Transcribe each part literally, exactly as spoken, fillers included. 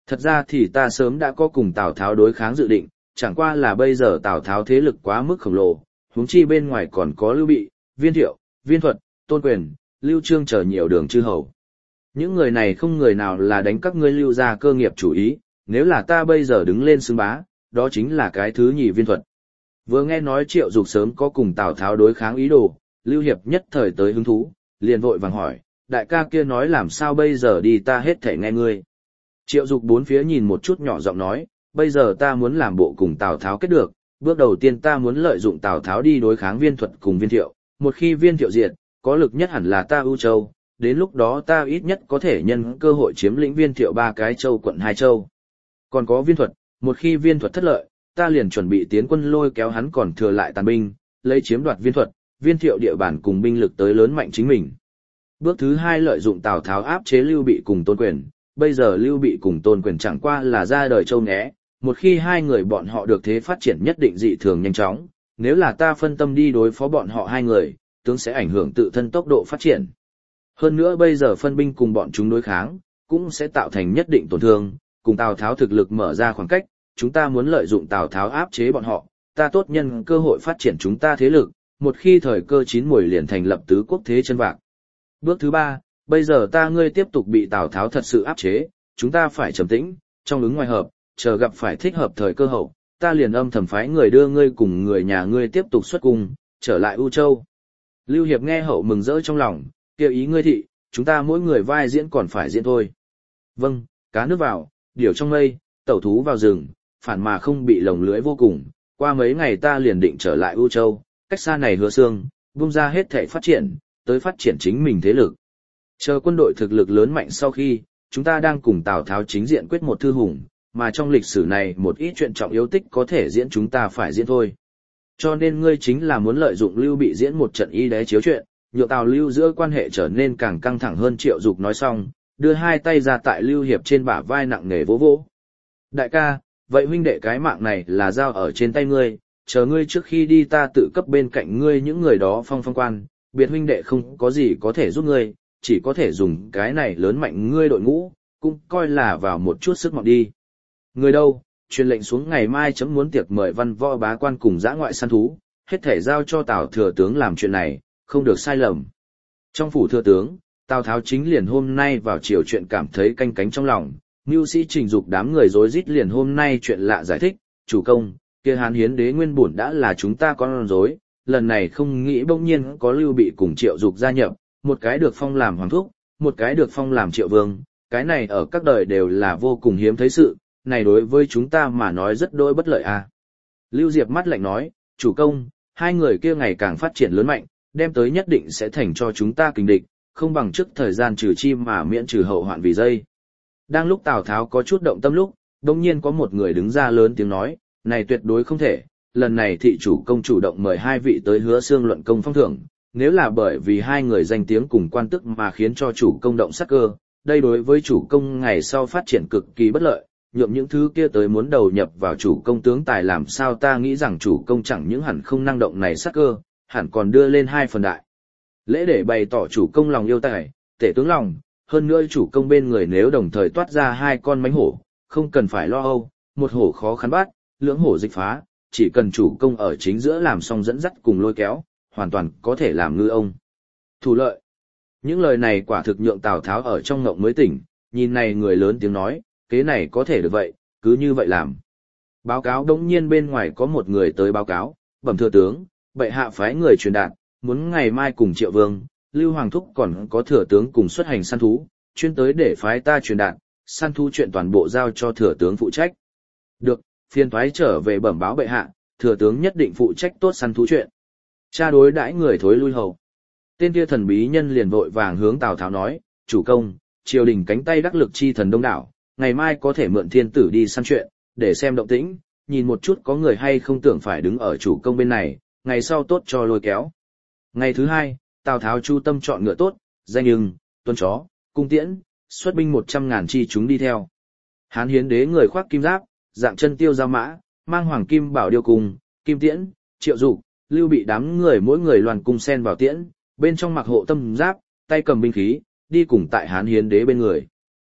Thật ra thì ta sớm đã có cùng Tào Tháo đối kháng dự định, chẳng qua là bây giờ Tào Tháo thế lực quá mức khổng lồ, huống chi bên ngoài còn có Lưu Bị, Viên Thiệu, Viên Thuật, Tôn Quyền, Lưu Trương chờ nhiều đường chư hầu. Những người này không người nào là đánh các ngươi Lưu gia cơ nghiệp chủ ý, nếu là ta bây giờ đứng lên xưng bá, đó chính là cái thứ nhì Viên Thuật. Vừa nghe nói Triệu Dục sớm có cùng Tào Tháo đối kháng ý đồ, Lưu Hiệp nhất thời tới hứng thú, liền vội vàng hỏi, đại ca kia nói làm sao bây giờ đi ta hết thể nghe ngươi. Triệu Dục bốn phía nhìn một chút nhỏ giọng nói, bây giờ ta muốn làm bộ cùng Tào Tháo kết được, bước đầu tiên ta muốn lợi dụng Tào Tháo đi đối kháng Viên Thuật cùng Viên Thiệu, một khi Viên Thiệu diệt, có lực nhất hẳn là ta ưu châu, đến lúc đó ta ít nhất có thể nhân cơ hội chiếm lĩnh Viên Thiệu ba cái châu quận hai châu. Còn có Viên Thuật, một khi Viên Thuật thất lợi, ta liền chuẩn bị tiến quân lôi kéo hắn còn thừa lại tàn binh, lấy chiếm đoạt Viên Thuật, Viên Thiệu địa bàn cùng binh lực tới lớn mạnh chính mình. Bước thứ hai lợi dụng Tào Tháo áp chế Lưu Bị cùng Tôn Quyền, bây giờ Lưu Bị cùng Tôn Quyền chẳng qua là ra đời châu nghé, một khi hai người bọn họ được thế phát triển nhất định dị thường nhanh chóng, nếu là ta phân tâm đi đối phó bọn họ hai người, tướng sẽ ảnh hưởng tự thân tốc độ phát triển. Hơn nữa bây giờ phân binh cùng bọn chúng đối kháng, cũng sẽ tạo thành nhất định tổn thương, cùng Tào Tháo thực lực mở ra khoảng cách, chúng ta muốn lợi dụng Tào Tháo áp chế bọn họ, ta tốt nhân cơ hội phát triển chúng ta thế lực, một khi thời cơ chín muồi liền thành lập tứ quốc thế chân vạc. Bước thứ ba, bây giờ ta ngươi tiếp tục bị Tào Tháo thật sự áp chế, chúng ta phải trầm tĩnh, trong ứng ngoài hợp, chờ gặp phải thích hợp thời cơ hậu, ta liền âm thầm phái người đưa ngươi cùng người nhà ngươi tiếp tục xuất cung, trở lại U Châu. Lưu Hiệp nghe hậu mừng rỡ trong lòng, kêu ý ngươi thị, chúng ta mỗi người vai diễn còn phải diễn thôi. Vâng, cá nước vào, điểu trong mây, tẩu thú vào rừng, phản mà không bị lồng lưới vô cùng, qua mấy ngày ta liền định trở lại U Châu, cách xa này hứa xương, vung ra hết thể phát triển, tới phát triển chính mình thế lực. Chờ quân đội thực lực lớn mạnh sau khi, chúng ta đang cùng Tào Tháo chính diện quyết một thư hùng, mà trong lịch sử này một ít chuyện trọng yếu tích có thể diễn chúng ta phải diễn thôi. Cho nên ngươi chính là muốn lợi dụng Lưu Bị diễn một trận y đé chiếu chuyện, nhượng Tào Lưu giữa quan hệ trở nên càng căng thẳng hơn. Triệu Dục nói xong, đưa hai tay ra tại Lưu Hiệp trên bả vai nặng nề vỗ vỗ. Đại ca, vậy huynh đệ cái mạng này là giao ở trên tay ngươi, chờ ngươi trước khi đi ta tự cấp bên cạnh ngươi những người đó phong phong quan, biệt huynh đệ không có gì có thể giúp ngươi, chỉ có thể dùng cái này lớn mạnh ngươi đội ngũ, cũng coi là vào một chút sức mạnh đi. Người đâu, truyền lệnh xuống ngày mai chấm muốn tiệc mời văn võ bá quan cùng dã ngoại săn thú, hết thể giao cho Tào thừa tướng làm chuyện này, không được sai lầm. Trong phủ thừa tướng, Tào Tháo chính liền hôm nay vào chiều chuyện cảm thấy canh cánh trong lòng, mưu sĩ Trình Dục đám người rối rít liền hôm nay chuyện lạ giải thích, chủ công, kia Hán Hiến đế nguyên bổn đã là chúng ta con rối, lần này không nghĩ bỗng nhiên có Lưu Bị cùng Triệu Dục gia nhập, một cái được phong làm hoàng thúc, một cái được phong làm triệu vương, cái này ở các đời đều là vô cùng hiếm thấy sự, này đối với chúng ta mà nói rất đôi bất lợi à. Lưu Diệp mắt lạnh nói, chủ công, hai người kia ngày càng phát triển lớn mạnh, đem tới nhất định sẽ thành cho chúng ta kình địch, không bằng trước thời gian trừ chi mà miễn trừ hậu hoạn vì dây. Đang lúc Tào Tháo có chút động tâm lúc, đột nhiên có một người đứng ra lớn tiếng nói, này tuyệt đối không thể, lần này thị chủ công chủ động mời hai vị tới hứa xương luận công phong thưởng, nếu là bởi vì hai người danh tiếng cùng quan tức mà khiến cho chủ công động sắc cơ, đây đối với chủ công ngày sau phát triển cực kỳ bất lợi, nhượng những thứ kia tới muốn đầu nhập vào chủ công tướng tài làm sao ta nghĩ rằng chủ công chẳng những hẳn không năng động này sắc cơ, hẳn còn đưa lên hai phần đại lễ để bày tỏ chủ công lòng yêu tài, tể tướng lòng, hơn nữa chủ công bên người nếu đồng thời toát ra hai con mánh hổ, không cần phải lo âu, một hổ khó khăn bắt, lưỡng hổ dịch phá, chỉ cần chủ công ở chính giữa làm xong dẫn dắt cùng lôi kéo, hoàn toàn có thể làm ngư ông thủ lợi. Những lời này quả thực nhượng Tào Tháo ở trong ngộng mới tỉnh, nhìn này người lớn tiếng nói, kế này có thể được vậy, cứ như vậy làm. Báo cáo đống nhiên bên ngoài có một người tới báo cáo, bẩm thừa tướng, bệ hạ phái người truyền đạt, muốn ngày mai cùng Triệu Vương, Lưu Hoàng Thúc còn có thừa tướng cùng xuất hành săn thú, chuyên tới để phái ta truyền đạt, săn thú chuyện toàn bộ giao cho thừa tướng phụ trách. Được, phiên thoái trở về bẩm báo bệ hạ, thừa tướng nhất định phụ trách tốt săn thú chuyện. Cha đối đãi người thối lui hầu. Tên kia thần bí nhân liền vội vàng hướng Tào Tháo nói, chủ công, triều đình cánh tay đắc lực chi thần đông đảo, ngày mai có thể mượn thiên tử đi săn chuyện, để xem động tĩnh, nhìn một chút có người hay không tưởng phải đứng ở chủ công bên này, ngày sau tốt cho lôi kéo. Ngày thứ hai, Tào Tháo chu tâm chọn ngựa tốt, danh ưng, tuân chó, cung tiễn, xuất binh một trăm ngàn chi chúng đi theo. Hán Hiến đế người khoác kim giáp, dạng chân tiêu giao mã, mang hoàng kim bảo điêu cùng, kim tiễn, Triệu Dục, Lưu Bị đám người mỗi người loàn cung sen vào tiễn, bên trong mặc hộ tâm giáp, tay cầm binh khí, đi cùng tại Hán Hiến đế bên người.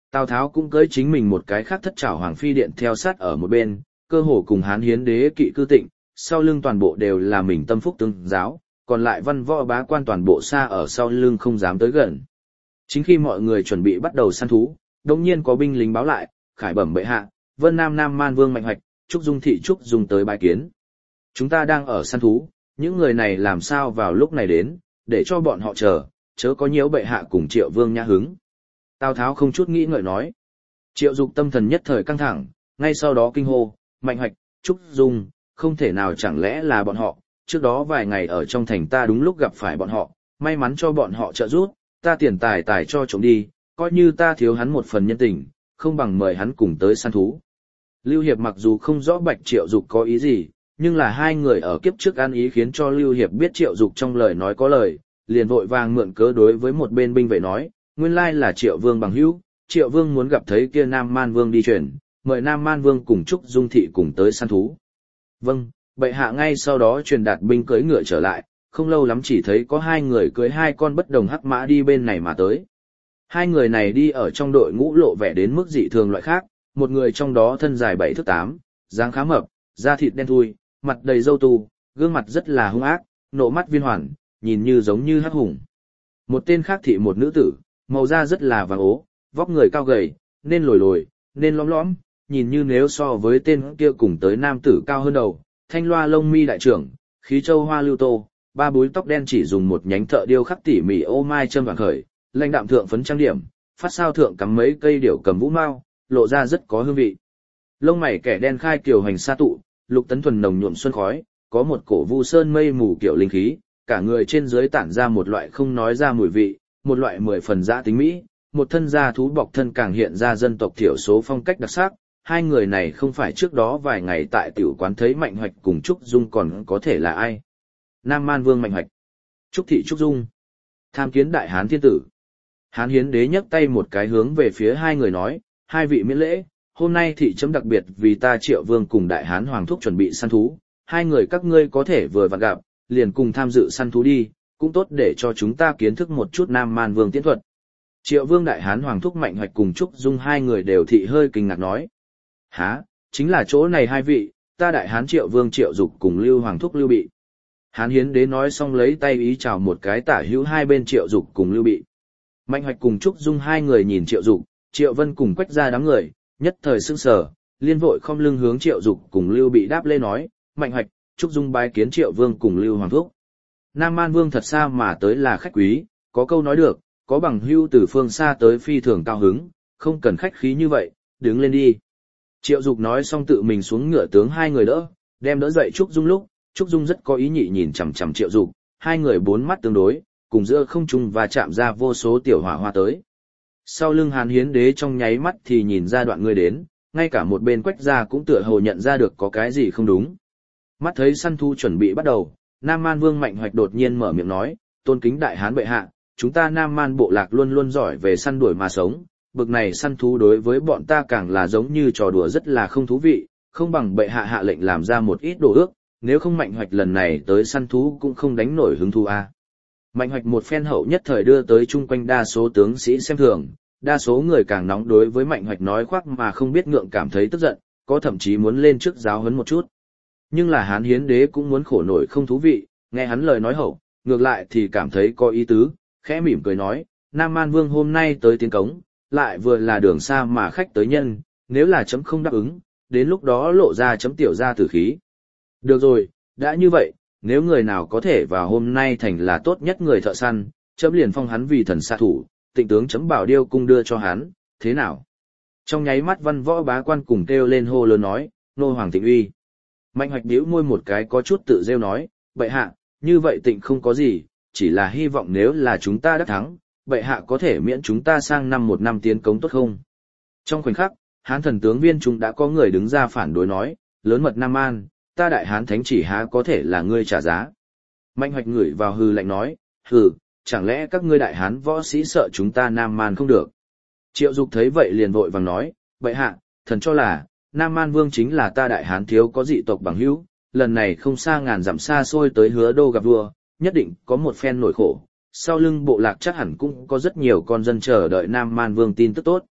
Tào Tháo cũng cưỡi chính mình một cái khác thất trảo hoàng phi điện theo sát ở một bên, cơ hồ cùng Hán Hiến đế kỵ cư tịnh, sau lưng toàn bộ đều là mình tâm phúc tương giáo, còn lại văn võ bá quan toàn bộ xa ở sau lưng không dám tới gần. Chính khi mọi người chuẩn bị bắt đầu săn thú, đột nhiên có binh lính báo lại, khải bẩm bệ hạ, Vân Nam Nam Man Vương Mạnh Hoạch, Trúc Dung thị Trúc Dung tới bái kiến. Chúng ta đang ở săn thú, những người này làm sao vào lúc này đến, để cho bọn họ chờ, chớ có nhiễu bệ hạ cùng Triệu Vương nhã hứng. Tào Tháo không chút nghĩ ngợi nói. Triệu Dục tâm thần nhất thời căng thẳng, ngay sau đó kinh hô, Mạnh Hoạch, Trúc Dung, không thể nào chẳng lẽ là bọn họ, trước đó vài ngày ở trong thành ta đúng lúc gặp phải bọn họ, may mắn cho bọn họ trợ giúp, ta tiền tài tài cho trộm đi, coi như ta thiếu hắn một phần nhân tình, không bằng mời hắn cùng tới săn thú. Lưu Hiệp mặc dù không rõ Bạch Triệu Dục có ý gì, nhưng là hai người ở kiếp trước ăn ý khiến cho Lưu Hiệp biết Triệu Dục trong lời nói có lời, liền vội vàng mượn cớ đối với một bên binh vệ nói, nguyên lai là Triệu Vương bằng hữu, Triệu Vương muốn gặp thấy kia Nam Man Vương đi truyền, mời Nam Man Vương cùng Trúc Dung thị cùng tới săn thú. Vâng, bệ hạ ngay sau đó truyền đạt binh cưỡi ngựa trở lại, không lâu lắm chỉ thấy có hai người cưỡi hai con bất đồng hắc mã đi bên này mà tới. Hai người này đi ở trong đội ngũ lộ vẻ đến mức dị thường loại khác, một người trong đó thân dài bảy thước tám, dáng khá mập, da thịt đen thui, mặt đầy râu tu, gương mặt rất là hung ác, nộ mắt viên hoàn, nhìn như giống như hắc hùng. Một tên khác thị một nữ tử, màu da rất là vàng ố, vóc người cao gầy, nên lồi lồi, nên lõm lõm, nhìn như nếu so với tên kia cùng tới nam tử cao hơn đầu, thanh loa lông mi đại trưởng, khí châu hoa lưu tô, ba búi tóc đen chỉ dùng một nhánh thợ điêu khắc tỉ mỉ ô mai châm vàng khởi, lãnh đạm thượng phấn trang điểm, phát sao thượng cắm mấy cây điểu cầm vũ mao, lộ ra rất có hương vị. Lông mày kẻ đen khai kiều hành sa tụ, lục tấn thuần nồng nhuộm xuân khói, có một cổ vu sơn mây mù kiểu linh khí, cả người trên dưới tản ra một loại không nói ra mùi vị, một loại mười phần dã tính mỹ, một thân da thú bọc thân càng hiện ra dân tộc thiểu số phong cách đặc sắc. Hai người này không phải trước đó vài ngày tại tiểu quán thấy Mạnh Hoạch cùng Trúc Dung còn có thể là ai? Nam Man Vương Mạnh Hoạch, Trúc thị Trúc Dung, tham kiến đại hán thiên tử. Hán Hiến đế nhấc tay một cái hướng về phía hai người nói, hai vị miễn lễ, hôm nay thị chấm đặc biệt vì ta Triệu Vương cùng đại hán hoàng thúc chuẩn bị săn thú, hai người các ngươi có thể vừa vặn gặp, liền cùng tham dự săn thú đi, cũng tốt để cho chúng ta kiến thức một chút Nam Man Vương tiến thuật. Triệu Vương đại hán hoàng thúc Mạnh Hoạch cùng Trúc Dung hai người đều thị hơi kinh ngạc nói. Hả, chính là chỗ này hai vị, ta đại hán Triệu Vương Triệu Dục cùng Lưu Hoàng thúc Lưu Bị. Hán Hiến đế nói xong lấy tay ý chào một cái tả hữu hai bên Triệu Dục cùng Lưu Bị. Mạnh Hoạch cùng Trúc Dung hai người nhìn Triệu Dục, Triệu Vân cùng Quách ra đám người, nhất thời sững sờ, liên vội không lưng hướng Triệu Dục cùng Lưu Bị đáp lê nói, Mạnh Hoạch, Trúc Dung bái kiến Triệu Vương cùng Lưu Hoàng thúc. Nam Man Vương thật xa mà tới là khách quý, có câu nói được, có bằng hữu từ phương xa tới phi thường cao hứng, không cần khách khí như vậy, đứng lên đi. Triệu Dục nói xong tự mình xuống ngựa tướng hai người đỡ, đem đỡ dậy Trúc Dung lúc, Trúc Dung rất có ý nhị nhìn chằm chằm Triệu Dục, hai người bốn mắt tương đối, cùng giữa không trung và chạm ra vô số tiểu hỏa hoa tới. Sau lưng Hán Hiến đế trong nháy mắt thì nhìn ra đoạn người đến, ngay cả một bên Quách gia cũng tựa hồ nhận ra được có cái gì không đúng. Mắt thấy săn thu chuẩn bị bắt đầu, Nam Man Vương Mạnh Hoạch đột nhiên mở miệng nói, tôn kính đại hán bệ hạ, chúng ta Nam Man bộ lạc luôn luôn giỏi về săn đuổi mà sống. Bực này săn thú đối với bọn ta càng là giống như trò đùa rất là không thú vị, không bằng bệ hạ hạ lệnh làm ra một ít đồ ước, nếu không Mạnh Hoạch lần này tới săn thú cũng không đánh nổi hứng thú a. Mạnh Hoạch một phen hậu nhất thời đưa tới chung quanh đa số tướng sĩ xem thường, đa số người càng nóng đối với Mạnh Hoạch nói khoác mà không biết ngượng cảm thấy tức giận, có thậm chí muốn lên trước giáo huấn một chút. Nhưng là Hán Hiến đế cũng muốn khổ nổi không thú vị, nghe hắn lời nói hậu, ngược lại thì cảm thấy có ý tứ, khẽ mỉm cười nói, Nam Man Vương hôm nay tới tiến cống, lại vừa là đường xa mà khách tới nhân, nếu là chấm không đáp ứng, đến lúc đó lộ ra chấm tiểu ra tử khí. Được rồi, đã như vậy, nếu người nào có thể vào hôm nay thành là tốt nhất người thợ săn, chấm liền phong hắn vì thần xạ thủ, tịnh tướng chấm bảo điêu cung đưa cho hắn, thế nào? Trong nháy mắt văn võ bá quan cùng kêu lên hô lớn nói, nô hoàng tịnh uy. Mạnh Hoạch bĩu môi một cái có chút tự rêu nói, bệ hạ, như vậy tịnh không có gì, chỉ là hy vọng nếu là chúng ta đắc thắng, bệ hạ có thể miễn chúng ta sang năm một năm tiến cống tốt không? Trong khoảnh khắc, Hán thần tướng viên chúng đã có người đứng ra phản đối nói, lớn mật Nam An, ta đại hán thánh chỉ há có thể là ngươi trả giá. Mạnh Hoạch ngửi vào hư lạnh nói, hừ, chẳng lẽ các ngươi đại hán võ sĩ sợ chúng ta Nam Man không được? Triệu Dục thấy vậy liền vội vàng nói, bệ hạ, thần cho là, Nam Man Vương chính là ta đại hán thiếu có dị tộc bằng hữu, lần này không xa ngàn dặm xa xôi tới Hứa Đô gặp vua, nhất định có một phen nổi khổ. Sau lưng bộ lạc chắc hẳn cũng có rất nhiều con dân chờ đợi Nam Man Vương tin tức tốt.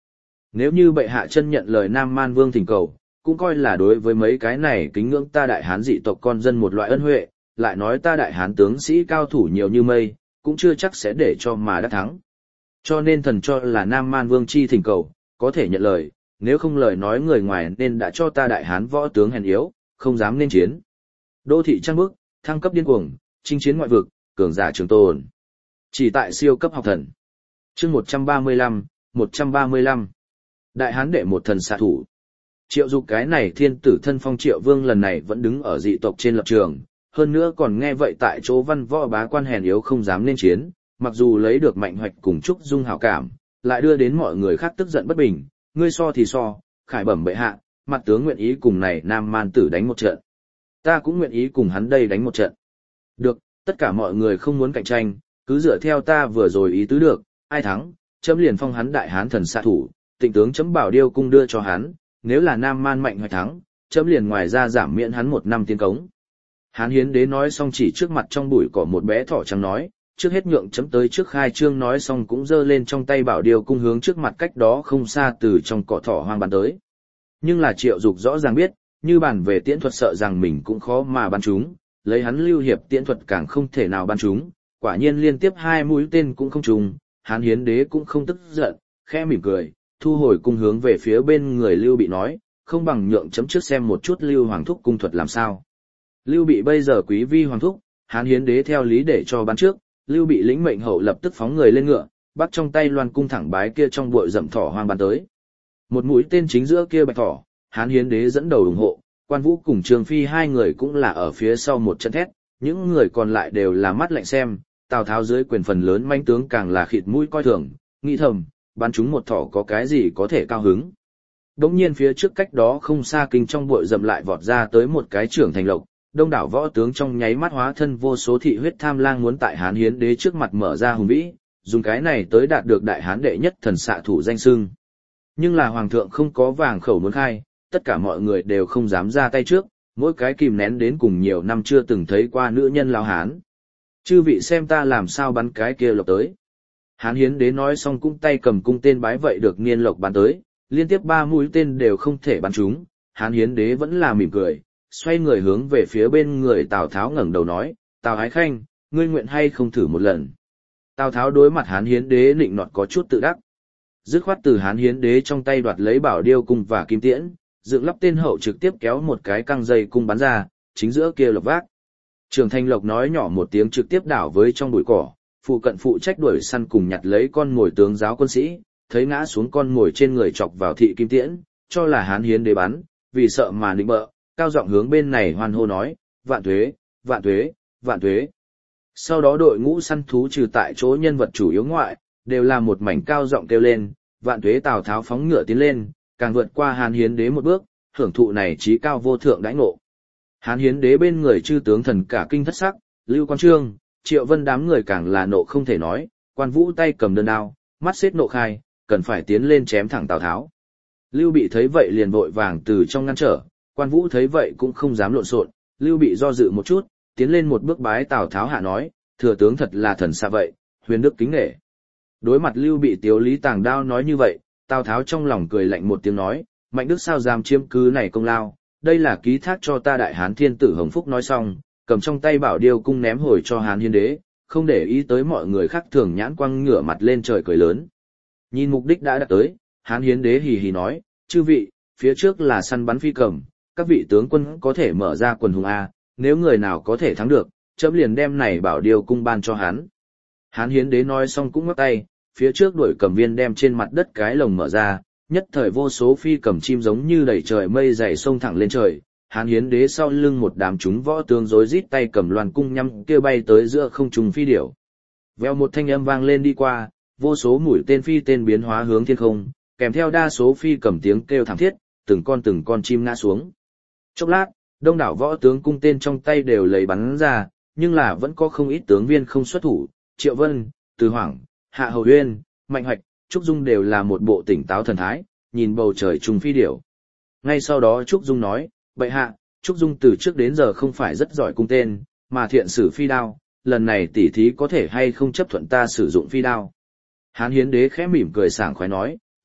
Nếu như bệ hạ chân nhận lời Nam Man Vương thỉnh cầu, cũng coi là đối với mấy cái này kính ngưỡng ta đại hán dị tộc con dân một loại ân huệ, lại nói ta đại hán tướng sĩ cao thủ nhiều như mây, cũng chưa chắc sẽ để cho mà đã thắng. Cho nên thần cho là Nam Man Vương chi thỉnh cầu, có thể nhận lời, nếu không lời nói người ngoài nên đã cho ta đại hán võ tướng hèn yếu, không dám nên chiến. Đô thị trăng bước, thăng cấp điên cuồng, chinh chiến ngoại vực, cường giả trường tồn. Chỉ tại siêu cấp học thần. Chương một trăm ba mươi lăm, một trăm ba mươi lăm. Đại hán đệ một thần xạ thủ. Triệu Dục cái này thiên tử thân phong Triệu Vương lần này vẫn đứng ở dị tộc trên lập trường, hơn nữa còn nghe vậy tại chỗ văn võ bá quan hèn yếu không dám nên chiến, mặc dù lấy được Mạnh Hoạch cùng Trúc Dung hảo cảm, lại đưa đến mọi người khác tức giận bất bình, ngươi so thì so, khải bẩm bệ hạ, mặt tướng nguyện ý cùng này Nam Man tử đánh một trận. Ta cũng nguyện ý cùng hắn đây đánh một trận. Được, tất cả mọi người không muốn cạnh tranh, cứ dựa theo ta vừa rồi ý tứ được, ai thắng, chấm liền phong hắn đại hán thần xạ thủ, tịnh tướng chấm bảo điêu cung đưa cho hắn, nếu là Nam Man Mạnh Hoạch thắng, chấm liền ngoài ra giảm miễn hắn một năm tiến cống. Hán Hiến Đế nói xong chỉ trước mặt trong bụi cỏ một bé thỏ trắng nói, trước hết nhượng chấm tới trước khai trương nói xong cũng giơ lên trong tay bảo điêu cung hướng trước mặt cách đó không xa từ trong cỏ thỏ hoang bắn tới. Nhưng là Triệu Dục rõ ràng biết, như bàn về tiễn thuật sợ rằng mình cũng khó mà bắn trúng, lấy hắn lưu hiệp tiễn thuật càng không thể nào bắn trúng, quả nhiên liên tiếp hai mũi tên cũng không trúng, Hán Hiến Đế cũng không tức giận, khẽ mỉm cười, thu hồi cung hướng về phía bên người Lưu Bị nói, không bằng nhượng chấm trước xem một chút Lưu Hoàng thúc cung thuật làm sao. Lưu Bị bây giờ quý vi hoàng thúc, Hán Hiến Đế theo lý để cho bắn trước, Lưu Bị lĩnh mệnh hậu lập tức phóng người lên ngựa, bắt trong tay loan cung thẳng bái kia trong bụi rậm thỏ hoang bắn tới. Một mũi tên chính giữa kia bạch thỏ, Hán Hiến Đế dẫn đầu ủng hộ, Quan Vũ cùng Trường Phi hai người cũng là ở phía sau một trận thét, những người còn lại đều là mắt lạnh xem, Tào Tháo dưới quyền phần lớn manh tướng càng là khịt mũi coi thường, nghĩ thầm, bắn chúng một thỏ có cái gì có thể cao hứng. Đống nhiên phía trước cách đó không xa kinh trong bụi rậm lại vọt ra tới một cái trưởng thành lộc, đông đảo võ tướng trong nháy mắt hóa thân vô số thị huyết tham lang muốn tại Hán Hiến Đế trước mặt mở ra hùng vĩ, dùng cái này tới đạt được đại hán đệ nhất thần xạ thủ danh xưng. Nhưng là hoàng thượng không có vàng khẩu muốn khai, tất cả mọi người đều không dám ra tay trước, mỗi cái kìm nén đến cùng nhiều năm chưa từng thấy qua nữ nhân lao hán. Chư vị xem ta làm sao bắn cái kia lộc tới. Hán Hiến Đế nói xong cũng tay cầm cung tên bái vậy được niên lộc bắn tới, liên tiếp ba mũi tên đều không thể bắn trúng, Hán Hiến Đế vẫn là mỉm cười, xoay người hướng về phía bên người Tào Tháo ngẩng đầu nói, Tào Ái Khanh, ngươi nguyện hay không thử một lần. Tào Tháo đối mặt Hán Hiến Đế nịnh nọt có chút tự đắc. Dứt khoát từ Hán Hiến Đế trong tay đoạt lấy bảo điêu cung và kim tiễn, dựng lắp tên hậu trực tiếp kéo một cái căng dây cung bắn ra, chính giữa kia lộc vác. Trường Thanh Lộc nói nhỏ một tiếng trực tiếp đảo với trong bụi cỏ, phụ cận phụ trách đuổi săn cùng nhặt lấy con ngồi tướng giáo quân sĩ, thấy ngã xuống con ngồi trên người chọc vào thị kim tiễn, cho là Hán Hiến Đế bắn, vì sợ mà nịnh bợ, cao giọng hướng bên này hoan hô nói, vạn tuế, vạn tuế, vạn tuế. Sau đó đội ngũ săn thú trừ tại chỗ nhân vật chủ yếu ngoại, đều là một mảnh cao giọng kêu lên, vạn tuế. Tào Tháo phóng ngựa tiến lên, càng vượt qua Hán Hiến Đế một bước, hưởng thụ này trí cao vô thượng đãi ngộ. Hán Hiến Đế bên người chư tướng thần cả kinh thất sắc, Lưu Quan Trương, Triệu Vân đám người càng là nộ không thể nói, Quan Vũ tay cầm đơn đao, mắt xếp nộ khai, cần phải tiến lên chém thẳng Tào Tháo. Lưu Bị thấy vậy liền vội vàng từ trong ngăn trở, Quan Vũ thấy vậy cũng không dám lộn xộn, Lưu Bị do dự một chút, tiến lên một bước bái Tào Tháo hạ nói, thừa tướng thật là thần xa vậy, huyền đức kính nể. Đối mặt Lưu Bị tiếu lý tàng đao nói như vậy, Tào Tháo trong lòng cười lạnh một tiếng nói, Mạnh Đức sao dám chiếm cứ này công lao, đây là ký thác cho ta đại hán thiên tử Hồng Phúc. Nói xong, cầm trong tay bảo điêu cung ném hồi cho Hán Hiến Đế, không để ý tới mọi người khác thường nhãn quăng ngửa mặt lên trời cười lớn. Nhìn mục đích đã đạt tới, Hán Hiến Đế hì hì nói, chư vị, phía trước là săn bắn phi cầm, các vị tướng quân có thể mở ra quần hùng A, nếu người nào có thể thắng được, chấm liền đem này bảo điêu cung ban cho hắn. Hán Hiến Đế nói xong cũng ngắt tay, phía trước đuổi cầm viên đem trên mặt đất cái lồng mở ra, nhất thời vô số phi cầm chim giống như đẩy trời mây dày sông thẳng lên trời. Hán Hiến Đế sau lưng một đám chúng võ tướng rối rít tay cầm loan cung nhắm kia bay tới giữa không trung phi điểu. Vèo một thanh âm vang lên đi qua, vô số mũi tên phi tên biến hóa hướng thiên không, kèm theo đa số phi cầm tiếng kêu thảm thiết, từng con từng con chim ngã xuống. Chốc lát, đông đảo võ tướng cung tên trong tay đều lấy bắn ra, nhưng là vẫn có không ít tướng viên không xuất thủ, Triệu Vân, Từ Hoảng, Hạ Hầu Uyên, Mạnh Hoạch, Trúc Dung đều là một bộ tỉnh táo thần thái, nhìn bầu trời trùng phi điểu. Ngay sau đó Trúc Dung nói, bệ hạ, Trúc Dung từ trước đến giờ không phải rất giỏi cung tên, mà thiện sử phi đao, lần này tỉ thí có thể hay không chấp thuận ta sử dụng phi đao. Hán Hiến Đế khẽ mỉm cười sảng khoái nói, được,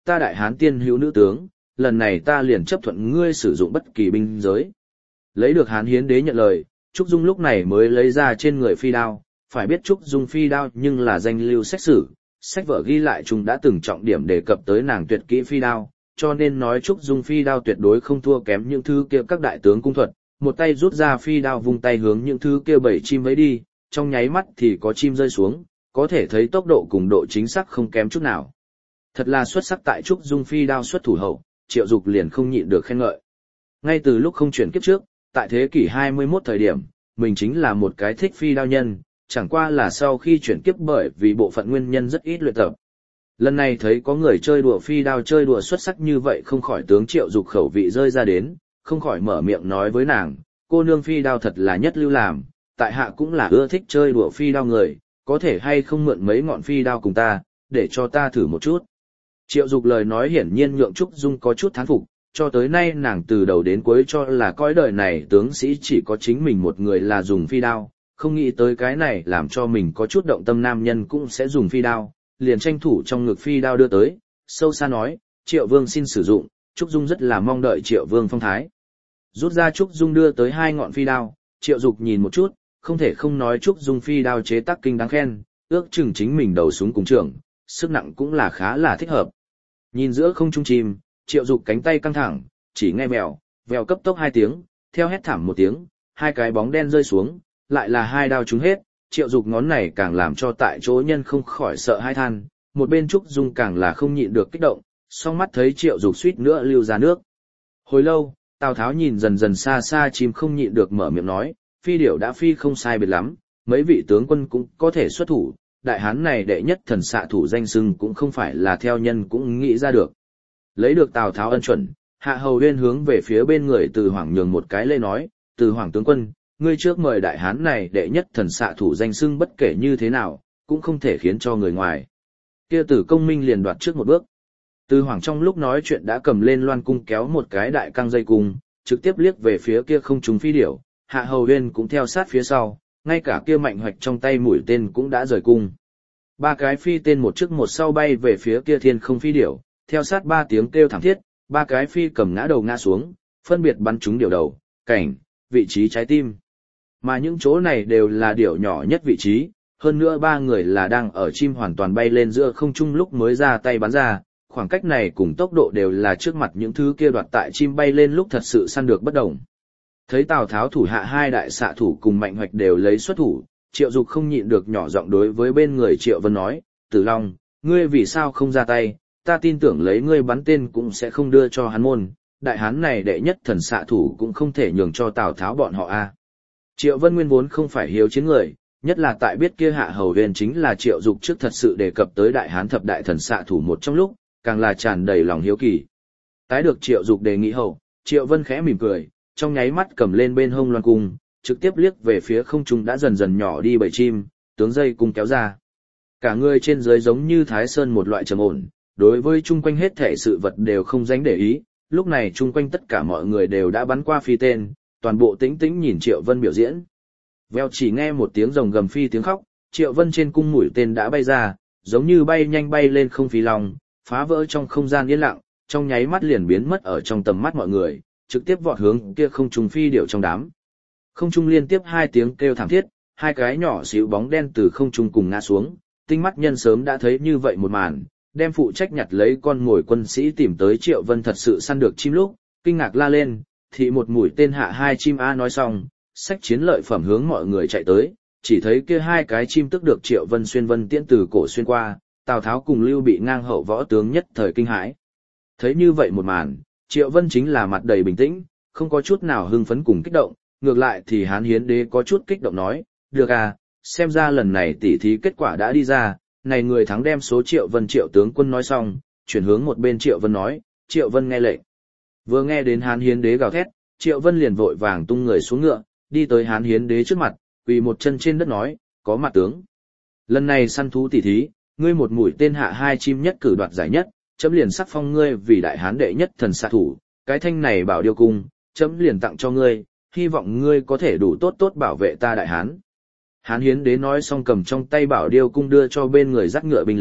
ta đại hán tiên hữu nữ tướng, lần này ta liền chấp thuận ngươi sử dụng bất kỳ binh giới. Lấy được Hán Hiến Đế nhận lời, Trúc Dung lúc này mới lấy ra trên người phi đao, phải biết Trúc Dung phi đao nhưng là danh lưu sách sử, sách vở ghi lại chúng đã từng trọng điểm đề cập tới nàng tuyệt kỹ phi đao, cho nên nói Trúc Dung phi đao tuyệt đối không thua kém những thứ kia các đại tướng cung thuật, một tay rút ra phi đao vung tay hướng những thứ kia bảy chim vẫy đi, trong nháy mắt thì có chim rơi xuống, có thể thấy tốc độ cùng độ chính xác không kém chút nào. Thật là xuất sắc tại Trúc Dung phi đao xuất thủ hậu, Triệu Dục liền không nhịn được khen ngợi. Ngay từ lúc không chuyển kiếp trước, tại thế kỷ hai mươi mốt thời điểm, mình chính là một cái thích phi đao nhân, chẳng qua là sau khi chuyển kiếp bởi vì bộ phận nguyên nhân rất ít luyện tập. Lần này thấy có người chơi đùa phi đao chơi đùa xuất sắc như vậy không khỏi tướng Triệu Dục khẩu vị rơi ra đến, không khỏi mở miệng nói với nàng, cô nương phi đao thật là nhất lưu làm, tại hạ cũng là ưa thích chơi đùa phi đao người, có thể hay không mượn mấy ngọn phi đao cùng ta, để cho ta thử một chút. Triệu Dục lời nói hiển nhiên nhượng Trúc Dung có chút thán phục, cho tới nay nàng từ đầu đến cuối cho là cõi đời này tướng sĩ chỉ có chính mình một người là dùng phi đao, không nghĩ tới cái này làm cho mình có chút động tâm nam nhân cũng sẽ dùng phi đao, liền tranh thủ trong ngực phi đao đưa tới, sâu xa nói, Triệu Vương xin sử dụng, Trúc Dung rất là mong đợi Triệu Vương phong thái. Rút ra Trúc Dung đưa tới hai ngọn phi đao, Triệu Dục nhìn một chút, không thể không nói Trúc Dung phi đao chế tác kinh đáng khen, ước chừng chính mình đầu súng cùng trưởng, sức nặng cũng là khá là thích hợp. Nhìn giữa không trung chim, Triệu Dục cánh tay căng thẳng, chỉ nghe mèo, vèo cấp tốc hai tiếng, theo hét thảm một tiếng, hai cái bóng đen rơi xuống, lại là hai đao trúng hết, Triệu Dục ngón này càng làm cho tại chỗ nhân không khỏi sợ hai than, một bên Trúc Dung càng là không nhịn được kích động, song mắt thấy Triệu Dục suýt nữa lưu ra nước. Hồi lâu, Tào Tháo nhìn dần dần xa xa chim không nhịn được mở miệng nói, phi điểu đã phi không sai biệt lắm, mấy vị tướng quân cũng có thể xuất thủ, đại hán này đệ nhất thần xạ thủ danh xưng cũng không phải là theo nhân cũng nghĩ ra được. Lấy được Tào Tháo ân chuẩn, Hạ Hầu Huyên hướng về phía bên người Từ Hoàng nhường một cái lễ nói, Từ Hoàng tướng quân, ngươi trước mời đại hán này đệ nhất thần xạ thủ danh xưng bất kể như thế nào, cũng không thể khiến cho người ngoài. Kia Tử Công Minh liền đoạt trước một bước. Từ Hoàng trong lúc nói chuyện đã cầm lên loan cung kéo một cái đại căng dây cung, trực tiếp liếc về phía kia không trúng phi điểu, Hạ Hầu Huyên cũng theo sát phía sau, ngay cả kia mạnh hoạch trong tay mũi tên cũng đã rời cung. Ba cái phi tên một trước một sau bay về phía kia thiên không phi điểu, theo sát ba tiếng kêu thảm thiết, ba cái phi cầm ngã đầu ngã xuống, phân biệt bắn trúng điểu đầu, cảnh, vị trí trái tim. Mà những chỗ này đều là điểu nhỏ nhất vị trí, hơn nữa ba người là đang ở chim hoàn toàn bay lên giữa không trung lúc mới ra tay bắn ra, khoảng cách này cùng tốc độ đều là trước mặt những thứ kia đoạt tại chim bay lên lúc thật sự săn được bất đồng. Thấy Tào Tháo thủ hạ hai đại xạ thủ cùng mạnh hoạch đều lấy xuất thủ, Triệu Dục không nhịn được nhỏ giọng đối với bên người Triệu Vân nói, Tử Long, ngươi vì sao không ra tay, ta tin tưởng lấy ngươi bắn tên cũng sẽ không đưa cho hắn môn, đại hán này đệ nhất thần xạ thủ cũng không thể nhường cho Tào Tháo bọn họ a. Triệu Vân nguyên vốn không phải hiếu chiến người, nhất là tại biết kia Hạ Hầu Huyên chính là Triệu Dục trước thật sự đề cập tới đại hán thập đại thần xạ thủ một trong lúc, càng là tràn đầy lòng hiếu kỳ. Tái được Triệu Dục đề nghị hậu, Triệu Vân khẽ mỉm cười, trong nháy mắt cầm lên bên hông loan cung, trực tiếp liếc về phía không trung đã dần dần nhỏ đi bầy chim, tướng dây cung kéo ra. Cả người trên dưới giống như Thái Sơn một loại trầm ổn, đối với chung quanh hết thể sự vật đều không dánh để ý, lúc này chung quanh tất cả mọi người đều đã bắn qua phi tên, toàn bộ tĩnh tĩnh nhìn Triệu Vân biểu diễn. Vèo chỉ nghe một tiếng rồng gầm phi tiếng khóc, Triệu Vân trên cung mũi tên đã bay ra, giống như bay nhanh bay lên không phi long, phá vỡ trong không gian yên lặng, trong nháy mắt liền biến mất ở trong tầm mắt mọi người, trực tiếp vọt hướng kia không trung phi điểu trong đám. Không trung liên tiếp hai tiếng kêu thảm thiết, hai cái nhỏ xíu bóng đen từ không trung cùng ngã xuống, tinh mắt nhân sớm đã thấy như vậy một màn, đem phụ trách nhặt lấy con ngồi quân sĩ tìm tới Triệu Vân thật sự săn được chim lúc, kinh ngạc la lên, thì một mũi tên hạ hai chim a nói xong, xách chiến lợi phẩm hướng mọi người chạy tới, chỉ thấy kia hai cái chim tức được Triệu Vân xuyên vân tiễn từ cổ xuyên qua, Tào Tháo cùng Lưu Bị ngang hậu võ tướng nhất thời kinh hãi. Thấy như vậy một màn, Triệu Vân chính là mặt đầy bình tĩnh, không có chút nào hưng phấn cùng kích động, ngược lại thì Hán Hiến Đế có chút kích động nói, được à, xem ra lần này tỉ thí kết quả đã đi ra, này người thắng đem số Triệu Vân Triệu tướng quân nói xong, chuyển hướng một bên Triệu Vân nói, Triệu Vân nghe lệnh. Vừa nghe đến Hán Hiến Đế gào thét, Triệu Vân liền vội vàng tung người xuống ngựa, đi tới Hán Hiến Đế trước mặt, quỳ một chân trên đất nói, có mặt tướng. Lần này săn thú tỉ thí, ngươi một mũi tên hạ hai chim nhất cử đoạt giải nhất, chấm liền sắc phong ngươi vì đại hán đệ nhất thần xạ thủ, cái thanh này bảo điêu cung, chấm liền tặng cho ngươi, hy vọng ngươi có thể đủ tốt tốt bảo vệ ta đại hán. Hán Hiến Đế nói xong cầm trong tay bảo điêu cung đưa cho bên người dắt ngựa binh lính,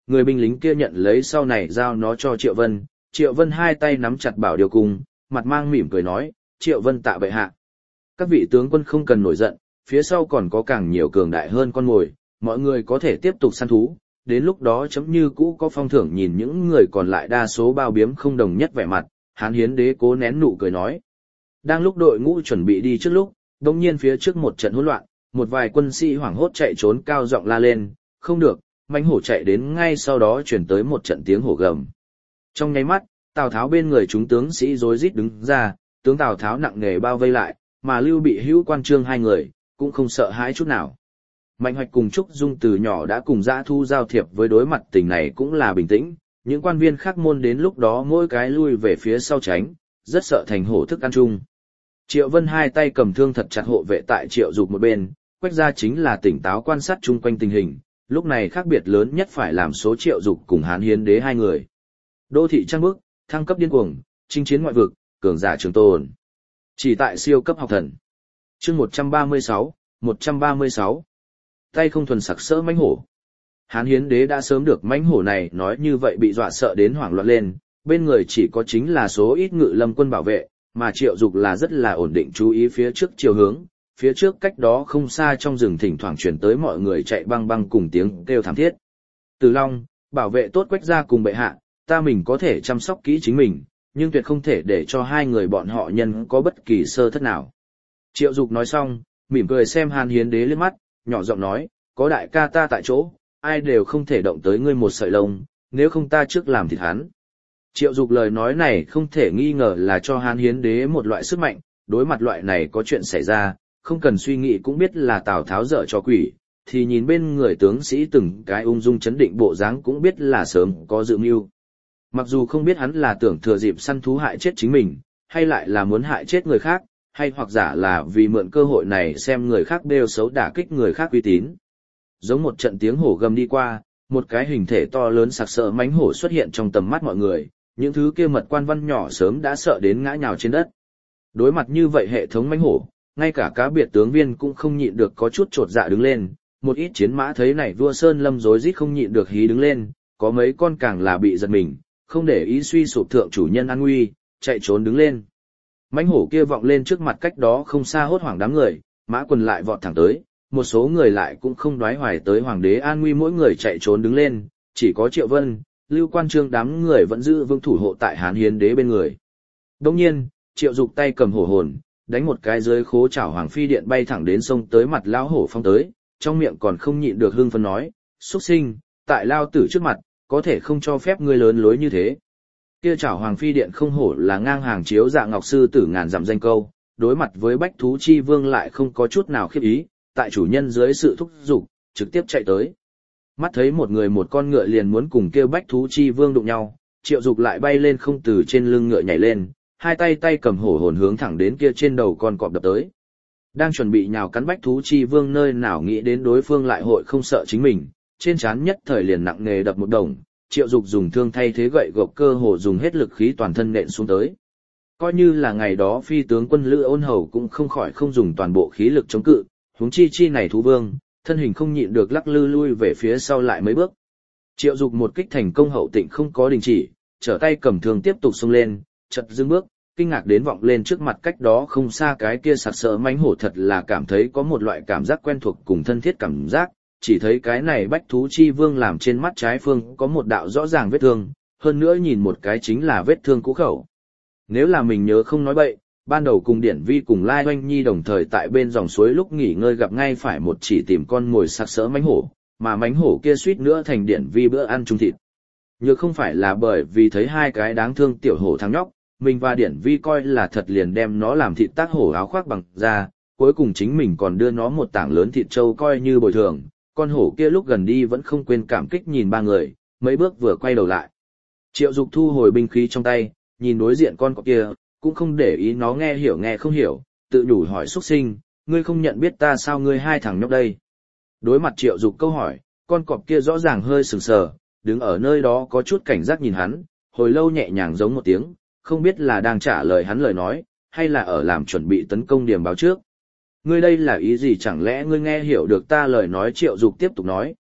người binh lính kia nhận lấy sau này giao nó cho Triệu Vân. Triệu Vân hai tay nắm chặt bảo điều cung, mặt mang mỉm cười nói, Triệu Vân tạ bệ hạ. Các vị tướng quân không cần nổi giận, phía sau còn có càng nhiều cường đại hơn con mồi, mọi người có thể tiếp tục săn thú, đến lúc đó chấm như cũ có phong thưởng. Nhìn những người còn lại đa số bao biếm không đồng nhất vẻ mặt, Hán Hiến Đế cố nén nụ cười nói. Đang lúc đội ngũ chuẩn bị đi trước lúc, đột nhiên phía trước một trận hỗn loạn, một vài quân sĩ hoảng hốt chạy trốn cao giọng la lên, không được, mãnh hổ chạy đến, ngay sau đó truyền tới một trận tiếng hổ gầm. Trong nháy mắt, Tào Tháo bên người chúng tướng sĩ rối rít đứng ra, tướng Tào Tháo nặng nề bao vây lại, mà Lưu Bị Hữu Quan Trương hai người cũng không sợ hãi chút nào. Mạnh Hoạch cùng Trúc Dung từ nhỏ đã cùng dã thu giao thiệp, với đối mặt tình này cũng là bình tĩnh, những quan viên khác môn đến lúc đó mỗi cái lui về phía sau tránh, rất sợ thành hổ thức ăn chung. Triệu Vân hai tay cầm thương thật chặt hộ vệ tại Triệu Dục một bên, Quách Gia chính là tỉnh táo quan sát chung quanh tình hình, lúc này khác biệt lớn nhất phải làm số Triệu Dục cùng Hán Hiến Đế hai người. Đô thị trăng bước, thăng cấp điên cuồng, chinh chiến ngoại vực, cường giả trường tồn. Chỉ tại siêu cấp học thần. Chương một trăm ba mươi sáu, một trăm ba mươi sáu. Tay không thuần sặc sỡ mãnh hổ. Hán Hiến Đế đã sớm được mãnh hổ này nói như vậy bị dọa sợ đến hoảng loạn lên, bên người chỉ có chính là số ít ngự lâm quân bảo vệ, mà Triệu Dục là rất là ổn định chú ý phía trước chiều hướng, phía trước cách đó không xa trong rừng thỉnh thoảng truyền tới mọi người chạy băng băng cùng tiếng kêu thảm thiết. Từ Long, bảo vệ tốt Quách Gia cùng bệ hạ, ta mình có thể chăm sóc kỹ chính mình, nhưng tuyệt không thể để cho hai người bọn họ nhân có bất kỳ sơ thất nào. Triệu Dục nói xong, mỉm cười xem Hán Hiến Đế liếc mắt, nhỏ giọng nói, có đại ca ta tại chỗ, ai đều không thể động tới ngươi một sợi lông, nếu không ta trước làm thịt hắn. Triệu Dục lời nói này không thể nghi ngờ là cho Hán Hiến Đế một loại sức mạnh, đối mặt loại này có chuyện xảy ra, không cần suy nghĩ cũng biết là Tào Tháo dở cho quỷ, thì nhìn bên người tướng sĩ từng cái ung dung chấn định bộ dáng cũng biết là sớm có dự mưu. Mặc dù không biết hắn là tưởng thừa dịp săn thú hại chết chính mình, hay lại là muốn hại chết người khác, hay hoặc giả là vì mượn cơ hội này xem người khác bêu xấu đả kích người khác uy tín. Giống một trận tiếng hổ gầm đi qua, một cái hình thể to lớn sặc sỡ mãnh hổ xuất hiện trong tầm mắt mọi người, những thứ kia mật quan văn nhỏ sớm đã sợ đến ngã nhào trên đất. Đối mặt như vậy hệ thống mãnh hổ, ngay cả cá biệt tướng viên cũng không nhịn được có chút chột dạ đứng lên, một ít chiến mã thấy này vua Sơn Lâm rối rít không nhịn được hí đứng lên, có mấy con càng là bị giật mình, không để ý suy sụp thượng chủ nhân an nguy, chạy trốn đứng lên. Mãnh hổ kia vọng lên trước mặt cách đó không xa hốt hoảng đám người, mã quần lại vọt thẳng tới, một số người lại cũng không đoái hoài tới hoàng đế an nguy, mỗi người chạy trốn đứng lên, chỉ có Triệu Vân, Lưu Quan Trương đám người vẫn giữ vững thủ hộ tại Hán Hiến Đế bên người. Đương nhiên, Triệu Dục tay cầm hổ hồn, đánh một cái dưới khố chảo hoàng phi điện bay thẳng đến sông tới mặt lão hổ phong tới, trong miệng còn không nhịn được hưng phấn nói, xuất sinh, tại lao tử trước mặt, có thể không cho phép ngươi lớn lối như thế. Kia chảo hoàng phi điện không hổ là ngang hàng chiếu dạ ngọc sư tử ngàn dặm danh câu, đối mặt với bách thú chi vương lại không có chút nào khiếp ý, tại chủ nhân dưới sự thúc giục, trực tiếp chạy tới. Mắt thấy một người một con ngựa liền muốn cùng kêu bách thú chi vương đụng nhau, Triệu Dục lại bay lên không từ trên lưng ngựa nhảy lên, hai tay tay cầm hổ hồn hướng thẳng đến kia trên đầu con cọp đập tới. Đang chuẩn bị nhào cắn bách thú chi vương nơi nào nghĩ đến đối phương lại hội không sợ chính mình, trên trán nhất thời liền nặng nề đập một đồng, Triệu Dục dùng thương thay thế gậy gộc cơ hồ dùng hết lực khí toàn thân nện xuống tới. Coi như là ngày đó phi tướng quân Lữ Ôn Hầu cũng không khỏi không dùng toàn bộ khí lực chống cự, huống chi chi này thú vương, thân hình không nhịn được lắc lư lui về phía sau lại mấy bước. Triệu Dục một kích thành công hậu tịnh không có đình chỉ, trở tay cầm thương tiếp tục xông lên, chợt dừng bước, kinh ngạc đến vọng lên trước mặt cách đó không xa cái kia sặc sỡ mãnh hổ, thật là cảm thấy có một loại cảm giác quen thuộc cùng thân thiết cảm giác, chỉ thấy cái này bách thú chi vương làm trên mắt trái phương có một đạo rõ ràng vết thương, hơn nữa nhìn một cái chính là vết thương cũ khẩu. Nếu là mình nhớ không nói bậy, ban đầu cùng Điển Vi cùng Lai Oanh Nhi đồng thời tại bên dòng suối lúc nghỉ ngơi gặp ngay phải một chỉ tìm con mồi sặc sỡ mãnh hổ, mà mãnh hổ kia suýt nữa thành Điển Vi bữa ăn chung thịt. Nhược không phải là bởi vì thấy hai cái đáng thương tiểu hổ thằng nhóc, mình và Điển Vi coi là thật liền đem nó làm thịt tác hổ áo khoác bằng da, cuối cùng chính mình còn đưa nó một tảng lớn thịt trâu coi như bồi thường. Con hổ kia lúc gần đi vẫn không quên cảm kích nhìn ba người, mấy bước vừa quay đầu lại. Triệu Dục thu hồi binh khí trong tay, nhìn đối diện con cọp kia, cũng không để ý nó nghe hiểu nghe không hiểu, tự nhủ hỏi xuất sinh, ngươi không nhận biết ta sao ngươi hai thằng nhóc đây. Đối mặt Triệu Dục câu hỏi, con cọp kia rõ ràng hơi sừng sờ, đứng ở nơi đó có chút cảnh giác nhìn hắn, hồi lâu nhẹ nhàng giống một tiếng, không biết là đang trả lời hắn lời nói, hay là ở làm chuẩn bị tấn công điểm báo trước. Ngươi đây là ý gì, chẳng lẽ ngươi nghe hiểu được ta lời nói? Triệu Dục tiếp tục nói,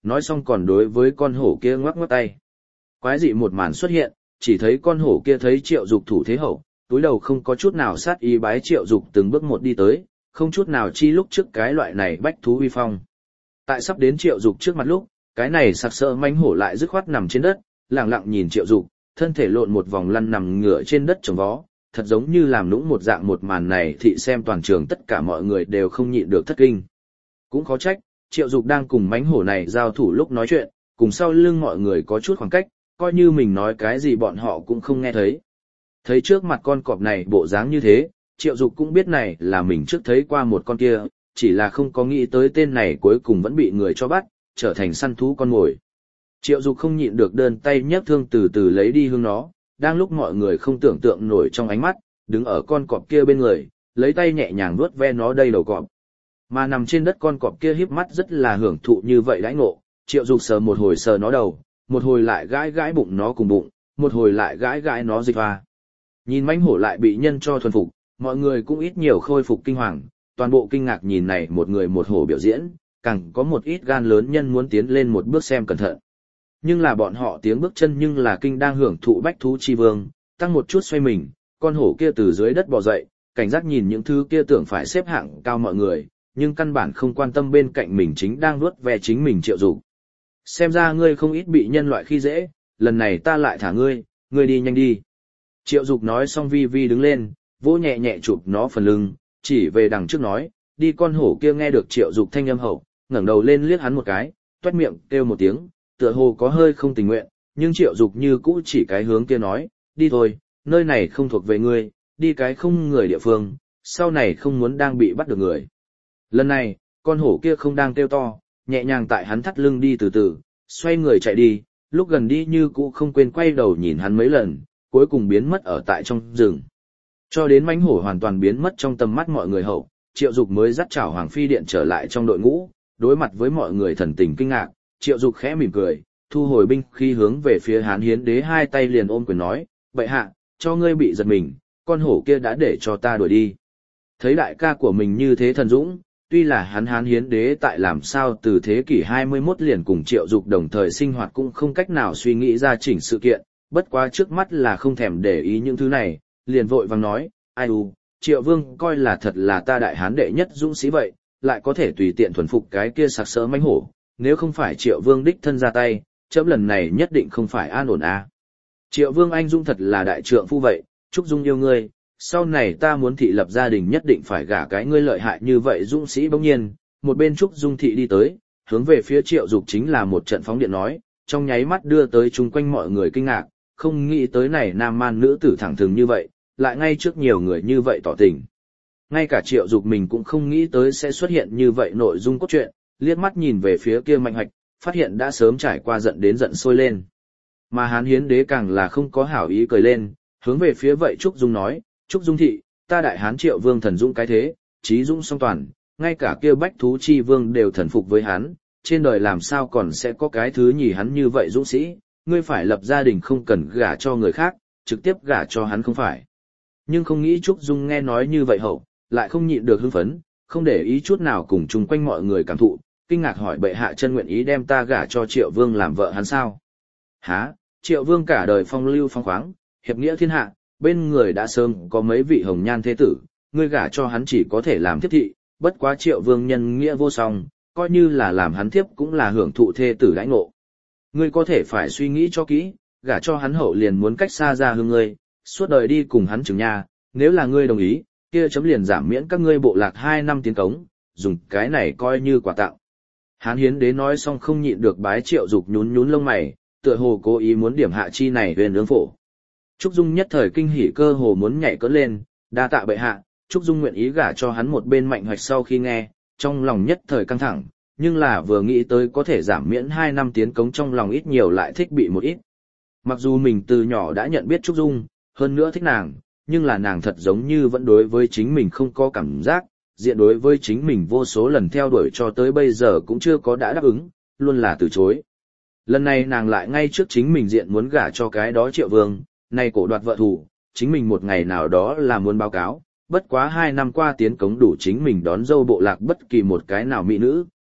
nói xong còn đối với con hổ kia ngoắc ngoắc tay. Quái dị một màn xuất hiện, chỉ thấy con hổ kia thấy Triệu Dục thủ thế hậu, túi đầu không có chút nào sát ý bái Triệu Dục từng bước một đi tới, không chút nào chi lúc trước cái loại này bách thú uy phong. Tại sắp đến Triệu Dục trước mặt lúc, cái này sặc sỡ manh hổ lại dứt khoát nằm trên đất, lặng lặng nhìn Triệu Dục, thân thể lộn một vòng lăn nằm ngửa trên đất trồng vó, thật giống như làm nũng một dạng một màn này thị xem toàn trường tất cả mọi người đều không nhịn được thất kinh. Cũng khó trách, Triệu Dục đang cùng mánh hổ này giao thủ lúc nói chuyện, cùng sau lưng mọi người có chút khoảng cách, coi như mình nói cái gì bọn họ cũng không nghe thấy. Thấy trước mặt con cọp này bộ dáng như thế, Triệu Dục cũng biết này là mình trước thấy qua một con kia, chỉ là không có nghĩ tới tên này cuối cùng vẫn bị người cho bắt, trở thành săn thú con mồi. Triệu Dục không nhịn được đơn tay nhấc thương từ từ lấy đi hướng nó, đang lúc mọi người không tưởng tượng nổi trong ánh mắt, đứng ở con cọp kia bên người, lấy tay nhẹ nhàng vuốt ve nó đầy đầu cọp. Mà nằm trên đất con cọp kia híp mắt rất là hưởng thụ như vậy đãi ngộ, Triệu Dục sờ một hồi sờ nó đầu, một hồi lại gãi gãi bụng nó cùng bụng, một hồi lại gãi gãi nó dịch va. Nhìn mãnh hổ lại bị nhân cho thuần phục, mọi người cũng ít nhiều khôi phục kinh hoàng, toàn bộ kinh ngạc nhìn này một người một hổ biểu diễn, càng có một ít gan lớn nhân muốn tiến lên một bước xem cẩn thận. Nhưng là bọn họ tiếng bước chân nhưng là kinh đang hưởng thụ bách thú chi vương, tăng một chút xoay mình, con hổ kia từ dưới đất bò dậy, cảnh giác nhìn những thứ kia tưởng phải xếp hạng cao mọi người, nhưng căn bản không quan tâm bên cạnh mình chính đang nuốt ve chính mình Triệu Dục. Xem ra ngươi không ít bị nhân loại khi dễ, lần này ta lại thả ngươi, ngươi đi nhanh đi. Triệu Dục nói xong vi vi đứng lên, vỗ nhẹ nhẹ chụp nó phần lưng, chỉ về đằng trước nói, đi. Con hổ kia nghe được Triệu Dục thanh âm hậu, ngẩng đầu lên liếc hắn một cái, toét miệng kêu một tiếng, tựa hồ có hơi không tình nguyện, nhưng Triệu Dục như cũ chỉ cái hướng kia nói, đi thôi, nơi này không thuộc về ngươi, đi cái không người địa phương, sau này không muốn đang bị bắt được người. Lần này, con hổ kia không đang kêu to, nhẹ nhàng tại hắn thắt lưng đi từ từ, xoay người chạy đi, lúc gần đi như cũ không quên quay đầu nhìn hắn mấy lần, cuối cùng biến mất ở tại trong rừng. Cho đến mãnh hổ hoàn toàn biến mất trong tầm mắt mọi người hậu, Triệu Dục mới dắt chảo Hoàng Phi Điện trở lại trong đội ngũ, đối mặt với mọi người thần tình kinh ngạc, Triệu Dục khẽ mỉm cười, thu hồi binh khi hướng về phía Hán Hiến Đế hai tay liền ôm quyền nói, bệ hạ, cho ngươi bị giật mình, con hổ kia đã để cho ta đuổi đi. Thấy đại ca của mình như thế thần dũng, tuy là hắn Hán Hiến Đế tại làm sao từ thế kỷ hai mươi mốt liền cùng Triệu Dục đồng thời sinh hoạt cũng không cách nào suy nghĩ ra chỉnh sự kiện, bất quá trước mắt là không thèm để ý những thứ này, liền vội vàng nói, ai u, Triệu Vương coi là thật là ta đại hán đệ nhất dũng sĩ vậy, lại có thể tùy tiện thuần phục cái kia sặc sỡ mãnh hổ, nếu không phải Triệu Vương đích thân ra tay, chấm lần này nhất định không phải an ổn à. Triệu Vương anh dũng thật là đại trượng phu vậy, Trúc Dung yêu ngươi, sau này ta muốn thị lập gia đình nhất định phải gả cái ngươi lợi hại như vậy dũng sĩ. Bỗng nhiên, một bên Trúc Dung thị đi tới, hướng về phía Triệu Dục chính là một trận phóng điện nói, trong nháy mắt đưa tới chung quanh mọi người kinh ngạc, không nghĩ tới này nam man nữ tử thẳng thừng như vậy, lại ngay trước nhiều người như vậy tỏ tình. Ngay cả Triệu Dục mình cũng không nghĩ tới sẽ xuất hiện như vậy nội dung cốt truyện, liếc mắt nhìn về phía kia Mạnh Hoạch, phát hiện đã sớm trải qua giận đến giận sôi lên. Mà Hán Hiến Đế càng là không có hảo ý cười lên, hướng về phía vậy Trúc Dung nói, Trúc Dung thị, ta đại hán Triệu Vương thần dũng cái thế, trí dũng song toàn, ngay cả kia bách thú chi vương đều thần phục với hắn, trên đời làm sao còn sẽ có cái thứ nhì hắn như vậy dũng sĩ, ngươi phải lập gia đình không cần gả cho người khác, trực tiếp gả cho hắn không phải. Nhưng không nghĩ Trúc Dung nghe nói như vậy hậu, lại không nhịn được hưng phấn, không để ý chút nào cùng chung quanh mọi người cảm thụ, kinh ngạc hỏi bệ hạ chân nguyện ý đem ta gả cho Triệu Vương làm vợ hắn sao? Hả? Triệu Vương cả đời phong lưu phong khoáng, hiệp nghĩa thiên hạ, bên người đã sớm có mấy vị hồng nhan thế tử, ngươi gả cho hắn chỉ có thể làm thiếp thị, bất quá Triệu Vương nhân nghĩa vô song, coi như là làm hắn thiếp cũng là hưởng thụ thê tử đãi ngộ. Ngươi có thể phải suy nghĩ cho kỹ, gả cho hắn hậu liền muốn cách xa ra hương ngươi, suốt đời đi cùng hắn chừng nhà, nếu là ngươi đồng ý, kia chấm liền giảm miễn các ngươi bộ lạc hai năm tiến cống, dùng cái này coi như quà tặng. Hán Hiến Đế nói xong không nhịn được bái Triệu Dục nhún nhún lông mày, tựa hồ cố ý muốn điểm hạ chi này huyền ương phổ. Trúc Dung nhất thời kinh hỉ cơ hồ muốn nhảy cỡ lên, đa tạ bệ hạ, Trúc Dung nguyện ý gả cho hắn một bên Mạnh Hoạch sau khi nghe, trong lòng nhất thời căng thẳng, nhưng là vừa nghĩ tới có thể giảm miễn hai năm tiến cống trong lòng ít nhiều lại thích bị một ít. Mặc dù mình từ nhỏ đã nhận biết Trúc Dung, hơn nữa thích nàng, nhưng là nàng thật giống như vẫn đối với chính mình không có cảm giác, diện đối với chính mình vô số lần theo đuổi cho tới bây giờ cũng chưa có đã đáp ứng, luôn là từ chối. Lần này nàng lại ngay trước chính mình diện muốn gả cho cái đó Triệu Vương, nay cổ đoạt vợ thủ, chính mình một ngày nào đó là muốn báo cáo, bất quá hai năm qua tiến cống đủ chính mình đón dâu bộ lạc bất kỳ một cái nào mỹ nữ,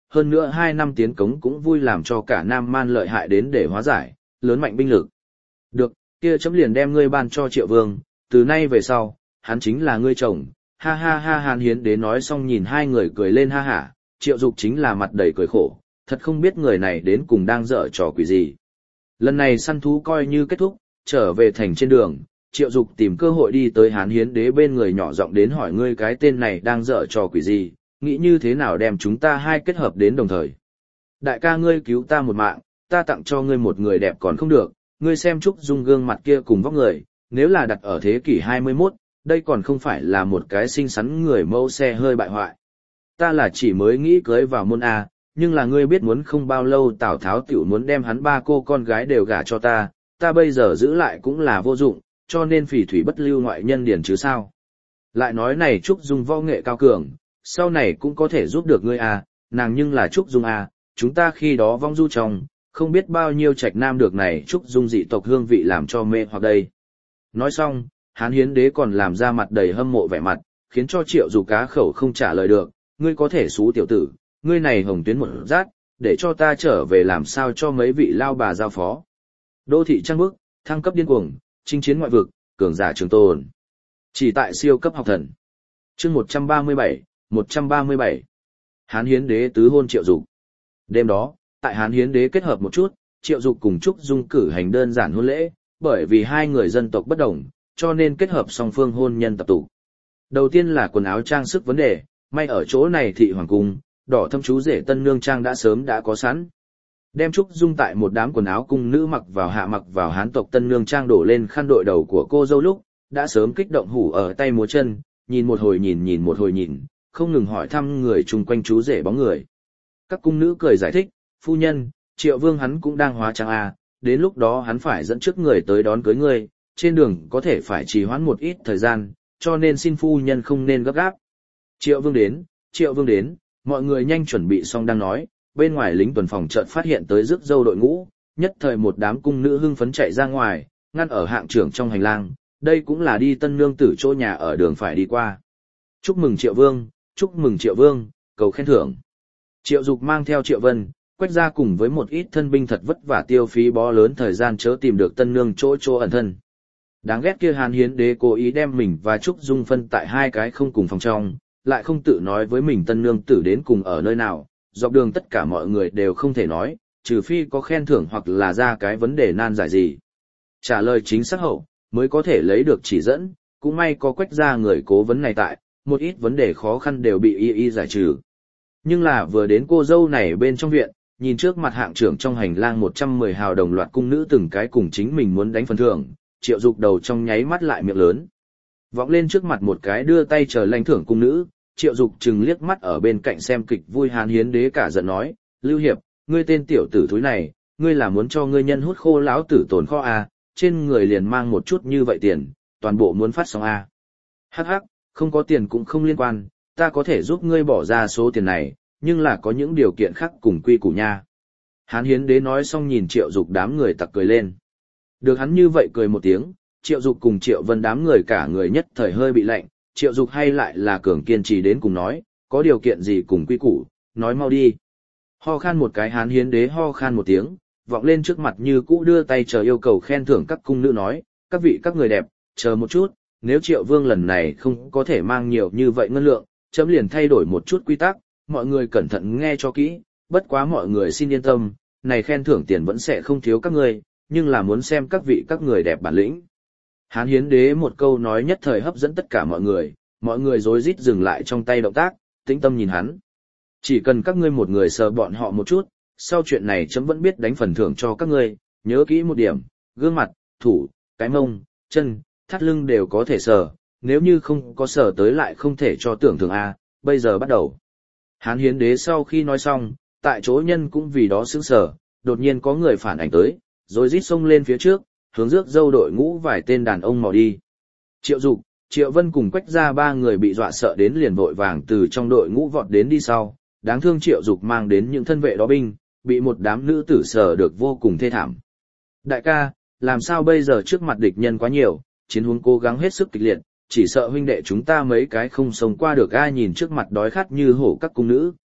hơn nữa hai năm tiến cống cũng vui làm cho cả Nam Man lợi hại đến để hóa giải, lớn mạnh binh lực. Được, kia chấm liền đem ngươi ban cho Triệu Vương, từ nay về sau, hắn chính là ngươi chồng. Ha ha ha. Hàn Hiến Đế nói xong nhìn hai người cười lên ha hả, Triệu Dục chính là mặt đầy cười khổ, thật không biết người này đến cùng đang dở trò quỷ gì. Lần này săn thú coi như kết thúc, trở về thành trên đường, Triệu Dục tìm cơ hội đi tới Hán Hiến Đế bên người nhỏ giọng đến hỏi ngươi cái tên này đang dở trò quỷ gì, nghĩ như thế nào đem chúng ta hai kết hợp đến đồng thời. Đại ca ngươi cứu ta một mạng, ta tặng cho ngươi một người đẹp còn không được, ngươi xem Trúc Dung gương mặt kia cùng vóc người, nếu là đặt ở thế kỷ hai mươi mốt, đây còn không phải là một cái xinh xắn người mẫu xe hơi bại hoại. Ta là chỉ mới nghĩ cưới vào môn A, nhưng là ngươi biết muốn không bao lâu Tào Tháo tiểu muốn đem hắn ba cô con gái đều gả cho ta, ta bây giờ giữ lại cũng là vô dụng, cho nên phỉ thủy bất lưu ngoại nhân điển chứ sao. Lại nói này Trúc Dung võ nghệ cao cường, sau này cũng có thể giúp được ngươi à, nàng nhưng là Trúc Dung à, chúng ta khi đó vong du trong, không biết bao nhiêu trạch nam được này Trúc Dung dị tộc hương vị làm cho mê hoặc đây. Nói xong, Hán Hiến Đế còn làm ra mặt đầy hâm mộ vẻ mặt, khiến cho Triệu Dục cá khẩu không trả lời được, ngươi có thể xú tiểu tử, ngươi này hồng tuyến một rát, để cho ta trở về làm sao cho mấy vị lao bà giao phó. Đô thị trăng bước, thăng cấp điên cuồng, chinh chiến ngoại vực, cường giả trường tồn. Chỉ tại siêu cấp học thần. Chương một trăm ba mươi bảy, một trăm ba mươi bảy. Hán Hiến Đế tứ hôn Triệu Dục. Đêm đó, tại Hán Hiến Đế kết hợp một chút, Triệu Dục cùng Trúc Dung cử hành đơn giản hôn lễ, bởi vì hai người dân tộc bất đồng, cho nên kết hợp song phương hôn nhân tập tục. Đầu tiên là quần áo trang sức vấn đề, may ở chỗ này thị hoàng cung, đỏ thâm chú rể tân nương trang đã sớm đã có sẵn. Đem Trúc Dung tại một đám quần áo cung nữ mặc vào hạ mặc vào hán tộc tân nương trang đổ lên khăn đội đầu của cô dâu lúc, đã sớm kích động hủ ở tay múa chân, nhìn một hồi nhìn nhìn một hồi nhìn, không ngừng hỏi thăm người chung quanh chú rể bóng người. Các cung nữ cười giải thích, phu nhân, Triệu Vương hắn cũng đang hóa trang à, đến lúc đó hắn phải dẫn trước người tới đón cưới ngươi, trên đường có thể phải trì hoãn một ít thời gian, cho nên xin phu nhân không nên gấp gáp. Triệu Vương đến, Triệu Vương đến, mọi người nhanh chuẩn bị xong đang nói, bên ngoài lính tuần phòng chợt phát hiện tới rước dâu đội ngũ, nhất thời một đám cung nữ hưng phấn chạy ra ngoài, ngăn ở hạng trưởng trong hành lang, đây cũng là đi tân nương tử chỗ nhà ở đường phải đi qua. Chúc mừng Triệu Vương, chúc mừng Triệu Vương, cầu khen thưởng. Triệu Dục mang theo Triệu Vân, Quách gia cùng với một ít thân binh thật vất vả tiêu phí bó lớn thời gian chớ tìm được tân nương chỗ chỗ ẩn thân. Đáng ghét kia Hán Hiến Đế cố ý đem mình và Trúc Dung phân tại hai cái không cùng phòng trong, lại không tự nói với mình tân nương tử đến cùng ở nơi nào, dọc đường tất cả mọi người đều không thể nói, trừ phi có khen thưởng hoặc là ra cái vấn đề nan giải gì. Trả lời chính xác hậu, mới có thể lấy được chỉ dẫn, cũng may có Quách gia người cố vấn này tại, một ít vấn đề khó khăn đều bị y y giải trừ. Nhưng là vừa đến cô dâu này bên trong viện, nhìn trước mặt hạng trưởng trong hành lang một trăm mười hào đồng loạt cung nữ từng cái cùng chính mình muốn đánh phần thưởng, Triệu Dục đầu trong nháy mắt lại miệng lớn. Vọng lên trước mặt một cái đưa tay chờ lãnh thưởng cung nữ, Triệu Dục chừng liếc mắt ở bên cạnh xem kịch vui Hán Hiến Đế cả giận nói, Lưu Hiệp, ngươi tên tiểu tử thúi này, ngươi là muốn cho ngươi nhân hút khô lão tử tồn kho à, trên người liền mang một chút như vậy tiền, toàn bộ muốn phát xong à. Hắc hắc, không có tiền cũng không liên quan, ta có thể giúp ngươi bỏ ra số tiền này, nhưng là có những điều kiện khác cùng quy củ nha. Hán Hiến Đế nói xong nhìn Triệu Dục đám người tặc cười lên. Được hắn như vậy cười một tiếng, Triệu Dục cùng Triệu Vân đám người cả người nhất thời hơi bị lạnh, Triệu Dục hay lại là cường kiên trì đến cùng nói, có điều kiện gì cùng quy củ, nói mau đi. Ho khan một cái Hán Hiến Đế ho khan một tiếng, vọng lên trước mặt như cũ đưa tay chờ yêu cầu khen thưởng các cung nữ nói, các vị các người đẹp, chờ một chút, nếu Triệu Vương lần này không có thể mang nhiều như vậy ngân lượng, chấm liền thay đổi một chút quy tắc, mọi người cẩn thận nghe cho kỹ, bất quá mọi người xin yên tâm, này khen thưởng tiền vẫn sẽ không thiếu các người, nhưng là muốn xem các vị các người đẹp bản lĩnh. Hán Hiến Đế một câu nói nhất thời hấp dẫn tất cả mọi người, mọi người rối rít dừng lại trong tay động tác, tĩnh tâm nhìn hắn. Chỉ cần các ngươi một người sờ bọn họ một chút, sau chuyện này chấm vẫn biết đánh phần thưởng cho các ngươi, nhớ kỹ một điểm, gương mặt, thủ, cái mông, chân, thắt lưng đều có thể sờ, nếu như không có sờ tới lại không thể cho tưởng thưởng A, bây giờ bắt đầu. Hán Hiến Đế sau khi nói xong, tại chỗ nhân cũng vì đó sững sờ, đột nhiên có người phản ảnh tới, rồi rít xông lên phía trước, hướng rước dâu đội ngũ vài tên đàn ông mò đi. Triệu Dục, Triệu Vân cùng Quách gia ba người bị dọa sợ đến liền vội vàng từ trong đội ngũ vọt đến đi sau, đáng thương Triệu Dục mang đến những thân vệ đó binh, bị một đám nữ tử sờ được vô cùng thê thảm. Đại ca, làm sao bây giờ trước mặt địch nhân quá nhiều, chiến huống cố gắng hết sức kịch liệt, chỉ sợ huynh đệ chúng ta mấy cái không sống qua được. Ai nhìn trước mặt đói khát như hổ các cung nữ,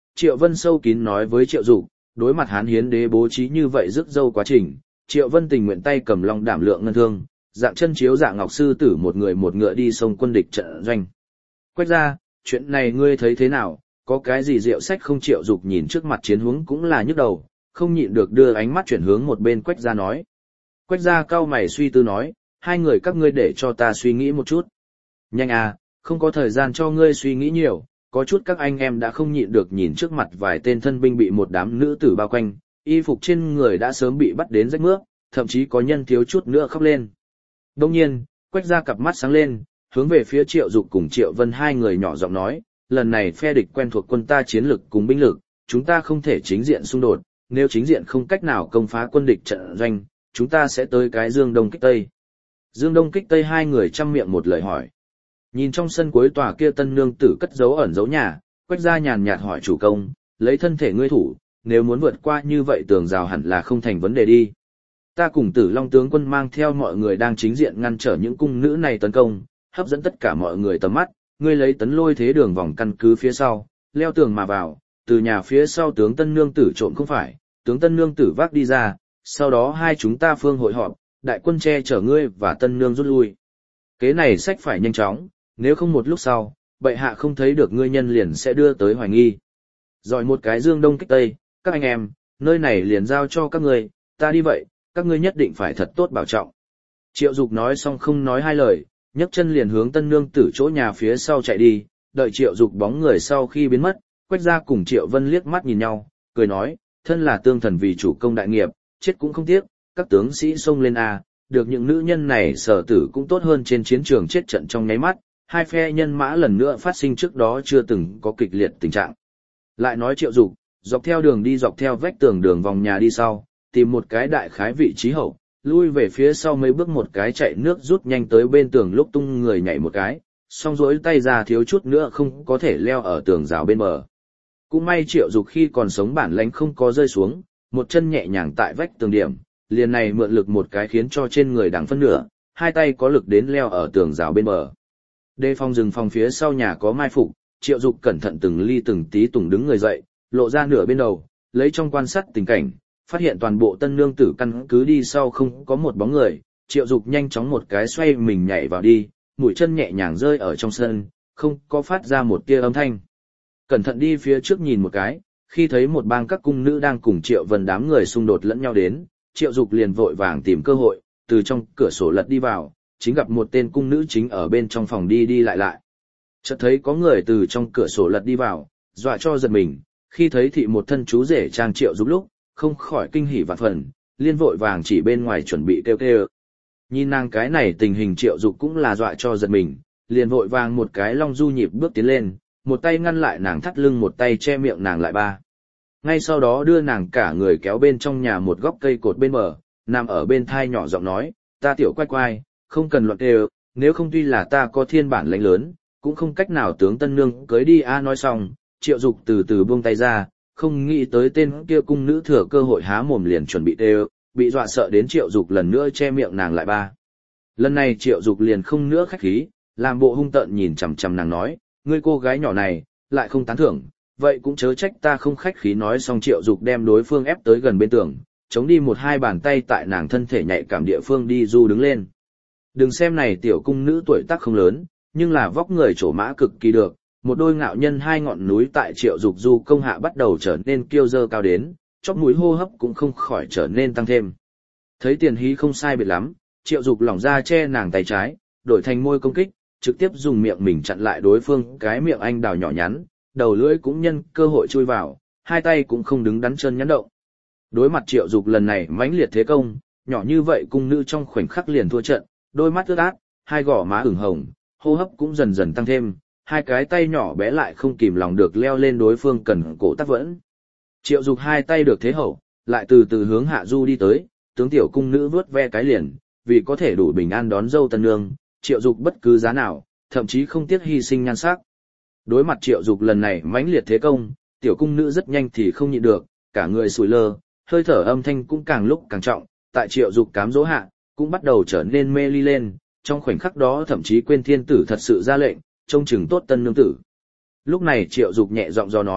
Triệu Vân sâu kín nói với Triệu Dục, đối mặt Hán Hiến đế bố trí như vậy rước dâu quá trình, Triệu Vân tình nguyện tay cầm long đảm lượng ngân thương, dạng chân chiếu dạng ngọc sư tử một người một ngựa đi sông quân địch trận doanh. Quách gia, chuyện này ngươi thấy thế nào, có cái gì diệu sách không? Triệu Dục nhìn trước mặt chiến huống cũng là nhức đầu, không nhịn được đưa ánh mắt chuyển hướng một bên Quách gia nói. Quách gia cau mày suy tư nói, hai người các ngươi để cho ta suy nghĩ một chút. Nhanh à, không có thời gian cho ngươi suy nghĩ nhiều, có chút các anh em đã không nhịn được nhìn trước mặt vài tên thân binh bị một đám nữ tử bao quanh, y phục trên người đã sớm bị bắt đến rách mướp, thậm chí có nhân thiếu chút nữa khóc lên. Đông nhiên, Quách gia cặp mắt sáng lên, hướng về phía Triệu Dục cùng Triệu Vân hai người nhỏ giọng nói, lần này phe địch quen thuộc quân ta chiến lực cùng binh lực, chúng ta không thể chính diện xung đột, nếu chính diện không cách nào công phá quân địch trận doanh, chúng ta sẽ tới cái Dương Đông kích Tây. Dương Đông kích Tây, hai người chăm miệng một lời hỏi. Nhìn trong sân cuối tòa kia tân nương tử cất giấu ẩn giấu nhà, Quách gia nhàn nhạt hỏi chủ công, lấy thân thể ngươi thủ, nếu muốn vượt qua như vậy tường rào hẳn là không thành vấn đề đi. Ta cùng Tử Long tướng quân mang theo mọi người đang chính diện ngăn trở những cung nữ này tấn công, hấp dẫn tất cả mọi người tầm mắt, ngươi lấy tấn lôi thế đường vòng căn cứ phía sau, leo tường mà vào, từ nhà phía sau tướng tân nương tử trộm không phải, tướng tân nương tử vác đi ra, sau đó hai chúng ta phương hội họp, đại quân che chở ngươi và tân nương rút lui. Kế này sách phải nhanh chóng, nếu không một lúc sau, bệ hạ không thấy được ngươi nhân liền sẽ đưa tới hoài nghi. Rồi một cái Dương Đông kích Tây, các anh em, nơi này liền giao cho các ngươi, ta đi vậy, các ngươi nhất định phải thật tốt bảo trọng. Triệu Dục nói xong không nói hai lời, nhấc chân liền hướng tân nương tử chỗ nhà phía sau chạy đi, đợi Triệu Dục bóng người sau khi biến mất, Quách gia cùng Triệu Vân liếc mắt nhìn nhau, cười nói, thân là tương thần vì chủ công đại nghiệp, chết cũng không tiếc, các tướng sĩ xông lên a, được những nữ nhân này sở tử cũng tốt hơn trên chiến trường chết trận trong nháy mắt, hai phe nhân mã lần nữa phát sinh trước đó chưa từng có kịch liệt tình trạng. Lại nói Triệu Dục, dọc theo đường đi dọc theo vách tường đường vòng nhà đi sau, tìm một cái đại khái vị trí hậu, lui về phía sau mấy bước một cái chạy nước rút nhanh tới bên tường lúc tung người nhảy một cái, song rỗi tay ra thiếu chút nữa không có thể leo ở tường rào bên bờ. Cũng may Triệu Dục khi còn sống bản lãnh không có rơi xuống, một chân nhẹ nhàng tại vách tường điểm, liền này mượn lực một cái khiến cho trên người đằng phân nửa, hai tay có lực đến leo ở tường rào bên bờ. Đề phòng rừng phòng phía sau nhà có mai phục, Triệu Dục cẩn thận từng ly từng tí tùng đứng người dậy, lộ ra nửa bên đầu, lấy trong quan sát tình cảnh, phát hiện toàn bộ tân nương tử căn cứ đi sau không có một bóng người, Triệu Dục nhanh chóng một cái xoay mình nhảy vào đi, mũi chân nhẹ nhàng rơi ở trong sân, không có phát ra một tia âm thanh. Cẩn thận đi phía trước nhìn một cái, khi thấy một bang các cung nữ đang cùng Triệu Vân đám người xung đột lẫn nhau đến, Triệu Dục liền vội vàng tìm cơ hội, từ trong cửa sổ lật đi vào, chính gặp một tên cung nữ chính ở bên trong phòng đi đi lại lại. Chợt thấy có người từ trong cửa sổ lật đi vào, dọa cho giật mình, khi thấy thị một thân chú rể trang Triệu Dục lúc, không khỏi kinh hỉ vạn phần, liên vội vàng chỉ bên ngoài chuẩn bị kêu kêu. Nhìn nàng cái này tình hình Triệu Dục cũng là dọa cho giật mình, liền vội vàng một cái long du nhịp bước tiến lên, một tay ngăn lại nàng thắt lưng một tay che miệng nàng lại ba. Ngay sau đó đưa nàng cả người kéo bên trong nhà một góc cây cột bên bờ, nằm ở bên thai nhỏ giọng nói, ta tiểu quay quay, không cần loạn đều, nếu không tuy là ta có thiên bản lãnh lớn, cũng không cách nào tướng tân nương cưới đi a. Nói xong, Triệu Dục từ từ buông tay ra, không nghĩ tới tên kia cung nữ thừa cơ hội há mồm liền chuẩn bị đều, bị dọa sợ đến Triệu Dục lần nữa che miệng nàng lại ba. Lần này Triệu Dục liền không nữa khách khí, làm bộ hung tợn nhìn chằm chằm nàng nói, ngươi cô gái nhỏ này, lại không tán thưởng, vậy cũng chớ trách ta không khách khí. Nói xong Triệu Dục đem đối phương ép tới gần bên tường, chống đi một hai bàn tay tại nàng thân thể nhạy cảm địa phương đi du đứng lên. Đừng xem này tiểu cung nữ tuổi tác không lớn, nhưng là vóc người trổ mã cực kỳ được, một đôi ngạo nhân hai ngọn núi tại Triệu Dục du công hạ bắt đầu trở nên kiêu dơ cao đến, chóp mũi hô hấp cũng không khỏi trở nên tăng thêm. Thấy tiền hí không sai biệt lắm, Triệu Dục lỏng ra che nàng tay trái, đổi thành môi công kích, trực tiếp dùng miệng mình chặn lại đối phương cái miệng anh đào nhỏ nhắn, đầu lưỡi cũng nhân cơ hội chui vào, hai tay cũng không đứng đắn chân nhắn động. Đối mặt Triệu Dục lần này mãnh liệt thế công, nhỏ như vậy cung nữ trong khoảnh khắc liền thua trận, đôi mắt ướt át, hai gò má ửng hồng, hô hấp cũng dần dần tăng thêm, hai cái tay nhỏ bé lại không kìm lòng được leo lên đối phương cần cổ tác vẫn. Triệu Dục hai tay được thế hậu, lại từ từ hướng hạ du đi tới, tướng tiểu cung nữ vớt ve cái liền, vì có thể đủ bình an đón dâu tân nương, Triệu Dục bất cứ giá nào, thậm chí không tiếc hy sinh nhan sắc. Đối mặt Triệu Dục lần này mãnh liệt thế công, tiểu cung nữ rất nhanh thì không nhịn được, cả người sùi lơ, hơi thở âm thanh cũng càng lúc càng trọng, tại Triệu Dục cám dỗ hạ, cũng bắt đầu trở nên mê ly lên, trong khoảnh khắc đó thậm chí quên thiên tử thật sự ra lệnh, trông chừng tốt tân nương tử. Lúc này Triệu Dục nhẹ giọng do nói,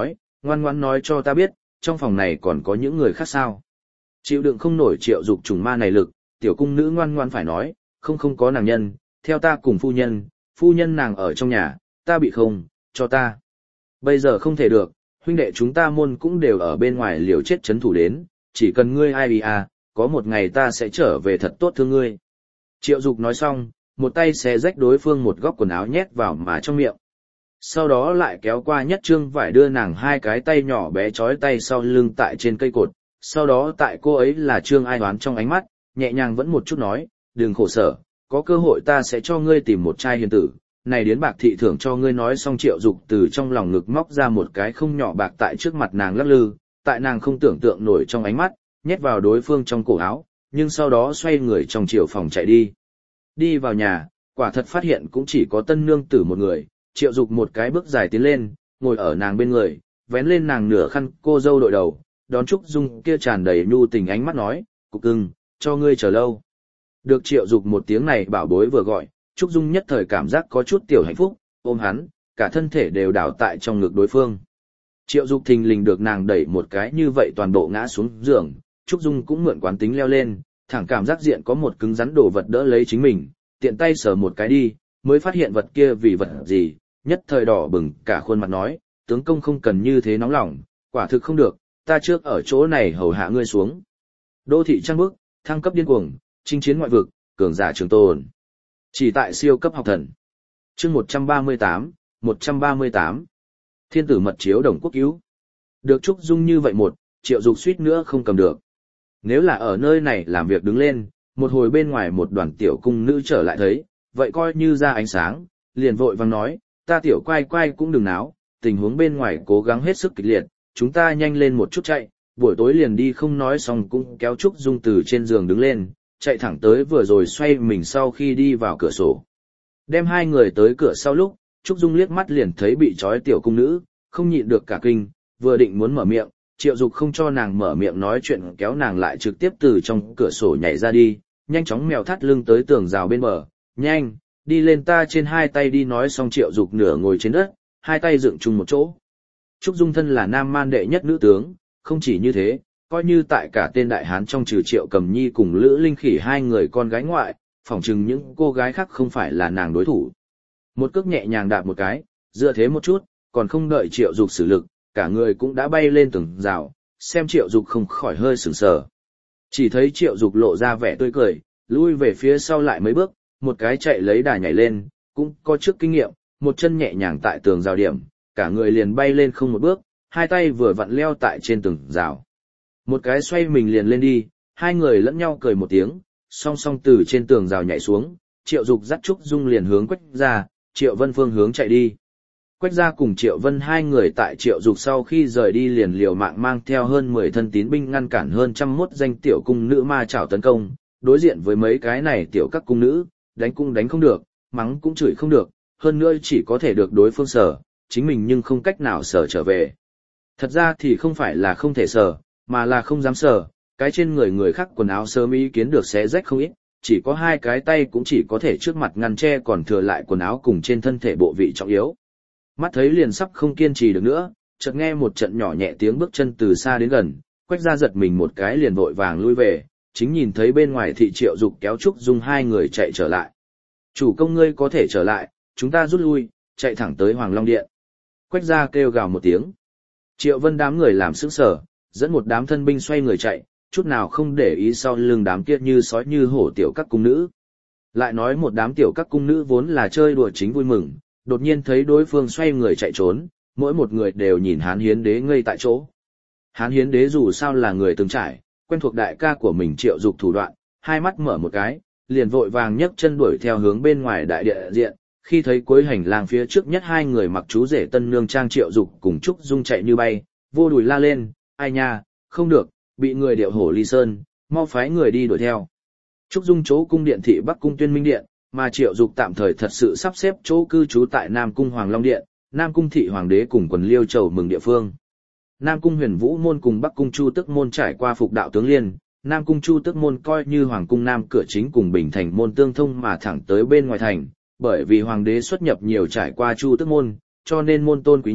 Ngoan ngoãn nói cho ta biết, trong phòng này còn có những người khác sao? Chịu đựng không nổi Triệu Dục trùng ma này lực, tiểu cung nữ ngoan ngoãn phải nói, không không có nàng nhân, theo ta cùng phu nhân, phu nhân nàng ở trong nhà, ta bị không, cho ta. Bây giờ không thể được, huynh đệ chúng ta môn cũng đều ở bên ngoài liều chết chấn thủ đến, chỉ cần ngươi ai đi à, có một ngày ta sẽ trở về thật tốt thương ngươi. Triệu Dục nói xong, một tay xé rách đối phương một góc quần áo nhét vào mà trong miệng. Sau đó lại kéo qua nhất trương vải đưa nàng hai cái tay nhỏ bé trói tay sau lưng tại trên cây cột, sau đó tại cô ấy là trương ai đoán trong ánh mắt, nhẹ nhàng vẫn một chút nói, đừng khổ sở, có cơ hội ta sẽ cho ngươi tìm một trai hiền tử, này điến bạc thị thưởng cho ngươi. Nói xong Triệu Dục từ trong lòng ngực móc ra một cái không nhỏ bạc tại trước mặt nàng lắc lư, tại nàng không tưởng tượng nổi trong ánh mắt, nhét vào đối phương trong cổ áo, nhưng sau đó xoay người trong chiều phòng chạy đi. Đi vào nhà, quả thật phát hiện cũng chỉ có tân nương tử một người, Triệu Dục một cái bước dài tiến lên, ngồi ở nàng bên người, vén lên nàng nửa khăn cô dâu đội đầu, đón Trúc Dung kia tràn đầy nhu tình ánh mắt nói, cục cưng, cho ngươi chờ lâu. Được Triệu Dục một tiếng này bảo bối vừa gọi, Trúc Dung nhất thời cảm giác có chút tiểu hạnh phúc, ôm hắn, cả thân thể đều đảo tại trong ngực đối phương. Triệu Dục thình lình được nàng đẩy một cái như vậy toàn bộ ngã xuống giường, Trúc Dung cũng mượn quán tính leo lên, thẳng cảm giác diện có một cứng rắn đồ vật đỡ lấy chính mình, tiện tay sờ một cái đi, mới phát hiện vật kia vì vật gì, nhất thời đỏ bừng cả khuôn mặt nói, tướng công không cần như thế nóng lòng, quả thực không được, ta trước ở chỗ này hầu hạ ngươi xuống. Đô thị trăng bước, thăng cấp điên cuồng, chinh chiến ngoại vực, cường giả trường tồn. Chỉ tại siêu cấp học thần. Chương một trăm ba mươi tám, một trăm ba mươi tám. Thiên tử mật chiếu đồng quốc cứu. Được Trúc Dung như vậy một, Triệu Dục suýt nữa không cầm được. Nếu là ở nơi này làm việc đứng lên, một hồi bên ngoài một đoàn tiểu cung nữ trở lại thấy, vậy coi như ra ánh sáng, liền vội vang nói, ta tiểu quay quay cũng đừng náo, tình huống bên ngoài cố gắng hết sức kịch liệt, chúng ta nhanh lên một chút chạy, buổi tối liền đi. Không nói xong cũng kéo Trúc Dung từ trên giường đứng lên, chạy thẳng tới vừa rồi xoay mình sau khi đi vào cửa sổ. Đem hai người tới cửa sau lúc, Trúc Dung liếc mắt liền thấy bị trói tiểu cung nữ, không nhịn được cả kinh, vừa định muốn mở miệng, Triệu Dục không cho nàng mở miệng nói chuyện, kéo nàng lại trực tiếp từ trong cửa sổ nhảy ra đi, nhanh chóng mèo thắt lưng tới tường rào bên bờ, nhanh, đi lên ta trên hai tay đi. Nói xong Triệu Dục nửa ngồi trên đất, hai tay dựng chung một chỗ. Trúc Dung thân là nam man đệ nhất nữ tướng, không chỉ như thế, coi như tại cả tên đại hán trong trừ Triệu Cầm Nhi cùng Lữ Linh Khỉ hai người con gái ngoại, phỏng chừng những cô gái khác không phải là nàng đối thủ. Một cước nhẹ nhàng đạp một cái, dựa thế một chút, còn không đợi Triệu Dục sử lực, cả người cũng đã bay lên tường rào, xem Triệu Dục không khỏi hơi sửng sờ. Chỉ thấy Triệu Dục lộ ra vẻ tươi cười, lui về phía sau lại mấy bước, một cái chạy lấy đà nhảy lên, cũng có trước kinh nghiệm, một chân nhẹ nhàng tại tường rào điểm, cả người liền bay lên không một bước, hai tay vừa vặn leo tại trên tường rào. Một cái xoay mình liền lên đi, hai người lẫn nhau cười một tiếng, song song từ trên tường rào nhảy xuống, Triệu Dục dắt Trúc Dung liền hướng Quách gia, Triệu Vân phương hướng chạy đi. Quách gia cùng Triệu Vân hai người tại Triệu Dục sau khi rời đi liền liều mạng mang theo hơn mười thân tín binh ngăn cản hơn trăm mốt danh tiểu cung nữ ma chảo tấn công, đối diện với mấy cái này tiểu các cung nữ, đánh cũng đánh không được, mắng cũng chửi không được, hơn nữa chỉ có thể được đối phương sở, chính mình nhưng không cách nào sở trở về. Thật ra thì không phải là không thể sở, mà là không dám sở, cái trên người người khác quần áo sớm ý kiến được xé rách không ít, chỉ có hai cái tay cũng chỉ có thể trước mặt ngăn che còn thừa lại quần áo cùng trên thân thể bộ vị trọng yếu. Mắt thấy liền sắp không kiên trì được nữa, chợt nghe một trận nhỏ nhẹ tiếng bước chân từ xa đến gần, Quách gia giật mình một cái liền vội vàng lui về, chính nhìn thấy bên ngoài thị Triệu Dục kéo Trúc Dung hai người chạy trở lại. Chủ công ngươi có thể trở lại, chúng ta rút lui, chạy thẳng tới Hoàng Long Điện. Quách gia kêu gào một tiếng. Triệu Vân đám người làm sững sờ, dẫn một đám thân binh xoay người chạy, chút nào không để ý sau lưng đám kia như sói như hổ tiểu các cung nữ. Lại nói một đám tiểu các cung nữ vốn là chơi đùa chính vui mừng, đột nhiên thấy đối phương xoay người chạy trốn, mỗi một người đều nhìn Hán Hiến Đế ngây tại chỗ. Hán Hiến Đế dù sao là người từng trải, quen thuộc đại ca của mình Triệu Dục thủ đoạn, hai mắt mở một cái, liền vội vàng nhấc chân đuổi theo hướng bên ngoài đại địa diện, khi thấy cuối hành lang phía trước nhất hai người mặc chú rể tân nương trang Triệu Dục cùng Trúc Dung chạy như bay, vô đùi la lên, ai nha, không được, bị người điệu hổ ly sơn, mau phái người đi đuổi theo. Trúc Dung chỗ cung điện thị Bắc cung Tuyên Minh Điện, mà Triệu Dục tạm thời thật sự sắp xếp chỗ cư trú tại Nam cung Hoàng Long Điện, Nam cung thị Hoàng đế cùng quần liêu chầu mừng địa phương. Nam cung Huyền Vũ môn cùng Bắc cung Chu Tức môn trải qua phục đạo tướng liên, Nam cung Chu Tức môn coi như Hoàng cung Nam cửa chính cùng Bình Thành môn tương thông mà thẳng tới bên ngoài thành, bởi vì Hoàng đế xuất nhập nhiều trải qua Chu Tức môn, cho nên môn tôn quý nhất,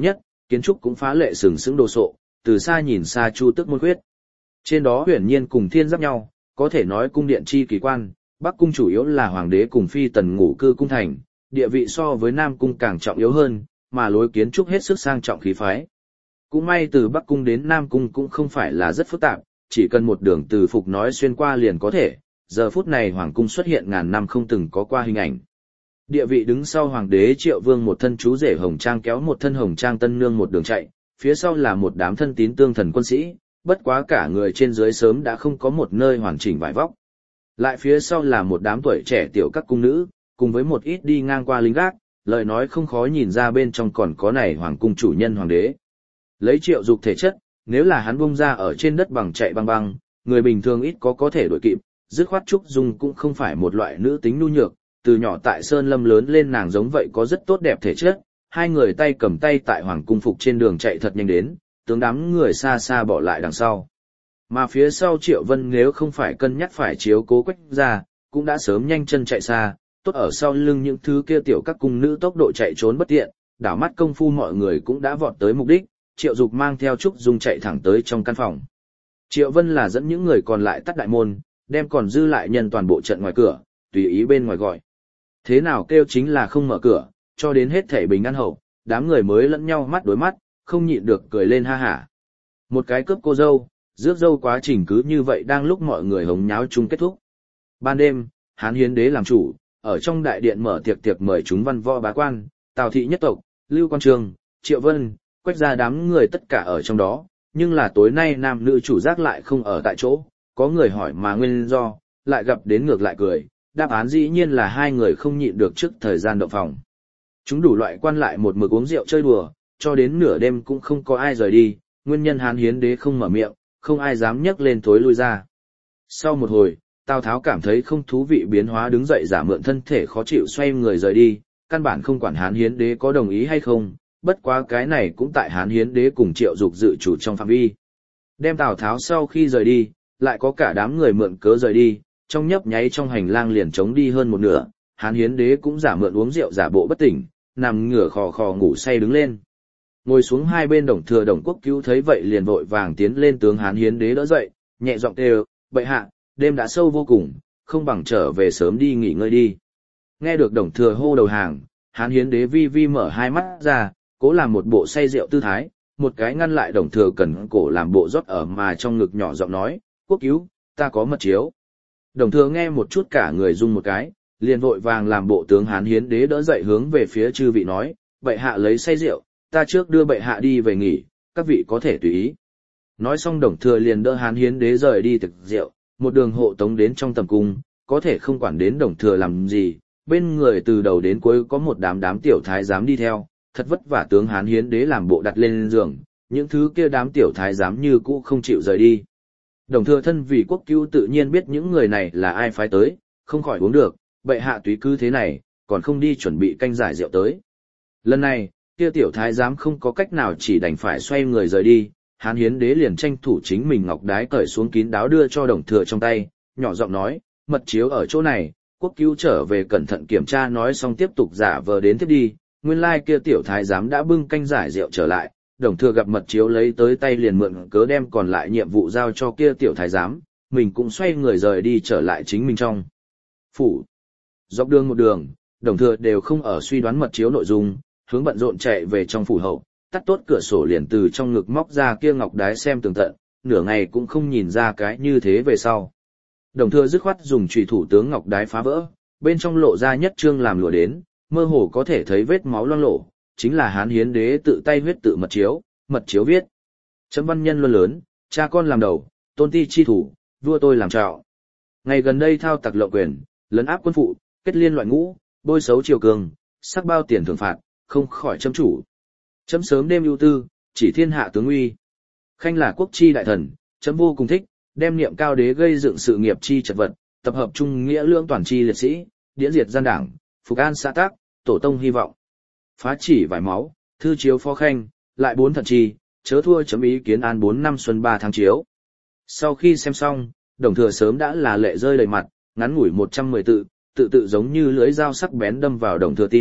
kiến trúc cũng phá lệ sừng sững đồ sộ, từ xa nhìn xa Chu Tước môn khuyết. Trên đó huyền nhiên cùng thiên giáp nhau, có thể nói cung điện chi kỳ quan, Bắc cung chủ yếu là hoàng đế cùng phi tần ngủ cư cung thành, địa vị so với Nam cung càng trọng yếu hơn, mà lối kiến trúc hết sức sang trọng khí phái. Cũng may từ Bắc cung đến Nam cung cũng không phải là rất phức tạp, chỉ cần một đường từ phục nói xuyên qua liền có thể, giờ phút này hoàng cung xuất hiện ngàn năm không từng có qua hình ảnh. Địa vị đứng sau hoàng đế Triệu Vương một thân chú rể hồng trang kéo một thân hồng trang tân nương một đường chạy, phía sau là một đám thân tín tương thần quân sĩ, bất quá cả người trên dưới sớm đã không có một nơi hoàn chỉnh vải vóc. Lại phía sau là một đám tuổi trẻ tiểu các cung nữ, cùng với một ít đi ngang qua lính gác, lời nói không khó nhìn ra bên trong còn có này hoàng cung chủ nhân hoàng đế. Lấy Triệu Dục thể chất, nếu là hắn bung ra ở trên đất bằng chạy băng băng, người bình thường ít có có thể đuổi kịp, dứt khoát Trúc Dung cũng không phải một loại nữ tính nhu nhược, từ nhỏ tại Sơn Lâm lớn lên nàng giống vậy có rất tốt đẹp thể chất, hai người tay cầm tay tại hoàng cung phục trên đường chạy thật nhanh đến, tướng đám người xa xa bỏ lại đằng sau. Mà phía sau Triệu Vân nếu không phải cân nhắc phải chiếu cố Quách ra, cũng đã sớm nhanh chân chạy xa, tốt ở sau lưng những thứ kia tiểu các cung nữ tốc độ chạy trốn bất tiện, đảo mắt công phu mọi người cũng đã vọt tới mục đích, Triệu Dục mang theo Trúc Dung chạy thẳng tới trong căn phòng. Triệu Vân là dẫn những người còn lại tắt đại môn, đem còn dư lại nhân toàn bộ trận ngoài cửa, tùy ý bên ngoài gọi. Thế nào kêu chính là không mở cửa, cho đến hết thảy bình an hậu, đám người mới lẫn nhau mắt đối mắt, không nhịn được cười lên ha hả. Một cái cướp cô dâu, rước dâu quá trình cứ như vậy đang lúc mọi người hống nháo chung kết thúc. Ban đêm, Hán Hiến Đế làm chủ, ở trong đại điện mở tiệc tiệc mời chúng văn võ bá quan, Tào thị nhất tộc, Lưu Quan Trường, Triệu Vân, Quách ra đám người tất cả ở trong đó, nhưng là tối nay nam nữ chủ giác lại không ở tại chỗ, có người hỏi mà nguyên do, lại gặp đến ngược lại cười, đáp án dĩ nhiên là hai người không nhịn được trước thời gian động phòng. Chúng đủ loại quan lại một mực uống rượu chơi đùa, cho đến nửa đêm cũng không có ai rời đi, nguyên nhân Hán Hiến Đế không mở miệng, không ai dám nhấc lên thối lui ra. Sau một hồi, Tào Tháo cảm thấy không thú vị biến hóa đứng dậy giả mượn thân thể khó chịu xoay người rời đi, căn bản không quản Hán Hiến Đế có đồng ý hay không, bất quá cái này cũng tại Hán Hiến Đế cùng Triệu Dục dự chủ trong phạm vi. Đem Tào Tháo sau khi rời đi, lại có cả đám người mượn cớ rời đi, trong nhấp nháy trong hành lang liền trống đi hơn một nửa, Hán Hiến Đế cũng giả mượn uống rượu giả bộ bất tỉnh, nằm ngửa khò khò ngủ say đứng lên. Ngồi xuống hai bên Đồng Thừa Đồng Quốc Cứu thấy vậy liền vội vàng tiến lên tướng Hán Hiến Đế đỡ dậy, nhẹ giọng kêu, "Bệ hạ, đêm đã sâu vô cùng, không bằng trở về sớm đi nghỉ ngơi đi." Nghe được Đồng Thừa hô đầu hàng, Hán Hiến Đế vi vi mở hai mắt ra, cố làm một bộ say rượu tư thái, một cái ngăn lại Đồng Thừa cần cổ làm bộ rót ở mà trong ngực nhỏ giọng nói, "Quốc Cứu, ta có mật chiếu." Đồng Thừa nghe một chút cả người rung một cái, liền vội vàng làm bộ tướng Hán Hiến Đế đỡ dậy hướng về phía chư vị nói, "Bệ hạ lấy say rượu, ta trước đưa bệ hạ đi về nghỉ, các vị có thể tùy ý." Nói xong Đồng Thừa liền đỡ Hán Hiến Đế rời đi thực rượu, một đường hộ tống đến trong tầm cung, có thể không quản đến Đồng Thừa làm gì, bên người từ đầu đến cuối có một đám đám tiểu thái giám đi theo, thật vất vả tướng Hán Hiến Đế làm bộ đặt lên giường, những thứ kia đám tiểu thái giám như cũ không chịu rời đi. Đồng Thừa thân vì quốc cứu tự nhiên biết những người này là ai phái tới, không khỏi uống được, bệ hạ túy cứ thế này, còn không đi chuẩn bị canh giải rượu tới. Lần này, kia tiểu thái giám không có cách nào chỉ đành phải xoay người rời đi, Hán Hiến Đế liền tranh thủ chính mình ngọc đái cởi xuống kín đáo đưa cho Đồng Thừa trong tay, nhỏ giọng nói, "Mật chiếu ở chỗ này, quốc cứu trở về cẩn thận kiểm tra." Nói xong tiếp tục giả vờ đến tiếp đi, nguyên lai kia tiểu thái giám đã bưng canh giải rượu trở lại, Đồng Thừa gặp mật chiếu lấy tới tay liền mượn cớ đem còn lại nhiệm vụ giao cho kia tiểu thái giám, mình cũng xoay người rời đi trở lại chính mình trong phủ. Dọc đường một đường, Đồng Thừa đều không ở suy đoán mật chiếu nội dung, hướng bận rộn chạy về trong phủ hậu, tắt tốt cửa sổ liền từ trong ngực móc ra kia ngọc đái xem tường tận, nửa ngày cũng không nhìn ra cái như thế về sau. Đồng Thừa dứt khoát dùng chùy thủ tướng ngọc đái phá vỡ, bên trong lộ ra nhất trương làm lụa đến, mơ hồ có thể thấy vết máu loang lổ, chính là Hán Hiến Đế tự tay huyết tự mật chiếu, mật chiếu viết: "Chấm văn nhân luân lớn, cha con làm đầu, tôn ti chi thủ, vua tôi làm trạo. Ngày gần đây thao tặc lộng quyền, lấn áp quân phụ, kết liên loại ngũ, bôi xấu triều cường, sắc bao tiền thưởng phạt, không khỏi chấm chủ. Chấm sớm đêm ưu tư, chỉ thiên hạ tướng uy. Khanh là quốc chi đại thần, chấm vô cùng thích, đem niệm cao đế gây dựng sự nghiệp chi trật vật, tập hợp trung nghĩa lưỡng toàn chi liệt sĩ, điễn diệt gian đảng, phục an xã tác, tổ tông hy vọng. Phá chỉ vải máu, thư chiếu phó khanh, lại bốn thần chi, chớ thua chấm ý kiến an bốn năm xuân ba tháng chiếu." Sau khi xem xong, Đồng Thừa sớm đã là lệ rơi đầy mặt, ngắn ngủi một trăm mười tự, tự tự giống như lưỡi dao sắc bén đâm vào Đồng Thừa tim,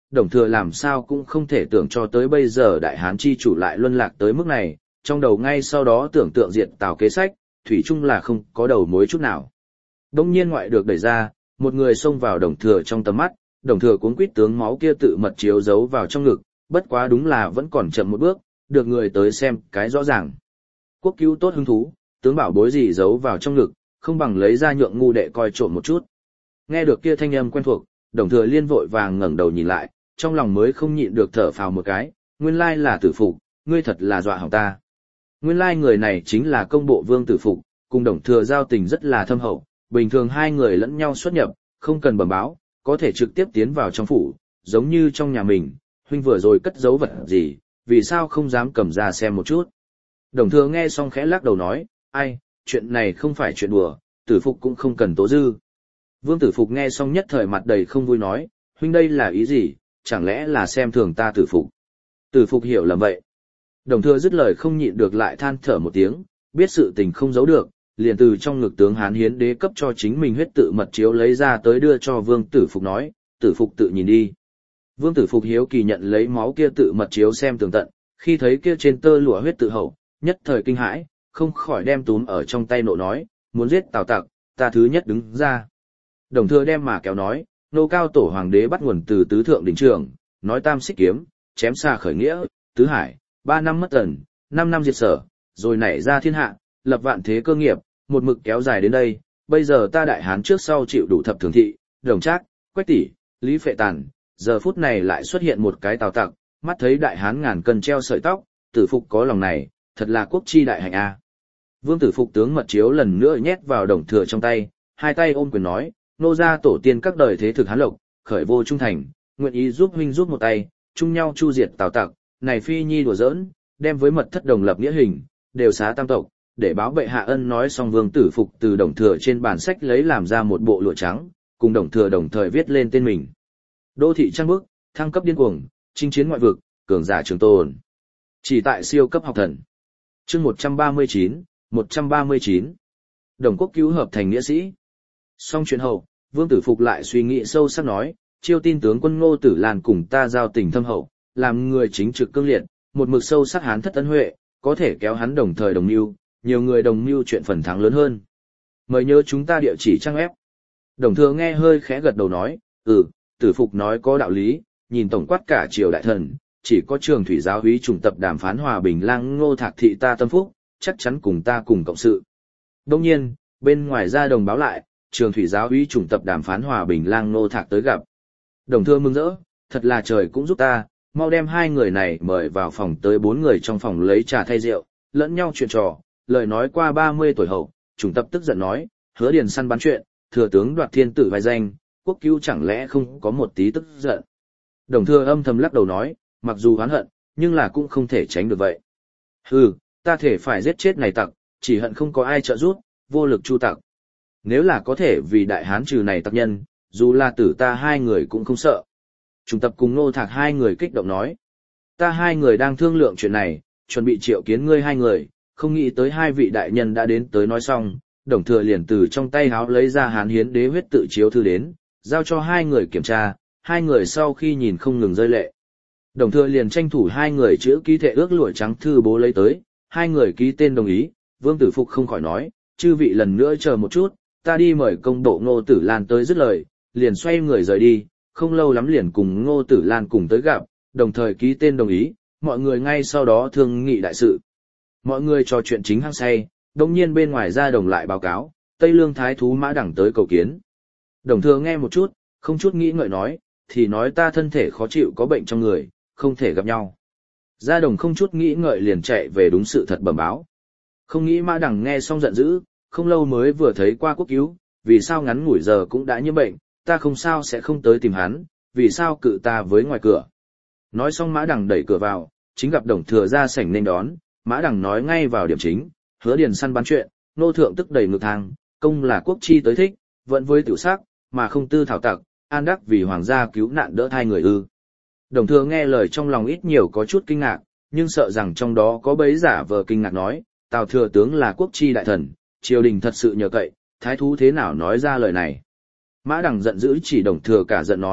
Đồng Thừa làm sao cũng không thể tưởng cho tới bây giờ Đại Hán chi chủ lại luân lạc tới mức này, trong đầu ngay sau đó tưởng tượng diệt Tào kế sách, thủy chung là không có đầu mối chút nào. Đông nhiên ngoại được đẩy ra, một người xông vào Đồng Thừa trong tầm mắt, Đồng Thừa cuống quýt tướng máu kia tự mật chiếu giấu vào trong ngực, bất quá đúng là vẫn còn chậm một bước, được người tới xem cái rõ ràng. Quốc cứu tốt hứng thú, tướng bảo bối gì giấu vào trong ngực, không bằng lấy ra nhượng ngu đệ coi trộm một chút. Nghe được kia thanh âm quen thuộc, Đồng Thừa liên vội vàng ngẩng đầu nhìn lại, trong lòng mới không nhịn được thở phào một cái, nguyên lai là Tử Phục, ngươi thật là dọa hỏng ta. Nguyên lai người này chính là công bộ vương Tử Phục, cùng Đồng Thừa giao tình rất là thâm hậu, bình thường hai người lẫn nhau xuất nhập, không cần bẩm báo, có thể trực tiếp tiến vào trong phủ, giống như trong nhà mình, huynh vừa rồi cất giấu vật gì, vì sao không dám cầm ra xem một chút. Đồng Thừa nghe xong khẽ lắc đầu nói, ai, chuyện này không phải chuyện đùa, Tử Phục cũng không cần tố dư. Vương Tử Phục nghe xong nhất thời mặt đầy không vui nói, huynh đây là ý gì, chẳng lẽ là xem thường ta Tử Phục. Tử Phục hiểu lầm vậy. Đồng Thừa dứt lời không nhịn được lại than thở một tiếng, biết sự tình không giấu được, liền từ trong ngực tướng Hán Hiến Đế cấp cho chính mình huyết tự mật chiếu lấy ra tới đưa cho Vương Tử Phục nói, Tử Phục tự nhìn đi. Vương Tử Phục hiếu kỳ nhận lấy máu kia tự mật chiếu xem tường tận, khi thấy kia trên tơ lụa huyết tự hậu, nhất thời kinh hãi, không khỏi đem túm ở trong tay nộ nói, muốn giết Tào Tặc, ta thứ nhất đứng ra. Đồng Thừa đem mà kéo nói, nô cao tổ hoàng đế bắt nguồn từ tứ thượng đỉnh trường, nói tam xích kiếm, chém xa khởi nghĩa, tứ hải, ba năm mất tần, năm năm diệt sở, rồi nảy ra thiên hạ, lập vạn thế cơ nghiệp, một mực kéo dài đến đây, bây giờ ta Đại Hán trước sau chịu đủ thập thường thị, Đồng Trác, Quách Tỷ, Lý Phệ Tàn, giờ phút này lại xuất hiện một cái Tào Tặc, mắt thấy Đại Hán ngàn cân treo sợi tóc, Tử Phục có lòng này, thật là quốc chi đại hạnh a. Vương Tử Phục tướng mật chiếu lần nữa nhét vào Đồng Thừa trong tay, hai tay ôm quyền nói, nô gia tổ tiên các đời thế thực hán lộc, khởi vô trung thành, nguyện ý giúp huynh giúp một tay, chung nhau chu diệt Tào Tặc, này phi nhi đùa giỡn, đem với mật thất đồng lập nghĩa hình, đều xá tam tộc, để báo bệ hạ ân. Nói xong Vương Tử Phục từ Đồng Thừa trên bản sách lấy làm ra một bộ lụa trắng, cùng Đồng Thừa đồng thời viết lên tên mình. Đô thị trang bức, thăng cấp điên cuồng, chinh chiến ngoại vực, cường giả trường tồn. Chỉ tại siêu cấp học thần. Chương một trăm ba mươi chín, một trăm ba mươi chín. Đồng Quốc cứu hợp thành nghĩa sĩ. Xong chuyện hậu, Vương Tử Phục lại suy nghĩ sâu sắc nói, chiêu tin tướng quân Ngô Tử Lan cùng ta giao tình thâm hậu, làm người chính trực cương liệt, một mực sâu sắc hán thất ân huệ, có thể kéo hắn đồng thời đồng mưu, nhiều người đồng mưu chuyện phần thắng lớn hơn. Mời nhớ chúng ta địa chỉ trang ép. Đồng Thừa nghe hơi khẽ gật đầu nói, ừ, Tử Phục nói có đạo lý, nhìn tổng quát cả triều đại thần, chỉ có trường thủy giáo úy trùng tập đàm phán hòa bình lang Ngô Thạc thị ta tâm phúc, chắc chắn cùng ta cùng cộng sự. Đông nhiên, bên ngoài ra đồng báo lại, trường thủy giáo úy trùng tập đàm phán hòa bình lang Ngô Thạc tới gặp. Đồng Thừa mừng rỡ, thật là trời cũng giúp ta, mau đem hai người này mời vào phòng tới bốn người trong phòng lấy trà thay rượu, lẫn nhau chuyện trò, lời nói qua ba mươi tuổi hậu, trùng tập tức giận nói, hứa điền săn bắn chuyện, thừa tướng đoạt thiên tử vai danh, quốc cứu chẳng lẽ không có một tí tức giận. Đồng Thừa âm thầm lắc đầu nói, mặc dù oán hận, nhưng là cũng không thể tránh được vậy. Hừ, ta thể phải giết chết này tặc, chỉ hận không có ai trợ giúp, vô lực chu tặc. Nếu là có thể vì đại hán trừ này tặc nhân, dù là tử ta hai người cũng không sợ. Trùng tập cùng Ngô Thạc hai người kích động nói, ta hai người đang thương lượng chuyện này, chuẩn bị triệu kiến ngươi hai người, không nghĩ tới hai vị đại nhân đã đến tới nói xong, Đồng Thừa liền từ trong tay háo lấy ra Hán Hiến Đế huyết tự chiếu thư đến, giao cho hai người kiểm tra, hai người sau khi nhìn không ngừng rơi lệ. Đồng Thừa liền tranh thủ hai người chữ ký thệ ước lụa trắng thư bố lấy tới, hai người ký tên đồng ý, Vương Tử Phục không khỏi nói, chư vị lần nữa chờ một chút, ta đi mời công bộ Ngô Tử Lan tới dứt lời, liền xoay người rời đi, không lâu lắm liền cùng Ngô Tử Lan cùng tới gặp, đồng thời ký tên đồng ý, mọi người ngay sau đó thương nghị đại sự. Mọi người trò chuyện chính hăng say, đồng nhiên bên ngoài ra đồng lại báo cáo, Tây Lương Thái Thú Mã Đẳng tới cầu kiến. Đồng Thừa nghe một chút, không chút nghĩ ngợi nói, thì nói ta thân thể khó chịu có bệnh trong người, không thể gặp nhau. Gia Đồng không chút nghĩ ngợi liền chạy về đúng sự thật bẩm báo. Không nghĩ Mã Đẳng nghe xong giận dữ, không lâu mới vừa thấy qua quốc cứu, vì sao ngắn ngủi giờ cũng đã nhiễm bệnh, ta không sao sẽ không tới tìm hắn, vì sao cự ta với ngoài cửa. Nói xong Mã Đằng đẩy cửa vào, chính gặp Đồng Thừa ra sảnh nên đón, Mã Đằng nói ngay vào điểm chính, hứa điền săn bắn chuyện, nô thượng tức đầy ngược thang, công là quốc chi tới thích, vẫn với tiểu sắc, mà không tư thảo tặc, an đắc vì hoàng gia cứu nạn đỡ thai người ư. Đồng Thừa nghe lời trong lòng ít nhiều có chút kinh ngạc, nhưng sợ rằng trong đó có bấy giả vờ kinh ngạc nói, Tào thừa tướng là quốc chi đại thần, triều đình thật sự nhờ cậy, thái thú thế nào nói ra lời này. Mã Đằng giận dữ chỉ Đồng Thừa cả giận nói,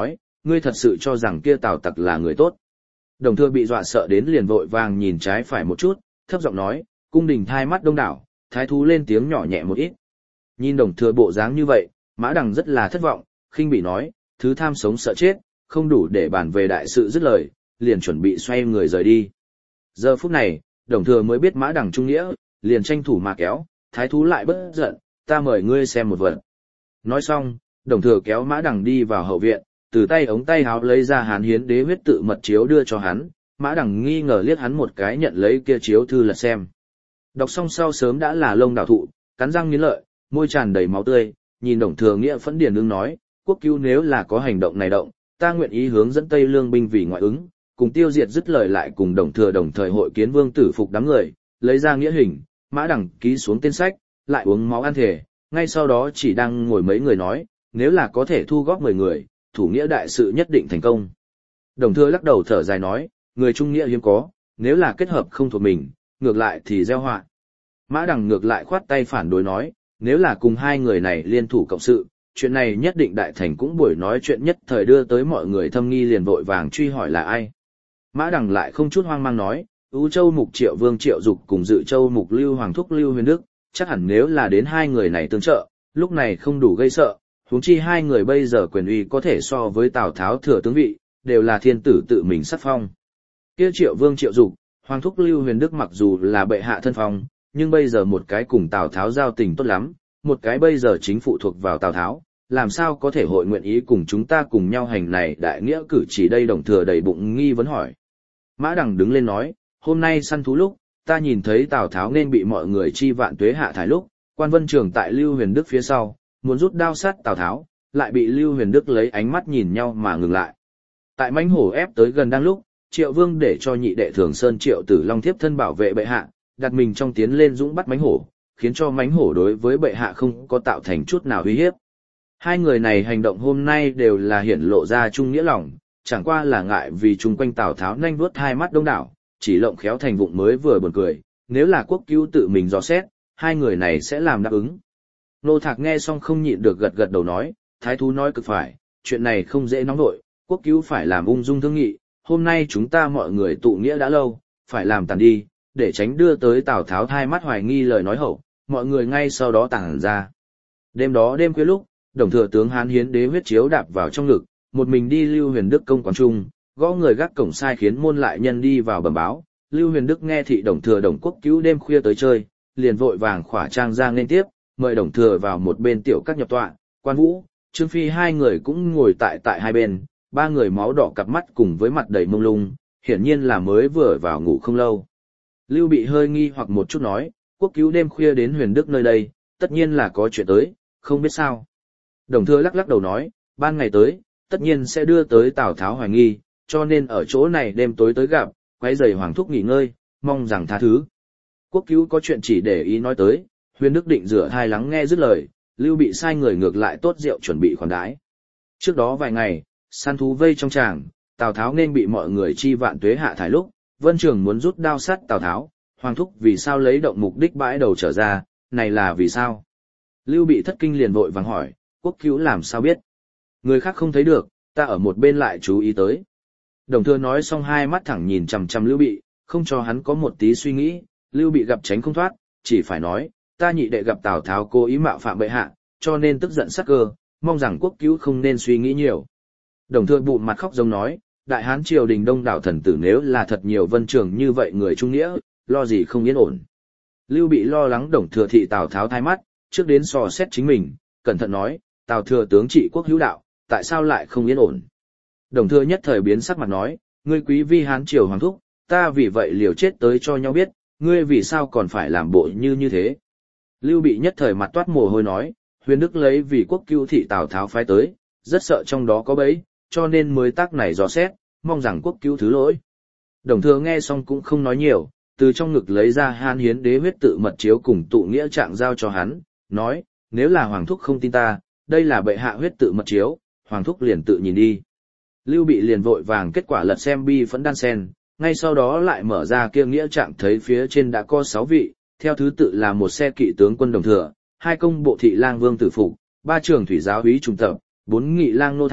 ngươi thật sự cho rằng kia Tào tặc là người tốt. Đồng Thừa bị dọa sợ đến liền vội vàng nhìn trái phải một chút, thấp giọng nói, cung đình thai mắt đông đảo, thái thú lên tiếng nhỏ nhẹ một ít. Nhìn Đồng Thừa bộ dáng như vậy, Mã Đằng rất là thất vọng, khinh bỉ nói, thứ tham sống sợ chết, không đủ để bàn về đại sự dứt lời, liền chuẩn bị xoay người rời đi. Giờ phút này, Đồng Thừa mới biết Mã Đằng trung nghĩa, liền tranh thủ mà kéo, thái thú lại bất giận, ta mời ngươi xem một vật. Nói xong, Đồng Thừa kéo Mã Đằng đi vào hậu viện, từ tay ống tay háo lấy ra Hán Hiến Đế huyết tự mật chiếu đưa cho hắn, Mã Đằng nghi ngờ liếc hắn một cái nhận lấy kia chiếu thư lật xem. Đọc xong sau sớm đã là lông đảo thụ, cắn răng nghiến lợi, môi tràn đầy máu tươi, nhìn Đồng Thừa nghĩa phẫn điền ương nói, quốc cứu nếu là có hành động này động, ta nguyện ý hướng dẫn Tây Lương binh vì ngoại ứng, cùng tiêu diệt dứt lời lại cùng Đồng Thừa đồng thời hội kiến vương tử phục đám người, lấy ra nghĩa hình, Mã Đằng ký xuống tên sách, lại uống máu ăn thể, ngay sau đó chỉ đang ngồi mấy người nói, nếu là có thể thu góp mười người, thủ nghĩa đại sự nhất định thành công. Đồng Thừa lắc đầu thở dài nói, người trung nghĩa hiếm có, nếu là kết hợp không thuộc mình, ngược lại thì gieo họa. Mã Đằng ngược lại khoát tay phản đối nói, nếu là cùng hai người này liên thủ cộng sự, chuyện này nhất định đại thành cũng buổi nói chuyện nhất thời đưa tới mọi người thâm nghi liền vội vàng truy hỏi là ai. Mã Đằng lại không chút hoang mang nói, Ú Châu Mục Triệu Vương Triệu Dục cùng Dự Châu Mục Lưu Hoàng Thúc Lưu Huyền Đức, chắc hẳn nếu là đến hai người này tương trợ, lúc này không đủ gây sợ, huống chi hai người bây giờ quyền uy có thể so với Tào Tháo thừa tướng vị, đều là thiên tử tự mình sắc phong. Kia Triệu Vương Triệu Dục, Hoàng Thúc Lưu Huyền Đức mặc dù là bệ hạ thân phong, nhưng bây giờ một cái cùng Tào Tháo giao tình tốt lắm, một cái bây giờ chính phụ thuộc vào Tào Tháo, làm sao có thể hội nguyện ý cùng chúng ta cùng nhau hành này đại nghĩa cử chỉ đây. Đồng Thừa đầy bụng nghi vấn hỏi. Mã Đằng đứng lên nói, hôm nay săn thú lúc, ta nhìn thấy Tào Tháo nên bị mọi người chi vạn tuế hạ thải lúc, quan vân trường tại Lưu Huyền Đức phía sau, muốn rút đao sát Tào Tháo, lại bị Lưu Huyền Đức lấy ánh mắt nhìn nhau mà ngừng lại. Tại mãnh hổ ép tới gần đang lúc, Triệu Vương để cho nhị đệ Thường Sơn Triệu Tử Long thiếp thân bảo vệ bệ hạ, đặt mình trong tiến lên dũng bắt mãnh hổ, khiến cho mãnh hổ đối với bệ hạ không có tạo thành chút nào uy hiếp. Hai người này hành động hôm nay đều là hiển lộ ra trung nghĩa lòng, chẳng qua là ngại vì chung quanh Tào Tháo nhanh vuốt hai mắt đông đảo, chỉ lộng khéo thành vụng mới vừa buồn cười, nếu là quốc cứu tự mình dò xét, hai người này sẽ làm đáp ứng. Nô Thạc nghe xong không nhịn được gật gật đầu nói, thái thú nói cực phải, chuyện này không dễ nóng nội, quốc cứu phải làm ung dung thương nghị, hôm nay chúng ta mọi người tụ nghĩa đã lâu, phải làm tàn đi, để tránh đưa tới Tào Tháo hai mắt hoài nghi lời nói hậu, mọi người ngay sau đó tản ra. Đêm đó đêm khuya lúc, Đồng Thừa tướng Hán Hiến Đế huyết chiếu đạp vào trong ngực, một mình đi Lưu Huyền Đức công quán trung, gõ người gác cổng sai khiến môn lại nhân đi vào bẩm báo. Lưu Huyền Đức nghe thị Đồng Thừa Đồng Quốc cứu đêm khuya tới chơi, liền vội vàng khỏa trang ra nên tiếp, mời Đồng Thừa vào một bên tiểu các nhập tọa. Quan Vũ, Trương Phi hai người cũng ngồi tại tại hai bên, ba người máu đỏ cặp mắt cùng với mặt đầy mông lung, hiển nhiên là mới vừa vào ngủ không lâu. Lưu Bị hơi nghi hoặc một chút nói, quốc cứu đêm khuya đến Huyền Đức nơi đây, tất nhiên là có chuyện tới, không biết sao. Đồng Thừa lắc lắc đầu nói, ban ngày tới, tất nhiên sẽ đưa tới Tào Tháo hoài nghi, cho nên ở chỗ này đêm tối tới gặp, quấy rầy Hoàng thúc nghỉ ngơi, mong rằng tha thứ. Quốc cứu có chuyện chỉ để ý nói tới, Huyền Đức định rửa thai lắng nghe dứt lời, Lưu Bị sai người ngược lại tốt rượu chuẩn bị khoản đãi. Trước đó vài ngày, săn thú vây trong tràng, Tào Tháo nên bị mọi người chi vạn tuế hạ thải lúc, Vân Trường muốn rút đao sát Tào Tháo, Hoàng thúc vì sao lấy động mục đích bãi đầu trở ra, này là vì sao? Lưu Bị thất kinh liền vội vàng hỏi, quốc cứu làm sao biết? Người khác không thấy được, ta ở một bên lại chú ý tới. Đồng Thừa nói xong hai mắt thẳng nhìn chằm chằm Lưu Bị, không cho hắn có một tí suy nghĩ, Lưu Bị gặp tránh không thoát, chỉ phải nói, ta nhị đệ gặp Tào Tháo cố ý mạo phạm bệ hạ, cho nên tức giận sắc cơ, mong rằng quốc cứu không nên suy nghĩ nhiều. Đồng Thừa bụng mặt khóc giống nói, đại hán triều đình đông đảo thần tử nếu là thật nhiều Vân Trường như vậy người trung nghĩa, lo gì không yên ổn. Lưu Bị lo lắng Đồng Thừa thị Tào Tháo thay mắt, trước đến sò xét chính mình, cẩn thận nói, Tào thừa tướng trị quốc hữu đạo, tại sao lại không yên ổn? Đồng Thừa nhất thời biến sắc mặt nói, ngươi quý vi hán triều hoàng thúc, ta vì vậy liều chết tới cho nhau biết, ngươi vì sao còn phải làm bộ như như thế? Lưu Bị nhất thời mặt toát mồ hôi nói, Huyền Đức lấy vì quốc cứu thị Tào Tháo phái tới, rất sợ trong đó có bẫy, cho nên mới tác này dò xét, mong rằng quốc cứu thứ lỗi. Đồng Thừa nghe xong cũng không nói nhiều, từ trong ngực lấy ra Hán Hiến Đế huyết tự mật chiếu cùng tụ nghĩa trạng giao cho hắn, nói, nếu là hoàng thúc không tin ta, đây là bệ hạ huyết tự mật chiếu, hoàng thúc liền tự nhìn đi. Lưu Bị liền vội vàng kết quả lật xem bi phẫn đan sen, ngay sau đó lại mở ra kia nghĩa trạng thấy phía trên đã có sáu vị, theo thứ tự là một xe kỵ tướng quân Đồng Thừa, hai công bộ thị lang Vương Tử Phục, ba trưởng thủy giáo úy trung tập, bốn nghị lang Nô Thạc,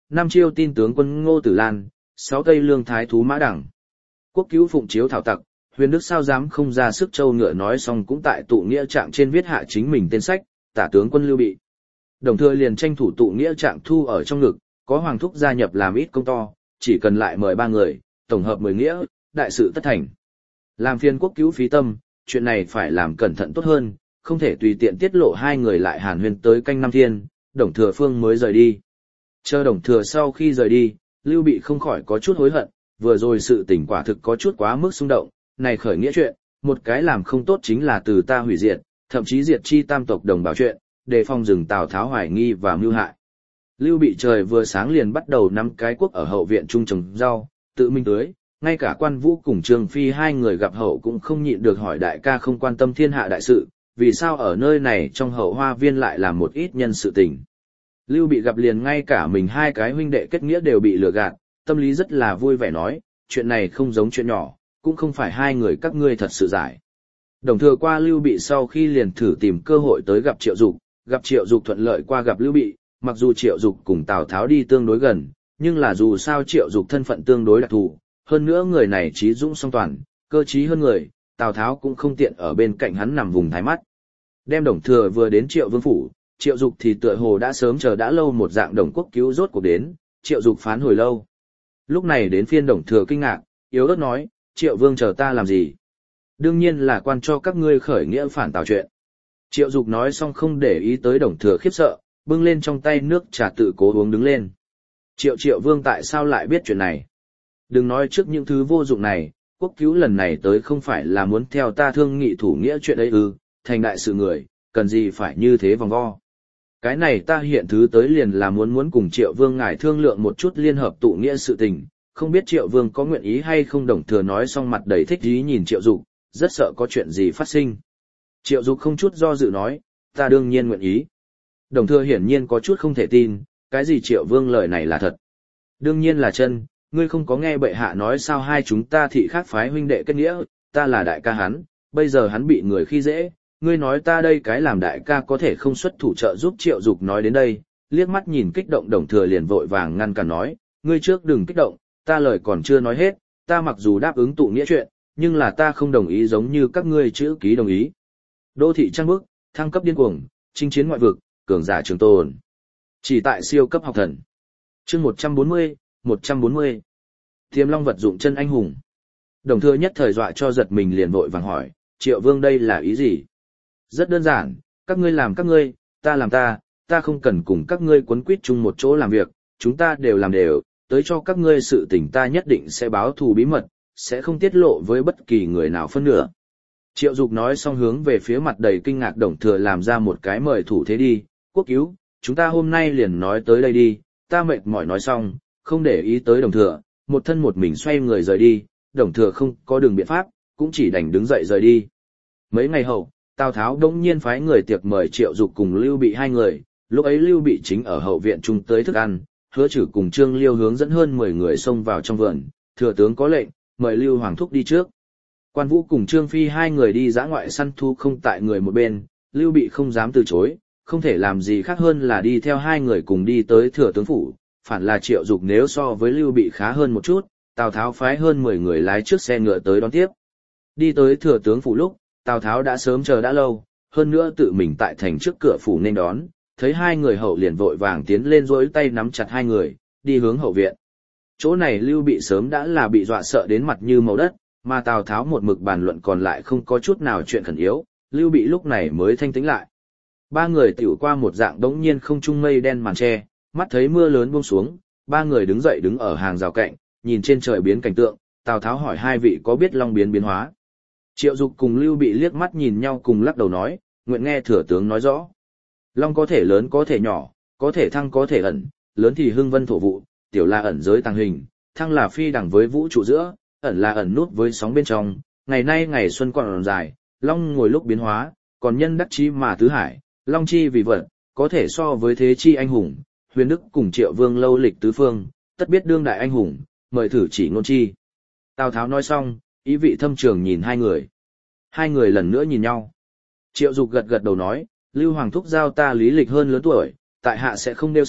năm chiêu tin tướng quân Ngô Tử Lan, sáu tây lương thái thú Mã Đẳng. Quốc cứu phụng chiếu thảo tặc, Huyền Đức sao dám không ra sức châu ngựa nói xong cũng tại tụ nghĩa trạng trên viết hạ chính mình tên sách, tả tướng quân Lưu Bị. Đồng Thừa liền tranh thủ tụ nghĩa trạng thu ở trong ngực, có Hoàng Thúc gia nhập làm ít công to, chỉ cần lại mời ba người, tổng hợp mười nghĩa, đại sự tất thành. Làm phiên quốc cứu phí tâm, chuyện này phải làm cẩn thận tốt hơn, không thể tùy tiện tiết lộ hai người lại hàn huyên tới canh năm thiên, Đồng Thừa Phương mới rời đi. Chờ Đồng Thừa sau khi rời đi, Lưu Bị không khỏi có chút hối hận, vừa rồi sự tình quả thực có chút quá mức xung động, này khởi nghĩa chuyện, một cái làm không tốt chính là từ ta hủy diệt, thậm chí diệt chi tam tộc đồng bào chuyện, đề phòng rừng Tào Tháo hoài nghi và mưu hại. Lưu Bị trời vừa sáng liền bắt đầu nắm cái quốc ở hậu viện trung trồng rau, tự mình tưới, ngay cả Quan Vũ cùng Trương Phi hai người gặp hậu cũng không nhịn được hỏi đại ca không quan tâm thiên hạ đại sự, vì sao ở nơi này trong hậu hoa viên lại làm một ít nhân sự tình. Lưu Bị gặp liền ngay cả mình hai cái huynh đệ kết nghĩa đều bị lừa gạt, tâm lý rất là vui vẻ nói, chuyện này không giống chuyện nhỏ, cũng không phải hai người các ngươi thật sự giải. Đồng Thừa qua Lưu Bị sau khi liền thử tìm cơ hội tới gặp Triệu Dục, gặp Triệu Dục thuận lợi qua gặp Lưu Bị, mặc dù Triệu Dục cùng Tào Tháo đi tương đối gần, nhưng là dù sao Triệu Dục thân phận tương đối đặc thù, hơn nữa người này trí dũng song toàn, cơ trí hơn người, Tào Tháo cũng không tiện ở bên cạnh hắn nằm vùng thái mắt. Đem Đồng Thừa vừa đến Triệu Vương phủ, Triệu Dục thì tựa hồ đã sớm chờ đã lâu một dạng Đồng Quốc cứu rốt cuộc đến, Triệu Dục phán hồi lâu. Lúc này đến phiên Đồng Thừa kinh ngạc, yếu ớt nói, Triệu Vương chờ ta làm gì? Đương nhiên là quan cho các ngươi khởi nghĩa phản Tào chuyện. Triệu Dục nói xong không để ý tới Đồng Thừa khiếp sợ, bưng lên trong tay nước trà tự cố uống đứng lên. Triệu Triệu Vương tại sao lại biết chuyện này? Đừng nói trước những thứ vô dụng này, quốc cứu lần này tới không phải là muốn theo ta thương nghị thủ nghĩa chuyện ấy ư, thành đại sự người, cần gì phải như thế vòng vo. Cái này ta hiện thứ tới liền là muốn muốn cùng Triệu Vương ngài thương lượng một chút liên hợp tụ nghĩa sự tình, không biết Triệu Vương có nguyện ý hay không. Đồng Thừa nói xong mặt đầy thích ý nhìn Triệu Dục, rất sợ có chuyện gì phát sinh. Triệu Dục không chút do dự nói, ta đương nhiên nguyện ý. Đồng Thừa hiển nhiên có chút không thể tin, cái gì Triệu Vương lời này là thật. Đương nhiên là chân, ngươi không có nghe bệ hạ nói sao hai chúng ta thị khác phái huynh đệ kết nghĩa, ta là đại ca hắn, bây giờ hắn bị người khi dễ, ngươi nói ta đây cái làm đại ca có thể không xuất thủ trợ giúp. Triệu Dục nói đến đây, liếc mắt nhìn kích động Đồng Thừa liền vội vàng ngăn cản nói, ngươi trước đừng kích động, ta lời còn chưa nói hết, ta mặc dù đáp ứng tụ nghĩa chuyện, nhưng là ta không đồng ý giống như các ngươi chữ ký đồng ý. Đô thị trăng bước, thăng cấp điên cuồng, chinh chiến ngoại vực, cường giả trường tồn. Chỉ tại siêu cấp học thần. Chương một trăm bốn mươi, một trăm bốn mươi. Tiềm long vật dụng chân anh hùng. Đồng Thừa nhất thời dọa cho giật mình liền vội vàng hỏi, Triệu Vương đây là ý gì? Rất đơn giản, các ngươi làm các ngươi, ta làm ta, ta không cần cùng các ngươi quấn quýt chung một chỗ làm việc, chúng ta đều làm đều, tới cho các ngươi sự tình ta nhất định sẽ báo thù bí mật, sẽ không tiết lộ với bất kỳ người nào phân nửa. Triệu Dục nói xong hướng về phía mặt đầy kinh ngạc Đồng Thừa làm ra một cái mời thủ thế đi, quốc cứu, chúng ta hôm nay liền nói tới đây đi, ta mệt mỏi nói xong, không để ý tới Đồng Thừa, một thân một mình xoay người rời đi, Đồng Thừa không có đường biện pháp, cũng chỉ đành đứng dậy rời đi. Mấy ngày hậu, Tào Tháo đống nhiên phái người tiệc mời Triệu Dục cùng Lưu Bị hai người, lúc ấy Lưu Bị chính ở hậu viện trung tới thức ăn, Hứa Trử cùng Trương Liêu hướng dẫn hơn mười người xông vào trong vườn, thừa tướng có lệnh, mời Lưu Hoàng thúc đi trước. Quan Vũ cùng Trương Phi hai người đi dã ngoại săn thu không tại người một bên, Lưu Bị không dám từ chối, không thể làm gì khác hơn là đi theo hai người cùng đi tới thừa tướng phủ, phản là Triệu Dục nếu so với Lưu Bị khá hơn một chút, Tào Tháo phái hơn mười người lái trước xe ngựa tới đón tiếp. Đi tới thừa tướng phủ lúc, Tào Tháo đã sớm chờ đã lâu, hơn nữa tự mình tại thành trước cửa phủ nên đón, thấy hai người hậu liền vội vàng tiến lên duỗi tay nắm chặt hai người, đi hướng hậu viện. Chỗ này Lưu Bị sớm đã là bị dọa sợ đến mặt như màu đất, mà Tào Tháo một mực bàn luận còn lại không có chút nào chuyện khẩn yếu, Lưu Bị lúc này mới thanh tĩnh lại. Ba người tiểu qua một dạng đống nhiên không trung mây đen màn che, mắt thấy mưa lớn buông xuống, ba người đứng dậy đứng ở hàng rào cạnh, nhìn trên trời biến cảnh tượng, Tào Tháo hỏi hai vị có biết long biến biến hóa. Triệu Dục cùng Lưu Bị liếc mắt nhìn nhau cùng lắc đầu nói, nguyện nghe thừa tướng nói rõ. Long có thể lớn có thể nhỏ, có thể thăng có thể ẩn, lớn thì hưng vân thổ vụ, tiểu là ẩn giới tàng hình, thăng là phi đẳng với vũ trụ giữa, ẩn là ẩn nút với sóng bên trong. Ngày nay ngày xuân còn dài, long ngồi lúc biến hóa, còn nhân đắc chí mà tứ hải, long chi vì vật, có thể so với thế chi anh hùng. Huyền Đức cùng Triệu Vương lâu lịch tứ phương, tất biết đương đại anh hùng, mời thử chỉ ngôn chi. Tào Tháo nói xong, ý vị thâm trường nhìn hai người. Hai người lần nữa nhìn nhau. Triệu Dục gật gật đầu nói, Lưu Hoàng thúc giao ta lý lịch hơn lớn tuổi, tại hạ sẽ không nêu xấu,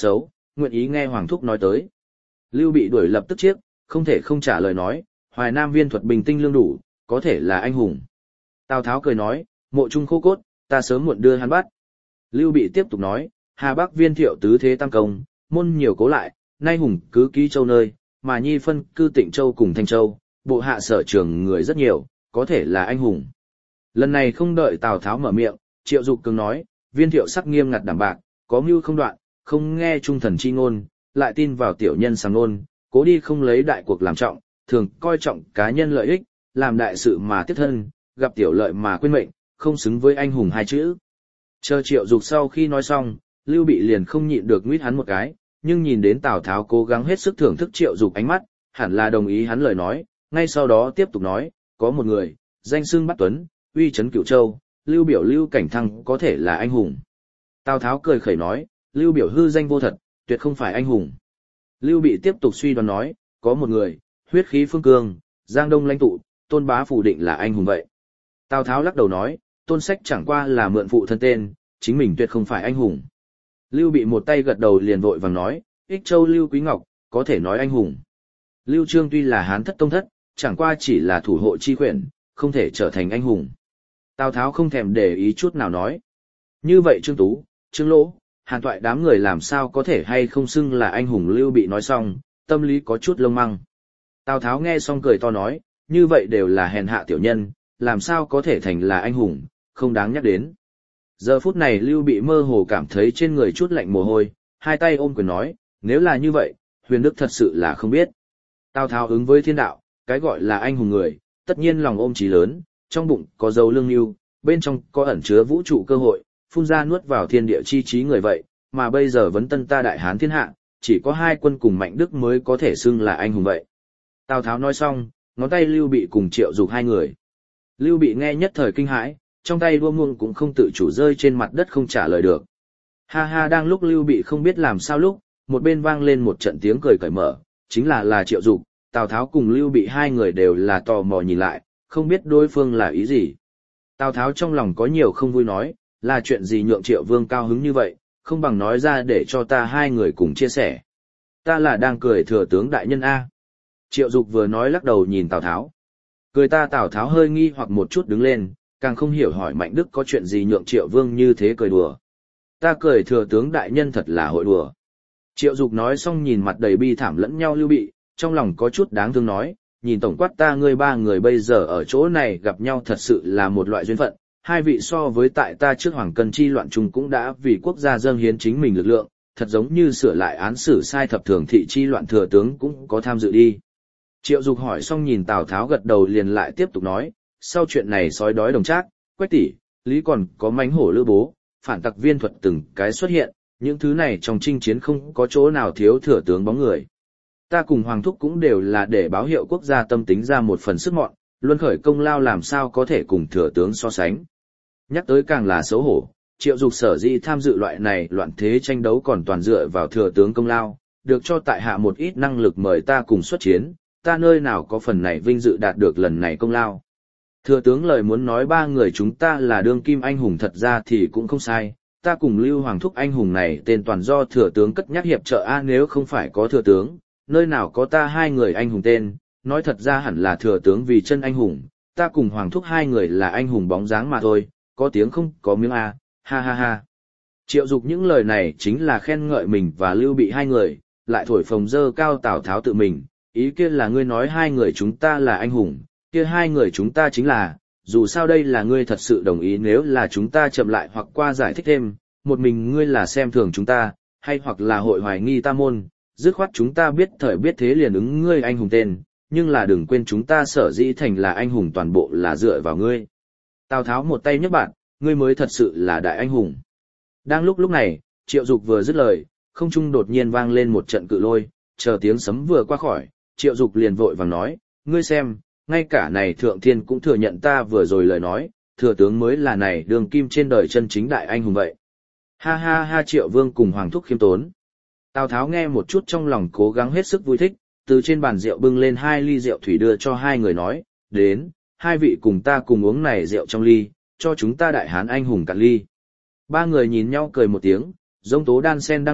nguyện ý nghe Hoàng Thúc nói tới. Lưu Bị đuổi lập tức chiếc, không thể không trả lời nói, Hoài Nam viên thuật bình tinh lương đủ, có thể là anh hùng. Tào Tháo cười nói, mộ trung khô cốt, ta sớm muộn đưa hắn bắt. Lưu Bị tiếp tục nói, Hà Bắc viên thiệu tứ thế tam công, môn nhiều cố lại, nay hùng cứ ký châu nơi, mà nhi phân cư Tịnh Châu cùng Thanh Châu, bộ hạ sở trường người rất nhiều, có thể là anh hùng. Lần này không đợi Tào Tháo mở miệng, Triệu Dục Cường nói, viên thiệu sắc nghiêm ngặt đảm bạc, có mưu không đoạn, không nghe trung thần chi ngôn, lại tin vào tiểu nhân sàng ngôn, cố đi không lấy đại cuộc làm trọng, thường coi trọng cá nhân lợi ích, làm đại sự mà tiếp thân, gặp tiểu lợi mà quên mệnh, không xứng với anh hùng hai chữ. Chờ Triệu Dục sau khi nói xong, Lưu Bị liền không nhịn được nguyết hắn một cái, nhưng nhìn đến Tào Tháo cố gắng hết sức thưởng thức Triệu Dục ánh mắt, hẳn là đồng ý hắn lời nói, ngay sau đó tiếp tục nói, có một người, danh xưng Bát Tuấn, uy chấn Cửu Châu, Lưu Biểu Lưu Cảnh Thăng có thể là anh hùng. Tào Tháo cười khẩy nói, Lưu Biểu hư danh vô thật, tuyệt không phải anh hùng. Lưu Bị tiếp tục suy đoán nói, có một người, huyết khí phương cương, Giang Đông lãnh tụ, Tôn Bá phủ định là anh hùng vậy. Tào Tháo lắc đầu nói, Tôn Sách chẳng qua là mượn phụ thân tên, chính mình tuyệt không phải anh hùng. Lưu Bị một tay gật đầu liền vội vàng nói, Ích Châu Lưu Quý Ngọc, có thể nói anh hùng. Lưu Trương tuy là hán thất tông thất, chẳng qua chỉ là thủ hộ chi quyển, không thể trở thành anh hùng. Tào Tháo không thèm để ý chút nào nói. Như vậy Trương Tú, Trương Lỗ, Hàn Toại đám người làm sao có thể hay không xưng là anh hùng. Lưu Bị nói xong, tâm lý có chút lông măng. Tào Tháo nghe xong cười to nói, như vậy đều là hèn hạ tiểu nhân, làm sao có thể thành là anh hùng, không đáng nhắc đến. Giờ phút này Lưu Bị mơ hồ cảm thấy trên người chút lạnh mồ hôi, hai tay ôm quyền nói, nếu là như vậy, Huyền Đức thật sự là không biết. Tào Tháo ứng với thiên đạo, cái gọi là anh hùng người, tất nhiên lòng ôm chí lớn, trong bụng có dấu lương lưu, bên trong có ẩn chứa vũ trụ cơ hội, phun ra nuốt vào thiên địa chi trí người vậy, mà bây giờ vấn tân ta đại hán thiên hạ, chỉ có hai quân cùng Mạnh Đức mới có thể xưng là anh hùng vậy. Tào Tháo nói xong, ngón tay Lưu Bị cùng Triệu Dục hai người. Lưu Bị nghe nhất thời kinh hãi, trong tay đua muông cũng không tự chủ rơi trên mặt đất không trả lời được. Ha ha, đang lúc Lưu Bị không biết làm sao lúc, một bên vang lên một trận tiếng cười cởi mở, chính là là Triệu Dục. Tào Tháo cùng Lưu Bị hai người đều là tò mò nhìn lại, không biết đối phương là ý gì. Tào Tháo trong lòng có nhiều không vui nói, là chuyện gì nhượng Triệu Vương cao hứng như vậy, không bằng nói ra để cho ta hai người cùng chia sẻ. Ta là đang cười thừa tướng đại nhân A. Triệu Dục vừa nói lắc đầu nhìn Tào Tháo. Cười ta Tào Tháo hơi nghi hoặc một chút đứng lên, càng không hiểu hỏi Mạnh Đức có chuyện gì nhượng Triệu Vương như thế cười đùa. Ta cười thừa tướng đại nhân thật là hội đùa. Triệu Dục nói xong nhìn mặt đầy bi thảm lẫn nhau Lưu Bị, trong lòng có chút đáng thương nói, nhìn tổng quát ta ngươi ba người bây giờ ở chỗ này gặp nhau thật sự là một loại duyên phận, hai vị so với tại ta trước Hoàng Cân chi loạn chung cũng đã vì quốc gia dâng hiến chính mình lực lượng, thật giống như sửa lại án xử sai thập thường thị chi loạn thừa tướng cũng có tham dự đi. Triệu Dục hỏi xong nhìn Tào Tháo gật đầu liền lại tiếp tục nói, sau chuyện này sói đói đồng trác, Quách tỷ, Lý còn có mánh hổ Lữ Bố, phản tặc viên thuật từng cái xuất hiện, những thứ này trong chinh chiến không có chỗ nào thiếu thừa tướng bóng người. Ta cùng Hoàng Thúc cũng đều là để báo hiệu quốc gia tâm tính ra một phần sức mọn, luân khởi công lao làm sao có thể cùng thừa tướng so sánh. Nhắc tới càng là xấu hổ, Triệu Dục sở dĩ tham dự loại này loạn thế tranh đấu còn toàn dựa vào thừa tướng công lao, được cho tại hạ một ít năng lực mời ta cùng xuất chiến, ta nơi nào có phần này vinh dự đạt được lần này công lao. Thừa tướng lời muốn nói ba người chúng ta là đương kim anh hùng thật ra thì cũng không sai, ta cùng Lưu Hoàng Thúc anh hùng này tên toàn do thừa tướng cất nhắc hiệp trợ a nếu không phải có thừa tướng, nơi nào có ta hai người anh hùng tên, nói thật ra hẳn là thừa tướng vì chân anh hùng, ta cùng Hoàng Thúc hai người là anh hùng bóng dáng mà thôi, có tiếng không có miếng a, ha ha ha. Triệu Dục những lời này chính là khen ngợi mình và Lưu Bị hai người, lại thổi phồng dơ cao Tào Tháo tự mình, ý kia là ngươi nói hai người chúng ta là anh hùng, kia hai người chúng ta chính là, dù sao đây là ngươi thật sự đồng ý nếu là chúng ta chậm lại hoặc qua giải thích thêm, một mình ngươi là xem thường chúng ta, hay hoặc là hội hoài nghi ta môn, dứt khoát chúng ta biết thời biết thế liền ứng ngươi anh hùng tên, nhưng là đừng quên chúng ta sở dĩ thành là anh hùng toàn bộ là dựa vào ngươi. Tào Tháo một tay nhấc bạn, ngươi mới thật sự là đại anh hùng. Đang lúc lúc này, Triệu Dục vừa dứt lời, không trung đột nhiên vang lên một trận cự lôi, chờ tiếng sấm vừa qua khỏi, Triệu Dục liền vội vàng nói, ngươi xem, ngay cả này thượng thiên cũng thừa nhận ta vừa rồi lời nói, thừa tướng mới là này đường kim trên đời chân chính đại anh hùng vậy. Ha ha ha Triệu Vương cùng Hoàng Thúc khiêm tốn. Tào Tháo nghe một chút trong lòng cố gắng hết sức vui thích, từ trên bàn rượu bưng lên hai ly rượu thủy đưa cho hai người nói, đến, hai vị cùng ta cùng uống này rượu trong ly, cho chúng ta đại hán anh hùng cạn ly. Ba người nhìn nhau cười một tiếng, giống tố đan sen đang lúc,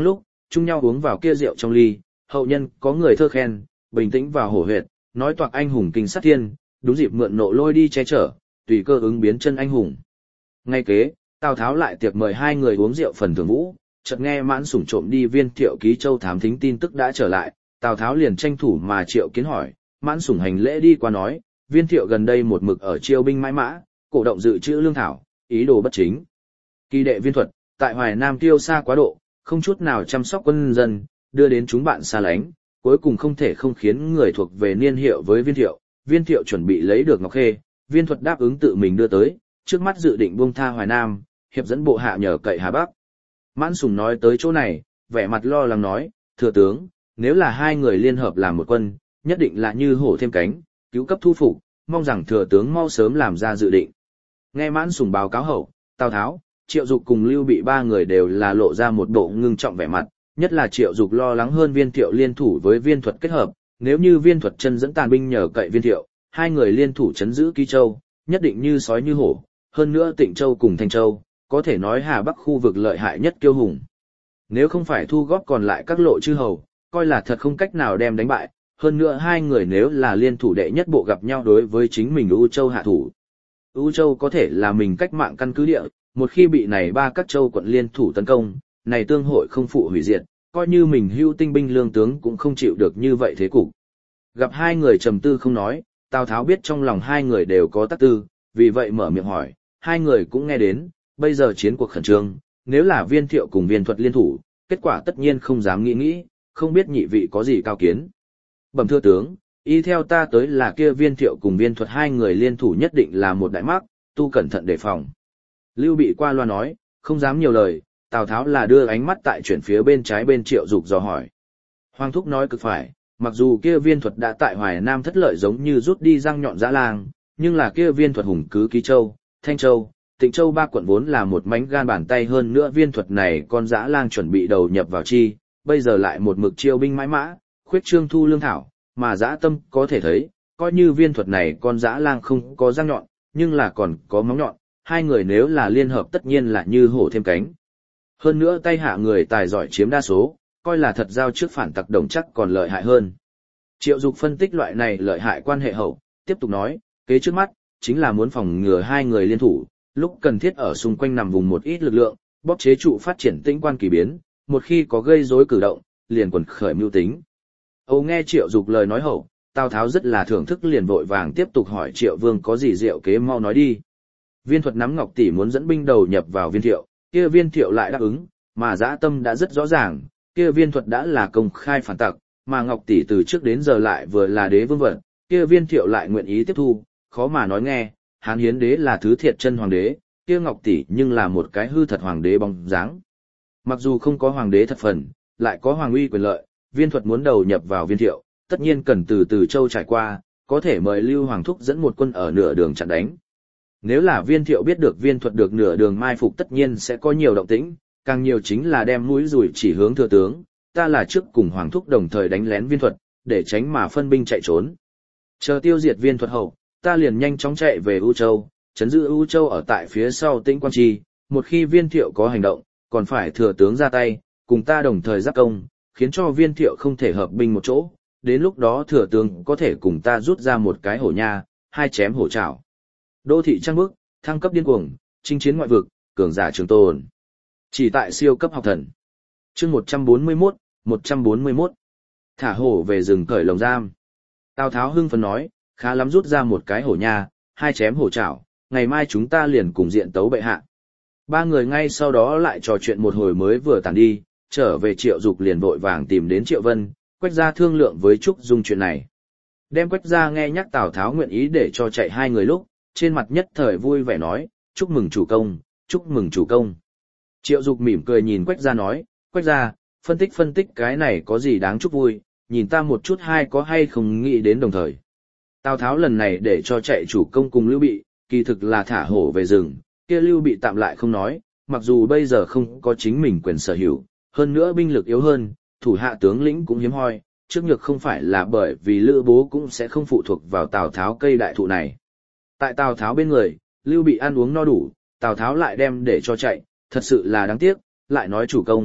chung nhau uống vào kia rượu trong ly, hậu nhân có người thơ khen, bình tĩnh vào hổ huyệt, nói toạc anh hùng kinh sát thiên, đúng dịp mượn nộ lôi đi che chở, tùy cơ ứng biến chân anh hùng. Ngay kế, Tào Tháo lại tiệc mời hai người uống rượu phần thưởng vũ, chợt nghe Mãn Sủng trộm đi Viên Thiệu ký châu thám thính tin tức đã trở lại, Tào Tháo liền tranh thủ mà Triệu Kiến hỏi, Mãn Sủng hành lễ đi qua nói, Viên Thiệu gần đây một mực ở chiêu binh mãi mã, cổ động dự trữ lương thảo, ý đồ bất chính. Kỳ đệ Viên Thuật, tại Hoài Nam tiêu xa quá độ, không chút nào chăm sóc quân dân, đưa đến chúng bạn xa lánh, cuối cùng không thể không khiến người thuộc về niên hiệu với Viên Thiệu. Viên Thiệu chuẩn bị lấy được Ngọc Khê, Viên Thuật đáp ứng tự mình đưa tới, trước mắt dự định buông tha Hoài Nam, hiệp dẫn bộ hạ nhờ cậy Hà Bắc. Mãn Sủng nói tới chỗ này, vẻ mặt lo lắng nói, thừa tướng, nếu là hai người liên hợp làm một quân, nhất định là như hổ thêm cánh, cứu cấp thu phục, mong rằng thừa tướng mau sớm làm ra dự định. Nghe Mãn Sủng báo cáo hậu, Tào Tháo, Triệu Dục cùng Lưu Bị ba người đều là lộ ra một bộ ngưng trọng vẻ mặt, nhất là Triệu Dục lo lắng hơn Viên Thiệu liên thủ với Viên Thuật kết hợp, nếu như Viên Thuật chân dẫn tàn binh nhờ cậy Viên Thiệu, hai người liên thủ chấn giữ Ký Châu, nhất định như sói như hổ, hơn nữa Tịnh Châu cùng Thanh Châu, có thể nói Hà Bắc khu vực lợi hại nhất kiêu hùng. Nếu không phải thu góp còn lại các lộ chư hầu, coi là thật không cách nào đem đánh bại, hơn nữa hai người nếu là liên thủ đệ nhất bộ gặp nhau đối với chính mình U Châu hạ thủ. U Châu có thể là mình cách mạng căn cứ địa, một khi bị này ba các châu quận liên thủ tấn công, này tương hội không phụ hủy diệt, coi như mình hưu tinh binh lương tướng cũng không chịu được như vậy thế cục. Gặp hai người trầm tư không nói, Tào Tháo biết trong lòng hai người đều có tác tư, vì vậy mở miệng hỏi, hai người cũng nghe đến, bây giờ chiến cuộc khẩn trương, nếu là Viên Thiệu cùng Viên Thuật liên thủ, kết quả tất nhiên không dám nghĩ nghĩ, không biết nhị vị có gì cao kiến. Bẩm thưa tướng, y theo ta tới là kia Viên Thiệu cùng Viên Thuật hai người liên thủ nhất định là một đại mắc, tu cẩn thận đề phòng. Lưu Bị qua loa nói, không dám nhiều lời, Tào Tháo là đưa ánh mắt tại chuyển phía bên trái bên Triệu Dục dò hỏi. Hoàng thúc nói cực phải, mặc dù kia Viên Thuật đã tại Hoài Nam thất lợi giống như rút đi răng nhọn dã lang, nhưng là kia Viên Thuật hùng cứ Ký Châu, Thanh Châu, Tịnh Châu ba quận vốn là một mảnh gan bàn tay, hơn nữa Viên Thuật này con dã lang chuẩn bị đầu nhập vào chi, bây giờ lại một mực chiêu binh mãi mã, khuyết trương thu lương thảo, mà dã tâm có thể thấy, coi như Viên Thuật này con dã lang không có răng nhọn, nhưng là còn có móng nhọn, hai người nếu là liên hợp tất nhiên là như hổ thêm cánh. Hơn nữa tay hạ người tài giỏi chiếm đa số, coi là thật giao trước phản tặc đồng chắc còn lợi hại hơn. Triệu Dục phân tích loại này lợi hại quan hệ hậu, tiếp tục nói, kế trước mắt, chính là muốn phòng ngừa hai người liên thủ, lúc cần thiết ở xung quanh nằm vùng một ít lực lượng, bóp chế trụ phát triển tĩnh quan kỳ biến, một khi có gây rối cử động, liền quần khởi mưu tính. Âu nghe Triệu Dục lời nói hậu, Tào Tháo rất là thưởng thức liền vội vàng tiếp tục hỏi Triệu Vương có gì diệu kế mau nói đi. Viên Thuật nắm Ngọc tỷ muốn dẫn binh đầu nhập vào Viên Thiệu, kia Viên Thiệu lại đáp ứng, mà dã tâm đã rất rõ ràng, kia Viên Thuật đã là công khai phản tặc, mà Ngọc tỷ từ trước đến giờ lại vừa là đế vương vật, kia Viên Thiệu lại nguyện ý tiếp thu, khó mà nói nghe, Hán Hiến đế là thứ thiệt chân hoàng đế, kia Ngọc tỷ nhưng là một cái hư thật hoàng đế bóng dáng. Mặc dù không có hoàng đế thật phần, lại có hoàng uy quyền lợi, Viên Thuật muốn đầu nhập vào Viên Thiệu, tất nhiên cần từ từ châu trải qua, có thể mời Lưu Hoàng thúc dẫn một quân ở nửa đường chặn đánh. Nếu là Viên Thiệu biết được Viên Thuật được nửa đường mai phục tất nhiên sẽ có nhiều động tĩnh, càng nhiều chính là đem mũi dùi chỉ hướng thừa tướng, ta là trước cùng Hoàng thúc đồng thời đánh lén Viên Thuật, để tránh mà phân binh chạy trốn. Chờ tiêu diệt Viên Thuật hậu, ta liền nhanh chóng chạy về U Châu, trấn giữ U Châu ở tại phía sau Tĩnh Quan Trì, một khi Viên Thiệu có hành động, còn phải thừa tướng ra tay, cùng ta đồng thời giáp công, khiến cho Viên Thiệu không thể hợp binh một chỗ, đến lúc đó thừa tướng có thể cùng ta rút ra một cái hổ nha, hai chém hổ chảo. Đô thị trăng bước, thăng cấp điên cuồng, chinh chiến ngoại vực, cường giả trường tồn. Chỉ tại siêu cấp học thần. Chương một trăm bốn mươi mốt, một trăm bốn mươi mốt. Thả hổ về rừng cởi lồng giam. Tào Tháo hưng phấn nói, khá lắm, rút ra một cái hổ nha, hai chém hổ chảo, ngày mai chúng ta liền cùng diện tấu bệ hạ. Ba người ngay sau đó lại trò chuyện một hồi mới vừa tàn đi, trở về Triệu Dục liền vội vàng tìm đến Triệu Vân, Quách gia thương lượng với Trúc Dung chuyện này. Đem Quách gia nghe nhắc Tào Tháo nguyện ý để cho chạy hai người lúc, trên mặt nhất thời vui vẻ nói, chúc mừng chủ công, chúc mừng chủ công. Triệu Dục mỉm cười nhìn Quách gia nói, Quách gia, phân tích phân tích cái này có gì đáng chúc vui, nhìn ta một chút hay có hay không nghĩ đến đồng thời. Tào Tháo lần này để cho chạy chủ công cùng Lưu Bị, kỳ thực là thả hổ về rừng, kia Lưu Bị tạm lại không nói, mặc dù bây giờ không có chính mình quyền sở hữu, hơn nữa binh lực yếu hơn, thủ hạ tướng lĩnh cũng hiếm hoi, trước nhược không phải là bởi vì Lữ Bố cũng sẽ không phụ thuộc vào Tào Tháo cây đại thụ này. Tại Tào Tháo bên người, Lưu Bị ăn uống no đủ, Tào Tháo lại đem để cho chạy, thật sự là đáng tiếc, lại nói chủ công,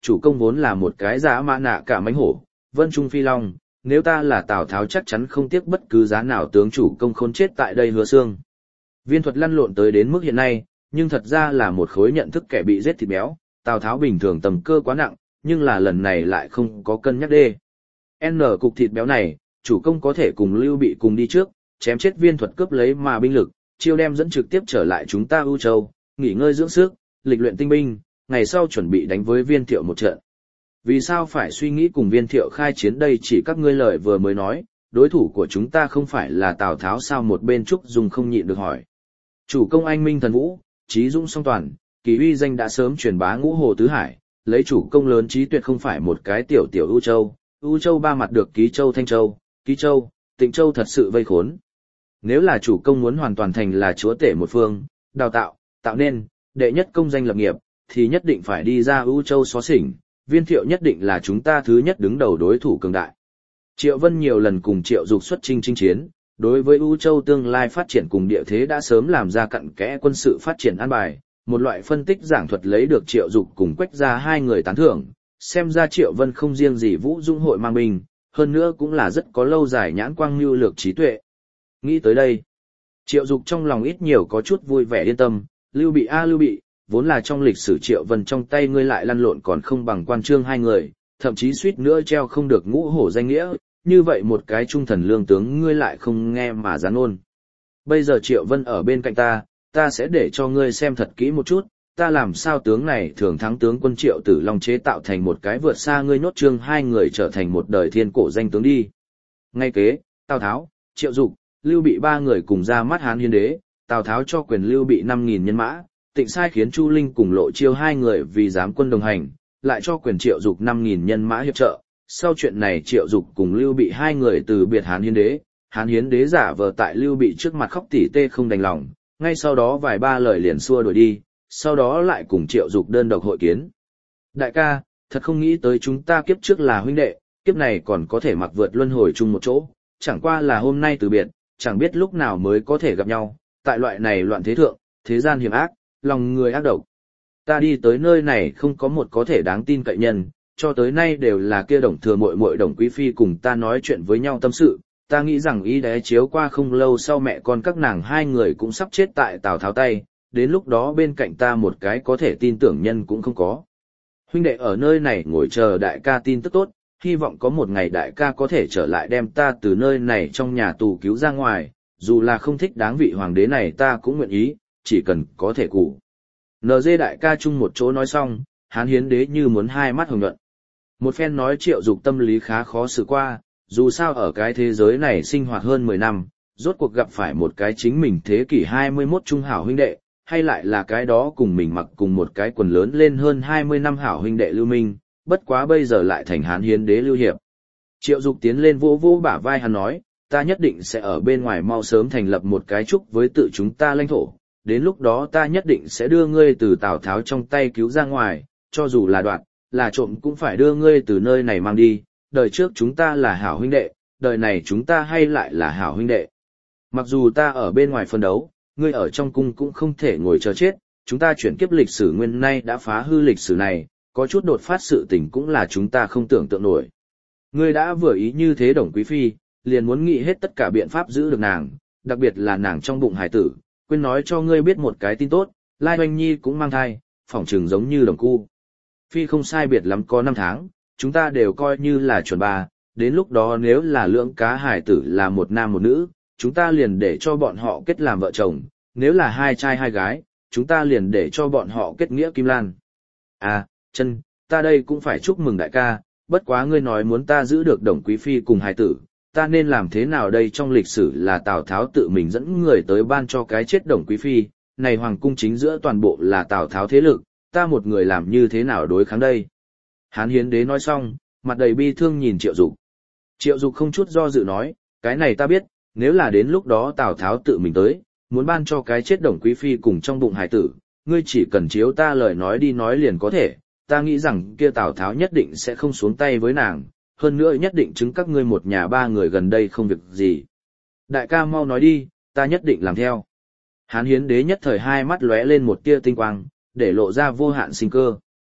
chủ công vốn là một cái dã mã nạ cả mánh hổ, vân trung phi long, nếu ta là Tào Tháo chắc chắn không tiếc bất cứ giá nào tướng chủ công khốn chết tại đây Hứa Xương. Viên Thuật lăn lộn tới đến mức hiện nay, nhưng thật ra là một khối nhận thức kẻ bị giết thịt béo, Tào Tháo bình thường tầm cơ quá nặng, nhưng là lần này lại không có cân nhắc đê. N cục thịt béo này, chủ công có thể cùng Lưu Bị cùng đi trước, chém chết Viên Thuật cướp lấy mà binh lực, chiêu đem dẫn trực tiếp trở lại chúng ta ưu châu, nghỉ ngơi dưỡng sức, lịch luyện tinh binh, ngày sau chuẩn bị đánh với Viên Thiệu một trận. Vì sao phải suy nghĩ cùng Viên Thiệu khai chiến đây, chỉ các ngươi lời vừa mới nói, đối thủ của chúng ta không phải là Tào Tháo sao? Một bên Trúc Dung không nhịn được hỏi. Chủ công anh minh thần vũ, trí dũng song toàn, kỳ uy danh đã sớm truyền bá ngũ hồ tứ hải, lấy chủ công lớn trí tuyệt không phải một cái tiểu tiểu ưu châu, ưu châu ba mặt được Ký Châu, Thanh Châu, Ký Châu, Tịnh Châu thật sự vây khốn. Nếu là chủ công muốn hoàn toàn thành là chúa tể một phương, đào tạo, tạo nên, đệ nhất công danh lập nghiệp, thì nhất định phải đi ra ưu châu xóa xỉnh, Viên Thiệu nhất định là chúng ta thứ nhất đứng đầu đối thủ cường đại. Triệu Vân nhiều lần cùng Triệu Dục xuất chinh chinh chiến, đối với ưu châu tương lai phát triển cùng địa thế đã sớm làm ra cặn kẽ quân sự phát triển an bài, một loại phân tích giảng thuật lấy được Triệu Dục cùng Quách ra hai người tán thưởng, xem ra Triệu Vân không riêng gì Vũ Dung hội mang binh, hơn nữa cũng là rất có lâu dài nhãn quang mưu lược trí tuệ. Nghĩ tới đây, Triệu Dục trong lòng ít nhiều có chút vui vẻ yên tâm, Lưu Bị a Lưu Bị, vốn là trong lịch sử Triệu Vân trong tay ngươi lại lăn lộn còn không bằng Quan Trương hai người, thậm chí suýt nữa treo không được ngũ hổ danh nghĩa, như vậy một cái trung thần lương tướng ngươi lại không nghe mà gián ôn. Bây giờ Triệu Vân ở bên cạnh ta, ta sẽ để cho ngươi xem thật kỹ một chút, ta làm sao tướng này thường thắng tướng quân Triệu Tử Long chế tạo thành một cái vượt xa ngươi nhốt Trương hai người trở thành một đời thiên cổ danh tướng đi. Ngay kế, Tào Tháo, Triệu Dục, Lưu Bị ba người cùng ra mắt Hán Hiến Đế, Tào Tháo cho quyền Lưu Bị năm nghìn nhân mã, Tịnh sai khiến Chu Linh cùng Lộ Chiêu hai người vì giám quân đồng hành, lại cho quyền Triệu Dục năm nghìn nhân mã hiệp trợ. Sau chuyện này Triệu Dục cùng Lưu Bị hai người từ biệt Hán Hiến Đế, Hán Hiến Đế giả vờ tại Lưu Bị trước mặt khóc tỉ tê không đành lòng, ngay sau đó vài ba lời liền xua đuổi đi, sau đó lại cùng Triệu Dục đơn độc hội kiến. Đại ca, thật không nghĩ tới chúng ta kiếp trước là huynh đệ, kiếp này còn có thể mặc vượt luân hồi chung một chỗ, chẳng qua là hôm nay từ biệt, chẳng biết lúc nào mới có thể gặp nhau, tại loại này loạn thế thượng, thế gian hiểm ác, lòng người ác độc. Ta đi tới nơi này không có một có thể đáng tin cậy nhân, cho tới nay đều là kia Đồng Thừa muội muội Đồng Quý phi cùng ta nói chuyện với nhau tâm sự, ta nghĩ rằng ý đế chiếu qua không lâu sau mẹ con các nàng hai người cũng sắp chết tại Tào Tháo tay, đến lúc đó bên cạnh ta một cái có thể tin tưởng nhân cũng không có. Huynh đệ ở nơi này ngồi chờ đại ca tin tức tốt, hy vọng có một ngày đại ca có thể trở lại đem ta từ nơi này trong nhà tù cứu ra ngoài, dù là không thích đáng vị hoàng đế này ta cũng nguyện ý, chỉ cần có thể cụ. en giê đại ca chung một chỗ nói xong, Hán Hiến Đế như muốn hai mắt hồng nhuận. Một phen nói Triệu Dục tâm lý khá khó xử qua, dù sao ở cái thế giới này sinh hoạt hơn mười năm, rốt cuộc gặp phải một cái chính mình thế kỷ hai mươi mốt trung hảo huynh đệ, hay lại là cái đó cùng mình mặc cùng một cái quần lớn lên hơn hai mươi năm hảo huynh đệ Lưu Minh, bất quá bây giờ lại thành Hán Hiến Đế Lưu Hiệp. Triệu Dục tiến lên vỗ vỗ bả vai hắn nói, ta nhất định sẽ ở bên ngoài mau sớm thành lập một cái trúc với tự chúng ta lãnh thổ, đến lúc đó ta nhất định sẽ đưa ngươi từ Tào Tháo trong tay cứu ra ngoài, cho dù là đoạt, là trộm cũng phải đưa ngươi từ nơi này mang đi, đời trước chúng ta là hảo huynh đệ, đời này chúng ta hay lại là hảo huynh đệ. Mặc dù ta ở bên ngoài phân đấu, ngươi ở trong cung cũng không thể ngồi chờ chết, chúng ta chuyển kiếp lịch sử nguyên nay đã phá hư lịch sử này, có chút đột phát sự tình cũng là chúng ta không tưởng tượng nổi. Ngươi đã vừa ý như thế Đồng Quý phi, liền muốn nghĩ hết tất cả biện pháp giữ được nàng, đặc biệt là nàng trong bụng hải tử, quên nói cho ngươi biết một cái tin tốt, Lai Oanh Nhi cũng mang thai, phỏng chừng giống như Đồng Cu phi không sai biệt lắm có năm tháng, chúng ta đều coi như là chuẩn bà, đến lúc đó nếu là lưỡng cá hải tử là một nam một nữ, chúng ta liền để cho bọn họ kết làm vợ chồng, nếu là hai trai hai gái, chúng ta liền để cho bọn họ kết nghĩa kim lan. À, chân, ta đây cũng phải chúc mừng đại ca, bất quá ngươi nói muốn ta giữ được Đồng Quý phi cùng hải tử, ta nên làm thế nào đây? Trong lịch sử là Tào Tháo tự mình dẫn người tới ban cho cái chết Đồng Quý phi, này hoàng cung chính giữa toàn bộ là Tào Tháo thế lực, ta một người làm như thế nào đối kháng đây? Hán Hiến Đế nói xong, mặt đầy bi thương nhìn Triệu Dục. Triệu Dục không chút do dự nói, cái này ta biết, nếu là đến lúc đó Tào Tháo tự mình tới, muốn ban cho cái chết Đồng Quý phi cùng trong bụng hải tử, ngươi chỉ cần chiếu ta lời nói đi nói liền có thể, ta nghĩ rằng kia Tào Tháo nhất định sẽ không xuống tay với nàng, hơn nữa nhất định chứng các ngươi một nhà ba người gần đây không việc gì. Đại ca mau nói đi, ta nhất định làm theo. Hán Hiến Đế nhất thời hai mắt lóe lên một tia tinh quang, để lộ ra vô hạn sinh cơ.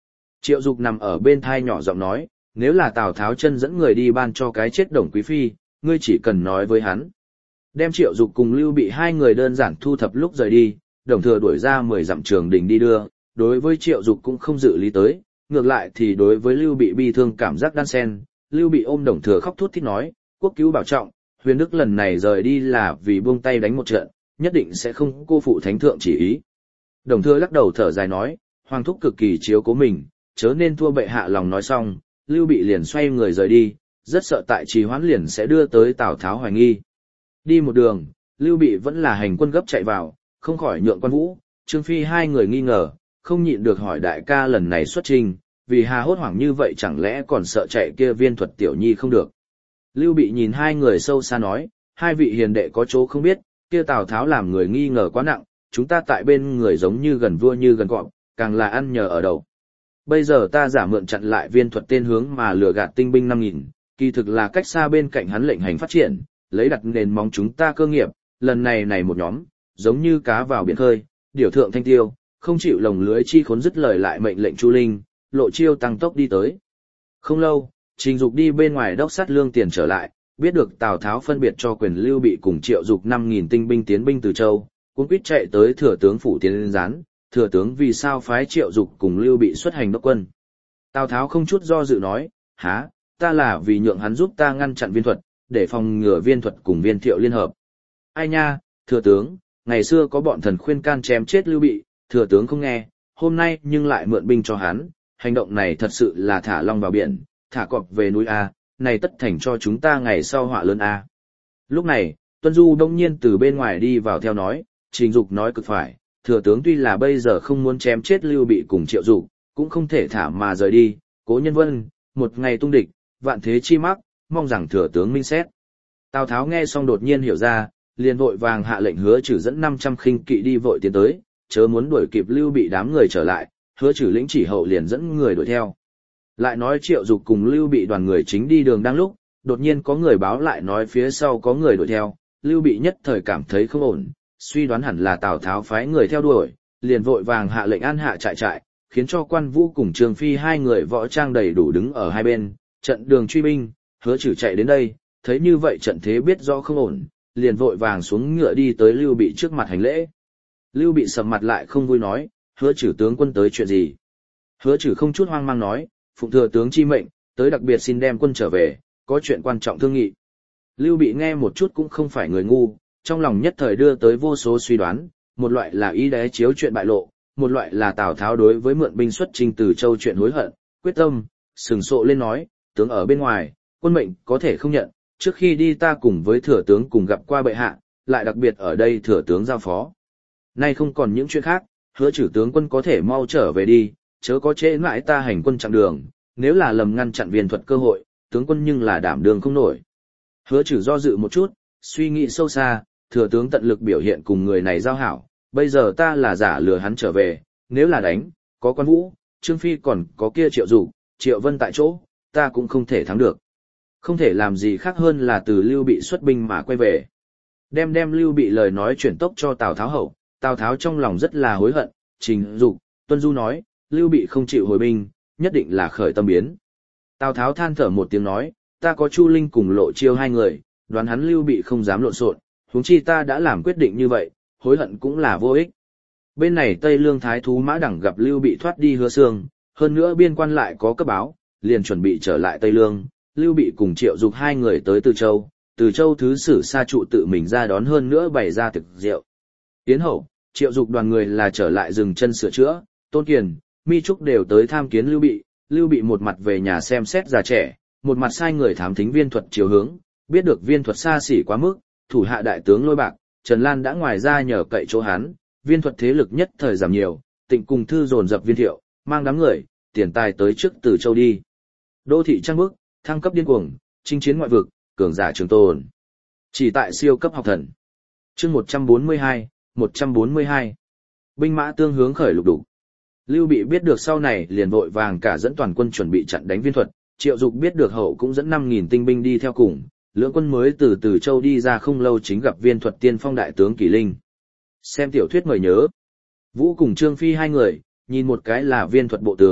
Triệu Dục nằm ở bên thai nhỏ giọng nói, nếu là Tào Tháo chân dẫn người đi ban cho cái chết Đồng Quý Phi, ngươi chỉ cần nói với hắn. Đem Triệu Dục cùng Lưu Bị hai người đơn giản thu thập lúc rời đi, Đồng Thừa đuổi ra mười dặm trường đình đi đưa, đối với Triệu Dục cũng không dự lý tới, ngược lại thì đối với Lưu Bị bi thương cảm giác đan xen, Lưu Bị ôm Đồng Thừa khóc thút thít nói, quốc cứu bảo trọng, Huyền Đức lần này rời đi là vì buông tay đánh một trận, nhất định sẽ không cô phụ thánh thượng chỉ ý. Đồng Thừa lắc đầu thở dài nói, Hoàng thúc cực kỳ chiếu cố mình, chớ nên thua bệ hạ lòng nói xong, Lưu Bị liền xoay người rời đi, rất sợ tại trì hoãn liền sẽ đưa tới Tào Tháo hoài nghi. Đi một đường, Lưu Bị vẫn là hành quân gấp chạy vào, không khỏi nhượng Quan Vũ, Trương Phi hai người nghi ngờ, không nhịn được hỏi đại ca lần này xuất trình, vì hà hốt hoảng như vậy chẳng lẽ còn sợ chạy kia Viên Thuật tiểu nhi không được. Lưu Bị nhìn hai người sâu xa nói, hai vị hiền đệ có chỗ không biết, kia Tào Tháo làm người nghi ngờ quá nặng, chúng ta tại bên người giống như gần vua như gần cọp, càng là ăn nhờ ở đầu. Bây giờ ta giả mượn chặn lại Viên Thuật tên hướng mà lừa gạt tinh binh năm nghìn, kỳ thực là cách xa bên cạnh hắn lệnh hành phát triển, lấy đặt nền móng chúng ta cơ nghiệp, lần này này một nhóm, giống như cá vào biển khơi, điều thượng thanh tiêu, không chịu lồng lưới chi khốn dứt lời lại mệnh lệnh Chu Linh, Lộ Chiêu tăng tốc đi tới. Không lâu, Trình Dục đi bên ngoài đốc sát lương tiền trở lại, biết được Tào Tháo phân biệt cho quyền Lưu Bị cùng Triệu Dục năm nghìn tinh binh tiến binh từ Châu, cũng quyết chạy tới thừa tướng phủ tiến lên gián, thừa tướng vì sao phái Triệu Dục cùng Lưu Bị xuất hành đốc quân. Tào Tháo không chút do dự nói, há, ta là vì nhượng hắn giúp ta ngăn chặn Viên Thuật, để phòng ngừa Viên Thuật cùng Viên Thiệu liên hợp. Ai nha, thừa tướng, ngày xưa có bọn thần khuyên can chém chết Lưu Bị, thừa tướng không nghe, hôm nay nhưng lại mượn binh cho hắn, hành động này thật sự là thả long vào biển, thả cọp về núi A, này tất thành cho chúng ta ngày sau họa lớn A. Lúc này, Tuân Du đông nhiên từ bên ngoài đi vào theo nói, Trình Dục nói cực phải, thừa tướng tuy là bây giờ không muốn chém chết Lưu Bị cùng Triệu Dục, cũng không thể thả mà rời đi, Cố Nhân Vân, một ngày tung địch, vạn thế chi mắc, mong rằng thừa tướng minh xét. Tào Tháo nghe xong đột nhiên hiểu ra, liền vội vàng hạ lệnh Hứa Trử dẫn năm trăm khinh kỵ đi vội tiến tới, chớ muốn đuổi kịp Lưu Bị đám người trở lại, Hứa Trử lĩnh chỉ hậu liền dẫn người đuổi theo. Lại nói Triệu Dục cùng Lưu Bị đoàn người chính đi đường đang lúc, đột nhiên có người báo lại nói phía sau có người đuổi theo, Lưu Bị nhất thời cảm thấy không ổn, suy đoán hẳn là Tào Tháo phái người theo đuổi, liền vội vàng hạ lệnh an hạ trại trại, khiến cho Quan Vũ cùng Trương Phi hai người võ trang đầy đủ đứng ở hai bên, trận đường truy binh. Hứa Trử chạy đến đây, thấy như vậy trận thế biết rõ không ổn, liền vội vàng xuống ngựa đi tới Lưu Bị trước mặt hành lễ. Lưu Bị sầm mặt lại không vui nói, Hứa Trử tướng quân tới chuyện gì? Hứa Trử không chút hoang mang nói, phụng thừa tướng chi mệnh, tới đặc biệt xin đem quân trở về, có chuyện quan trọng thương nghị. Lưu Bị nghe một chút cũng không phải người ngu, trong lòng nhất thời đưa tới vô số suy đoán, một loại là ý đế chiếu chuyện bại lộ, một loại là Tào Tháo đối với mượn binh xuất chinh từ Châu chuyện hối hận, quyết tâm, sừng sộ lên nói, tướng ở bên ngoài, quân mệnh có thể không nhận, trước khi đi ta cùng với thừa tướng cùng gặp qua bệ hạ, lại đặc biệt ở đây thừa tướng giao phó. Nay không còn những chuyện khác, Hứa Trử tướng quân có thể mau trở về đi, chớ có trễ mãi ta hành quân chặng đường, nếu là lầm ngăn chặn Viên Thuật cơ hội, tướng quân nhưng là đảm đường không nổi. Hứa Trử do dự một chút, suy nghĩ sâu xa, thừa tướng tận lực biểu hiện cùng người này giao hảo, bây giờ ta là giả lừa hắn trở về, nếu là đánh, có Quan Vũ, Trương Phi còn có kia Triệu Dục, Triệu Vân tại chỗ, ta cũng không thể thắng được. Không thể làm gì khác hơn là từ Lưu Bị xuất binh mà quay về. Đem đem Lưu Bị lời nói chuyển tốc cho Tào Tháo hậu, Tào Tháo trong lòng rất là hối hận, Trình Dục, Tuân Du nói, Lưu Bị không chịu hồi binh, nhất định là khởi tâm biến. Tào Tháo than thở một tiếng nói, ta có Chu Linh cùng Lộ Chiêu hai người, đoán hắn Lưu Bị không dám lộn xộn, huống chi ta đã làm quyết định như vậy, hối hận cũng là vô ích. Bên này Tây Lương Thái thú Mã Đẳng gặp Lưu Bị thoát đi Hứa Xương, hơn nữa biên quan lại có cấp báo, liền chuẩn bị trở lại Tây Lương. Lưu Bị cùng Triệu Dục hai người tới Từ Châu, Từ Châu thứ sử Sa Trụ tự mình ra đón hơn nữa bày ra thực rượu. Tiến hậu, Triệu Dục đoàn người là trở lại dừng chân sửa chữa, Tôn Kiền, Mi Trúc đều tới tham kiến Lưu Bị, Lưu Bị một mặt về nhà xem xét già trẻ, một mặt sai người thám thính Viên Thuật chiều hướng, biết được Viên Thuật xa xỉ quá mức, thủ hạ đại tướng Lôi Bạc, Trần Lan đã ngoài ra nhờ cậy chỗ hắn, Viên Thuật thế lực nhất thời giảm nhiều, Tịnh cùng thư dồn dập Viên Thiệu, mang đám người, tiền tài tới trước Từ Châu đi. Đô thị trăng bước, thăng cấp điên cuồng, chinh chiến ngoại vực, cường giả trường tồn. Chỉ tại siêu cấp học thần. Chương một trăm bốn mươi hai, một trăm bốn mươi hai. Binh mã tương hướng khởi lục đủ. Lưu Bị biết được sau này liền vội vàng cả dẫn toàn quân chuẩn bị chặn đánh Viên Thuật, Triệu Dục biết được hậu cũng dẫn năm nghìn tinh binh đi theo cùng, lưỡng quân mới từ Từ Châu đi ra không lâu chính gặp Viên Thuật tiên phong đại tướng Kỷ Linh. Xem tiểu thuyết mời nhớ. Vũ cùng Trương Phi hai người, nhìn một cái là Viên Thuật bộ tướng,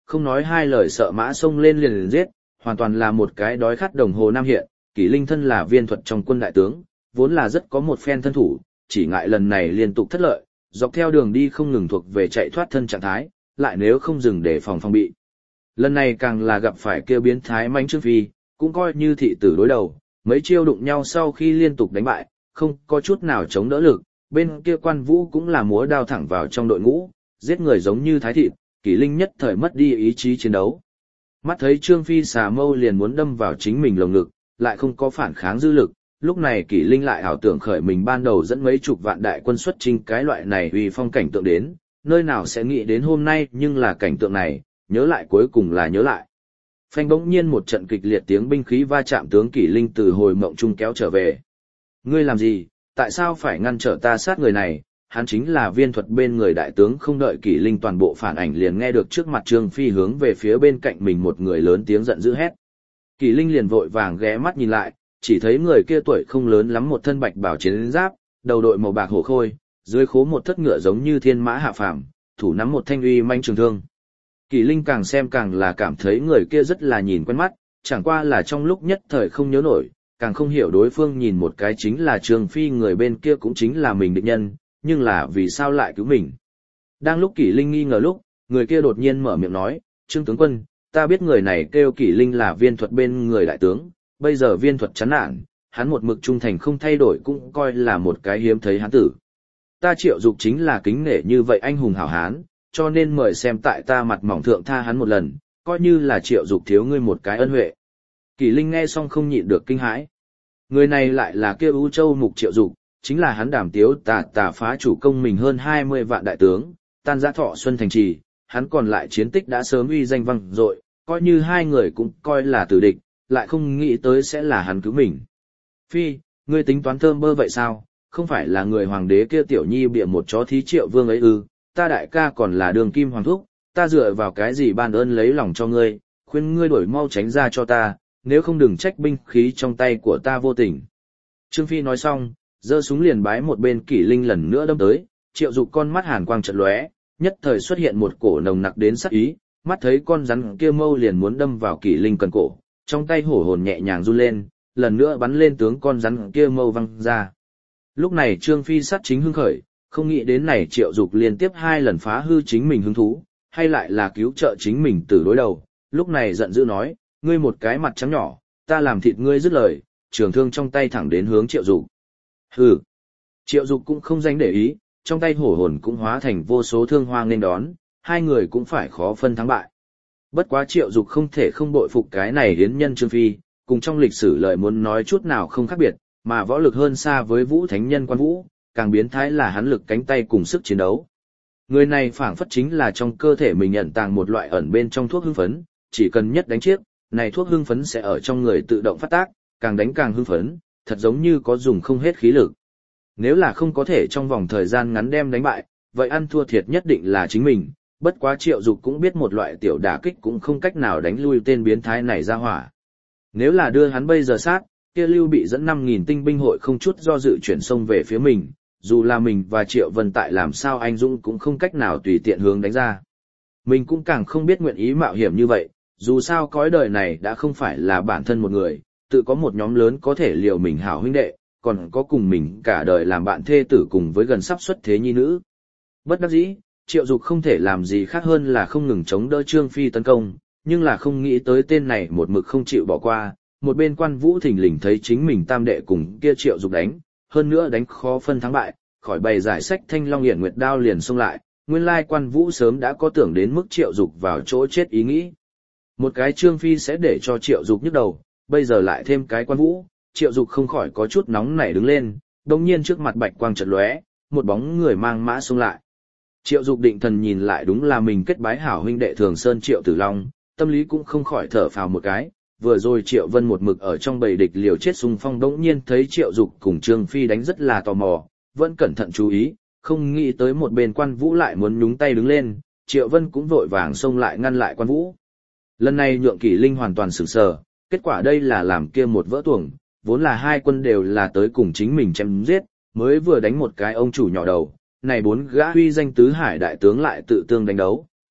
không nói hai lời sợ mã xông lên liền liền giết, hoàn toàn là một cái đói khát đồng hồ nam hiện, Kỷ Linh thân là viên thuật trong quân đại tướng, vốn là rất có một phen thân thủ, chỉ ngại lần này liên tục thất lợi, dọc theo đường đi không ngừng thuộc về chạy thoát thân trạng thái, lại nếu không dừng để phòng phòng bị. Lần này càng là gặp phải kêu biến thái mãnh Trương Phi, cũng coi như thị tử đối đầu, mấy chiêu đụng nhau sau khi liên tục đánh bại, không có chút nào chống đỡ lực, bên kia Quan Vũ cũng là múa đao thẳng vào trong đội ngũ, giết người giống như thái thịt, Kỷ Linh nhất thời mất đi ý chí chiến đấu. Mắt thấy Trương Phi xà mâu liền muốn đâm vào chính mình lồng ngực, lại không có phản kháng dư lực, lúc này Kỷ Linh lại ảo tưởng khởi mình ban đầu dẫn mấy chục vạn đại quân xuất chinh cái loại này uy phong cảnh tượng đến, nơi nào sẽ nghĩ đến hôm nay nhưng là cảnh tượng này, nhớ lại cuối cùng là nhớ lại. Phanh bỗng nhiên một trận kịch liệt tiếng binh khí va chạm tướng Kỷ Linh từ hồi mộng trung kéo trở về. Ngươi làm gì, tại sao phải ngăn trở ta sát người này? Hắn chính là viên thuật bên người đại tướng, không đợi Kỷ Linh toàn bộ phản ảnh liền nghe được trước mặt Trương Phi hướng về phía bên cạnh mình một người lớn tiếng giận dữ hét. Kỷ Linh liền vội vàng ghé mắt nhìn lại, chỉ thấy người kia tuổi không lớn lắm, một thân bạch bào chiến giáp, đầu đội màu bạc hổ khôi, dưới khố một thất ngựa giống như thiên mã hạ phàm, thủ nắm một thanh uy manh trường thương. Kỷ Linh càng xem càng là cảm thấy người kia rất là nhìn quen mắt, chẳng qua là trong lúc nhất thời không nhớ nổi, càng không hiểu đối phương nhìn một cái chính là Trương Phi, người bên kia cũng chính là mình địch nhân, nhưng là vì sao lại cứu mình. Đang lúc Kỷ Linh nghi ngờ lúc, người kia đột nhiên mở miệng nói, Trương tướng quân, ta biết người này kêu Kỷ Linh là viên thuật bên người đại tướng, bây giờ viên thuật chán nản, hắn một mực trung thành không thay đổi cũng coi là một cái hiếm thấy hán tử. Ta Triệu Dục chính là kính nể như vậy anh hùng hảo hán, cho nên mời xem tại ta mặt mỏng thượng tha hắn một lần, coi như là Triệu Dục thiếu ngươi một cái ân huệ. Kỷ Linh nghe xong không nhịn được kinh hãi. Người này lại là kia U Châu Mục Triệu Dục, chính là hắn Đàm Tiếu tà tà phá chủ công mình hơn hai mươi vạn đại tướng, tan giã Thọ Xuân thành trì, hắn còn lại chiến tích đã sớm uy danh vang dội, coi như hai người cũng coi là tử địch, lại không nghĩ tới sẽ là hắn cứu mình. Phi, ngươi tính toán thơm bơ vậy sao, không phải là người hoàng đế kia tiểu nhi bịa một chó thí Triệu Vương ấy ư, ta đại ca còn là đường kim hoàng thúc, ta dựa vào cái gì ban ơn lấy lòng cho ngươi, khuyên ngươi đổi mau tránh ra cho ta, nếu không đừng trách binh khí trong tay của ta vô tình. Trương Phi nói xong, giơ súng liền bái một bên Kỷ Linh lần nữa đâm tới, Triệu Dục con mắt hàn quang chợt lóe, nhất thời xuất hiện một cổ nồng nặc đến sắc ý, mắt thấy con rắn kia mâu liền muốn đâm vào Kỷ Linh cần cổ, trong tay hổ hồn nhẹ nhàng run lên, lần nữa bắn lên tướng con rắn kia mâu văng ra. Lúc này Trương Phi sát chính hưng khởi, không nghĩ đến này Triệu Dục liên tiếp hai lần phá hư chính mình hứng thú, hay lại là cứu trợ chính mình từ đối đầu, lúc này giận dữ nói, ngươi một cái mặt trắng nhỏ, ta làm thịt ngươi dứt lời, trường thương trong tay thẳng đến hướng Triệu Dục. Hừ. Triệu Dục cũng không dành để ý, trong tay hổ hồn cũng hóa thành vô số thương hoa nên đón, hai người cũng phải khó phân thắng bại. Bất quá Triệu Dục không thể không bội phục cái này hiến nhân Trương Phi, cùng trong lịch sử lời muốn nói chút nào không khác biệt, mà võ lực hơn xa với Vũ Thánh Nhân Quan Vũ, càng biến thái là hắn lực cánh tay cùng sức chiến đấu. Người này phảng phất chính là trong cơ thể mình ẩn tàng một loại ẩn bên trong thuốc hưng phấn, chỉ cần nhất đánh chiếc, này thuốc hưng phấn sẽ ở trong người tự động phát tác, càng đánh càng hưng phấn, thật giống như có dùng không hết khí lực. Nếu là không có thể trong vòng thời gian ngắn đem đánh bại, vậy ăn thua thiệt nhất định là chính mình, bất quá Triệu Dục cũng biết một loại tiểu đả kích cũng không cách nào đánh lui tên biến thái này ra hỏa. Nếu là đưa hắn bây giờ sát, kia Lưu Bị dẫn năm nghìn tinh binh hội không chút do dự chuyển sông về phía mình, dù là mình và Triệu Vân tại làm sao anh dũng cũng không cách nào tùy tiện hướng đánh ra. Mình cũng càng không biết nguyện ý mạo hiểm như vậy, dù sao cõi đời này đã không phải là bản thân một người, tự có một nhóm lớn có thể liều mình hảo huynh đệ, còn có cùng mình cả đời làm bạn thê tử cùng với gần sắp xuất thế nhi nữ. Bất đắc dĩ, Triệu Dục không thể làm gì khác hơn là không ngừng chống đỡ Trương Phi tấn công, nhưng là không nghĩ tới tên này một mực không chịu bỏ qua, một bên Quan Vũ thình lình thấy chính mình tam đệ cùng kia Triệu Dục đánh, hơn nữa đánh khó phân thắng bại, khỏi bày giải sách Thanh Long Hiển Nguyệt đao liền xông lại, nguyên lai Quan Vũ sớm đã có tưởng đến mức Triệu Dục vào chỗ chết ý nghĩ. Một cái Trương Phi sẽ để cho Triệu Dục nhức đầu, bây giờ lại thêm cái Quan Vũ, Triệu Dục không khỏi có chút nóng nảy đứng lên, đồng nhiên trước mặt bạch quang chợt lóe, một bóng người mang mã xông lại. Triệu Dục định thần nhìn lại đúng là mình kết bái hảo huynh đệ Thường Sơn Triệu Tử Long, tâm lý cũng không khỏi thở phào một cái, vừa rồi Triệu Vân một mực ở trong bầy địch liều chết xung phong đống nhiên thấy Triệu Dục cùng Trương Phi đánh rất là tò mò, vẫn cẩn thận chú ý, không nghĩ tới một bên Quan Vũ lại muốn nhúng tay đứng lên, Triệu Vân cũng vội vàng xông lại ngăn lại Quan Vũ. Lần này nhượng Kỷ Linh hoàn toàn sửng sờ, kết quả đây là làm kia một vỡ tuồng, vốn là hai quân đều là tới cùng chính mình chém giết, mới vừa đánh một cái ông chủ nhỏ đầu, này bốn gã huy danh tứ hải đại tướng lại tự tương đánh đấu,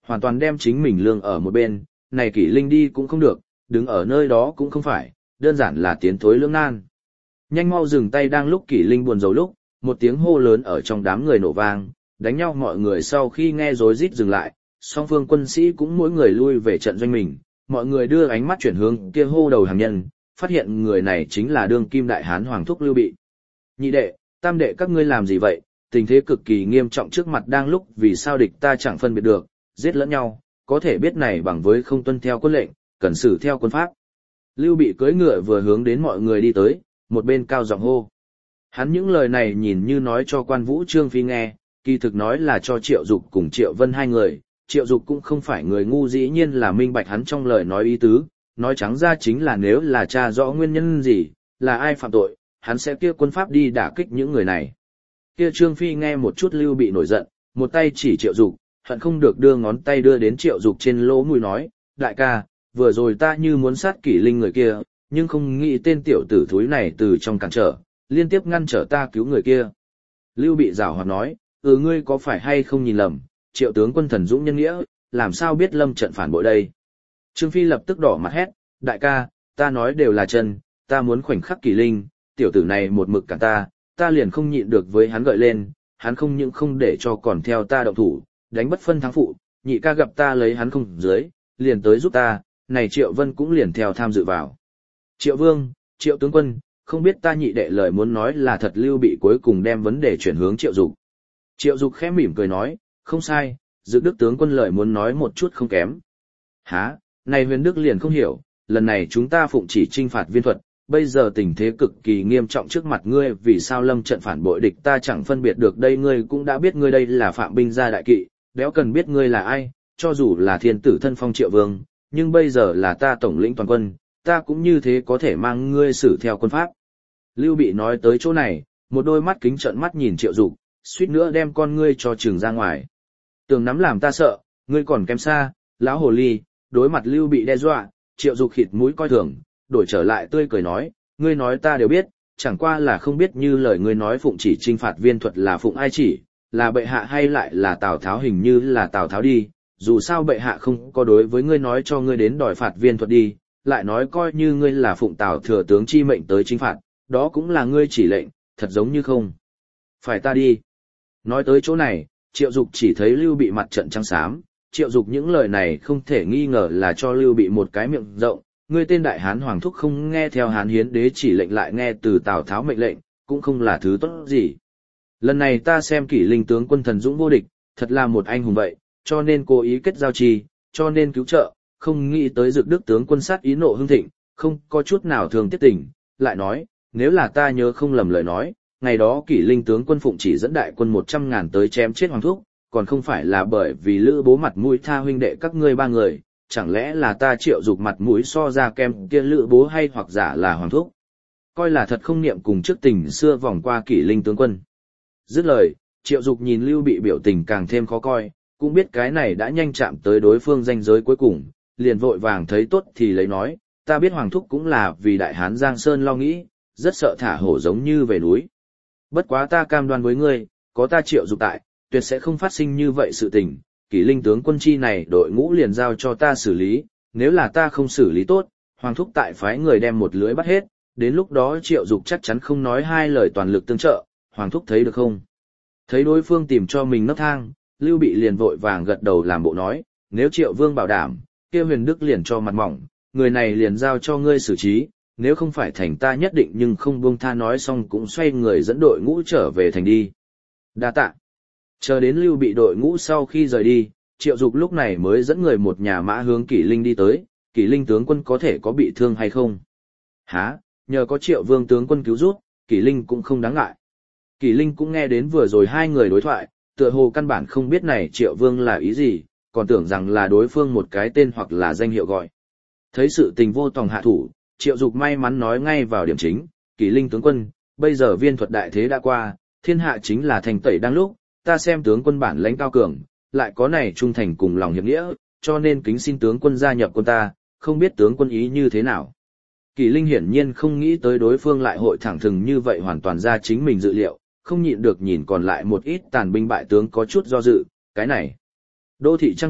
hoàn toàn đem chính mình lương ở một bên, này Kỷ Linh đi cũng không được, đứng ở nơi đó cũng không phải, đơn giản là tiến thối lưỡng nan. Nhanh mau dừng tay đang lúc Kỷ Linh buồn rầu lúc, một tiếng hô lớn ở trong đám người nổ vang, đánh nhau mọi người sau khi nghe rối rít dừng lại, song phương quân sĩ cũng mỗi người lui về trận doanh mình, mọi người đưa ánh mắt chuyển hướng kia hô đầu hàng nhân, phát hiện người này chính là đương kim đại hán hoàng thúc Lưu Bị. Nhị đệ, tam đệ các ngươi làm gì vậy? Tình thế cực kỳ nghiêm trọng trước mặt đang lúc vì sao địch ta chẳng phân biệt được, giết lẫn nhau, có thể biết này bằng với không tuân theo quân lệnh, cần xử theo quân pháp. Lưu Bị cưỡi ngựa vừa hướng đến mọi người đi tới, một bên cao giọng hô. Hắn những lời này nhìn như nói cho Quan Vũ Trương Phi nghe, kỳ thực nói là cho Triệu Dục cùng Triệu Vân hai người. Triệu Dục cũng không phải người ngu, dĩ nhiên là minh bạch hắn trong lời nói ý tứ, nói trắng ra chính là nếu là tra rõ nguyên nhân gì, là ai phạm tội, hắn sẽ kia quân pháp đi đả kích những người này. Kia Trương Phi nghe một chút Lưu Bị nổi giận, một tay chỉ Triệu Dục, hận không được đưa ngón tay đưa đến Triệu Dục trên lỗ mũi nói, đại ca, vừa rồi ta như muốn sát Kỷ Linh người kia, nhưng không nghĩ tên tiểu tử thúi này từ trong cản trở, liên tiếp ngăn trở ta cứu người kia. Lưu Bị giảo hoạt nói, ừ ngươi có phải hay không nhìn lầm, Triệu tướng quân thần dũng nhân nghĩa, làm sao biết lâm trận phản bội đây. Trương Phi lập tức đỏ mặt hét, đại ca, ta nói đều là chân, ta muốn khoảnh khắc Kỷ Linh, tiểu tử này một mực cản ta, ta liền không nhịn được với hắn gợi lên, hắn không những không để cho còn theo ta động thủ, đánh bất phân thắng phụ, nhị ca gặp ta lấy hắn không dưới, liền tới giúp ta, này Triệu Vân cũng liền theo tham dự vào. Triệu Vương, Triệu tướng quân, không biết ta nhị đệ lời muốn nói là thật. Lưu Bị cuối cùng đem vấn đề chuyển hướng Triệu Dục. Triệu Dục khẽ mỉm cười nói, không sai, Dự Đức tướng quân lời muốn nói một chút không kém. Hả, này Huyền Đức liền không hiểu, lần này chúng ta phụng chỉ trinh phạt Viên Thuật, bây giờ tình thế cực kỳ nghiêm trọng trước mặt ngươi, vì sao lâm trận phản bội địch ta chẳng phân biệt được đây. Ngươi cũng đã biết ngươi đây là phạm binh gia đại kỵ, đéo cần biết ngươi là ai, cho dù là thiên tử thân phong Triệu Vương, nhưng bây giờ là ta tổng lĩnh toàn quân, ta cũng như thế có thể mang ngươi xử theo quân pháp. Lưu Bị nói tới chỗ này, một đôi mắt kính trợn mắt nhìn Triệu Dục, suýt nữa đem con ngươi cho trừng ra ngoài. Tường nắm làm ta sợ, ngươi còn kém xa, lão hồ ly. Đối mặt Lưu Bị đe dọa, Triệu Dục khịt mũi coi thường, đổi trở lại tươi cười nói, ngươi nói ta đều biết, chẳng qua là không biết như lời ngươi nói phụng chỉ trinh phạt Viên Thuật là phụng ai chỉ, là bệ hạ hay lại là Tào Tháo. Hình như là Tào Tháo đi, dù sao bệ hạ không có đối với ngươi nói cho ngươi đến đòi phạt Viên Thuật đi, lại nói coi như ngươi là phụng Tào thừa tướng chi mệnh tới trinh phạt, đó cũng là ngươi chỉ lệnh, thật giống như không phải ta đi. Nói tới chỗ này, Triệu Dục chỉ thấy Lưu Bị mặt trận trắng xám, Triệu Dục những lời này không thể nghi ngờ là cho Lưu Bị một cái miệng rộng, ngươi tên đại hán hoàng thúc không nghe theo Hán Hiến đế chỉ lệnh lại nghe từ Tào Tháo mệnh lệnh, cũng không là thứ tốt gì. Lần này ta xem Kỷ Linh tướng quân thần dũng vô địch, thật là một anh hùng vậy, cho nên cố ý kết giao trì, cho nên cứu trợ, không nghĩ tới Dực Đức tướng quân sát ý nộ hưng thịnh, không có chút nào thường tiết tình, lại nói, nếu là ta nhớ không lầm lời nói, ngày đó Kỷ Linh tướng quân phụng chỉ dẫn đại quân một trăm ngàn tới chém chết hoàng thúc, còn không phải là bởi vì Lữ Bố mặt mũi tha huynh đệ các ngươi ba người, chẳng lẽ là ta Triệu Dục mặt mũi so ra kem kia Lữ Bố hay hoặc giả là hoàng thúc. Coi là thật không niệm cùng trước tình xưa vòng qua Kỷ Linh tướng quân. Dứt lời, Triệu Dục nhìn Lưu Bị biểu tình càng thêm khó coi, cũng biết cái này đã nhanh chạm tới đối phương ranh giới cuối cùng, liền vội vàng thấy tốt thì lấy nói, ta biết hoàng thúc cũng là vì đại hán Giang Sơn lo nghĩ, rất sợ thả hổ giống như về núi. Bất quá ta cam đoan với ngươi, có ta Triệu Dục tại, tuyệt sẽ không phát sinh như vậy sự tình. Kỷ Linh tướng quân chi này đội ngũ liền giao cho ta xử lý, nếu là ta không xử lý tốt, hoàng thúc tại phái người đem một lưới bắt hết, đến lúc đó Triệu Dục chắc chắn không nói hai lời toàn lực tương trợ, hoàng thúc thấy được không? Thấy đối phương tìm cho mình nấc thang, Lưu Bị liền vội vàng gật đầu làm bộ nói, nếu Triệu Vương bảo đảm, kia Huyền Đức liền cho mặt mỏng, người này liền giao cho ngươi xử trí, nếu không phải thành ta nhất định nhưng không buông tha. Nói xong cũng xoay người dẫn đội ngũ trở về thành đi. Đa tạ. Chờ đến Lưu Bị đội ngũ sau khi rời đi, Triệu Dục lúc này mới dẫn người một nhà mã hướng Kỷ Linh đi tới. Kỷ Linh tướng quân có thể có bị thương hay không? Hả, nhờ có Triệu Vương tướng quân cứu giúp, Kỷ Linh cũng không đáng ngại. Kỷ Linh cũng nghe đến vừa rồi hai người đối thoại, tựa hồ căn bản không biết này Triệu Vương là ý gì, còn tưởng rằng là đối phương một cái tên hoặc là danh hiệu gọi. Thấy sự tình vô tòng hạ thủ, Triệu Dục may mắn nói ngay vào điểm chính, Kỷ Linh tướng quân, bây giờ Viên Thuật đại thế đã qua, thiên hạ chính là thành tẩy đang lúc, ta xem tướng quân bản lãnh cao cường, lại có này trung thành cùng lòng hiệp nghĩa, cho nên kính xin tướng quân gia nhập quân ta, không biết tướng quân ý như thế nào. Kỷ Linh hiển nhiên không nghĩ tới đối phương lại hội thẳng thừng như vậy, hoàn toàn ra chính mình dự liệu, không nhịn được nhìn còn lại một ít tàn binh bại tướng có chút do dự, cái này. Đô thị trăng bức,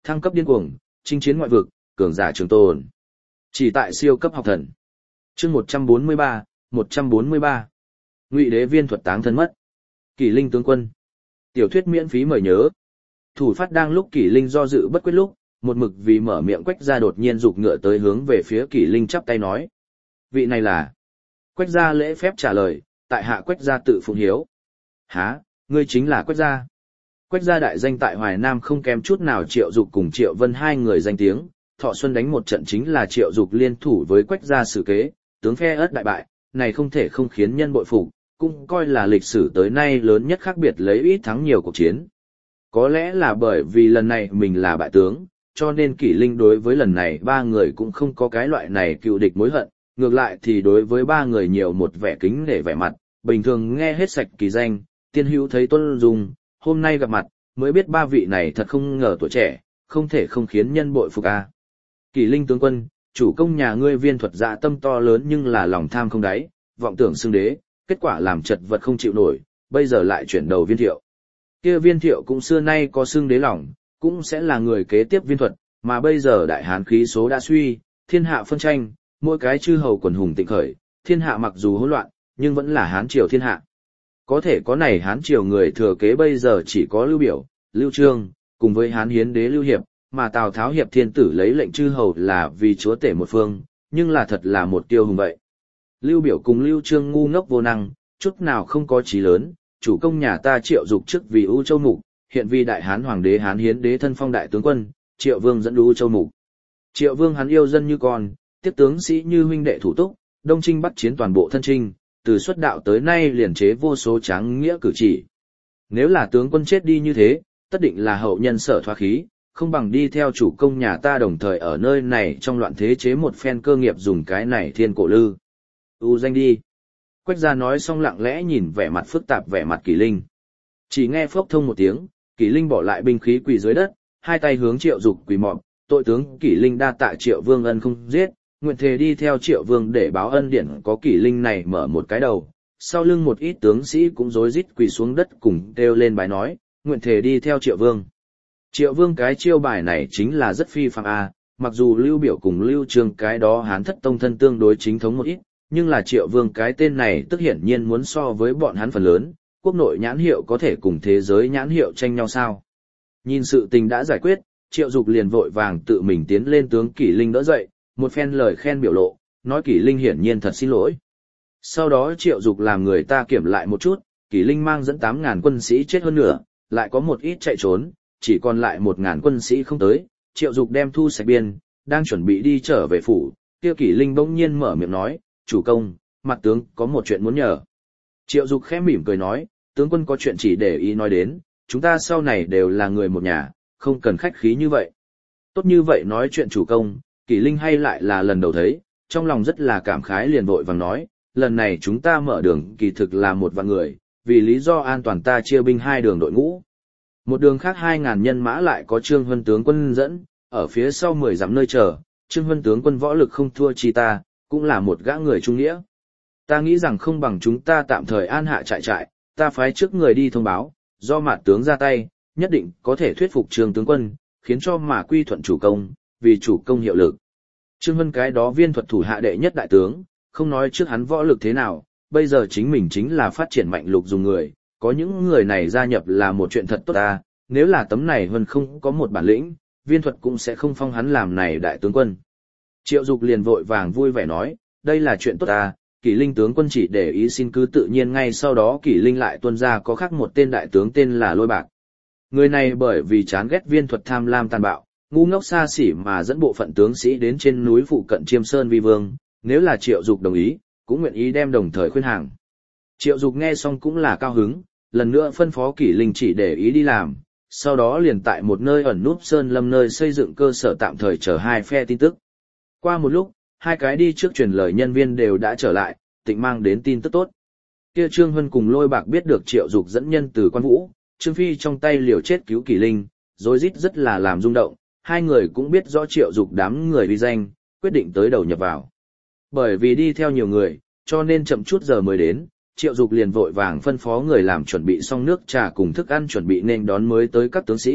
thăng cấp điên cuồng, chinh chiến ngoại vực, cường giả trường tồn. Chỉ tại siêu cấp học thần. Chương một trăm bốn mươi ba, một trăm bốn mươi ba. Ngụy Đế viên thuật táng thân mất. Kỷ Linh tướng quân. Tiểu thuyết miễn phí mời nhớ. Thủ phát đang lúc Kỷ Linh do dự bất quyết lúc, một mực vì mở miệng Quách Gia đột nhiên giục ngựa tới hướng về phía Kỷ Linh chắp tay nói: "Vị này là?" Quách Gia lễ phép trả lời: "Tại hạ Quách Gia tự phụng hiếu." "Hả, ngươi chính là Quách Gia?" Quách Gia đại danh tại Hoài Nam không kém chút nào Triệu Dục cùng Triệu Vân hai người danh tiếng, Thọ Xuân đánh một trận chính là Triệu Dục liên thủ với Quách Gia xử kế, tướng phe ớt đại bại, này không thể không khiến nhân bội phục, cũng coi là lịch sử tới nay lớn nhất khác biệt lấy ít thắng nhiều cuộc chiến. Có lẽ là bởi vì lần này mình là bại tướng, cho nên Kỷ Linh đối với lần này ba người cũng không có cái loại này cựu địch mối hận, ngược lại thì đối với ba người nhiều một vẻ kính nể vẻ mặt, bình thường nghe hết sạch kỳ danh, tiên hữu thấy tôn dung, hôm nay gặp mặt, mới biết ba vị này thật không ngờ tuổi trẻ, không thể không khiến nhân bội phục a. À. Kỷ Linh tướng quân, chủ công nhà ngươi viên thuật dạ tâm to lớn nhưng là lòng tham không đáy, vọng tưởng xưng đế, kết quả làm chật vật không chịu nổi, bây giờ lại chuyển đầu viên thiệu. Kia viên thiệu cũng xưa nay có xưng đế lòng, cũng sẽ là người kế tiếp viên thuật, mà bây giờ đại hán khí số đã suy, thiên hạ phân tranh, mỗi cái chư hầu quần hùng tịnh khởi, thiên hạ mặc dù hỗn loạn, nhưng vẫn là hán triều thiên hạ. Có thể có này hán triều người thừa kế bây giờ chỉ có Lưu Biểu, Lưu Trương, cùng với hán hiến đế Lưu Hiệp, mà Tào Tháo hiệp thiên tử lấy lệnh chư hầu là vì chúa tể một phương, nhưng là thật là một tiêu hùng vậy. Lưu Biểu cùng Lưu Trương ngu ngốc vô năng, chút nào không có trí lớn, chủ công nhà ta Triệu Dục trước vì ưu châu mục, hiện vì đại hán hoàng đế hán hiến đế thân phong đại tướng quân, Triệu Vương dẫn ưu châu mục. Triệu Vương hắn yêu dân như con, tiếp tướng sĩ như huynh đệ thủ túc, đông chinh bắc chiến toàn bộ thân chinh, từ xuất đạo tới nay liền chế vô số tráng nghĩa cử chỉ. Nếu là tướng quân chết đi như thế, tất định là hậu nhân sở thoá khí, không bằng đi theo chủ công nhà ta đồng thời ở nơi này trong loạn thế chế một phen cơ nghiệp dùng cái này thiên cổ lư. U danh đi. Quách Gia nói xong lặng lẽ nhìn vẻ mặt phức tạp vẻ mặt Kỷ Linh. Chỉ nghe phốc thông một tiếng, Kỷ Linh bỏ lại binh khí quỳ dưới đất, hai tay hướng Triệu Dục quỳ mọp, tội tướng Kỷ Linh đa tạ Triệu Vương ân không giết, nguyện thề đi theo Triệu Vương để báo ân điển có Kỷ Linh này mở một cái đầu. Sau lưng một ít tướng sĩ cũng rối rít quỳ xuống đất cùng kêu lên bài nói, nguyện thề đi theo Triệu Vương. Triệu Vương cái chiêu bài này chính là rất phi phàm a, mặc dù Lưu Biểu cùng Lưu Trương cái đó hán thất tông thân tương đối chính thống một ít, nhưng là Triệu Vương cái tên này tức hiển nhiên muốn so với bọn hắn phần lớn, quốc nội nhãn hiệu có thể cùng thế giới nhãn hiệu tranh nhau sao. Nhìn sự tình đã giải quyết, Triệu Dục liền vội vàng tự mình tiến lên tướng Kỷ Linh đỡ dậy, một phen lời khen biểu lộ, nói Kỷ Linh hiển nhiên thật xin lỗi. Sau đó Triệu Dục làm người ta kiểm lại một chút, Kỷ Linh mang dẫn tám ngàn quân sĩ chết hơn nửa, lại có một ít chạy trốn, chỉ còn lại một ngàn quân sĩ không tới, Triệu Dục đem thu sạch biên, đang chuẩn bị đi trở về phủ, kia Kỷ Linh bỗng nhiên mở miệng nói, chủ công, mặt tướng có một chuyện muốn nhờ. Triệu Dục khẽ mỉm cười nói, tướng quân có chuyện chỉ để ý nói đến, chúng ta sau này đều là người một nhà, không cần khách khí như vậy. Tốt như vậy nói chuyện chủ công, Kỷ Linh hay lại là lần đầu thấy, trong lòng rất là cảm khái liền vội vàng nói, lần này chúng ta mở đường kỳ thực là một vạn người, vì lý do an toàn ta chia binh hai đường đội ngũ. Một đường khác hai ngàn nhân mã lại có Trương Huân tướng quân dẫn, ở phía sau mười dặm nơi chờ, Trương Huân tướng quân võ lực không thua chi ta, cũng là một gã người trung nghĩa. Ta nghĩ rằng không bằng chúng ta tạm thời an hạ trại trại, ta phái trước người đi thông báo, do mạt tướng ra tay, nhất định có thể thuyết phục Trương tướng quân, khiến cho mà quy thuận chủ công, vì chủ công hiệu lực. Trương Huân cái đó viên thuật thủ hạ đệ nhất đại tướng, không nói trước hắn võ lực thế nào, bây giờ chính mình chính là phát triển mạnh lục dùng người, có những người này gia nhập là một chuyện thật tốt ta, nếu là tấm này Huân không có một bản lĩnh, viên thuật cũng sẽ không phong hắn làm này đại tướng quân. Triệu Dục liền vội vàng vui vẻ nói, đây là chuyện tốt ta, Kỷ Linh tướng quân chỉ để ý xin cứ tự nhiên ngay sau đó Kỷ Linh lại tuôn ra có khác một tên đại tướng tên là Lôi Bạc. Người này bởi vì chán ghét viên thuật tham lam tàn bạo, ngu ngốc xa xỉ mà dẫn bộ phận tướng sĩ đến trên núi phụ cận Chiêm Sơn vi vương, nếu là Triệu Dục đồng ý, cũng nguyện ý đem đồng thời khuyên hàng. Triệu Dục nghe xong cũng là cao hứng, lần nữa phân phó Kỷ Linh chỉ để ý đi làm, sau đó liền tại một nơi ẩn núp sơn lâm nơi xây dựng cơ sở tạm thời chờ hai phe tin tức. Qua một lúc, hai cái đi trước truyền lời nhân viên đều đã trở lại, tịnh mang đến tin tức tốt. Kia Trương Huân cùng Lôi Bạc biết được Triệu Dục dẫn nhân từ Quan Vũ, Trương Phi trong tay liều chết cứu Kỷ Linh, rối rít rất là làm rung động, hai người cũng biết rõ Triệu Dục đám người uy danh, quyết định tới đầu nhập vào. Bởi vì đi theo nhiều người, cho nên chậm chút giờ mới đến, Triệu Dục liền vội vàng phân phó người làm chuẩn bị xong nước trà cùng thức ăn chuẩn bị nên đón mới tới các tướng sĩ,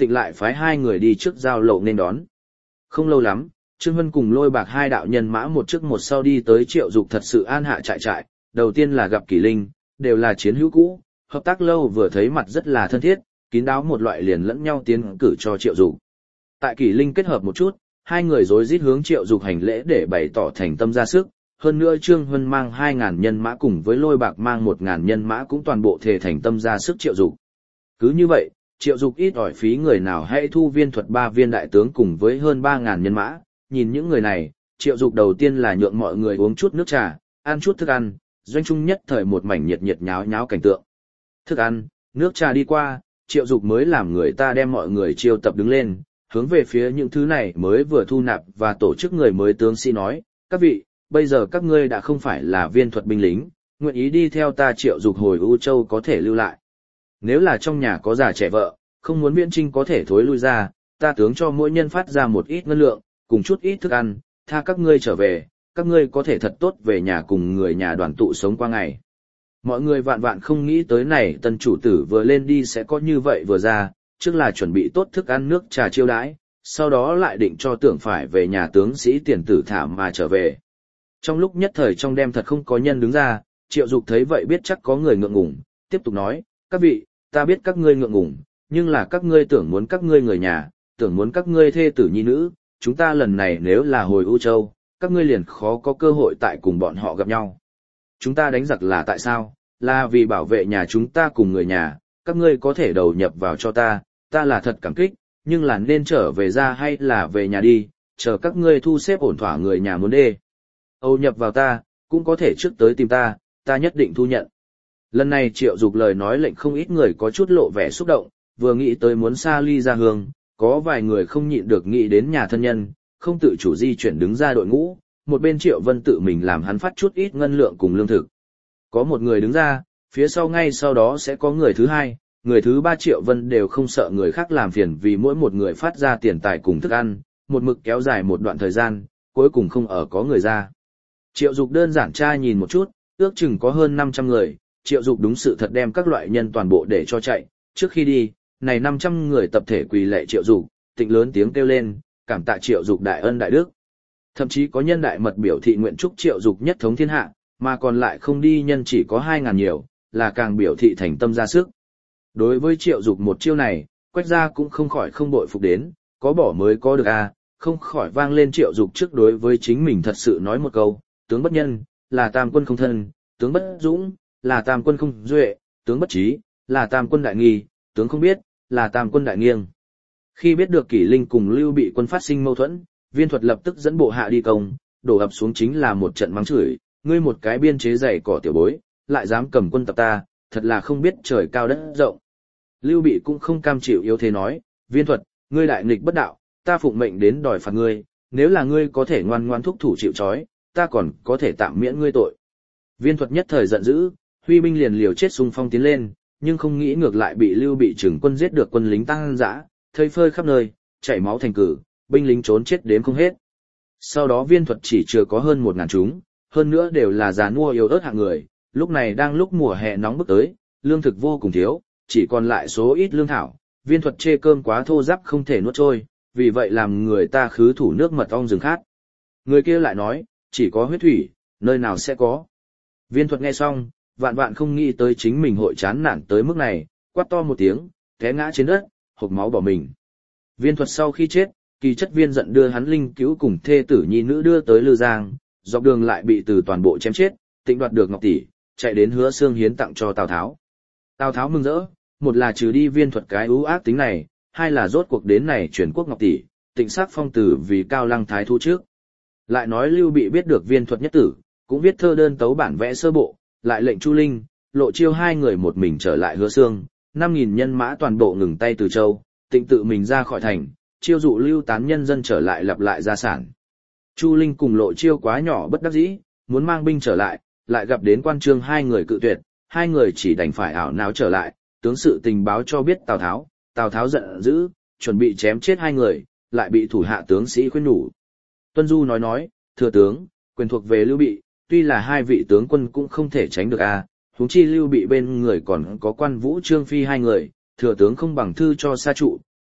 Tịnh lại phái hai người đi trước giao lộ nên đón. Không lâu lắm, Trương Vân cùng Lôi Bạc hai đạo nhân mã một trước một sau đi tới Triệu Dục thật sự an hạ trại trại, đầu tiên là gặp Kỷ Linh, đều là chiến hữu cũ, hợp tác lâu vừa thấy mặt rất là thân thiết, kín đáo một loại liền lẫn nhau tiến cử cho Triệu Dục. Tại Kỷ Linh kết hợp một chút, hai người rối rít hướng Triệu Dục hành lễ để bày tỏ thành tâm ra sức, hơn nữa Trương Vân mang hai ngàn nhân mã cùng với Lôi Bạc mang một ngàn nhân mã cũng toàn bộ thể thành tâm ra sức Triệu Dục. Cứ như vậy, Triệu Dục ít ỏi phí người nào hãy thu Viên Thuật ba viên đại tướng cùng với hơn ba ngàn nhân mã, nhìn những người này, Triệu Dục đầu tiên là nhượng mọi người uống chút nước trà, ăn chút thức ăn, doanh trung nhất thời một mảnh nhiệt nhiệt nháo nháo cảnh tượng. Thức ăn, nước trà đi qua, Triệu Dục mới làm người ta đem mọi người chiêu tập đứng lên, hướng về phía những thứ này mới vừa thu nạp và tổ chức người mới tướng sĩ nói, các vị, bây giờ các ngươi đã không phải là Viên Thuật binh lính, nguyện ý đi theo ta Triệu Dục hồi U Châu có thể lưu lại. Nếu là trong nhà có già trẻ vợ, không muốn miễn trinh có thể thối lui ra, ta tướng cho mỗi nhân phát ra một ít ngân lượng, cùng chút ít thức ăn, tha các ngươi trở về, các ngươi có thể thật tốt về nhà cùng người nhà đoàn tụ sống qua ngày. Mọi người vạn vạn không nghĩ tới này tân chủ tử vừa lên đi sẽ có như vậy vừa ra, trước là chuẩn bị tốt thức ăn nước trà chiêu đãi, sau đó lại định cho tưởng phải về nhà tướng sĩ tiền tử thả mà trở về. Trong lúc nhất thời trong đêm thật không có nhân đứng ra, Triệu Dục thấy vậy biết chắc có người ngượng ngùng, tiếp tục nói, các vị, ta biết các ngươi ngượng ngùng, nhưng là các ngươi tưởng muốn các ngươi người nhà, tưởng muốn các ngươi thê tử nhi nữ, chúng ta lần này nếu là hồi U Châu, các ngươi liền khó có cơ hội tại cùng bọn họ gặp nhau. Chúng ta đánh giặc là tại sao? Là vì bảo vệ nhà chúng ta cùng người nhà, các ngươi có thể đầu nhập vào cho ta, ta là thật cảm kích, nhưng là nên trở về ra hay là về nhà đi, chờ các ngươi thu xếp ổn thỏa người nhà muốn đê. Âu nhập vào ta, cũng có thể trước tới tìm ta, ta nhất định thu nhận. Lần này Triệu Dục lời nói lệnh không ít người có chút lộ vẻ xúc động, vừa nghĩ tới muốn xa ly ra hương, có vài người không nhịn được nghĩ đến nhà thân nhân, không tự chủ di chuyển đứng ra đội ngũ, một bên Triệu Vân tự mình làm hắn phát chút ít ngân lượng cùng lương thực. Có một người đứng ra, phía sau ngay sau đó sẽ có người thứ hai, người thứ ba Triệu Vân đều không sợ người khác làm phiền vì mỗi một người phát ra tiền tài cùng thức ăn, một mực kéo dài một đoạn thời gian, cuối cùng không ở có người ra. Triệu Dục đơn giản tra nhìn một chút, ước chừng có hơn năm trăm người, Triệu Dục đúng sự thật đem các loại nhân toàn bộ để cho chạy, trước khi đi, này năm trăm người tập thể quỳ lạy Triệu Dục, tịnh lớn tiếng kêu lên, cảm tạ Triệu Dục đại ân đại đức. Thậm chí có nhân đại mật biểu thị nguyện chúc Triệu Dục nhất thống thiên hạ, mà còn lại không đi nhân chỉ có hai ngàn nhiều, là càng biểu thị thành tâm ra sức. Đối với Triệu Dục một chiêu này, Quách gia cũng không khỏi không bội phục đến, có bỏ mới có được a, không khỏi vang lên Triệu Dục trước đối với chính mình thật sự nói một câu, tướng bất nhân, là tam quân không thân, tướng bất dũng, là tam quân không duệ, tướng bất trí, là tam quân đại nghi, tướng không biết, là tam quân đại nghiêng. Khi biết được Kỷ Linh cùng Lưu Bị quân phát sinh mâu thuẫn, Viên Thuật lập tức dẫn bộ hạ đi công, đổ ập xuống chính là một trận mắng chửi, ngươi một cái biên chế dày cỏ tiểu bối, lại dám cầm quân tập ta, thật là không biết trời cao đất rộng. Lưu Bị cũng không cam chịu yếu thế nói, Viên Thuật, ngươi đại nghịch bất đạo, ta phụng mệnh đến đòi phạt ngươi, nếu là ngươi có thể ngoan ngoan thúc thủ chịu trói, ta còn có thể tạm miễn ngươi tội. Viên Thuật nhất thời giận dữ, huy binh liền liều chết xung phong tiến lên, nhưng không nghĩ ngược lại bị Lưu Bị trừng quân giết được quân lính tăng dã, thây phơi khắp nơi, chảy máu thành cử, binh lính trốn chết đếm không hết. Sau đó Viên Thuật chỉ chưa có hơn một ngàn chúng, hơn nữa đều là già nua yếu ớt hạng người, lúc này đang lúc mùa hè nóng bức tới, lương thực vô cùng thiếu, chỉ còn lại số ít lương thảo, Viên Thuật chê cơm quá thô ráp không thể nuốt trôi, vì vậy làm người ta khứ thủ nước mật ong rừng khát. Người kia lại nói, chỉ có huyết thủy, nơi nào sẽ có. Viên Thuật nghe xong, vạn vạn không nghĩ tới chính mình hội chán nản tới mức này, quát to một tiếng, té ngã trên đất, hộc máu bỏ mình. Viên Thuật sau khi chết, Kỳ Chất Viên giận đưa hắn linh cứu cùng thê tử nhi nữ đưa tới Lư Giang, dọc đường lại bị từ toàn bộ chém chết, Tịnh đoạt được ngọc tỷ, chạy đến Hứa Xương hiến tặng cho Tào Tháo. Tào Tháo mừng rỡ, một là trừ đi Viên Thuật cái ưu ác tính này, hai là rốt cuộc đến này chuyển quốc ngọc tỷ, Tịnh sắc phong tử vì Cao Lăng thái thú trước. Lại nói Lưu Bị biết được Viên Thuật nhất tử, cũng viết thơ đơn tấu bản vẽ sơ bộ, lại lệnh Chu Linh, Lộ Chiêu hai người một mình trở lại Hứa Xương, năm nghìn nhân mã toàn bộ ngừng tay từ châu, Tịnh tự mình ra khỏi thành, chiêu dụ lưu tán nhân dân trở lại lặp lại gia sản. Chu Linh cùng Lộ Chiêu quá nhỏ bất đắc dĩ, muốn mang binh trở lại, lại gặp đến Quan Trương hai người cự tuyệt, hai người chỉ đành phải ảo não trở lại, tướng sự tình báo cho biết Tào Tháo, Tào Tháo giận dữ, chuẩn bị chém chết hai người, lại bị thủ hạ tướng sĩ khuyên nhủ. Tuân Du nói nói, thừa tướng, quyền thuộc về Lưu Bị, tuy là hai vị tướng quân cũng không thể tránh được a, huống chi Lưu Bị bên người còn có Quan Vũ Trương Phi hai người, thừa tướng không bằng thư cho sa trụ,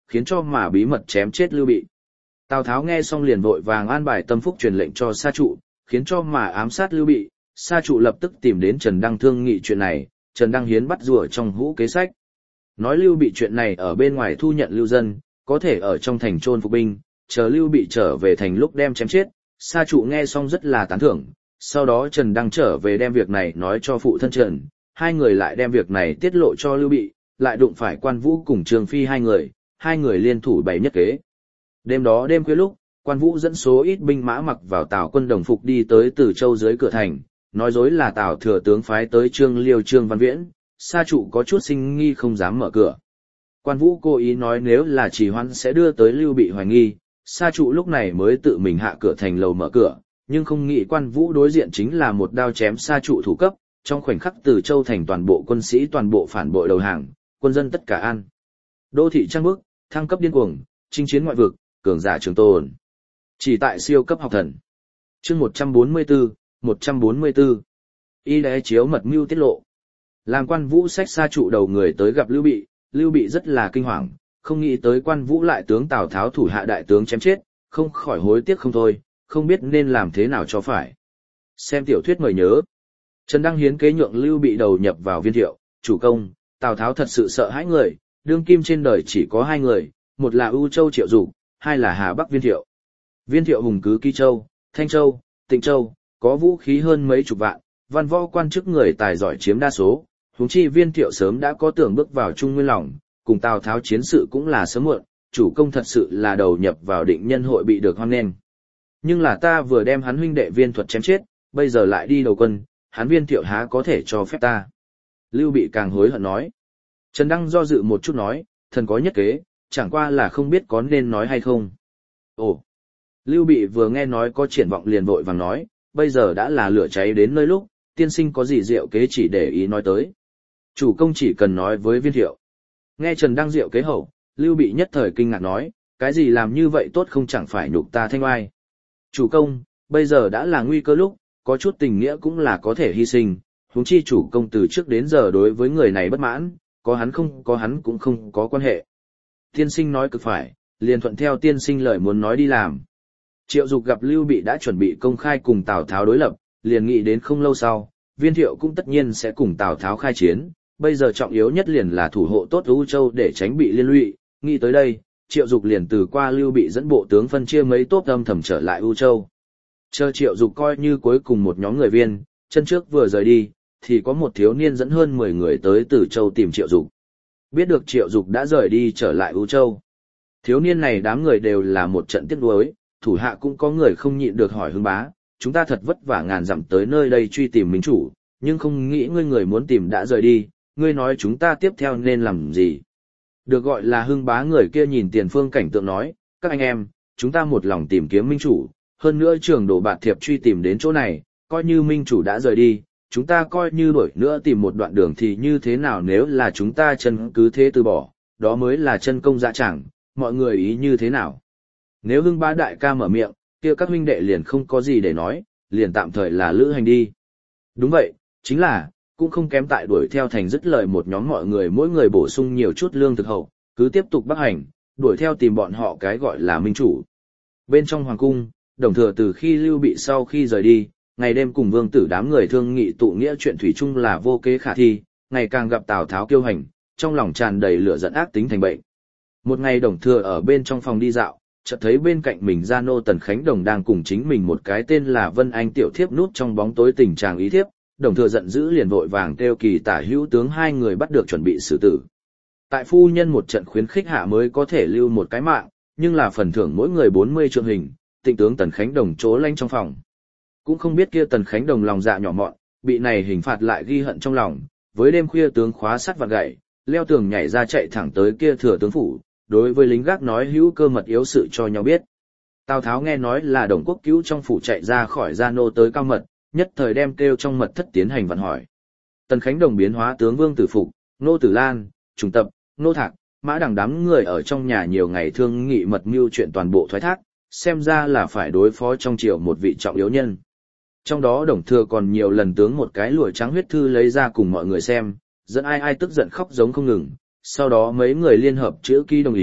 khiến cho mà bí mật chém chết Lưu Bị. Tào Tháo nghe xong liền vội vàng an bài tâm phúc truyền lệnh cho Sa Trụ, khiến cho mà ám sát Lưu Bị. Sa Trụ lập tức tìm đến Trần Đăng thương nghị chuyện này, Trần Đăng hiến bắt rùa trong hũ kế sách. Nói Lưu Bị chuyện này ở bên ngoài thu nhận lưu dân, có thể ở trong thành trôn phục binh, chờ Lưu Bị trở về thành lúc đem chém chết. Sa Trụ nghe xong rất là tán thưởng, sau đó Trần Đăng trở về đem việc này nói cho phụ thân Trần, hai người lại đem việc này tiết lộ cho Lưu Bị, lại đụng phải Quan Vũ cùng Trường Phi hai người, hai người liên thủ bày nhất kế. Đêm đó đêm khuya lúc, Quan Vũ dẫn số ít binh mã mặc vào Tào quân đồng phục đi tới Từ Châu dưới cửa thành, nói dối là Tào thừa tướng phái tới Trương Liêu Trương Văn Viễn. Sa Trụ có chút sinh nghi không dám mở cửa. Quan Vũ cố ý nói nếu là trì hoãn sẽ đưa tới Lưu Bị hoài nghi, Sa Trụ lúc này mới tự mình hạ cửa thành lầu mở cửa, nhưng không nghĩ Quan Vũ đối diện chính là một đao chém Sa Trụ thủ cấp, trong khoảnh khắc Từ Châu thành toàn bộ quân sĩ toàn bộ phản bội đầu hàng, quân dân tất cả an. Đô thị trăng bước, thăng cấp điên cuồng, chinh chiến ngoại vực, cường giả trường tồn. Chỉ tại siêu cấp học thần. Chương một trăm bốn mươi tư, một trăm bốn mươi tư. Y đế chiếu mật mưu tiết lộ. Làm Quan Vũ xách Sa Trụ đầu người tới gặp Lưu Bị, Lưu Bị rất là kinh hoàng, không nghĩ tới Quan Vũ lại tướng Tào Tháo thủ hạ đại tướng chém chết, không khỏi hối tiếc không thôi, không biết nên làm thế nào cho phải. Xem tiểu thuyết mời nhớ. Trần Đăng hiến kế nhượng Lưu Bị đầu nhập vào Viên Thiệu, chủ công, Tào Tháo thật sự sợ hãi người, đương kim trên đời chỉ có hai người, một là ưu Châu Triệu Dục, hai là Hà Bắc Viên Thiệu. Viên Thiệu hùng cứ Ký Châu, Thanh Châu, Tịnh Châu, có vũ khí hơn mấy chục vạn, văn võ quan chức người tài giỏi chiếm đa số. Huống chi Viên Thiệu sớm đã có tưởng bước vào Trung Nguyên lòng, cùng Tào Tháo chiến sự cũng là sớm muộn, chủ công thật sự là đầu nhập vào định nhân hội bị được hoan nghênh. Nhưng là ta vừa đem hắn huynh đệ Viên Thuật chém chết, bây giờ lại đi đầu quân, hắn Viên Thiệu há có thể cho phép ta. Lưu Bị càng hối hận nói. Trần Đăng do dự một chút nói, thần có nhất kế, chẳng qua là không biết có nên nói hay không. Ồ! Lưu Bị vừa nghe nói có triển vọng liền vội vàng nói, bây giờ đã là lửa cháy đến nơi lúc, tiên sinh có gì diệu kế chỉ để ý nói tới. Chủ công chỉ cần nói với Viên Thiệu. Nghe Trần Đăng diệu kế hậu, Lưu Bị nhất thời kinh ngạc nói, cái gì làm như vậy tốt không chẳng phải nhục ta thanh oai. Chủ công, bây giờ đã là nguy cơ lúc, có chút tình nghĩa cũng là có thể hy sinh, huống chi chủ công từ trước đến giờ đối với người này bất mãn, có hắn không có hắn cũng không có quan hệ. Tiên sinh nói cực phải, liền thuận theo tiên sinh lời muốn nói đi làm. Triệu Dục gặp Lưu Bị đã chuẩn bị công khai cùng Tào Tháo đối lập, liền nghĩ đến không lâu sau, Viên Thiệu cũng tất nhiên sẽ cùng Tào Tháo khai chiến, bây giờ trọng yếu nhất liền là thủ hộ tốt U Châu để tránh bị liên lụy, nghĩ tới đây, Triệu Dục liền từ qua Lưu Bị dẫn bộ tướng phân chia mấy tốp âm thầm trở lại U Châu. Chờ Triệu Dục coi như cuối cùng một nhóm người viên, chân trước vừa rời đi, thì có một thiếu niên dẫn hơn mười người tới Từ Châu tìm Triệu Dục. Biết được Triệu Dục đã rời đi trở lại U Châu. Thiếu niên này đám người đều là một trận tiếc nuối, thủ hạ cũng có người không nhịn được hỏi Hưng bá, chúng ta thật vất vả ngàn dặm tới nơi đây truy tìm minh chủ, nhưng không nghĩ ngươi người muốn tìm đã rời đi, ngươi nói chúng ta tiếp theo nên làm gì? Được gọi là Hưng bá người kia nhìn tiền phương cảnh tượng nói, các anh em, chúng ta một lòng tìm kiếm minh chủ, hơn nữa trường đổ bạt thiệp truy tìm đến chỗ này, coi như minh chủ đã rời đi, chúng ta coi như đổi nữa tìm một đoạn đường thì như thế nào nếu là chúng ta chân cứ thế từ bỏ, đó mới là chân công dạ chẳng, mọi người ý như thế nào? Nếu Hưng bá đại ca mở miệng, kia các huynh đệ liền không có gì để nói, liền tạm thời là lữ hành đi. Đúng vậy, chính là, cũng không kém tại đuổi theo thành dứt lời một nhóm mọi người mỗi người bổ sung nhiều chút lương thực hậu, cứ tiếp tục bắc hành, đuổi theo tìm bọn họ cái gọi là minh chủ. Bên trong hoàng cung, Đồng Thừa từ khi Lưu Bị sau khi rời đi, ngày đêm cùng vương tử đám người thương nghị tụ nghĩa chuyện thủy chung là vô kế khả thi, ngày càng gặp Tào Tháo kiêu hành, trong lòng tràn đầy lửa giận ác tính thành bệnh. Một ngày Đồng Thừa ở bên trong phòng đi dạo, chợt thấy bên cạnh mình gia nô Tần Khánh Đồng đang cùng chính mình một cái tên là Vân Anh tiểu thiếp nút trong bóng tối tình trạng ý thiếp, Đồng Thừa giận dữ liền vội vàng kêu Kỳ Tả hữu tướng hai người bắt được chuẩn bị xử tử. Tại phu nhân một trận khuyến khích hạ mới có thể lưu một cái mạng, nhưng là phần thưởng mỗi người bốn mươi trượng hình, Tịnh tướng Tần Khánh Đồng trố lanh trong phòng. Cũng không biết kia Tần Khánh Đồng lòng dạ nhỏ mọn, bị này hình phạt lại ghi hận trong lòng, với đêm khuya tướng khóa sắt vặn gậy, leo tường nhảy ra chạy thẳng tới kia Thừa tướng phủ, đối với lính gác nói hữu cơ mật yếu sự cho nhau biết. Tào Tháo nghe nói là Đồng Quốc Cứu trong phủ chạy ra khỏi gia nô tới cao mật, nhất thời đem kêu trong mật thất tiến hành vận hỏi. Tần Khánh Đồng biến hóa tướng Vương Tử Phục, Nô Tử Lan, Trùng Tập, Nô Thạc, Mã Đằng đám người ở trong nhà nhiều ngày thương nghị mật mưu chuyện toàn bộ thoái thác, xem ra là phải đối phó trong triều một vị trọng yếu nhân. Trong đó Đồng Thừa còn nhiều lần tướng một cái lụa trắng huyết thư lấy ra cùng mọi người xem, dẫn ai ai tức giận khóc giống không ngừng. Sau đó mấy người liên hợp chữ ký đồng ý,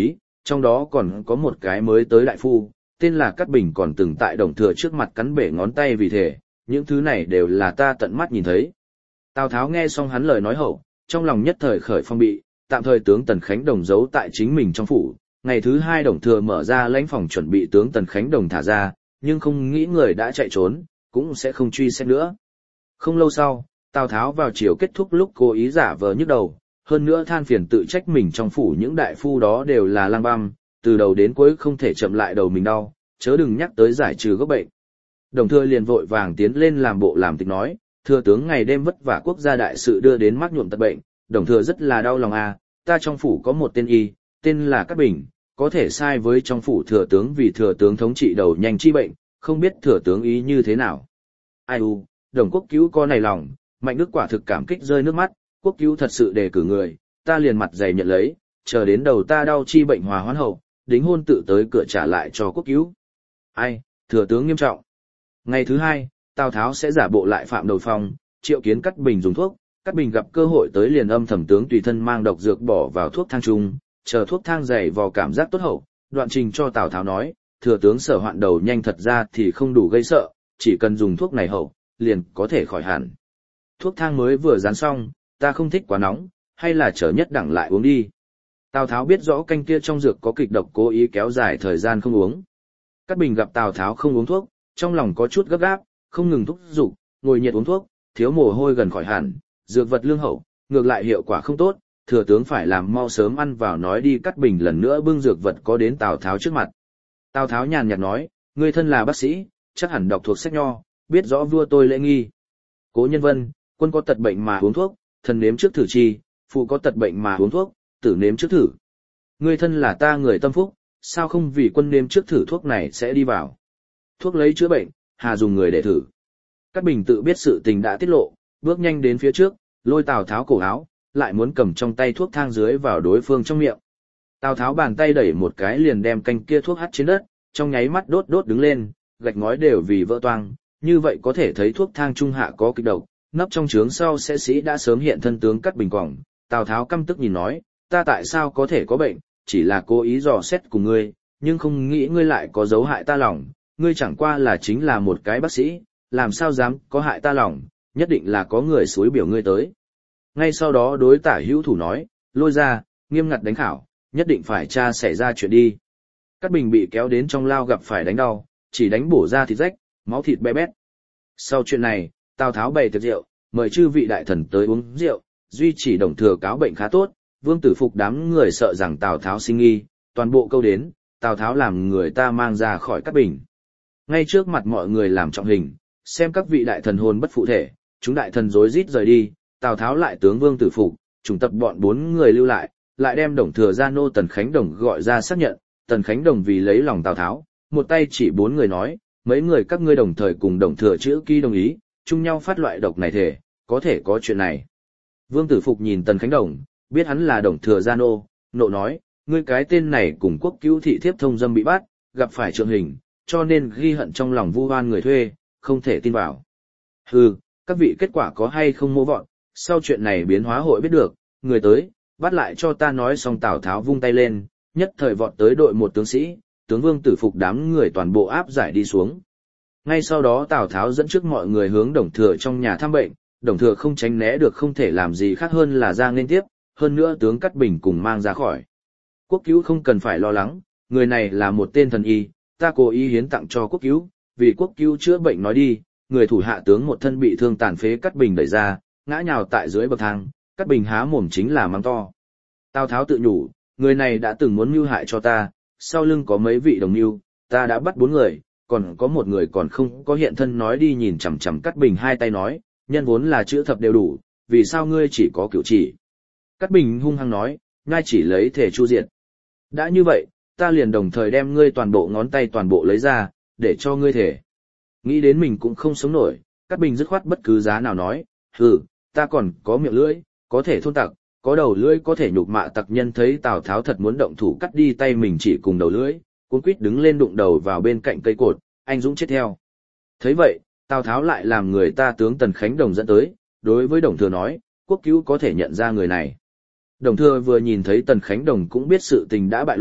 trong đó còn có một cái mới tới đại phu, tên là Cát Bình còn từng tại Đồng Thừa trước mặt cắn bể ngón tay vì thế, những thứ này đều là ta tận mắt nhìn thấy. Tào Tháo nghe xong hắn lời nói hậu, trong lòng nhất thời khởi phong bị, tạm thời tướng Tần Khánh Đồng giấu tại chính mình trong phủ. Ngày thứ hai Đồng Thừa mở ra lãnh phòng chuẩn bị tướng Tần Khánh Đồng thả ra, nhưng không nghĩ người đã chạy trốn, cũng sẽ không truy xét nữa. Không lâu sau, Tào Tháo vào chiều kết thúc lúc cố ý giả vờ nhức đầu, hơn nữa than phiền tự trách mình trong phủ những đại phu đó đều là lang băm, từ đầu đến cuối không thể chậm lại đầu mình đau, chớ đừng nhắc tới giải trừ gốc bệnh. Đồng Thừa liền vội vàng tiến lên làm bộ làm tịch nói, thừa tướng ngày đêm vất vả quốc gia đại sự đưa đến mắc nhuộm tật bệnh, Đồng Thừa rất là đau lòng à, ta trong phủ có một tên y, tên là Cát Bình, có thể sai với trong phủ thừa tướng vì thừa tướng thống trị đầu nhanh chi bệnh, không biết thừa tướng ý như thế nào. Ai u, Đồng Quốc Cứu có này lòng, Mạnh Đức quả thực cảm kích rơi nước mắt, Quốc Cứu thật sự đề cử người, ta liền mặt dày nhận lấy, chờ đến đầu ta đau chi bệnh hòa hoãn hậu, đính hôn tự tới cửa trả lại cho Quốc Cứu. Ai, thừa tướng nghiêm trọng. Ngày thứ hai, Tào Tháo sẽ giả bộ lại Phạm Đầu Phong, triệu kiến Cát Bình dùng thuốc, Cát Bình gặp cơ hội tới liền âm thầm tướng tùy thân mang độc dược bỏ vào thuốc thang trung, chờ thuốc thang dày vào cảm giác tốt hậu, đoạn trình cho Tào Tháo nói, thừa tướng sở hoạn đầu nhanh thật ra thì không đủ gây sợ, chỉ cần dùng thuốc này hậu, liền có thể khỏi hẳn. Thuốc thang mới vừa dán xong, ta không thích quá nóng, hay là chờ nhất đẳng lại uống đi. Tào Tháo biết rõ canh kia trong dược có kịch độc, cố ý kéo dài thời gian không uống. Cát Bình gặp Tào Tháo không uống thuốc, trong lòng có chút gấp gáp, không ngừng thúc giục, ngồi nhiệt uống thuốc, thiếu mồ hôi gần khỏi hẳn, dược vật lương hậu, ngược lại hiệu quả không tốt, thừa tướng phải làm mau sớm ăn vào nói đi. Cát Bình lần nữa bưng dược vật có đến Tào Tháo trước mặt. Tào Tháo nhàn nhạt nói, ngươi thân là bác sĩ, chắc hẳn đọc thuộc sách nho, biết rõ vua tôi lễ nghi. Cố Nhân Vân, quân có tật bệnh mà uống thuốc, thần nếm trước thử chi, phụ có tật bệnh mà uống thuốc, tử nếm trước thử. Ngươi thân là ta người tâm phúc, sao không vì quân nếm trước thử thuốc này sẽ đi vào. Thuốc lấy chữa bệnh, hà dùng người để thử. Cát Bình tự biết sự tình đã tiết lộ, bước nhanh đến phía trước, lôi Tào Tháo cổ áo, lại muốn cầm trong tay thuốc thang dưới vào đối phương trong miệng. Tào Tháo bàn tay đẩy một cái liền đem canh kia thuốc hắt trên đất, trong nháy mắt đốt đốt đứng lên, gạch ngói đều vì vỡ toang, như vậy có thể thấy thuốc thang trung hạ có kịch độc, nấp trong trướng sau sẽ sĩ đã sớm hiện thân tướng Cát Bình quỏng. Tào Tháo căm tức nhìn nói, ta tại sao có thể có bệnh, chỉ là cố ý dò xét cùng ngươi, nhưng không nghĩ ngươi lại có dấu hại ta lòng, ngươi chẳng qua là chính là một cái bác sĩ, làm sao dám có hại ta lòng, nhất định là có người xúi biểu ngươi tới. Ngay sau đó đối Tả Hữu Thủ nói, lôi ra, nghiêm ngặt đánh khảo, nhất định phải tra xảy ra chuyện đi. Cát Bình bị kéo đến trong lao gặp phải đánh đau, chỉ đánh bổ ra thịt rách, máu thịt be bét. Sau chuyện này, Tào Tháo bày tiệc rượu, mời chư vị đại thần tới uống rượu, duy chỉ Đồng Thừa cáo bệnh khá tốt, Vương Tử Phục đám người sợ rằng Tào Tháo sinh nghi, toàn bộ câu đến, Tào Tháo làm người ta mang ra khỏi Cát Bình. Ngay trước mặt mọi người làm trọng hình, xem các vị đại thần hồn bất phụ thể, chúng đại thần rối rít rời đi, Tào Tháo lại tướng Vương Tử Phục, trùng tập bọn bốn người lưu lại, lại đem Đồng Thừa gia nô Tần Khánh Đồng gọi ra xác nhận. Tần Khánh Đồng vì lấy lòng Tào Tháo, một tay chỉ bốn người nói, mấy người các ngươi đồng thời cùng Đồng Thừa chữ ký đồng ý, chung nhau phát loại độc này thể, có thể có chuyện này. Vương Tử Phục nhìn Tần Khánh Đồng, biết hắn là Đồng Thừa gia nô, nộ nói, ngươi cái tên này cùng Quốc Cứu thị thiếp thông dâm bị bắt, gặp phải trượng hình, cho nên ghi hận trong lòng vu oan người thuê, không thể tin vào. Hừ, các vị kết quả có hay không mô vọn, sau chuyện này biến hóa hội biết được, người tới, bắt lại cho ta nói. Xong Tào Tháo vung tay lên, nhất thời vọt tới đội một tướng sĩ, tướng Vương Tử Phục đám người toàn bộ áp giải đi xuống. Ngay sau đó Tào Tháo dẫn trước mọi người hướng Đồng Thừa trong nhà thăm bệnh, Đồng Thừa không tránh né được, không thể làm gì khác hơn là ra nên tiếp, hơn nữa tướng Cát Bình cùng mang ra khỏi. Quốc Cứu không cần phải lo lắng, người này là một tên thần y, ta cố ý hiến tặng cho Quốc Cứu, vì Quốc Cứu chữa bệnh nói đi. Người thủ hạ tướng một thân bị thương tàn phế Cát Bình đẩy ra, ngã nhào tại dưới bậc thang, Cát Bình há mồm chính là mắng to. Tào Tháo tự nhủ, người này đã từng muốn mưu hại cho ta, sau lưng có mấy vị đồng mưu, ta đã bắt bốn người, còn có một người còn không có hiện thân. Nói đi nhìn chằm chằm Cát Bình hai tay nói, nhân vốn là chữ thập đều đủ, vì sao ngươi chỉ có cửu chỉ. Cát Bình hung hăng nói, nhai chỉ lấy thể chu diệt. Đã như vậy, ta liền đồng thời đem ngươi toàn bộ ngón tay toàn bộ lấy ra, để cho ngươi thể. Nghĩ đến mình cũng không sống nổi, Cát Bình dứt khoát bất cứ giá nào nói, hừ, ta còn có miệng lưỡi, có thể thôn tặc, có đầu lưỡi có thể nhục mạ tặc nhân. Thấy Tào Tháo thật muốn động thủ cắt đi tay mình chỉ cùng đầu lưỡi, cuống quýt đứng lên đụng đầu vào bên cạnh cây cột, anh dũng chết theo. Thấy vậy, Tào Tháo lại làm người ta tướng Tần Khánh Đồng dẫn tới, đối với Đồng Thừa nói, Quốc Cứu có thể nhận ra người này. Đồng Thừa vừa nhìn thấy Tần Khánh Đồng cũng biết sự tình đã bại lộ,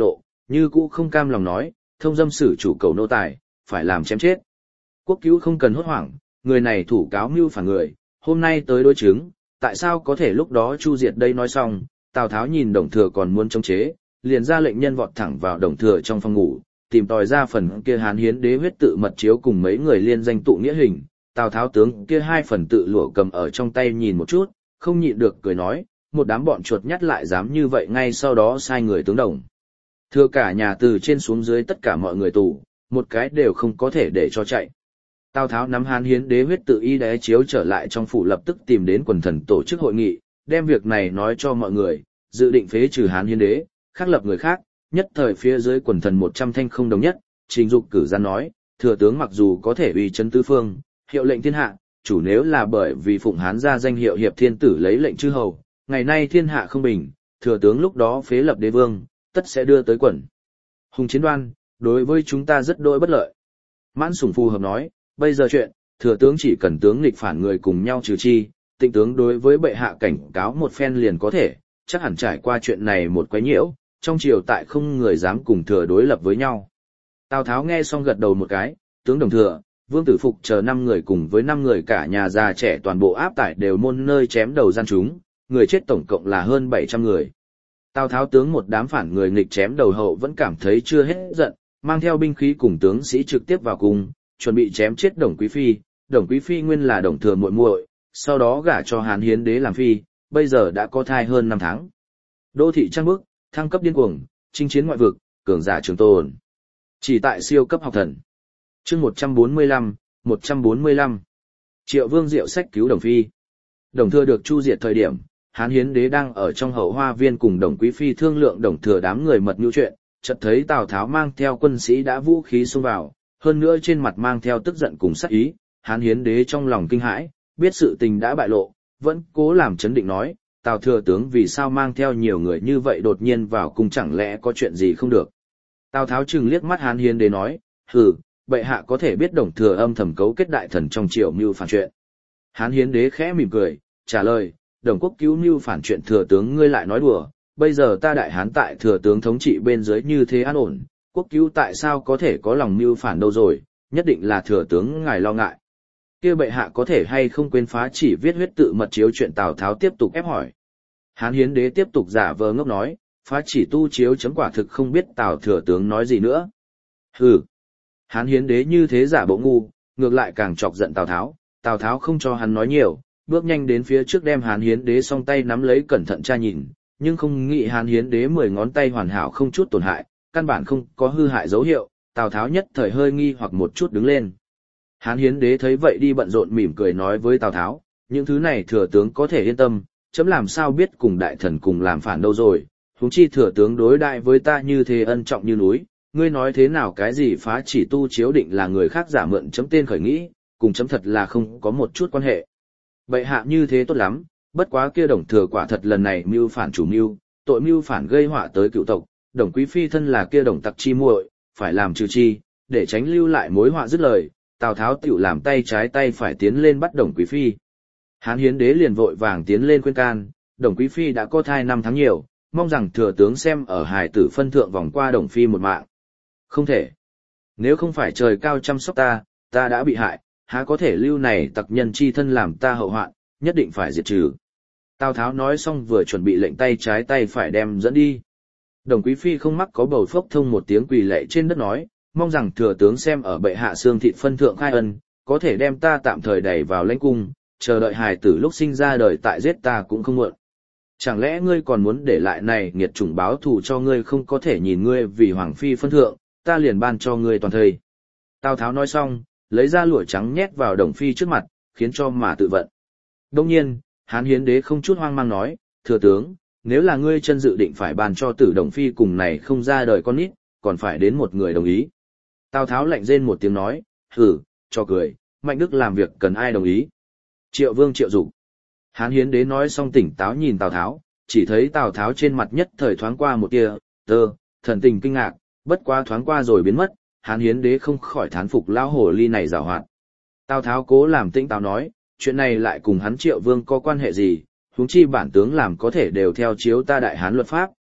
như cũ không cam lòng nói, thông dâm sử chủ cầu nô tài, phải làm chém chết. Quốc cứu không cần hốt hoảng, người này thủ cáo mưu phản người, hôm nay tới đối chứng, tại sao có thể lúc đó chu diệt đây nói xong, Tào Tháo nhìn Đồng Thừa còn muốn chống chế, liền ra lệnh nhân vọt thẳng vào Đồng Thừa trong phòng ngủ, tìm tòi ra phần kia Hán Hiến Đế huyết tự mật chiếu cùng mấy người liên danh tụ nghĩa hình, Tào Tháo tướng kia hai phần tự lụa cầm ở trong tay nhìn một chút, không nhịn được cười nói, một đám bọn chuột nhắt lại dám như vậy, ngay sau đó sai người tướng Đồng Thừa cả nhà từ trên xuống dưới tất cả mọi người tù, một cái đều không có thể để cho chạy. Tào Tháo nắm Hán Hiến Đế huyết tự y đế chiếu trở lại trong phủ, lập tức tìm đến quần thần tổ chức hội nghị, đem việc này nói cho mọi người, dự định phế trừ Hán Hiến Đế, khắc lập người khác, nhất thời phía dưới quần thần một trăm thanh không đồng nhất, trình dục cử ra nói, thừa tướng mặc dù có thể uy chấn tứ phương, hiệu lệnh thiên hạ, chủ nếu là bởi vì phụng Hán ra danh hiệu hiệp thiên tử lấy lệnh chư hầu, ngày nay thiên hạ không bình, thừa tướng lúc đó phế lập đế vương, tất sẽ đưa tới quần hùng chiến đoan, đối với chúng ta rất đỗi bất lợi. Mãn Sủng phù hợp nói, bây giờ chuyện, thừa tướng chỉ cần tướng nghịch phản người cùng nhau trừ chi, tịnh tướng đối với bệ hạ cảnh cáo một phen liền có thể, chắc hẳn trải qua chuyện này một quấy nhiễu, trong triều tại không người dám cùng thừa đối lập với nhau. Tào Tháo nghe xong gật đầu một cái, tướng Đồng Thừa, Vương Tử Phục chờ năm người cùng với năm người cả nhà già trẻ toàn bộ áp tải đều môn nơi chém đầu gian chúng, người chết tổng cộng là hơn bảy trăm người. Tào Tháo tướng một đám phản người nghịch chém đầu hậu vẫn cảm thấy chưa hết giận, mang theo binh khí cùng tướng sĩ trực tiếp vào cung, chuẩn bị chém chết Đồng Quý Phi. Đồng Quý Phi nguyên là Đồng Thừa muội muội, sau đó gả cho Hán Hiến Đế làm phi, bây giờ đã có thai hơn năm tháng. Đô thị trang bức, thăng cấp điên cuồng, chinh chiến ngoại vực, cường giả trường tồn. Chỉ tại siêu cấp học thần. Chương một trăm bốn mươi lăm, một trăm bốn mươi lăm. Triệu Vương diệu sách cứu Đồng Phi. Đồng Thừa được chu diệt thời điểm, Hán Hiến Đế đang ở trong hậu hoa viên cùng Đồng Quý Phi thương lượng Đồng Thừa đám người mật nhu chuyện, chợt thấy Tào Tháo mang theo quân sĩ đã vũ khí xông vào, hơn nữa trên mặt mang theo tức giận cùng sát ý. Hán Hiến Đế trong lòng kinh hãi, biết sự tình đã bại lộ, vẫn cố làm chấn định nói, Tào thừa tướng vì sao mang theo nhiều người như vậy đột nhiên vào cung, chẳng lẽ có chuyện gì không được. Tào Tháo chừng liếc mắt Hán Hiến Đế nói, hừ, bệ hạ có thể biết Đồng Thừa âm thầm cấu kết đại thần trong triều mưu phản chuyện. Hán Hiến Đế khẽ mỉm cười, trả lời, Đồng Quốc cứu mưu phản chuyện thừa tướng ngươi lại nói đùa, bây giờ ta đại hán tại thừa tướng thống trị bên dưới như thế an ổn, Quốc cứu tại sao có thể có lòng mưu phản đâu rồi, nhất định là thừa tướng ngài lo ngại. Kia bệ hạ có thể hay không quên phá chỉ viết huyết tự mật chiếu chuyện. Tào Tháo tiếp tục ép hỏi. Hán Hiến Đế tiếp tục giả vờ ngốc nói, phá chỉ tu chiếu chấm quả thực không biết Tào thừa tướng nói gì nữa. Hừ. Hán Hiến Đế như thế giả bộ ngu, ngược lại càng chọc giận Tào Tháo. Tào Tháo không cho hắn nói nhiều, bước nhanh đến phía trước đem Hán Hiến Đế song tay nắm lấy cẩn thận tra nhìn, nhưng không nghĩ Hán Hiến Đế mười ngón tay hoàn hảo không chút tổn hại, căn bản không có hư hại dấu hiệu. Tào Tháo nhất thời hơi nghi hoặc một chút đứng lên. Hán Hiến Đế thấy vậy đi bận rộn mỉm cười nói với Tào Tháo, những thứ này thừa tướng có thể yên tâm, chấm làm sao biết cùng đại thần cùng làm phản đâu rồi, huống chi thừa tướng đối đại với ta như thế ân trọng như núi, ngươi nói thế nào cái gì phá chỉ tu chiếu định là người khác giả mượn chấm tên khởi nghĩ, cùng chấm thật là không có một chút quan hệ. Bệ hạ như thế tốt lắm, bất quá kia Đồng Thừa quả thật lần này mưu phản chủ mưu, tội mưu phản gây họa tới cựu tộc, Đồng Quý Phi thân là kia Đồng tặc chi muội, phải làm trừ chi, để tránh lưu lại mối họa dứt lời. Tào Tháo tiểu làm tay trái tay phải tiến lên bắt Đồng Quý Phi. Hán Hiến Đế liền vội vàng tiến lên khuyên can, Đồng Quý Phi đã có thai năm tháng nhiều, mong rằng thừa tướng xem ở hài tử phân thượng vòng qua Đồng Phi một mạng. Không thể. Nếu không phải trời cao chăm sóc ta, ta đã bị hại, há có thể lưu này tặc nhân chi thân làm ta hậu hoạn, nhất định phải diệt trừ. Tào Tháo nói xong vừa chuẩn bị lệnh tay trái tay phải đem dẫn đi. Đồng Quý Phi không mắc có bầu phốc thông một tiếng quỳ lạy trên đất nói, mong rằng thừa tướng xem ở bệ hạ xương thịt phân thượng khai ân, có thể đem ta tạm thời đẩy vào lãnh cung, chờ đợi hài tử lúc sinh ra đời tại giết ta cũng không muộn. Chẳng lẽ ngươi còn muốn để lại này nghiệt chủng báo thù cho ngươi, không có thể nhìn ngươi vì hoàng phi phân thượng, ta liền ban cho ngươi toàn thây. Tào Tháo nói xong, lấy ra lụa trắng nhét vào Đồng Phi trước mặt, khiến cho mà tự vận. Đông nhiên, Hán Hiến Đế không chút hoang mang nói, thừa tướng, nếu là ngươi chân dự định phải ban cho tử Đồng Phi cùng này không ra đời con nít, còn phải đến một người đồng ý. Tào Tháo lạnh rên một tiếng nói, hử, cho cười, Mạnh Đức làm việc cần ai đồng ý. Triệu Vương Triệu Dục. Hán Hiến Đế nói xong tỉnh táo nhìn Tào Tháo, chỉ thấy Tào Tháo trên mặt nhất thời thoáng qua một tia, tơ, thần tình kinh ngạc, bất quá thoáng qua rồi biến mất, Hán Hiến Đế không khỏi thán phục lão hồ ly này giàu hoạt. Tào Tháo cố làm tĩnh táo nói, chuyện này lại cùng hắn Triệu Vương có quan hệ gì, huống chi bản tướng làm có thể đều theo chiếu ta đại hán luật pháp,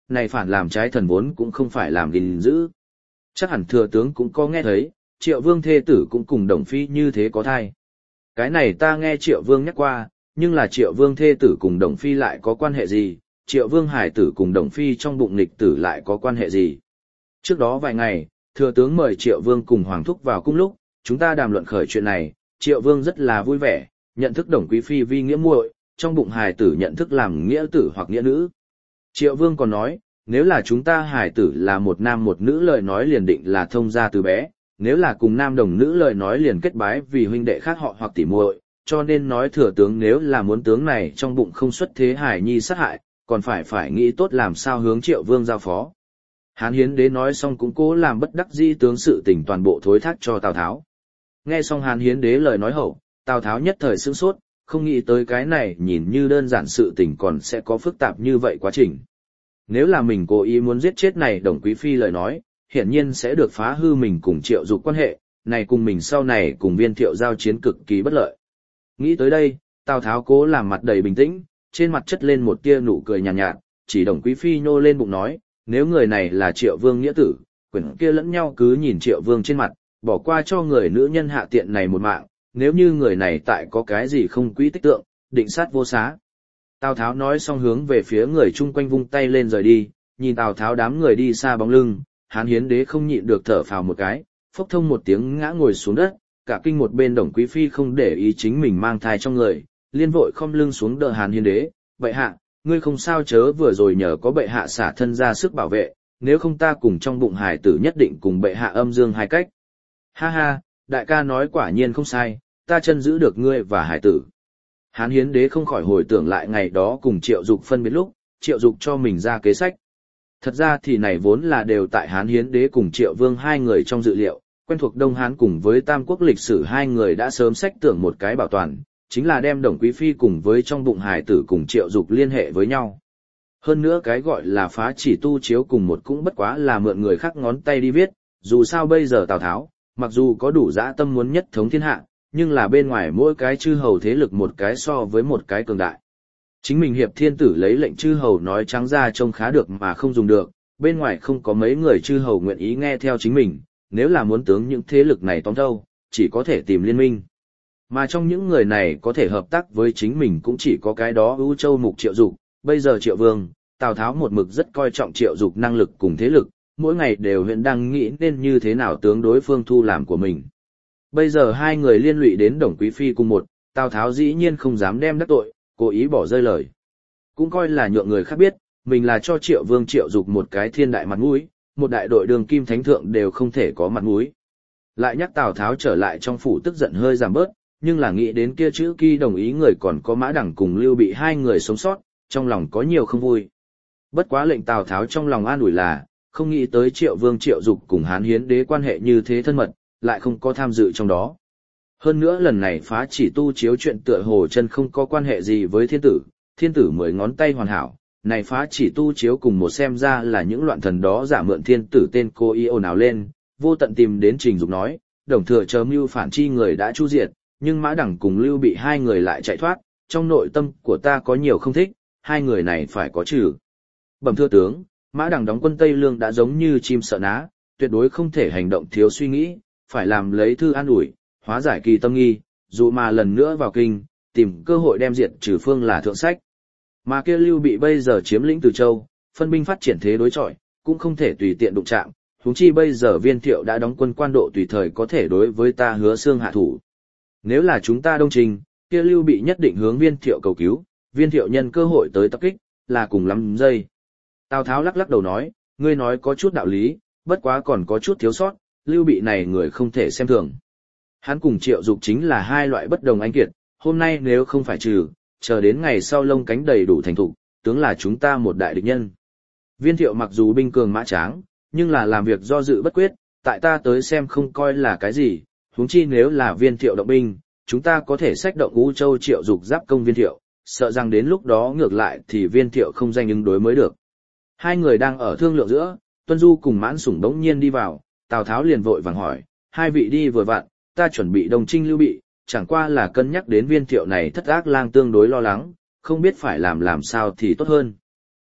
này phản làm trái thần vốn cũng không phải làm gìn giữ. Chắc hẳn thừa tướng cũng có nghe thấy, Triệu Vương thê tử cũng cùng Đồng Phi như thế có thai. Cái này ta nghe Triệu Vương nhắc qua, nhưng là Triệu Vương thê tử cùng Đồng Phi lại có quan hệ gì, Triệu Vương hải tử cùng Đồng Phi trong bụng nghịch tử lại có quan hệ gì. Trước đó vài ngày, thừa tướng mời Triệu Vương cùng Hoàng Thúc vào cung lúc, chúng ta đàm luận khởi chuyện này, Triệu Vương rất là vui vẻ, nhận thức Đồng Quý Phi vi nghĩa muội, trong bụng hài tử nhận thức làm nghĩa tử hoặc nghĩa nữ. Triệu Vương còn nói, nếu là chúng ta hài tử là một nam một nữ lời nói liền định là thông gia từ bé, nếu là cùng nam đồng nữ lời nói liền kết bái vì huynh đệ khác họ hoặc tỉ muội, cho nên nói thừa tướng nếu là muốn tướng này trong bụng không xuất thế hài nhi sát hại, còn phải phải nghĩ tốt làm sao hướng Triệu Vương giao phó. Hán Hiến Đế nói xong cũng cố làm bất đắc dĩ tướng sự tình toàn bộ thối thác cho Tào Tháo. Nghe xong Hán Hiến Đế lời nói hậu, Tào Tháo nhất thời sửng sốt, không nghĩ tới cái này nhìn như đơn giản sự tình còn sẽ có phức tạp như vậy quá trình. Nếu là mình cố ý muốn giết chết này Đồng Quý Phi lời nói, hiển nhiên sẽ được phá hư mình cùng Triệu Dục quan hệ, này cùng mình sau này cùng Viên Thiệu giao chiến cực kỳ bất lợi. Nghĩ tới đây, Tào Tháo cố làm mặt đầy bình tĩnh, trên mặt chất lên một tia nụ cười nhàn nhạt, nhạt, chỉ Đồng Quý Phi nhô lên bụng nói, nếu người này là Triệu Vương nghĩa tử, quyển kia lẫn nhau cứ nhìn Triệu Vương trên mặt, bỏ qua cho người nữ nhân hạ tiện này một mạng, nếu như người này tại có cái gì không quý tích tượng, định sát vô xá. Tào Tháo nói xong hướng về phía người chung quanh vung tay lên rời đi, nhìn Tào Tháo đám người đi xa bóng lưng, Hán Hiến Đế không nhịn được thở phào một cái, phốc thông một tiếng ngã ngồi xuống đất, cả kinh một bên Đồng Quý Phi không để ý chính mình mang thai trong người, liên vội không lưng xuống đỡ Hán Hiến Đế, bệ hạ, ngươi không sao chớ vừa rồi nhờ có bệ hạ xả thân ra sức bảo vệ, nếu không ta cùng trong bụng hải tử nhất định cùng bệ hạ âm dương hai cách. Ha ha, đại ca nói quả nhiên không sai, ta chân giữ được ngươi và hải tử. Hán Hiến Đế không khỏi hồi tưởng lại ngày đó cùng Triệu Dục phân biệt lúc, Triệu Dục cho mình ra kế sách. Thật ra thì này vốn là đều tại Hán Hiến Đế cùng Triệu Vương hai người trong dự liệu, quen thuộc Đông Hán cùng với Tam Quốc lịch sử hai người đã sớm sách tưởng một cái bảo toàn, chính là đem Đồng Quý Phi cùng với trong bụng hải tử cùng Triệu Dục liên hệ với nhau. Hơn nữa cái gọi là phá chỉ tu chiếu cùng một cũng bất quá là mượn người khác ngón tay đi viết, dù sao bây giờ Tào Tháo, mặc dù có đủ dã tâm muốn nhất thống thiên hạ, nhưng là bên ngoài mỗi cái chư hầu thế lực một cái so với một cái cường đại. Chính mình hiệp thiên tử lấy lệnh chư hầu nói trắng ra trông khá được mà không dùng được, bên ngoài không có mấy người chư hầu nguyện ý nghe theo chính mình, nếu là muốn tướng những thế lực này tóm thâu, chỉ có thể tìm liên minh. Mà trong những người này có thể hợp tác với chính mình cũng chỉ có cái đó ưu châu mục Triệu Dục, bây giờ Triệu Vương, Tào Tháo một mực rất coi trọng Triệu Dục năng lực cùng thế lực, mỗi ngày đều hiện đang nghĩ nên như thế nào tướng đối phương thu làm của mình. Bây giờ hai người liên lụy đến Đồng Quý Phi cùng một, Tào Tháo dĩ nhiên không dám đem đắc tội, cố ý bỏ rơi lời. Cũng coi là nhượng người khác biết, mình là cho Triệu Vương Triệu Dục một cái thiên đại mặt mũi, một đại đội đường kim thánh thượng đều không thể có mặt mũi. Lại nhắc Tào Tháo trở lại trong phủ tức giận hơi giảm bớt, nhưng là nghĩ đến kia chữ Kỳ đồng ý người còn có Mã Đằng cùng Lưu Bị hai người sống sót, trong lòng có nhiều không vui. Bất quá lệnh Tào Tháo trong lòng an ủi là, không nghĩ tới Triệu Vương Triệu Dục cùng Hán Hiến Đế quan hệ như thế thân mật, lại không có tham dự trong đó. Hơn nữa lần này phá chỉ tu chiếu chuyện tựa hồ chân không có quan hệ gì với thiên tử, thiên tử mười ngón tay hoàn hảo, này phá chỉ tu chiếu cùng một xem ra là những loạn thần đó giả mượn thiên tử tên cô ý ồn ào lên, vô tận tìm đến Trình Dục nói, đồng thừa chờ mưu phản chi người đã chu diệt, nhưng Mã Đằng cùng Lưu Bị hai người lại chạy thoát, trong nội tâm của ta có nhiều không thích, hai người này phải có trừ. Bẩm thưa tướng, Mã Đằng đóng quân Tây Lương đã giống như chim sợ ná, tuyệt đối không thể hành động thiếu suy nghĩ, phải làm lấy thư an ủi, hóa giải kỳ tâm nghi, dù mà lần nữa vào kinh, tìm cơ hội đem diệt trừ phương là thượng sách. Mà kia Lưu Bị bây giờ chiếm lĩnh Từ Châu, phân binh phát triển thế đối chọi, cũng không thể tùy tiện đụng chạm, huống chi bây giờ Viên Thiệu đã đóng quân quan độ tùy thời có thể đối với ta Hứa Xương hạ thủ. Nếu là chúng ta đông trình, kia Lưu Bị nhất định hướng Viên Thiệu cầu cứu, Viên Thiệu nhân cơ hội tới tập kích, là cùng lắm giây. Tào Tháo lắc lắc đầu nói, ngươi nói có chút đạo lý, bất quá còn có chút thiếu sót, Lưu Bị này người không thể xem thường. Hắn cùng Triệu Dục chính là hai loại bất đồng anh kiệt, hôm nay nếu không phải trừ, chờ đến ngày sau lông cánh đầy đủ thành thục, tướng là chúng ta một đại địch nhân. Viên Thiệu mặc dù binh cường mã tráng, nhưng là làm việc do dự bất quyết, tại ta tới xem không coi là cái gì, huống chi nếu là Viên Thiệu động binh, chúng ta có thể xách động U Châu Triệu Dục giáp công Viên Thiệu, sợ rằng đến lúc đó ngược lại thì Viên Thiệu không danh ứng đối mới được. Hai người đang ở thương lượng giữa, Tuân Du cùng Mãn Sủng đống nhiên đi vào, Tào Tháo liền vội vàng hỏi, hai vị đi vừa vặn, ta chuẩn bị đồng trinh Lưu Bị, chẳng qua là cân nhắc đến Viên Thiệu này thất ác lang tương đối lo lắng, không biết phải làm làm sao thì tốt hơn.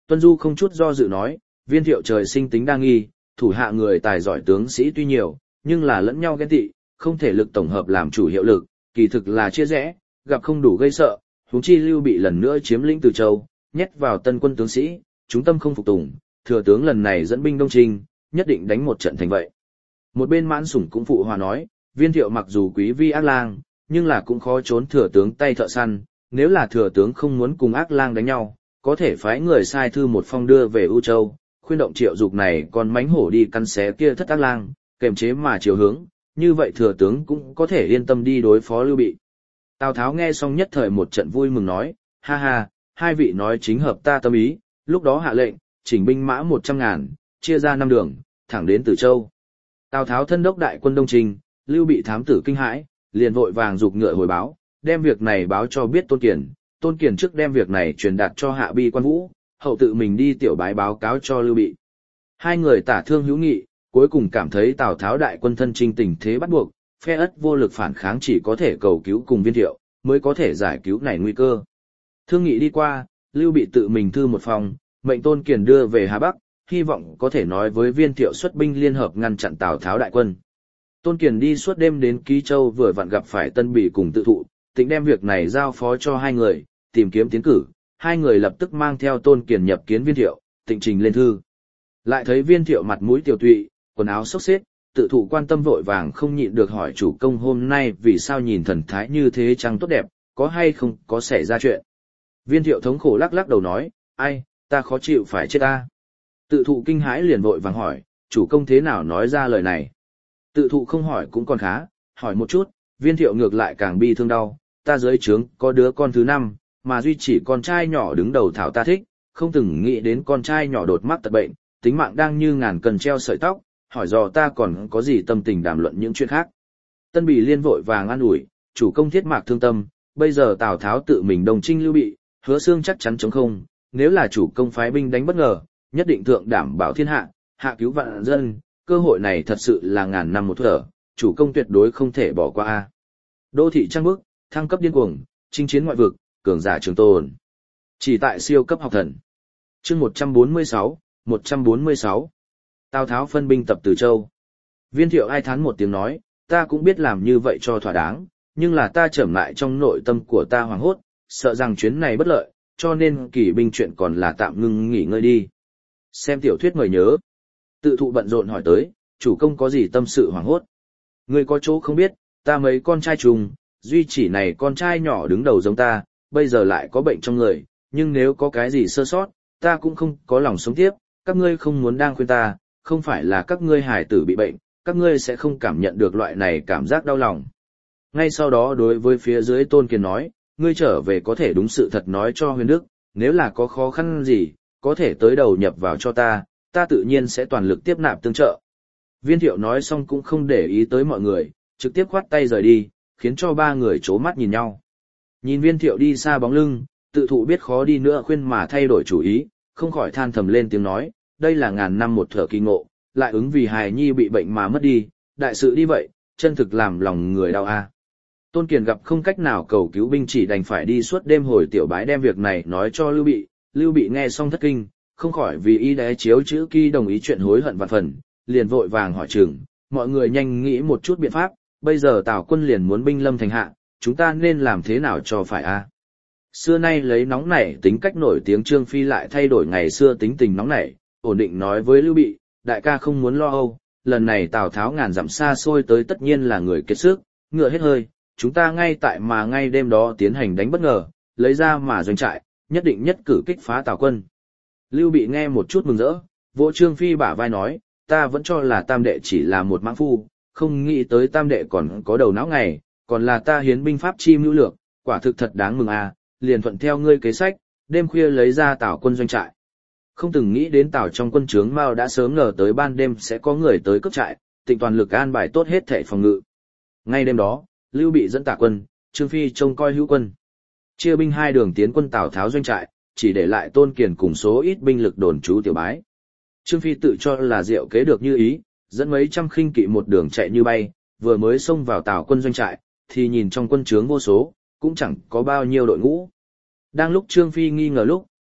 Tuân Du không chút do dự nói, Viên Thiệu trời sinh tính đa nghi, thủ hạ người tài giỏi tướng sĩ tuy nhiều, nhưng là lẫn nhau ghen tị, không thể lực tổng hợp làm chủ hiệu lực, kỳ thực là chia rẽ, gặp không đủ gây sợ, huống chi Lưu Bị lần nữa chiếm lĩnh Từ Châu, nhét vào tân quân tướng sĩ, chúng tâm không phục tùng, thừa tướng lần này dẫn binh đông trinh, nhất định đánh một trận thành vậy. Một bên Mãn Sủng cũng phụ hòa nói, Viên Thiệu mặc dù quý vi ác lang, nhưng là cũng khó trốn thừa tướng tay thợ săn, nếu là thừa tướng không muốn cùng ác lang đánh nhau, có thể phái người sai thư một phong đưa về U Châu, khuyên động Triệu Dục này còn mánh hổ đi căn xé kia thất ác lang, kềm chế mà chiều hướng, như vậy thừa tướng cũng có thể yên tâm đi đối phó Lưu Bị. Tào Tháo nghe xong nhất thời một trận vui mừng nói, ha ha, hai vị nói chính hợp ta tâm ý, lúc đó hạ lệnh, chỉnh binh mã một trăm ngàn, chia ra năm đường, thẳng đến Từ Châu. Tào Tháo thân đốc đại quân đông trình, Lưu Bị thám tử kinh hãi, liền vội vàng giục ngựa hồi báo, đem việc này báo cho biết Tôn Kiền, Tôn Kiền trước đem việc này truyền đạt cho Hạ Bi Quan Vũ, hậu tự mình đi tiểu bái báo cáo cho Lưu Bị. Hai người tả thương hữu nghị, cuối cùng cảm thấy Tào Tháo đại quân thân chinh tình thế bắt buộc, phe ất vô lực phản kháng chỉ có thể cầu cứu cùng Viên Thiệu, mới có thể giải cứu này nguy cơ. Thương nghị đi qua, Lưu Bị tự mình thư một phòng, mệnh Tôn Kiền đưa về Hà Bắc, hy vọng có thể nói với Viên Thiệu xuất binh liên hợp ngăn chặn Tào Tháo đại quân. Tôn Kiền đi suốt đêm đến Ký Châu vừa vặn gặp phải Tân Bỉ cùng Tự Thụ, tính đem việc này giao phó cho hai người, tìm kiếm tiến cử, hai người lập tức mang theo Tôn Kiền nhập kiến Viên Thiệu, tịnh trình lên thư. Lại thấy Viên Thiệu mặt mũi tiều tụy, quần áo xốc xếch, Tự Thụ quan tâm vội vàng không nhịn được hỏi chủ công hôm nay vì sao nhìn thần thái như thế trăng tốt đẹp, có hay không có xảy ra chuyện. Viên Thiệu thống khổ lắc lắc đầu nói, ai, ta khó chịu phải chết ta. Tự Thụ kinh hãi liền vội vàng hỏi, chủ công thế nào nói ra lời này. Tự Thụ không hỏi cũng còn khá, hỏi một chút, Viên Thiệu ngược lại càng bi thương đau, ta dưới trướng có đứa con thứ năm, mà duy chỉ con trai nhỏ đứng đầu thảo ta thích, không từng nghĩ đến con trai nhỏ đột mắc tật bệnh, tính mạng đang như ngàn cân treo sợi tóc, hỏi dò ta còn có gì tâm tình đàm luận những chuyện khác. Tân Bỉ liên vội vàng an ủi, chủ công thiết mạc thương tâm, bây giờ Tào Tháo tự mình đồng trinh Lưu Bị, Hứa Xương chắc chắn chống không, nếu là chủ công phái binh đánh bất ngờ, nhất định thượng đảm bảo thiên hạ, hạ cứu vạn dân, cơ hội này thật sự là ngàn năm một thở, chủ công tuyệt đối không thể bỏ qua a. Đô thị trang bước, thăng cấp điên cuồng, chinh chiến ngoại vực, cường giả trường tồn. Chỉ tại siêu cấp học thần. Chương một trăm bốn mươi sáu, một trăm bốn mươi sáu. Tào Tháo phân binh tập Từ Châu. Viên Thiệu ai thán một tiếng nói, ta cũng biết làm như vậy cho thỏa đáng, nhưng là ta trầm lại trong nội tâm của ta hoảng hốt, sợ rằng chuyến này bất lợi, cho nên kỷ binh chuyện còn là tạm ngưng nghỉ ngơi đi. Xem tiểu thuyết mời nhớ. Tự Thụ bận rộn hỏi tới, chủ công có gì tâm sự hoảng hốt. Ngươi có chỗ không biết, ta mấy con trai trùng, duy chỉ này con trai nhỏ đứng đầu giống ta, bây giờ lại có bệnh trong người, nhưng nếu có cái gì sơ sót, ta cũng không có lòng sống tiếp, các ngươi không muốn đang khuyên ta, không phải là các ngươi hài tử bị bệnh, các ngươi sẽ không cảm nhận được loại này cảm giác đau lòng. Ngay sau đó đối với phía dưới Tôn Kiền nói, ngươi trở về có thể đúng sự thật nói cho Huyền Đức, nếu là có khó khăn gì, có thể tới đầu nhập vào cho ta, ta tự nhiên sẽ toàn lực tiếp nạp tương trợ. Viên Thiệu nói xong cũng không để ý tới mọi người, trực tiếp khoát tay rời đi, khiến cho ba người chố mắt nhìn nhau. Nhìn Viên Thiệu đi xa bóng lưng, Tự Thụ biết khó đi nữa khuyên mà thay đổi chủ ý, không khỏi than thầm lên tiếng nói, đây là ngàn năm một thở kỳ ngộ, lại ứng vì hài nhi bị bệnh mà mất đi, đại sự đi vậy, chân thực làm lòng người đau a. Tôn Kiền gặp không cách nào cầu cứu binh chỉ đành phải đi suốt đêm hồi tiểu bái đem việc này nói cho Lưu Bị, Lưu Bị nghe xong thất kinh, không khỏi vì y đé chiếu chữ ký đồng ý chuyện hối hận vạn phần, liền vội vàng hỏi chừng, mọi người nhanh nghĩ một chút biện pháp, bây giờ Tào quân liền muốn binh lâm thành hạ, chúng ta nên làm thế nào cho phải a? Xưa nay lấy nóng nảy tính cách nổi tiếng Trương Phi lại thay đổi ngày xưa tính tình nóng nảy, ổn định nói với Lưu Bị, đại ca không muốn lo âu, lần này Tào Tháo ngàn dặm xa xôi tới tất nhiên là người kiệt sức, ngựa hết hơi, chúng ta ngay tại mà ngay đêm đó tiến hành đánh bất ngờ, lấy ra mà doanh trại, nhất định nhất cử kích phá Tào quân. Lưu Bị nghe một chút mừng rỡ, vỗ Trương Phi bả vai nói, ta vẫn cho là Tam đệ chỉ là một mãng phu, không nghĩ tới Tam đệ còn có đầu não ngày, còn là ta hiến binh pháp chi mưu lược, quả thực thật đáng mừng à, liền thuận theo ngươi kế sách, đêm khuya lấy ra Tào quân doanh trại. Không từng nghĩ đến Tào trong quân trướng Mao đã sớm ngờ tới ban đêm sẽ có người tới cướp trại, tịnh toàn lực an bài tốt hết thảy phòng ngự. Ngay đêm đó, Lưu Bị dẫn tả quân, Trương Phi trông coi hữu quân. Chia binh hai đường tiến quân Tào Tháo doanh trại, chỉ để lại Tôn Kiền cùng số ít binh lực đồn trú tiểu bái. Trương Phi tự cho là diệu kế được như ý, dẫn mấy trăm khinh kỵ một đường chạy như bay, vừa mới xông vào Tào quân doanh trại, thì nhìn trong quân trướng vô số, cũng chẳng có bao nhiêu đội ngũ. Đang lúc Trương Phi nghi ngờ lúc,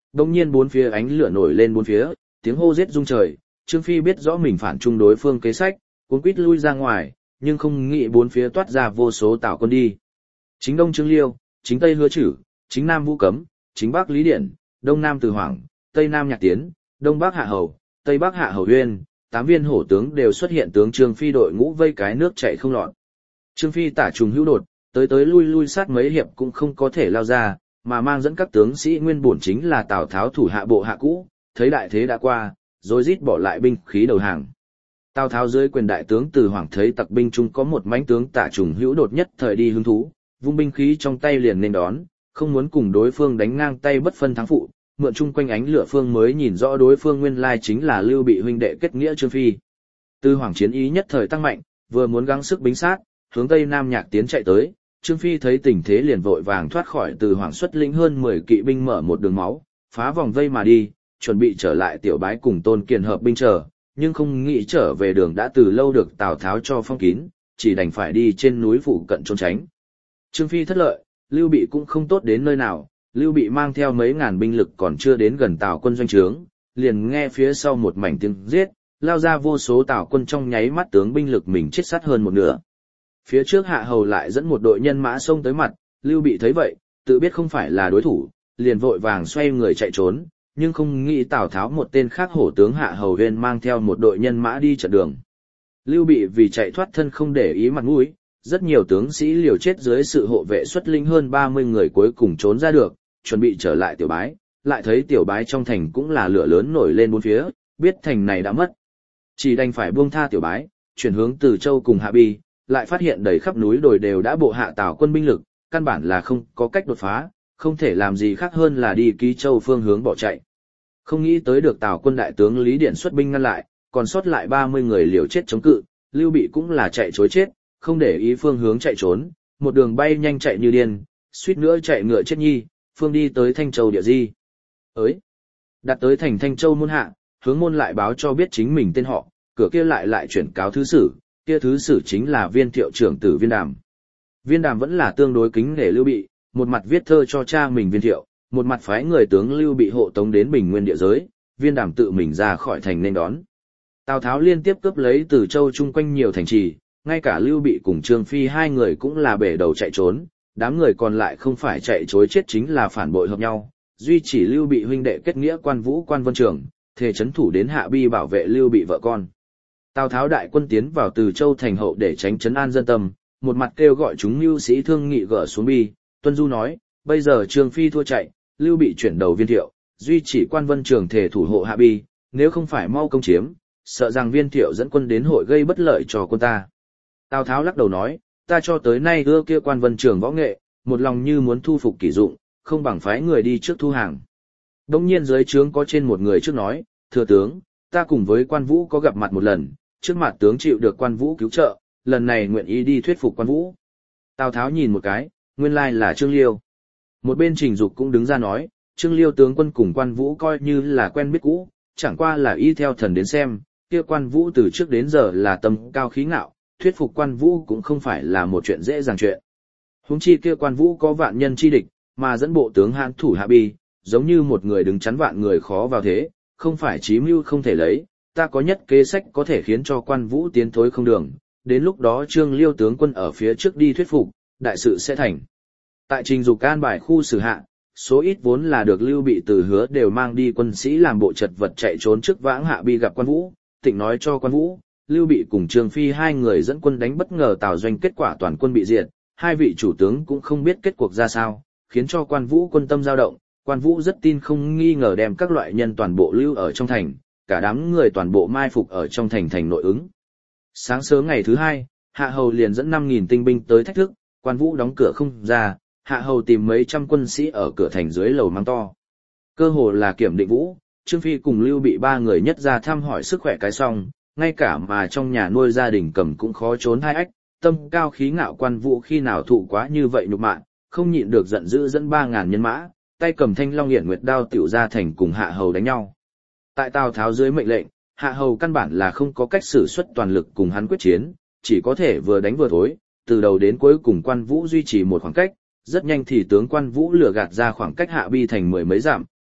Đông nhiên bốn phía ánh lửa nổi lên bốn phía, tiếng hô giết rung trời, Trương Phi biết rõ mình phản trung đối phương kế sách, cuốn quýt lui ra ngoài, nhưng không nghĩ bốn phía toát ra vô số Tào quân đi. Chính Đông Trương Liêu, chính Tây Hứa Chử, chính Nam Vũ Cấm, chính Bắc Lý Điển, Đông Nam Từ Hoàng, Tây Nam Nhạc Tiến, Đông Bắc Hạ Hầu, Tây Bắc Hạ Hầu Huyên, tám viên hổ tướng đều xuất hiện tướng Trương Phi đội ngũ vây cái nước chảy không lọt. Trương Phi tả trùng hữu đột, tới tới lui lui sát mấy hiệp cũng không có thể lao ra, mà mang dẫn các tướng sĩ nguyên bổn chính là Tào Tháo thủ hạ bộ hạ cũ, thấy đại thế đã qua, rồi rít bỏ lại binh khí đầu hàng. Tào Tháo dưới quyền đại tướng Từ Hoàng thấy tặc binh trung có một mãnh tướng tả trùng hữu đột nhất thời đi hứng thú, vung binh khí trong tay liền nên đón, không muốn cùng đối phương đánh ngang tay bất phân thắng phụ, mượn chung quanh ánh lửa phương mới nhìn rõ đối phương nguyên lai chính là Lưu Bị huynh đệ kết nghĩa Trương Phi. Từ Hoàng chiến ý nhất thời tăng mạnh, vừa muốn gắng sức bính sát, hướng Tây Nam Nhạc Tiến chạy tới, Trương Phi thấy tình thế liền vội vàng thoát khỏi Từ Hoàng xuất lĩnh hơn mười kỵ binh mở một đường máu, phá vòng vây mà đi, chuẩn bị trở lại Tiểu Bái cùng Tôn Kiền hợp binh chờ, nhưng không nghĩ trở về đường đã từ lâu được Tào Tháo cho phong kín, chỉ đành phải đi trên núi phụ cận trốn tránh. Trương Phi thất lợi, Lưu Bị cũng không tốt đến nơi nào, Lưu Bị mang theo mấy ngàn binh lực còn chưa đến gần Tào quân doanh trướng, liền nghe phía sau một mảnh tiếng giết, lao ra vô số Tào quân trong nháy mắt tướng binh lực mình chết sát hơn một nửa. Phía trước Hạ Hầu lại dẫn một đội nhân mã xông tới mặt, Lưu Bị thấy vậy, tự biết không phải là đối thủ, liền vội vàng xoay người chạy trốn, nhưng không nghĩ Tào Tháo một tên khác hổ tướng Hạ Hầu Huyên mang theo một đội nhân mã đi chặn đường. Lưu Bị vì chạy thoát thân không để ý mặt mũi, rất nhiều tướng sĩ liều chết dưới sự hộ vệ xuất linh hơn ba mươi người cuối cùng trốn ra được, chuẩn bị trở lại Tiểu Bái, lại thấy Tiểu Bái trong thành cũng là lửa lớn nổi lên bốn phía, biết thành này đã mất. Chỉ đành phải buông tha Tiểu Bái, chuyển hướng Từ Châu cùng Hạ Bi, lại phát hiện đầy khắp núi đồi đều đã bộ hạ Tào quân binh lực, căn bản là không có cách đột phá, không thể làm gì khác hơn là đi Ký Châu phương hướng bỏ chạy. Không nghĩ tới được Tào quân đại tướng Lý Điển xuất binh ngăn lại, còn sót lại ba mươi người liều chết chống cự, Lưu Bị cũng là chạy trối chết, không để ý phương hướng chạy trốn, một đường bay nhanh chạy như điên, suýt nữa chạy ngựa chết nhi, phương đi tới Thanh Châu địa di. Ới! Đặt tới thành Thanh Châu môn hạ, hướng môn lại báo cho biết chính mình tên họ, cửa kia lại lại chuyển cáo thứ sử, kia thứ sử chính là Viên Thiệu trưởng tử Viên Đàm. Viên Đàm vẫn là tương đối kính nể Lưu Bị, một mặt viết thơ cho cha mình Viên Thiệu, một mặt phái người tướng Lưu Bị hộ tống đến Bình Nguyên địa giới, Viên Đàm tự mình ra khỏi thành nên đón. Tào Tháo liên tiếp cướp lấy từ châu chung quanh nhiều thành trì, ngay cả Lưu Bị cùng Trương Phi hai người cũng là bể đầu chạy trốn, đám người còn lại không phải chạy trối chết chính là phản bội hợp nhau, duy chỉ Lưu Bị huynh đệ kết nghĩa Quan Vũ Quan Vân Trường, thề chấn thủ đến Hạ Bi bảo vệ Lưu Bị vợ con. Tào Tháo đại quân tiến vào Từ Châu thành hậu để tránh trấn an dân tâm, một mặt kêu gọi chúng mưu sĩ thương nghị gỡ xuống Bi, Tuân Du nói, bây giờ Trương Phi thua chạy, Lưu Bị chuyển đầu Viên Thiệu, duy chỉ Quan Vân Trường thể thủ hộ Hạ Bi, nếu không phải mau công chiếm, sợ rằng Viên Thiệu dẫn quân đến hội gây bất lợi cho quân ta. Tào Tháo lắc đầu nói, ta cho tới nay ưa kia Quan Vân Trường võ nghệ, một lòng như muốn thu phục kỷ dụng, không bằng phái người đi trước thu hàng. Đông nhiên dưới trướng có trên một người trước nói, thừa tướng, ta cùng với Quan Vũ có gặp mặt một lần, trước mặt tướng chịu được Quan Vũ cứu trợ, lần này nguyện ý đi thuyết phục Quan Vũ. Tào Tháo nhìn một cái, nguyên lai là Trương Liêu. Một bên Trình Dục cũng đứng ra nói, Trương Liêu tướng quân cùng Quan Vũ coi như là quen biết cũ, chẳng qua là y theo thần đến xem, kia Quan Vũ từ trước đến giờ là tâm cao khí ngạo, thuyết phục Quan Vũ cũng không phải là một chuyện dễ dàng chuyện. Huống chi kia Quan Vũ có vạn nhân chi địch, mà dẫn bộ tướng Hán thủ Hạ Bi, giống như một người đứng chắn vạn người khó vào thế, không phải chí mưu không thể lấy, ta có nhất kế sách có thể khiến cho Quan Vũ tiến thối không đường, đến lúc đó Trương Liêu tướng quân ở phía trước đi thuyết phục, đại sự sẽ thành. Tại Trình Dục an bài khu xử hạ, số ít vốn là được Lưu Bị từ hứa đều mang đi quân sĩ làm bộ chật vật chạy trốn trước vãng Hạ Bi gặp Quan Vũ, Tịnh nói cho Quan Vũ, Lưu Bị cùng Trương Phi hai người dẫn quân đánh bất ngờ Tào doanh, kết quả toàn quân bị diệt, hai vị chủ tướng cũng không biết kết cuộc ra sao, khiến cho Quan Vũ quân tâm dao động, Quan Vũ rất tin không nghi ngờ đem các loại nhân toàn bộ lưu ở trong thành, cả đám người toàn bộ mai phục ở trong thành thành nội ứng. Sáng sớm ngày thứ hai, Hạ Hầu liền dẫn năm nghìn tinh binh tới thách thức, Quan Vũ đóng cửa không ra, Hạ Hầu tìm mấy trăm quân sĩ ở cửa thành dưới lầu mang to. Cơ hồ là kiểm định Vũ, Trương Phi cùng Lưu Bị ba người nhất ra thăm hỏi sức khỏe cái xong, ngay cả mà trong nhà nuôi gia đình cầm cũng khó trốn hai ách, tâm cao khí ngạo Quan Vũ khi nào thụ quá như vậy nhục mạ, không nhịn được giận dữ dẫn ba ngàn nhân mã, tay cầm thanh long hiển nguyệt đao tiểu ra thành cùng Hạ Hầu đánh nhau. Tại Tào Tháo dưới mệnh lệnh, Hạ Hầu căn bản là không có cách sử xuất toàn lực cùng hắn quyết chiến, chỉ có thể vừa đánh vừa thối, từ đầu đến cuối cùng Quan Vũ duy trì một khoảng cách, rất nhanh thì tướng Quan Vũ lừa gạt ra khoảng cách Hạ Bi thành mười mấy dặm,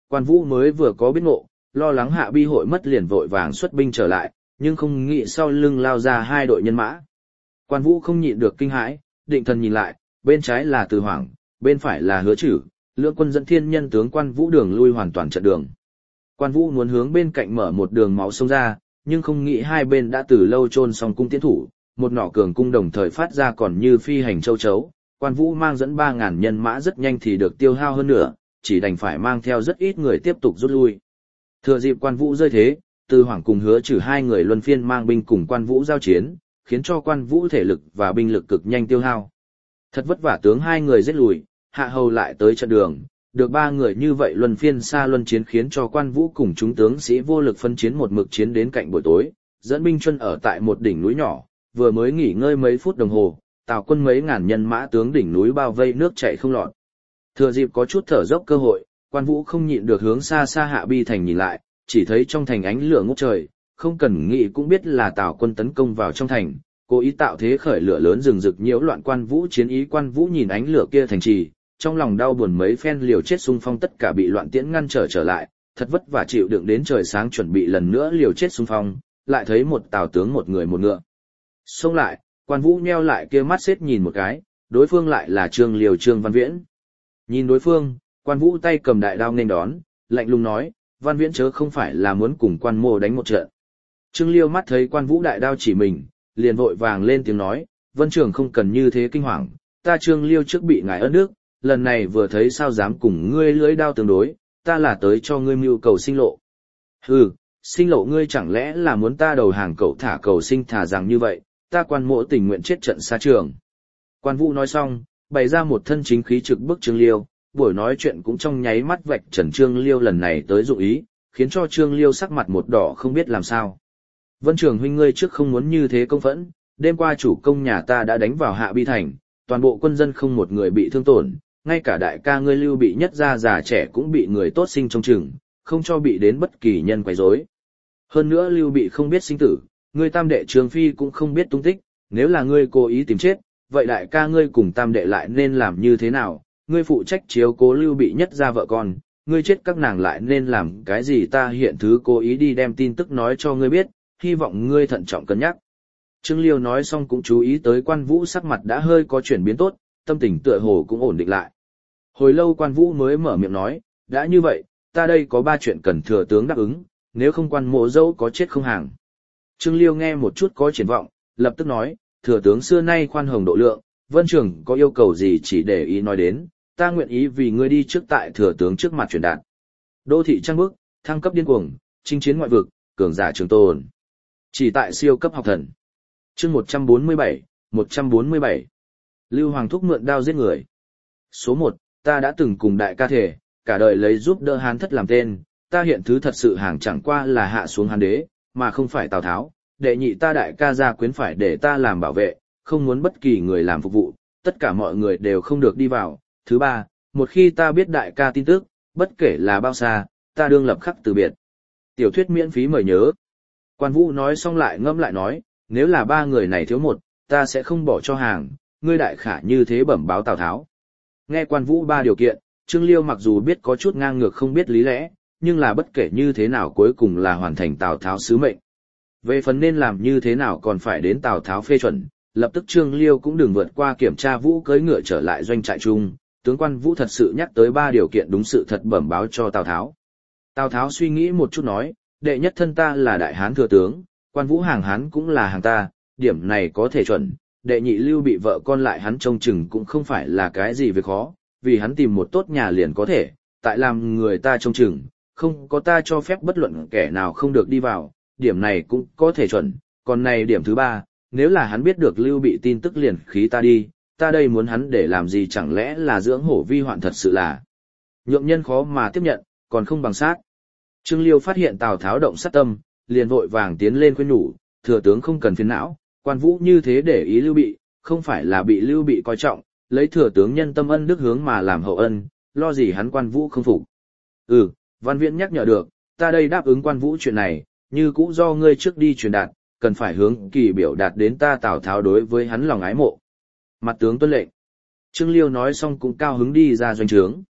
Quan Vũ mới vừa có biết ngộ, lo lắng Hạ Bi hội mất liền vội vàng xuất binh trở lại, nhưng không nghĩ sau lưng lao ra hai đội nhân mã. Quan Vũ không nhịn được kinh hãi, định thần nhìn lại, bên trái là Từ Hoảng, bên phải là Hứa Chử, lưỡng quân dẫn thiên nhân tướng Quan Vũ đường lui hoàn toàn trận đường. Quan Vũ muốn hướng bên cạnh mở một đường máu sông ra, nhưng không nghĩ hai bên đã từ lâu chôn xong cung tiến thủ, một nỏ cường cung đồng thời phát ra còn như phi hành châu chấu. Quan Vũ mang dẫn ba ngàn nhân mã rất nhanh thì được tiêu hao hơn nữa, chỉ đành phải mang theo rất ít người tiếp tục rút lui. Thừa dịp Quan Vũ rơi thế, Từ Hoảng cùng Hứa Chử hai người luân phiên mang binh cùng Quan Vũ giao chiến, khiến cho Quan Vũ thể lực và binh lực cực nhanh tiêu hao. Thật vất vả tướng hai người giết lùi, Hạ Hầu lại tới trận đường, được ba người như vậy luân phiên xa luân chiến khiến cho Quan Vũ cùng chúng tướng sĩ vô lực phân chiến một mực chiến đến cạnh buổi tối, dẫn binh chuân ở tại một đỉnh núi nhỏ, vừa mới nghỉ ngơi mấy phút đồng hồ, Tào quân mấy ngàn nhân mã tướng đỉnh núi bao vây nước chảy không lọt. Thừa dịp có chút thở dốc cơ hội, Quan Vũ không nhịn được hướng xa xa Hạ Bi thành nhìn lại, chỉ thấy trong thành ánh lửa ngút trời, không cần nghĩ cũng biết là Tào quân tấn công vào trong thành, cố ý tạo thế khởi lửa lớn rừng rực nhiễu loạn Quan Vũ chiến ý. Quan Vũ nhìn ánh lửa kia thành trì, trong lòng đau buồn, mấy phen liều chết xung phong tất cả bị loạn tiễn ngăn trở trở lại, thật vất vả chịu đựng đến trời sáng chuẩn bị lần nữa liều chết xung phong, lại thấy một Tào tướng một người một ngựa xông lại. Quan Vũ nheo lại kia mắt xếp nhìn một cái, đối phương lại là Trương Liêu Trương Văn Viễn. Nhìn đối phương, Quan Vũ tay cầm đại đao nên đón, lạnh lùng nói, Văn Viễn chớ không phải là muốn cùng Quan Mô đánh một trận. Trương Liêu mắt thấy Quan Vũ đại đao chỉ mình, liền vội vàng lên tiếng nói, Vân Trưởng không cần như thế kinh hoàng, ta Trương Liêu trước bị ngài ơn nước, lần này vừa thấy sao dám cùng ngươi lưỡi đao tương đối, ta là tới cho ngươi mưu cầu sinh lộ. Hừ, sinh lộ ngươi chẳng lẽ là muốn ta đầu hàng cậu thả cầu sinh thả rằng như vậy, ta Quan Mỗ tình nguyện chết trận xa trường. Quan Vũ nói xong, bày ra một thân chính khí trực bức Trương Liêu, buổi nói chuyện cũng trong nháy mắt vạch trần Trương Liêu lần này tới dụng ý, khiến cho Trương Liêu sắc mặt một đỏ không biết làm sao. Vân Trường huynh ngươi trước không muốn như thế công phẫn, đêm qua chủ công nhà ta đã đánh vào Hạ Bi thành, toàn bộ quân dân không một người bị thương tổn, ngay cả đại ca ngươi Lưu Bị nhất gia già trẻ cũng bị người tốt sinh trong chừng, không cho bị đến bất kỳ nhân quấy rối. Hơn nữa Lưu Bị không biết sinh tử, ngươi tam đệ Trường Phi cũng không biết tung tích, nếu là ngươi cố ý tìm chết, vậy đại ca ngươi cùng tam đệ lại nên làm như thế nào? Ngươi phụ trách chiếu cố Lưu Bị nhất gia vợ con, ngươi chết các nàng lại nên làm cái gì? Ta hiện thứ cố ý đi đem tin tức nói cho ngươi biết, hy vọng ngươi thận trọng cân nhắc. Trương Liêu nói xong cũng chú ý tới Quan Vũ sắc mặt đã hơi có chuyển biến tốt, tâm tình tựa hồ cũng ổn định lại. Hồi lâu Quan Vũ mới mở miệng nói, đã như vậy, ta đây có ba chuyện cần thừa tướng đáp ứng, nếu không Quan Mộ dẫu có chết không hàng. Trương Liêu nghe một chút có triển vọng, lập tức nói, thừa tướng xưa nay khoan hồng độ lượng, Vân Trường có yêu cầu gì chỉ để ý nói đến, ta nguyện ý vì ngươi đi trước tại thừa tướng trước mặt truyền đạt. Đô thị trang bức, thăng cấp điên cuồng, chinh chiến ngoại vực, cường giả trường tồn. Chỉ tại siêu cấp học thần. Chương một trăm bốn mươi bảy, một trăm bốn mươi bảy. Lưu Hoàng thúc mượn đao giết người. Số một, ta đã từng cùng đại ca thể, cả đời lấy giúp đỡ Hán thất làm tên, ta hiện thứ thật sự hàng chẳng qua là hạ xuống Hán đế, mà không phải Tào Tháo, đệ nhị ta đại ca gia quyến phải để ta làm bảo vệ, không muốn bất kỳ người làm phục vụ, tất cả mọi người đều không được đi vào. Thứ ba, một khi ta biết đại ca tin tức, bất kể là bao xa, ta đương lập khắc từ biệt. Tiểu thuyết miễn phí mời nhớ. Quan Vũ nói xong lại ngâm lại nói, nếu là ba người này thiếu một, ta sẽ không bỏ cho hàng, ngươi đại khả như thế bẩm báo Tào Tháo. Nghe Quan Vũ ba điều kiện, Trương Liêu mặc dù biết có chút ngang ngược không biết lý lẽ, nhưng là bất kể như thế nào cuối cùng là hoàn thành Tào Tháo sứ mệnh. Về phần nên làm như thế nào còn phải đến Tào Tháo phê chuẩn, lập tức Trương Liêu cũng đừng vượt qua kiểm tra Vũ cưỡi ngựa trở lại doanh trại chung, tướng Quan Vũ thật sự nhắc tới ba điều kiện đúng sự thật bẩm báo cho Tào Tháo. Tào Tháo suy nghĩ một chút nói, đệ nhất thân ta là đại hán thừa tướng, Quan Vũ hàng hán cũng là hàng ta, điểm này có thể chuẩn, đệ nhị Lưu Bị vợ con lại hắn trông chừng cũng không phải là cái gì việc khó, vì hắn tìm một tốt nhà liền có thể, tại làm người ta trông chừng, không có ta cho phép bất luận kẻ nào không được đi vào, điểm này cũng có thể chuẩn, còn này điểm thứ ba, nếu là hắn biết được Lưu Bị tin tức liền khí ta đi, ta đây muốn hắn để làm gì chẳng lẽ là dưỡng hổ vi hoạn thật sự là nhượng nhân khó mà tiếp nhận, còn không bằng sát. Trương Liêu phát hiện Tào Tháo động sát tâm, liền vội vàng tiến lên khuyên nhủ, thừa tướng không cần phiền não, Quan Vũ như thế để ý Lưu Bị, không phải là bị Lưu Bị coi trọng, lấy thừa tướng nhân tâm ân đức hướng mà làm hậu ân, lo gì hắn Quan Vũ không phục. Ừ, Văn Viễn nhắc nhở được, ta đây đáp ứng Quan Vũ chuyện này, như cũ do ngươi trước đi truyền đạt, cần phải hướng kỳ biểu đạt đến ta Tào Tháo đối với hắn lòng ái mộ. Mặt tướng tuân lệnh. Trương Liêu nói xong cũng cao hứng đi ra doanh trướng.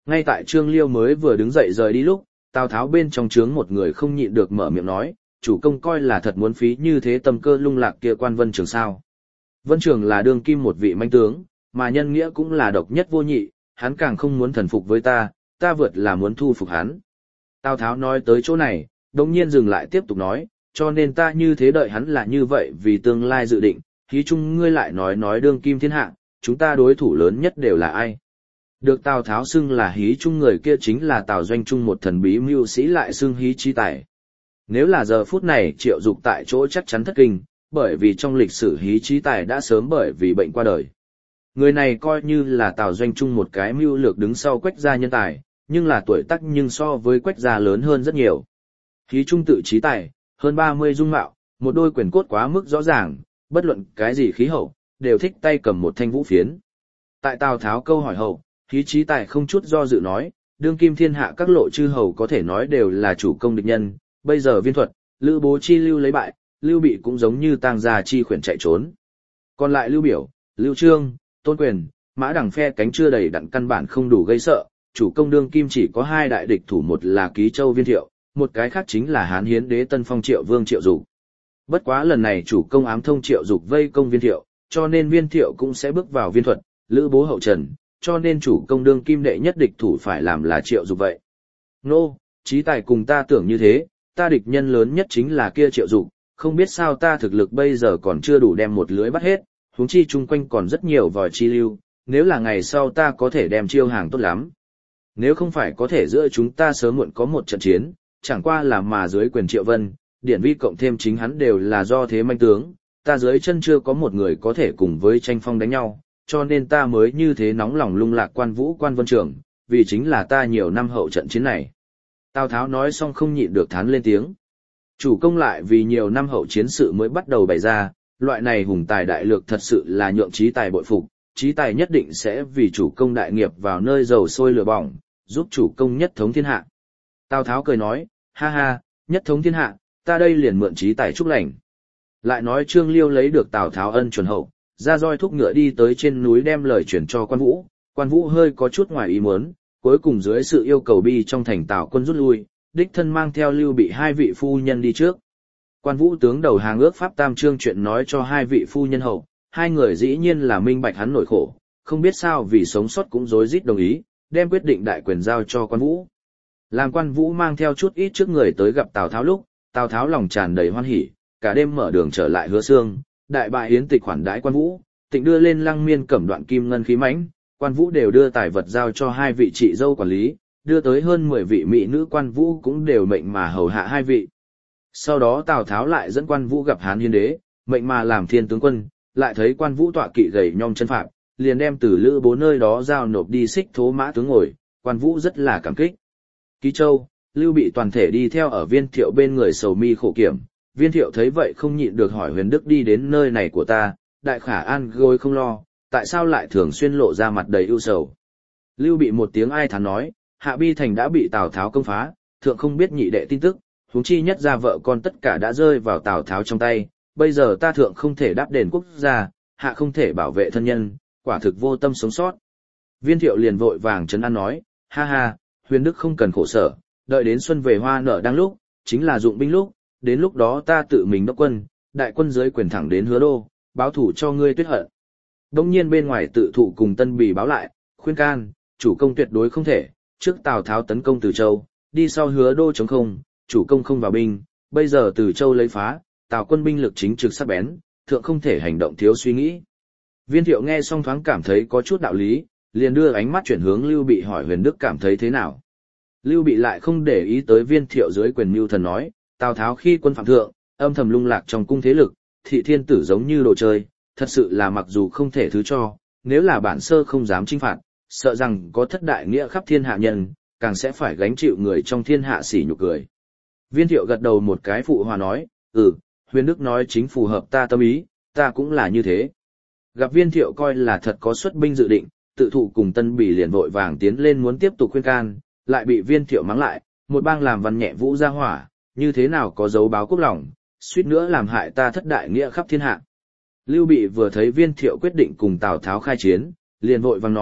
Ngay tại Trương Liêu mới vừa đứng dậy rời đi lúc, Tào Tháo bên trong trướng một người không nhịn được mở miệng nói, chủ công coi là thật muốn phí như thế tâm cơ lung lạc kia quan Vân Trường sao. Vân Trường là đương kim một vị manh tướng, mà nhân nghĩa cũng là độc nhất vô nhị, hắn càng không muốn thần phục với ta, ta vượt là muốn thu phục hắn. Tào Tháo nói tới chỗ này, đồng nhiên dừng lại tiếp tục nói, cho nên ta như thế đợi hắn là như vậy vì tương lai dự định, hí chung ngươi lại nói nói đương kim thiên hạ, chúng ta đối thủ lớn nhất đều là ai. Được Tào Tháo xưng là hí chung người kia chính là Tào Doanh Trung một thần bí mưu sĩ lại xưng hí trí tài. Nếu là giờ phút này Triệu Dục tại chỗ chắc chắn thất kinh, bởi vì trong lịch sử hí trí tài đã sớm bởi vì bệnh qua đời. Người này coi như là Tào Doanh Trung một cái mưu lược đứng sau Quách gia nhân tài, nhưng là tuổi tác nhưng so với Quách gia lớn hơn rất nhiều. Hí trung tự trí tài, hơn ba mươi dung mạo, một đôi quyền cốt quá mức rõ ràng, bất luận cái gì khí hậu, đều thích tay cầm một thanh vũ phiến. Tại Tào Tháo câu hỏi hậu, hí trí tài không chút do dự nói, đương kim thiên hạ các lộ chư hầu có thể nói đều là chủ công địch nhân, bây giờ Viên Thuật, Lữ Bố chi lưu lấy bại, Lưu Bị cũng giống như tang gia chi khuyển chạy trốn. Còn lại Lưu Biểu, Lưu Trương, Tôn Quyền, Mã Đằng phe cánh chưa đầy đặn căn bản không đủ gây sợ, chủ công đương kim chỉ có hai đại địch thủ, một là Ký Châu Viên Thiệu, một cái khác chính là Hán Hiến đế Tân Phong Triệu Vương Triệu Dục. Bất quá lần này chủ công ám thông Triệu Dục vây công Viên Thiệu, cho nên Viên Thiệu cũng sẽ bước vào Viên Thuật, Lữ Bố hậu trần, cho nên chủ công đương kim đệ nhất địch thủ phải làm là Triệu Dục vậy. Nô, trí tài cùng ta tưởng như thế, ta địch nhân lớn nhất chính là kia Triệu Dục, không biết sao ta thực lực bây giờ còn chưa đủ đem một lưới bắt hết, huống chi chung quanh còn rất nhiều vòi chi lưu, nếu là ngày sau ta có thể đem chiêu hàng tốt lắm. Nếu không phải có thể giữa chúng ta sớm muộn có một trận chiến, chẳng qua là mà dưới quyền Triệu Vân, Điển Vi cộng thêm chính hắn đều là do thế manh tướng, ta dưới chân chưa có một người có thể cùng với tranh phong đánh nhau, cho nên ta mới như thế nóng lòng lung lạc Quan Vũ Quan Vân Trường, vì chính là ta nhiều năm hậu trận chiến này. Tào Tháo nói xong không nhịn được thán lên tiếng. Chủ công lại vì nhiều năm hậu chiến sự mới bắt đầu bày ra, loại này hùng tài đại lược thật sự là nhượng trí tài bội phục, trí tài nhất định sẽ vì chủ công đại nghiệp vào nơi dầu sôi lửa bỏng, giúp chủ công nhất thống thiên hạ. Tào Tháo cười nói, ha ha, nhất thống thiên hạ, ta đây liền mượn trí tài chúc lành. Lại nói Trương Liêu lấy được Tào Tháo ân chuẩn hậu, ra roi thúc ngựa đi tới trên núi đem lời chuyển cho Quan Vũ, Quan Vũ hơi có chút ngoài ý muốn, cuối cùng dưới sự yêu cầu bi trong thành Tào quân rút lui, đích thân mang theo Lưu Bị hai vị phu nhân đi trước. Quan Vũ tướng đầu hàng ước pháp tam chương chuyện nói cho hai vị phu nhân hậu, hai người dĩ nhiên là minh bạch hắn nỗi khổ, không biết sao vì sống sót cũng rối rít đồng ý, đem quyết định đại quyền giao cho Quan Vũ. Làm Quan Vũ mang theo chút ít trước người tới gặp Tào Tháo lúc, Tào Tháo lòng tràn đầy hoan hỉ, cả đêm mở đường trở lại Hứa Xương, đại bại yến tịch khoản đãi Quan Vũ, tịnh đưa lên Lăng Miên cẩm đoạn kim ngân khí mãnh, Quan Vũ đều đưa tài vật giao cho hai vị chị dâu quản lý, đưa tới hơn mười vị mỹ nữ Quan Vũ cũng đều mệnh mà hầu hạ hai vị. Sau đó Tào Tháo lại dẫn Quan Vũ gặp Hán Hiến đế, mệnh mà làm thiên tướng quân, lại thấy Quan Vũ tọa kỵ gầy nhom chân phạm, liền đem từ Lữ Bố nơi đó giao nộp đi xích thố mã tướng ngồi, Quan Vũ rất là cảm kích. Ký Châu, Lưu Bị toàn thể đi theo ở Viên Thiệu bên người sầu mi khổ kiểm, Viên Thiệu thấy vậy không nhịn được hỏi Huyền Đức đi đến nơi này của ta, đại khả an gối không lo, tại sao lại thường xuyên lộ ra mặt đầy ưu sầu. Lưu Bị một tiếng ai thán nói, Hạ Bi thành đã bị Tào Tháo công phá, thượng không biết nhị đệ tin tức, huống chi nhất gia vợ con tất cả đã rơi vào Tào Tháo trong tay, bây giờ ta thượng không thể đáp đền quốc gia, hạ không thể bảo vệ thân nhân, quả thực vô tâm sống sót. Viên Thiệu liền vội vàng trấn an nói, ha ha, Huyền Đức không cần khổ sở, đợi đến xuân về hoa nở đang lúc, chính là dụng binh lúc, đến lúc đó ta tự mình đốc quân, đại quân dưới quyền thẳng đến Hứa Đô, báo thủ cho ngươi tuyết hận. Đông nhiên bên ngoài tự thụ cùng Tân Bì báo lại, khuyên can, chủ công tuyệt đối không thể, trước Tào Tháo tấn công Từ Châu, đi sau Hứa Đô chống không, chủ công không vào binh, bây giờ Từ Châu lấy phá, Tào quân binh lực chính trực sắc bén, thượng không thể hành động thiếu suy nghĩ. Viên Thiệu nghe xong thoáng cảm thấy có chút đạo lý, liền đưa ánh mắt chuyển hướng Lưu Bị hỏi Huyền Đức cảm thấy thế nào. Lưu Bị lại không để ý tới Viên Thiệu dưới quyền mưu thần nói, Tào Tháo khi quân phạm thượng, âm thầm lung lạc trong cung thế lực, thị thiên tử giống như đồ chơi, thật sự là mặc dù không thể thứ cho, nếu là bản sơ không dám chinh phạt, sợ rằng có thất đại nghĩa khắp thiên hạ nhân, càng sẽ phải gánh chịu người trong thiên hạ sỉ nhục cười. Viên Thiệu gật đầu một cái phụ hòa nói, ừ, Huyền Đức nói chính phù hợp ta tâm ý, ta cũng là như thế. Gặp Viên Thiệu coi là thật có xuất binh dự định, tự thụ cùng Tân Bỉ liền vội vàng tiến lên muốn tiếp tục khuyên can, lại bị Viên Thiệu mắng lại, một bang làm văn nhẹ vũ ra hỏa, như thế nào có dấu báo quốc lòng, suýt nữa làm hại ta thất đại nghĩa khắp thiên hạ. Lưu Bị vừa thấy Viên Thiệu quyết định cùng Tào Tháo khai chiến, liền vội vàng nói,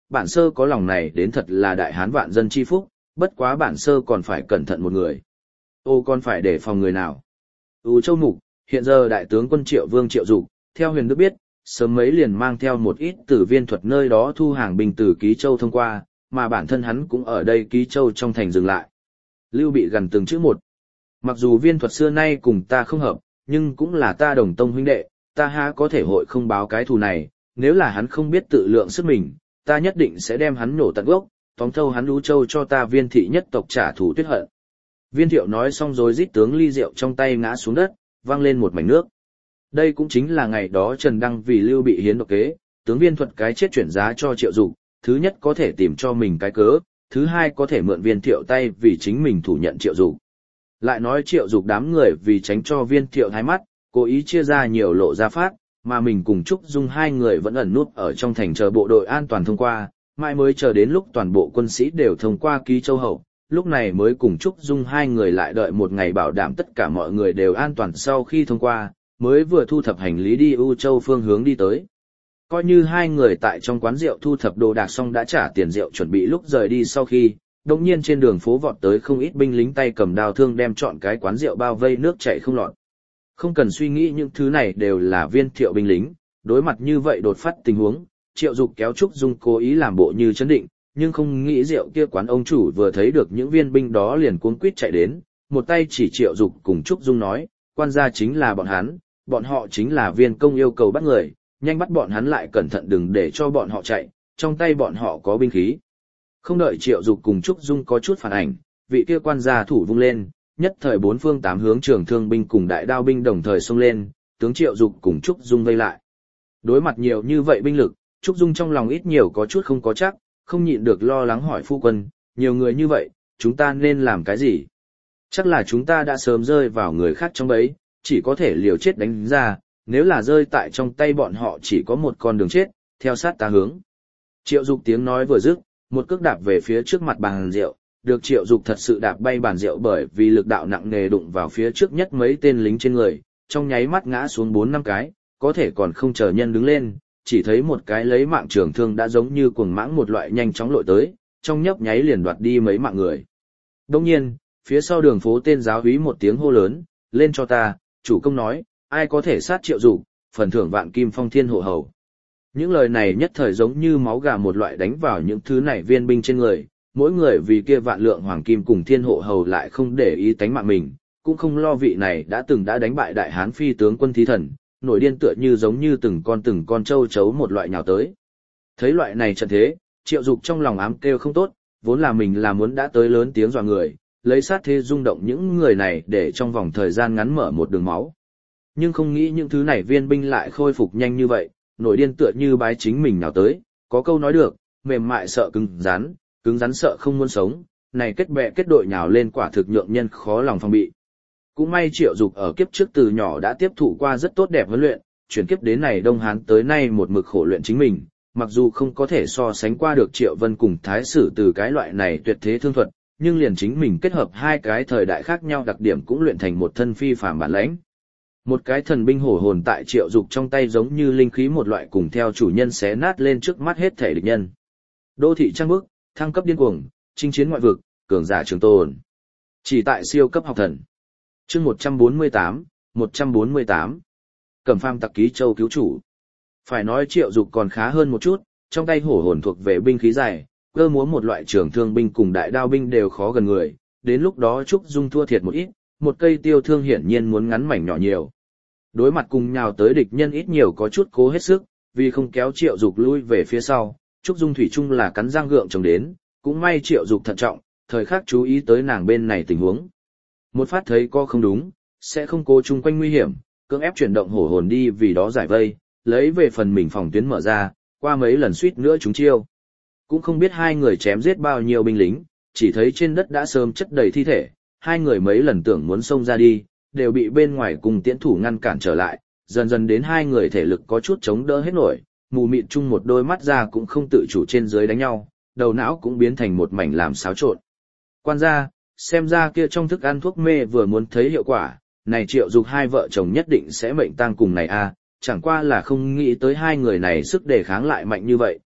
bản sơ có lòng này đến thật là đại hán vạn dân chi phúc, bất quá bản sơ còn phải cẩn thận một người. Ô còn phải đề phòng người nào? U Châu Mục, hiện giờ đại tướng quân Triệu Vương Triệu Dục, theo Huyền Đức biết, sớm mấy liền mang theo một ít từ Viên Thuật nơi đó thu hàng binh từ Ký Châu thông qua, mà bản thân hắn cũng ở đây Ký Châu trong thành dừng lại. Lưu Bị gần từng chữ một. Mặc dù Viên Thuật xưa nay cùng ta không hợp, nhưng cũng là ta đồng tông huynh đệ, ta há có thể hội không báo cái thù này, nếu là hắn không biết tự lượng sức mình, ta nhất định sẽ đem hắn nổ tận gốc, tóm thâu hắn Lũ Châu cho ta Viên thị nhất tộc trả thù tuyết hận. Viên Thiệu nói xong rồi rít tướng ly rượu trong tay ngã xuống đất, văng lên một mảnh nước. Đây cũng chính là ngày đó Trần Đăng vì Lưu Bị hiến độc kế, tướng Viên Thuật cái chết chuyển giá cho Triệu Dục, thứ nhất có thể tìm cho mình cái cớ, thứ hai có thể mượn Viên Thiệu tay vì chính mình thủ nhận Triệu Dục. Lại nói Triệu Dục đám người vì tránh cho Viên Thiệu thái mắt, cố ý chia ra nhiều lộ ra phát, mà mình cùng Trúc Dung hai người vẫn ẩn nút ở trong thành chờ bộ đội an toàn thông qua, mãi mới chờ đến lúc toàn bộ quân sĩ đều thông qua Ký Châu hậu, lúc này mới cùng Trúc Dung hai người lại đợi một ngày bảo đảm tất cả mọi người đều an toàn sau khi thông qua, mới vừa thu thập hành lý đi U Châu phương hướng đi tới. Coi như hai người tại trong quán rượu thu thập đồ đạc xong đã trả tiền rượu chuẩn bị lúc rời đi sau khi, đột nhiên trên đường phố vọt tới không ít binh lính tay cầm đao thương đem trọn cái quán rượu bao vây nước chảy không lọt. Không cần suy nghĩ những thứ này đều là Viên Thiệu binh lính, đối mặt như vậy đột phát tình huống, Triệu Dục kéo Trúc Dung cố ý làm bộ như chấn định, nhưng không nghĩ rượu kia quán ông chủ vừa thấy được những viên binh đó liền cuống quýt chạy đến, một tay chỉ Triệu Dục cùng Trúc Dung nói, quan gia chính là bọn hắn, bọn họ chính là Viên công yêu cầu bắt người, nhanh bắt bọn hắn lại cẩn thận đừng để cho bọn họ chạy, trong tay bọn họ có binh khí. Không đợi Triệu Dục cùng Trúc Dung có chút phản ảnh, vị kia quan gia thủ vung lên, nhất thời bốn phương tám hướng trường thương binh cùng đại đao binh đồng thời xông lên, tướng Triệu Dục cùng Trúc Dung vây lại. Đối mặt nhiều như vậy binh lực, Trúc Dung trong lòng ít nhiều có chút không có chắc, không nhịn được lo lắng hỏi phu quân, nhiều người như vậy, chúng ta nên làm cái gì? Chắc là chúng ta đã sớm rơi vào người khác trong bẫy, chỉ có thể liều chết đánh ra, nếu là rơi tại trong tay bọn họ chỉ có một con đường chết, theo sát ta hướng. Triệu Dục tiếng nói vừa dứt, một cước đạp về phía trước mặt bàn rượu, được Triệu Dục thật sự đạp bay bàn rượu bởi vì lực đạo nặng nề đụng vào phía trước nhất mấy tên lính trên người, trong nháy mắt ngã xuống bốn năm cái, có thể còn không chờ nhân đứng lên, chỉ thấy một cái lấy mạng trường thương đã giống như cuồng mãng một loại nhanh chóng lội tới, trong nhấp nháy liền đoạt đi mấy mạng người. Đồng nhiên, phía sau đường phố tên giáo úy một tiếng hô lớn, lên cho ta, chủ công nói, ai có thể sát Triệu Dục, phần thưởng vạn kim phong thiên hộ hầu. Những lời này nhất thời giống như máu gà một loại đánh vào những thứ này viên binh trên người, mỗi người vì kia vạn lượng hoàng kim cùng thiên hộ hầu lại không để ý tánh mạng mình, cũng không lo vị này đã từng đã đánh bại đại hán phi tướng quân thí thần, nổi điên tựa như giống như từng con từng con trâu chấu một loại nhào tới. Thấy loại này trận thế, Triệu Dục trong lòng ám kêu không tốt, vốn là mình là muốn đã tới lớn tiếng dọa người, lấy sát thế rung động những người này để trong vòng thời gian ngắn mở một đường máu. Nhưng không nghĩ những thứ này viên binh lại khôi phục nhanh như vậy, nổi điên tựa như bái chính mình nào tới, có câu nói được, mềm mại sợ cứng rắn, cứng rắn sợ không muốn sống, này kết bè kết đội nhào lên quả thực nhượng nhân khó lòng phòng bị. Cũng may Triệu Dục ở kiếp trước từ nhỏ đã tiếp thụ qua rất tốt đẹp huấn luyện, chuyển kiếp đến này Đông Hán tới nay một mực khổ luyện chính mình, mặc dù không có thể so sánh qua được Triệu Vân cùng Thái Sử từ cái loại này tuyệt thế thương thuật, nhưng liền chính mình kết hợp hai cái thời đại khác nhau đặc điểm cũng luyện thành một thân phi phàm bản lãnh. Một cái thần binh hổ hồn tại Triệu Dục trong tay giống như linh khí một loại cùng theo chủ nhân xé nát lên trước mắt hết thể địch nhân. Đô thị trang bức, thăng cấp điên cuồng, chinh chiến ngoại vực, cường giả trường tồn. Chỉ tại siêu cấp học thần. Chương một trăm bốn mươi tám, một trăm bốn mươi tám. Cẩm Phàm tặc Ký Châu cứu chủ. Phải nói Triệu Dục còn khá hơn một chút, trong tay hổ hồn thuộc về binh khí dài, cơ múa một loại trường thương binh cùng đại đao binh đều khó gần người, đến lúc đó Trúc Dung thua thiệt một ít, một cây tiêu thương hiển nhiên muốn ngắn mảnh nhỏ nhiều. Đối mặt cùng nhào tới địch nhân ít nhiều có chút cố hết sức, vì không kéo Triệu Dục lui về phía sau, Trúc Dung thủy chung là cắn răng gượng chống đến, cũng may Triệu Dục thận trọng, thời khắc chú ý tới nàng bên này tình huống. Một phát thấy có không đúng, sẽ không cố chung quanh nguy hiểm, cưỡng ép chuyển động hổ hồn đi vì đó giải vây, lấy về phần mình phòng tuyến mở ra, qua mấy lần suýt nữa chúng chiêu. Cũng không biết hai người chém giết bao nhiêu binh lính, chỉ thấy trên đất đã sớm chất đầy thi thể, hai người mấy lần tưởng muốn xông ra đi, đều bị bên ngoài cùng tiễn thủ ngăn cản trở lại, dần dần đến hai người thể lực có chút chống đỡ hết nổi, mù mịt chung một đôi mắt ra cũng không tự chủ trên dưới đánh nhau, đầu não cũng biến thành một mảnh làm xáo trộn. Quan gia, xem ra kia trong thức ăn thuốc mê vừa muốn thấy hiệu quả, này Triệu Dục hai vợ chồng nhất định sẽ mệnh tang cùng này a, chẳng qua là không nghĩ tới hai người này sức đề kháng lại mạnh như vậy,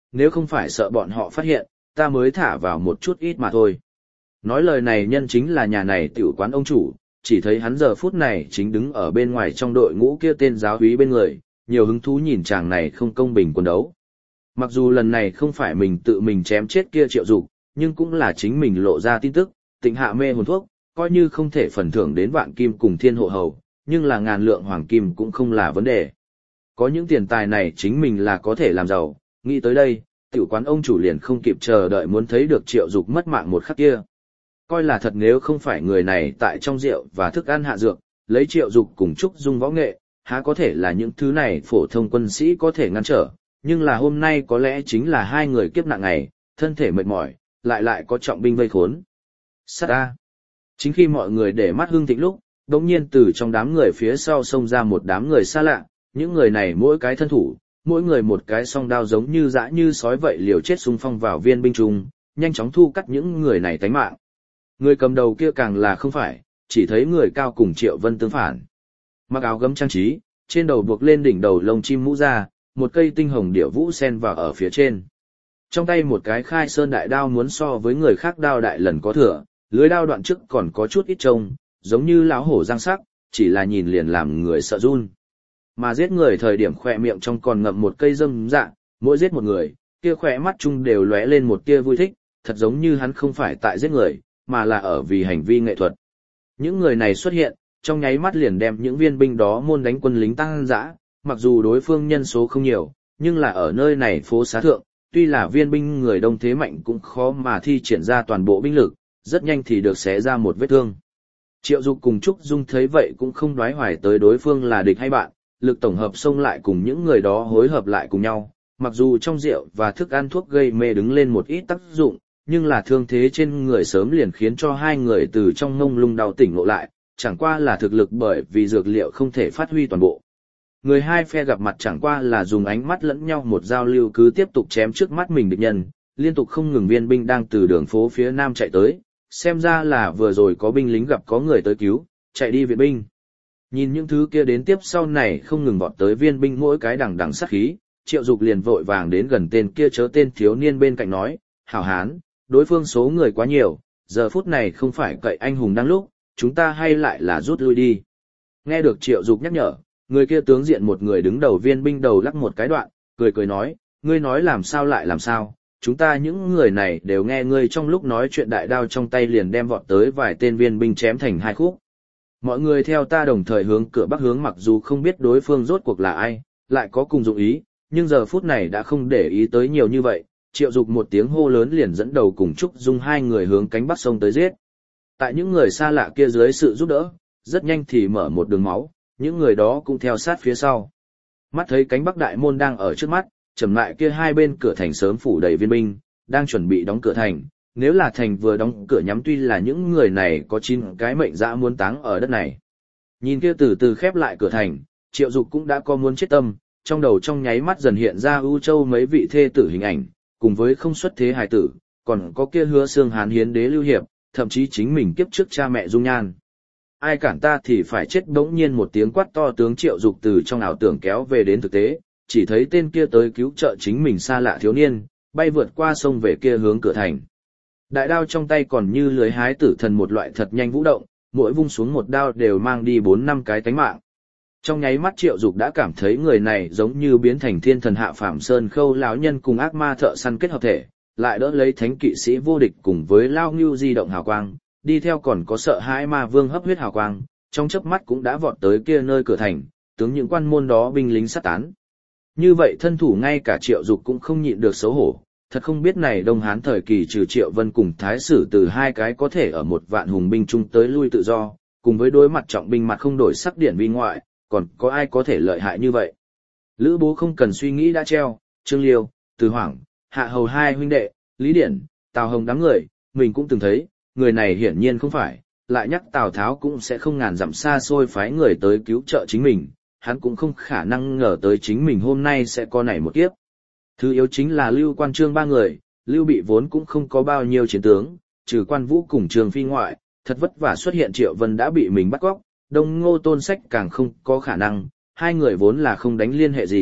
nếu không phải sợ bọn họ phát hiện, ta mới thả vào một chút ít mà thôi. Nói lời này nhân chính là nhà này tiểu quán ông chủ, chỉ thấy hắn giờ phút này chính đứng ở bên ngoài trong đội ngũ kia tên giáo úy bên người, nhiều hứng thú nhìn chàng này không công bình quân đấu. Mặc dù lần này không phải mình tự mình chém chết kia Triệu Dục, nhưng cũng là chính mình lộ ra tin tức, Tịnh hạ mê hồn thuốc, coi như không thể phần thưởng đến vạn kim cùng thiên hộ hầu, nhưng là ngàn lượng hoàng kim cũng không là vấn đề. Có những tiền tài này chính mình là có thể làm giàu, nghĩ tới đây, tiểu quán ông chủ liền không kịp chờ đợi muốn thấy được Triệu Dục mất mạng một khắc kia. Coi là thật nếu không phải người này tại trong rượu và thức ăn hạ dược, lấy Triệu Dục cùng Trúc Dung võ nghệ, há có thể là những thứ này phổ thông quân sĩ có thể ngăn trở, nhưng là hôm nay có lẽ chính là hai người kiếp nạn ngày, thân thể mệt mỏi, lại lại có trọng binh vây khốn. Sát a! Chính khi mọi người để mắt hưng thịnh lúc, đột nhiên từ trong đám người phía sau xông ra một đám người xa lạ, những người này mỗi cái thân thủ, mỗi người một cái song đao giống như dã như sói vậy liều chết xung phong vào viên binh trung, nhanh chóng thu cắt những người này tánh mạng. Người cầm đầu kia càng là không phải, chỉ thấy người cao cùng Triệu Vân tương phản. Mặc áo gấm trang trí, trên đầu buộc lên đỉnh đầu lông chim mũ ra, một cây tinh hồng điểu vũ sen vào ở phía trên. Trong tay một cái khai sơn đại đao muốn so với người khác đao đại lần có thừa, lưới đao đoạn trước còn có chút ít trông, giống như lão hổ răng sắc, chỉ là nhìn liền làm người sợ run. Mà giết người thời điểm khỏe miệng trong còn ngậm một cây dâm dạ, mỗi giết một người, kia khỏe mắt chung đều lóe lên một tia vui thích, thật giống như hắn không phải tại giết người, mà là ở vì hành vi nghệ thuật. Những người này xuất hiện, trong nháy mắt liền đem những viên binh đó môn đánh quân lính tăng dã, mặc dù đối phương nhân số không nhiều, nhưng là ở nơi này phố xá thượng, tuy là viên binh người đông thế mạnh cũng khó mà thi triển ra toàn bộ binh lực, rất nhanh thì được xé ra một vết thương. Triệu Dục cùng Trúc Dung thấy vậy cũng không đoái hoài tới đối phương là địch hay bạn, lực tổng hợp xông lại cùng những người đó hối hợp lại cùng nhau, mặc dù trong rượu và thức ăn thuốc gây mê đứng lên một ít tác dụng, nhưng là thương thế trên người sớm liền khiến cho hai người từ trong ngông lung đau tỉnh ngộ lại, chẳng qua là thực lực bởi vì dược liệu không thể phát huy toàn bộ. Người hai phe gặp mặt chẳng qua là dùng ánh mắt lẫn nhau một giao lưu cứ tiếp tục chém trước mắt mình địch nhân, liên tục không ngừng viên binh đang từ đường phố phía nam chạy tới, xem ra là vừa rồi có binh lính gặp có người tới cứu, chạy đi viện binh. Nhìn những thứ kia đến tiếp sau này không ngừng vọt tới viên binh mỗi cái đằng đằng sát khí, Triệu Dục liền vội vàng đến gần tên kia chớ tên thiếu niên bên cạnh nói, hảo hán, đối phương số người quá nhiều, giờ phút này không phải cậy anh hùng đang lúc, chúng ta hay lại là rút lui đi. Nghe được Triệu Dục nhắc nhở, người kia tướng diện một người đứng đầu viên binh đầu lắc một cái đoạn, cười cười nói, ngươi nói làm sao lại làm sao, chúng ta những người này đều nghe ngươi trong lúc nói chuyện đại đao trong tay liền đem vọt tới vài tên viên binh chém thành hai khúc. Mọi người theo ta đồng thời hướng cửa bắc hướng, mặc dù không biết đối phương rốt cuộc là ai, lại có cùng dụng ý, nhưng giờ phút này đã không để ý tới nhiều như vậy, Triệu Dục một tiếng hô lớn liền dẫn đầu cùng Trúc Dung hai người hướng cánh bắc sông tới giết. Tại những người xa lạ kia dưới sự giúp đỡ, rất nhanh thì mở một đường máu, những người đó cũng theo sát phía sau. Mắt thấy cánh bắc đại môn đang ở trước mắt, chầm lại kia hai bên cửa thành sớm phủ đầy viên binh, đang chuẩn bị đóng cửa thành. Nếu là thành vừa đóng cửa nhắm, tuy là những người này có chín cái mệnh dã muốn táng ở đất này. Nhìn kia từ từ khép lại cửa thành, Triệu Dục cũng đã có muốn chết tâm, trong đầu trong nháy mắt dần hiện ra ưu châu mấy vị thê tử hình ảnh, cùng với không xuất thế hài tử, còn có kia hứa xương hán hiến đế lưu hiệp, thậm chí chính mình kiếp trước cha mẹ dung nhan. Ai cản ta thì phải chết. Bỗng nhiên một tiếng quát to tướng Triệu Dục từ trong ảo tưởng kéo về đến thực tế, chỉ thấy tên kia tới cứu trợ chính mình xa lạ thiếu niên, bay vượt qua sông về kia hướng cửa thành. Đại đao trong tay còn như lưới hái tử thần một loại thật nhanh vũ động, mỗi vung xuống một đao đều mang đi bốn năm cái tánh mạng. Trong nháy mắt Triệu Dục đã cảm thấy người này giống như biến thành thiên thần hạ phàm sơn khâu lão nhân cùng ác ma thợ săn kết hợp thể, lại đỡ lấy thánh kỵ sĩ vô địch cùng với lao ngưu di động hào quang, đi theo còn có sợ hãi ma vương hấp huyết hào quang, trong chớp mắt cũng đã vọt tới kia nơi cửa thành, tướng những quan môn đó binh lính sát tán. Như vậy thân thủ ngay cả Triệu Dục cũng không nhịn được xấu hổ, thật không biết này Đông Hán thời kỳ trừ Triệu Vân cùng Thái Sử từ hai cái có thể ở một vạn hùng binh chung tới lui tự do, cùng với đối mặt trọng binh mặt không đổi sắc điển vi ngoại, còn có ai có thể lợi hại như vậy. Lữ Bố không cần suy nghĩ đã treo, Trương Liêu, Từ Hoảng, Hạ Hầu hai huynh đệ, Lý Điển, Tào Hồng đám người, mình cũng từng thấy, người này hiển nhiên không phải, lại nhắc Tào Tháo cũng sẽ không ngàn dặm xa xôi phái người tới cứu trợ chính mình, hắn cũng không khả năng ngờ tới chính mình hôm nay sẽ có này một kiếp. Thứ yếu chính là Lưu Quan Trương ba người, Lưu Bị vốn cũng không có bao nhiêu chiến tướng, trừ Quan Vũ cùng Trường Phi ngoại, thật vất vả xuất hiện Triệu Vân đã bị mình bắt cóc, Đông Ngô Tôn Sách càng không có khả năng, hai người vốn là không đánh liên hệ gì,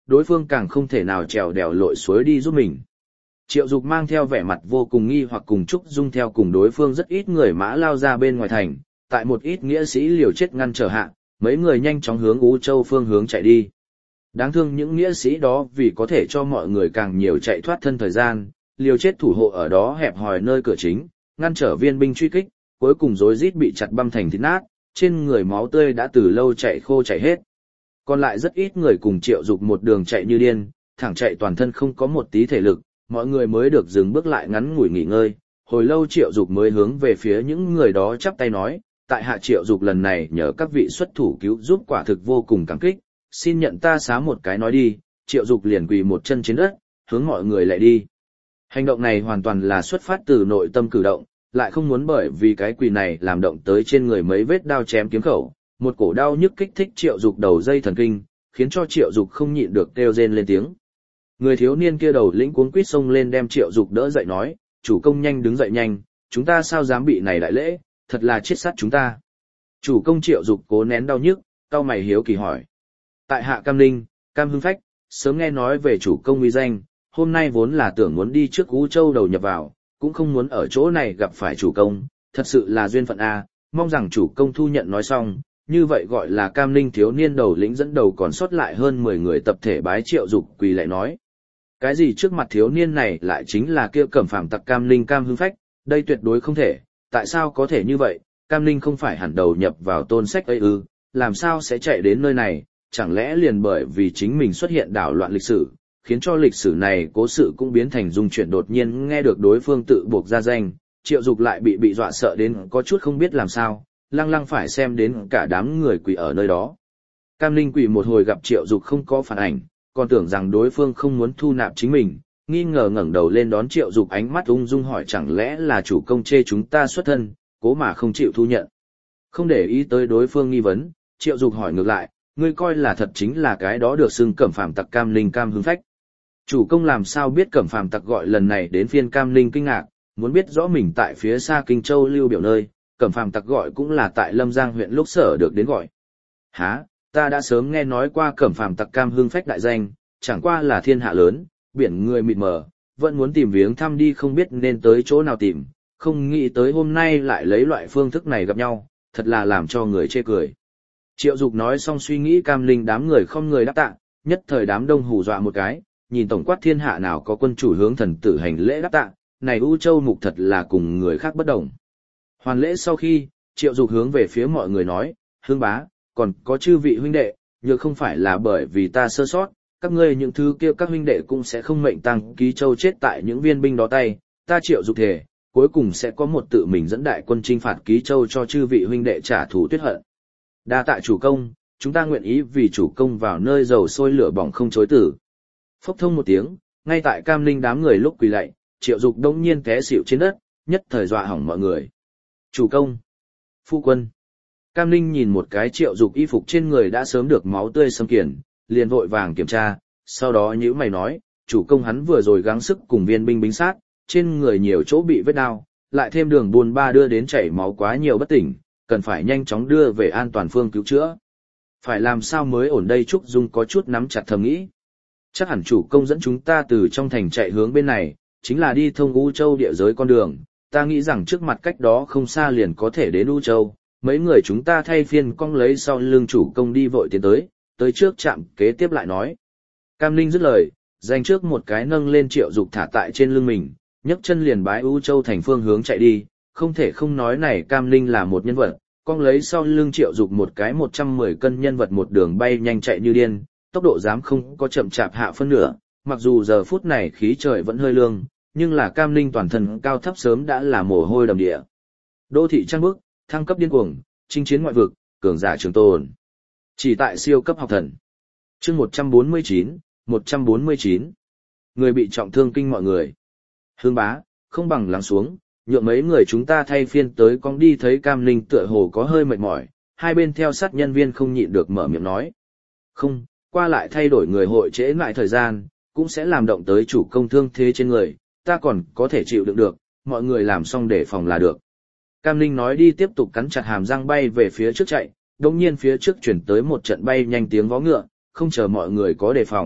đối phương càng không thể nào trèo đèo lội suối đi giúp mình. Triệu Dục mang theo vẻ mặt vô cùng nghi hoặc cùng Trúc Dung theo cùng đối phương rất ít người mã lao ra bên ngoài thành, tại một ít nghĩa sĩ liều chết ngăn trở hạ, mấy người nhanh chóng hướng U Châu phương hướng chạy đi. Đáng thương những nghĩa sĩ đó vì có thể cho mọi người càng nhiều chạy thoát thân thời gian, liều chết thủ hộ ở đó hẹp hòi nơi cửa chính, ngăn trở viên binh truy kích, cuối cùng rối rít bị chặt băm thành thịt nát, trên người máu tươi đã từ lâu chạy khô chảy hết. Còn lại rất ít người cùng Triệu Dục một đường chạy như điên, thẳng chạy toàn thân không có một tí thể lực, mọi người mới được dừng bước lại ngắn ngủi nghỉ ngơi. Hồi lâu Triệu Dục mới hướng về phía những người đó chắp tay nói, tại hạ Triệu Dục lần này nhờ các vị xuất thủ cứu giúp quả thực vô cùng cảm kích, xin nhận ta xá một cái nói đi. Triệu Dục liền quỳ một chân trên đất, hướng mọi người lại đi. Hành động này hoàn toàn là xuất phát từ nội tâm cử động, lại không muốn bởi vì cái quỳ này làm động tới trên người mấy vết đao chém kiếm khẩu, một cổ đau nhức kích thích Triệu Dục đầu dây thần kinh, khiến cho Triệu Dục không nhịn được kêu rên lên tiếng. Người thiếu niên kia đầu lĩnh cuống quýt xông lên đem Triệu Dục đỡ dậy nói, chủ công nhanh đứng dậy nhanh, chúng ta sao dám bị này đại lễ, thật là chết sát chúng ta. Chủ công Triệu Dục cố nén đau nhức, cau mày hiếu kỳ hỏi. Tại hạ Cam Linh, Cam Hưng Phách, sớm nghe nói về chủ công uy danh, hôm nay vốn là tưởng muốn đi trước U Châu đầu nhập vào, cũng không muốn ở chỗ này gặp phải chủ công, thật sự là duyên phận a, mong rằng chủ công thu nhận nói xong, như vậy gọi là Cam Linh thiếu niên đầu lĩnh dẫn đầu còn sót lại hơn mười người tập thể bái Triệu Dục quỳ lại nói. Cái gì trước mặt thiếu niên này lại chính là kia cẩm phàm tặc Cam Linh Cam Hưng Phách, đây tuyệt đối không thể, tại sao có thể như vậy, Cam Linh không phải hẳn đầu nhập vào tôn sách ấy ư, làm sao sẽ chạy đến nơi này, chẳng lẽ liền bởi vì chính mình xuất hiện đảo loạn lịch sử, khiến cho lịch sử này cố sự cũng biến thành dung chuyển. Đột nhiên nghe được đối phương tự buộc ra danh, Triệu Dục lại bị bị dọa sợ đến có chút không biết làm sao, lăng lăng phải xem đến cả đám người quỳ ở nơi đó. Cam Linh quỳ một hồi gặp Triệu Dục không có phản ảnh, còn tưởng rằng đối phương không muốn thu nạp chính mình, nghi ngờ ngẩng đầu lên đón Triệu Dục ánh mắt ung dung hỏi chẳng lẽ là chủ công chê chúng ta xuất thân, cố mà không chịu thu nhận. Không để ý tới đối phương nghi vấn, Triệu Dục hỏi ngược lại, ngươi coi là thật chính là cái đó được xưng cẩm phàm tặc Cam Linh Cam Hưng Phách. Chủ công làm sao biết cẩm phàm tặc gọi lần này đến phiên Cam Linh kinh ngạc, muốn biết rõ mình tại phía xa Kinh Châu lưu biểu nơi, cẩm phàm tặc gọi cũng là tại Lâm Giang huyện lúc sở được đến gọi. Hả, ta đã sớm nghe nói qua cẩm phàm tặc Cam Hưng Phách đại danh, chẳng qua là thiên hạ lớn, biển người mịt mờ, vẫn muốn tìm viếng thăm đi không biết nên tới chỗ nào tìm, không nghĩ tới hôm nay lại lấy loại phương thức này gặp nhau, thật là làm cho người chê cười. Triệu Dục nói xong suy nghĩ Cam Linh đám người không người đáp tạ, nhất thời đám đông hù dọa một cái, nhìn tổng quát thiên hạ nào có quân chủ hướng thần tử hành lễ đáp tạ, này U Châu mục thật là cùng người khác bất đồng. Hoàn lễ sau khi, Triệu Dục hướng về phía mọi người nói, Hương bá, còn có chư vị huynh đệ, nhược không phải là bởi vì ta sơ sót, các ngươi những thứ kia các huynh đệ cũng sẽ không mệnh tăng Ký Châu chết tại những viên binh đó tay, ta Triệu Dục thề, cuối cùng sẽ có một tự mình dẫn đại quân chinh phạt Ký Châu cho chư vị huynh đệ trả thù tuyết hận. Đa tạ chủ công, chúng ta nguyện ý vì chủ công vào nơi dầu sôi lửa bỏng không chối từ. Phốc thông một tiếng, ngay tại Cam Linh đám người lúc quỳ lạy, Triệu Dục đông nhiên té xỉu trên đất, nhất thời dọa hỏng mọi người. Chủ công, phu quân. Cam Linh nhìn một cái Triệu Dục y phục trên người đã sớm được máu tươi xâm kiển, liền vội vàng kiểm tra, sau đó nhíu mày nói, chủ công hắn vừa rồi gắng sức cùng viên binh bính sát, trên người nhiều chỗ bị vết đao, lại thêm đường buồn ba đưa đến chảy máu quá nhiều bất tỉnh, cần phải nhanh chóng đưa về an toàn phương cứu chữa. Phải làm sao mới ổn đây? Trúc Dung có chút nắm chặt thầm nghĩ. Chắc hẳn chủ công dẫn chúng ta từ trong thành chạy hướng bên này, chính là đi thông U Châu địa giới con đường, ta nghĩ rằng trước mặt cách đó không xa liền có thể đến U Châu, mấy người chúng ta thay phiên cong lấy sau lưng chủ công đi vội tiến tới, tới trước trạm kế tiếp lại nói. Cam Linh dứt lời, dành trước một cái nâng lên Triệu Dục thả tại trên lưng mình, nhấc chân liền bái U Châu thành phương hướng chạy đi, không thể không nói này Cam Linh là một nhân vật, cong lấy sau lưng Triệu Dục một cái một trăm mười cân nhân vật một đường bay nhanh chạy như điên, tốc độ dám không có chậm chạp hạ phân nửa, mặc dù giờ phút này khí trời vẫn hơi lương, nhưng là Cam Linh toàn thân cao thấp sớm đã là mồ hôi đầm địa. Đô thị trăng bước, thăng cấp điên cuồng, chinh chiến ngoại vực, cường giả trường tồn. Chỉ tại siêu cấp học thần. Chương một trăm bốn mươi chín, một trăm bốn mươi chín. Người bị trọng thương kinh mọi người. Hương bá, không bằng lắng xuống, nhượng mấy người chúng ta thay phiên tới con đi. Thấy Cam Linh tựa hồ có hơi mệt mỏi, hai bên theo sát nhân viên không nhịn được mở miệng nói. Không, qua lại thay đổi người hội trễ lại thời gian, cũng sẽ làm động tới chủ công thương thế trên người, ta còn có thể chịu đựng được, mọi người làm xong để phòng là được. Cam Linh nói đi tiếp tục cắn chặt hàm răng bay về phía trước chạy, đồng nhiên phía trước chuyển tới một trận bay nhanh tiếng vó ngựa, không chờ mọi người có đề phòng,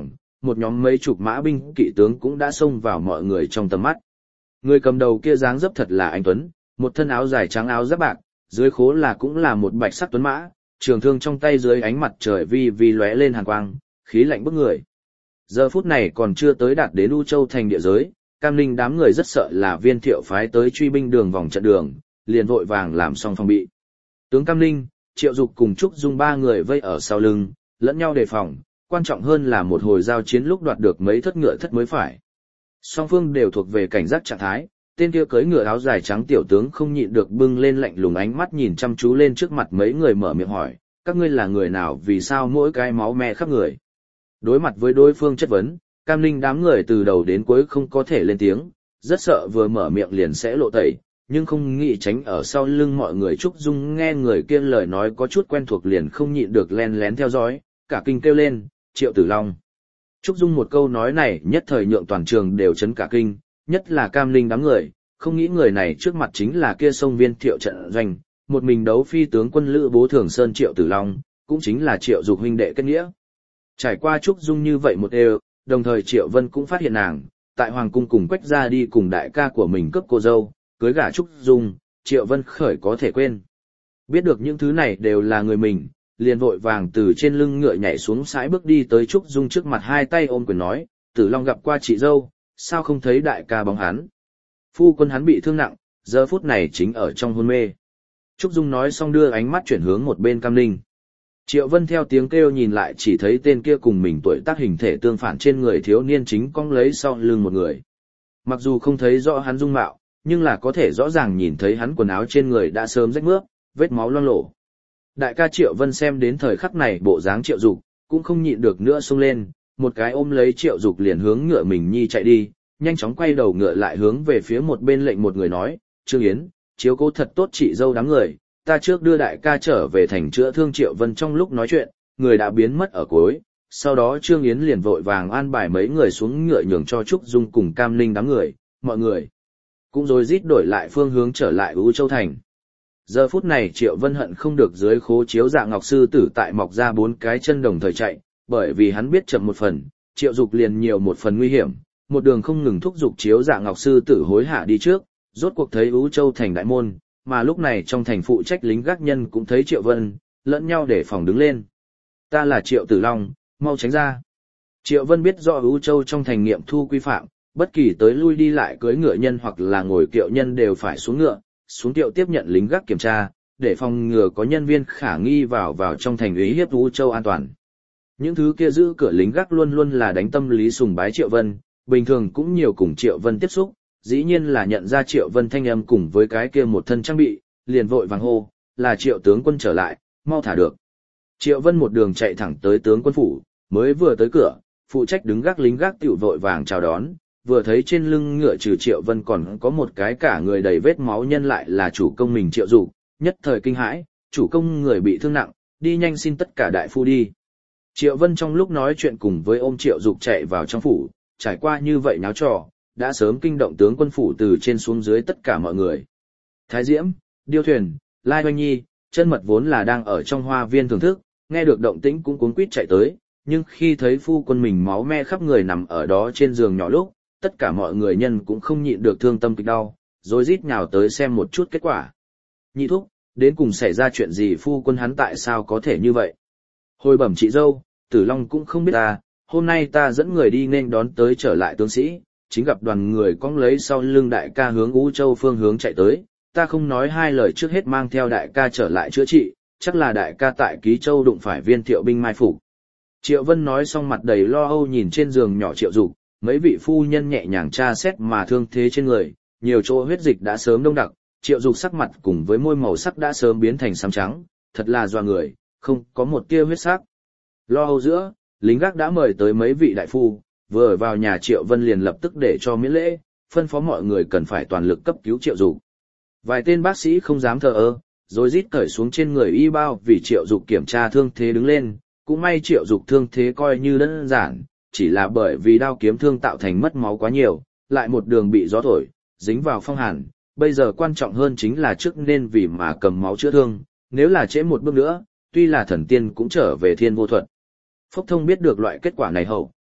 một nhóm mấy chục mã binh kỵ tướng cũng đã xông vào mọi người trong tầm mắt. Người cầm đầu kia dáng dấp thật là anh tuấn, một thân áo dài trắng áo giáp bạc, dưới khố là cũng là một bạch sắc tuấn mã, trường thương trong tay dưới ánh mặt trời vi vi lóe lên hàn quang, khí lạnh bức người. Giờ phút này còn chưa tới đạt đến U Châu thành địa giới, Cam Ninh đám người rất sợ là Viên Thiệu phái tới truy binh đường vòng trận đường, liền vội vàng làm xong phòng bị. Tướng Cam Ninh, Triệu Dục cùng Trúc Dung ba người vây ở sau lưng, lẫn nhau đề phòng, quan trọng hơn là một hồi giao chiến lúc đoạt được mấy thất ngựa thất mới phải. Song phương đều thuộc về cảnh giác trạng thái, tên kia cưỡi ngựa áo dài trắng tiểu tướng không nhịn được bưng lên lạnh lùng ánh mắt nhìn chăm chú lên trước mặt mấy người mở miệng hỏi, các ngươi là người nào, vì sao mỗi cái máu me khắp người. Đối mặt với đối phương chất vấn, Cam Ninh đám người từ đầu đến cuối không có thể lên tiếng, rất sợ vừa mở miệng liền sẽ lộ tẩy, nhưng không nghĩ tránh ở sau lưng mọi người. Trúc Dung nghe người kia lời nói có chút quen thuộc liền không nhịn được len lén theo dõi, cả kinh kêu lên, Triệu Tử Long. Trúc Dung một câu nói này nhất thời nhượng toàn trường đều chấn cả kinh, nhất là Cam Ninh đám người, không nghĩ người này trước mặt chính là kia sông Viên Thiệu trận doanh, một mình đấu phi tướng quân Lữ Bố Thường Sơn Triệu Tử Long, cũng chính là Triệu Dục huynh đệ kết nghĩa. Trải qua Trúc Dung như vậy một đều, đồng thời Triệu Vân cũng phát hiện nàng, tại Hoàng cung cùng Quách gia đi cùng đại ca của mình cướp cô dâu, cưới gả Trúc Dung, Triệu Vân khởi có thể quên. Biết được những thứ này đều là người mình, liền vội vàng từ trên lưng ngựa nhảy xuống sải bước đi tới Trúc Dung trước mặt, hai tay ôm quyền nói, Tử Long gặp qua chị dâu, sao không thấy đại ca bóng hắn. Phu quân hắn bị thương nặng, giờ phút này chính ở trong hôn mê. Trúc Dung nói xong đưa ánh mắt chuyển hướng một bên Cam Ninh. Triệu Vân theo tiếng kêu nhìn lại chỉ thấy tên kia cùng mình tuổi tác hình thể tương phản trên người thiếu niên chính cong lấy sau lưng một người. Mặc dù không thấy rõ hắn dung mạo, nhưng là có thể rõ ràng nhìn thấy hắn quần áo trên người đã sớm rách mướp, vết máu loang lổ. Đại ca Triệu Vân xem đến thời khắc này bộ dáng Triệu Dục, cũng không nhịn được nữa xông lên, một cái ôm lấy Triệu Dục liền hướng ngựa mình nhi chạy đi, nhanh chóng quay đầu ngựa lại hướng về phía một bên lệnh một người nói, Trương Yến, chiếu cố thật tốt chị dâu đám người, ta trước đưa đại ca trở về thành chữa thương. Triệu Vân trong lúc nói chuyện, người đã biến mất ở cuối, sau đó Trương Yến liền vội vàng an bài mấy người xuống ngựa nhường cho Trúc Dung cùng Cam Ninh đám người, mọi người cũng rồi rít đổi lại phương hướng trở lại U Châu thành. Giờ phút này Triệu Vân hận không được dưới khố chiếu Dạ Ngọc sư tử tại mọc ra bốn cái chân đồng thời chạy, bởi vì hắn biết chậm một phần, Triệu Dục liền nhiều một phần nguy hiểm, một đường không ngừng thúc giục chiếu Dạ Ngọc sư tử hối hả đi trước, rốt cuộc thấy U Châu thành đại môn, mà lúc này trong thành phụ trách lính gác nhân cũng thấy Triệu Vân, lẫn nhau để phòng đứng lên. Ta là Triệu Tử Long, mau tránh ra. Triệu Vân biết rõ U Châu trong thành nghiệm thu quy phạm, bất kỳ tới lui đi lại cưới ngựa nhân hoặc là ngồi kiệu nhân đều phải xuống ngựa, xuống kiệu tiếp nhận lính gác kiểm tra, để phòng ngừa có nhân viên khả nghi vào vào trong thành uy hiếp U Châu an toàn. Những thứ kia giữ cửa lính gác luôn luôn là đánh tâm lý sùng bái Triệu Vân, bình thường cũng nhiều cùng Triệu Vân tiếp xúc, dĩ nhiên là nhận ra Triệu Vân thanh âm cùng với cái kia một thân trang bị, liền vội vàng hô, là Triệu tướng quân trở lại, mau thả được. Triệu Vân một đường chạy thẳng tới tướng quân phủ, mới vừa tới cửa, phụ trách đứng gác lính gác tiểu vội vàng chào đón, vừa thấy trên lưng ngựa trừ Triệu Vân còn có một cái cả người đầy vết máu nhân lại là chủ công mình Triệu Dục, nhất thời kinh hãi, chủ công người bị thương nặng, đi nhanh xin tất cả đại phu đi. Triệu Vân trong lúc nói chuyện cùng với ôm Triệu Dục chạy vào trong phủ, trải qua như vậy náo trò, đã sớm kinh động tướng quân phủ từ trên xuống dưới tất cả mọi người. Thái Diễm, Điêu Thuyền, Lai Oanh Nhi, Chân Mật vốn là đang ở trong hoa viên thưởng thức, nghe được động tĩnh cũng cuống quýt chạy tới, nhưng khi thấy phu quân mình máu me khắp người nằm ở đó trên giường nhỏ lúc, tất cả mọi người nhân cũng không nhịn được thương tâm kịch đau, rồi rít nhào tới xem một chút kết quả. Nhị thúc, đến cùng xảy ra chuyện gì, phu quân hắn tại sao có thể như vậy? Hồi bẩm chị dâu, Tử Long cũng không biết ta, hôm nay ta dẫn người đi nên đón tới trở lại tướng sĩ, chính gặp đoàn người cong lấy sau lưng đại ca hướng U Châu phương hướng chạy tới, ta không nói hai lời trước hết mang theo đại ca trở lại chữa trị, chắc là đại ca tại Ký Châu đụng phải Viên Thiệu binh mai phục. Triệu Vân nói xong mặt đầy lo âu nhìn trên giường nhỏ Triệu Dục, mấy vị phu nhân nhẹ nhàng tra xét mà thương thế trên người, nhiều chỗ huyết dịch đã sớm đông đặc, Triệu Dục sắc mặt cùng với môi màu sắc đã sớm biến thành xám trắng, thật là doa người, không có một tia huyết sắc. Lo âu giữa, lính gác đã mời tới mấy vị đại phu, vừa ở vào nhà Triệu Vân liền lập tức để cho miễn lễ, phân phó mọi người cần phải toàn lực cấp cứu Triệu Dục. Vài tên bác sĩ không dám thờ ơ, rồi rít cởi xuống trên người y bao vì Triệu Dục kiểm tra thương thế đứng lên, cũng may Triệu Dục thương thế coi như đơn giản, chỉ là bởi vì đao kiếm thương tạo thành mất máu quá nhiều, lại một đường bị gió thổi, dính vào phong hàn, bây giờ quan trọng hơn chính là trước nên vì mà cầm máu chữa thương, nếu là trễ một bước nữa, tuy là thần tiên cũng trở về thiên vô thuật. Phúc Thông biết được loại kết quả này hậu,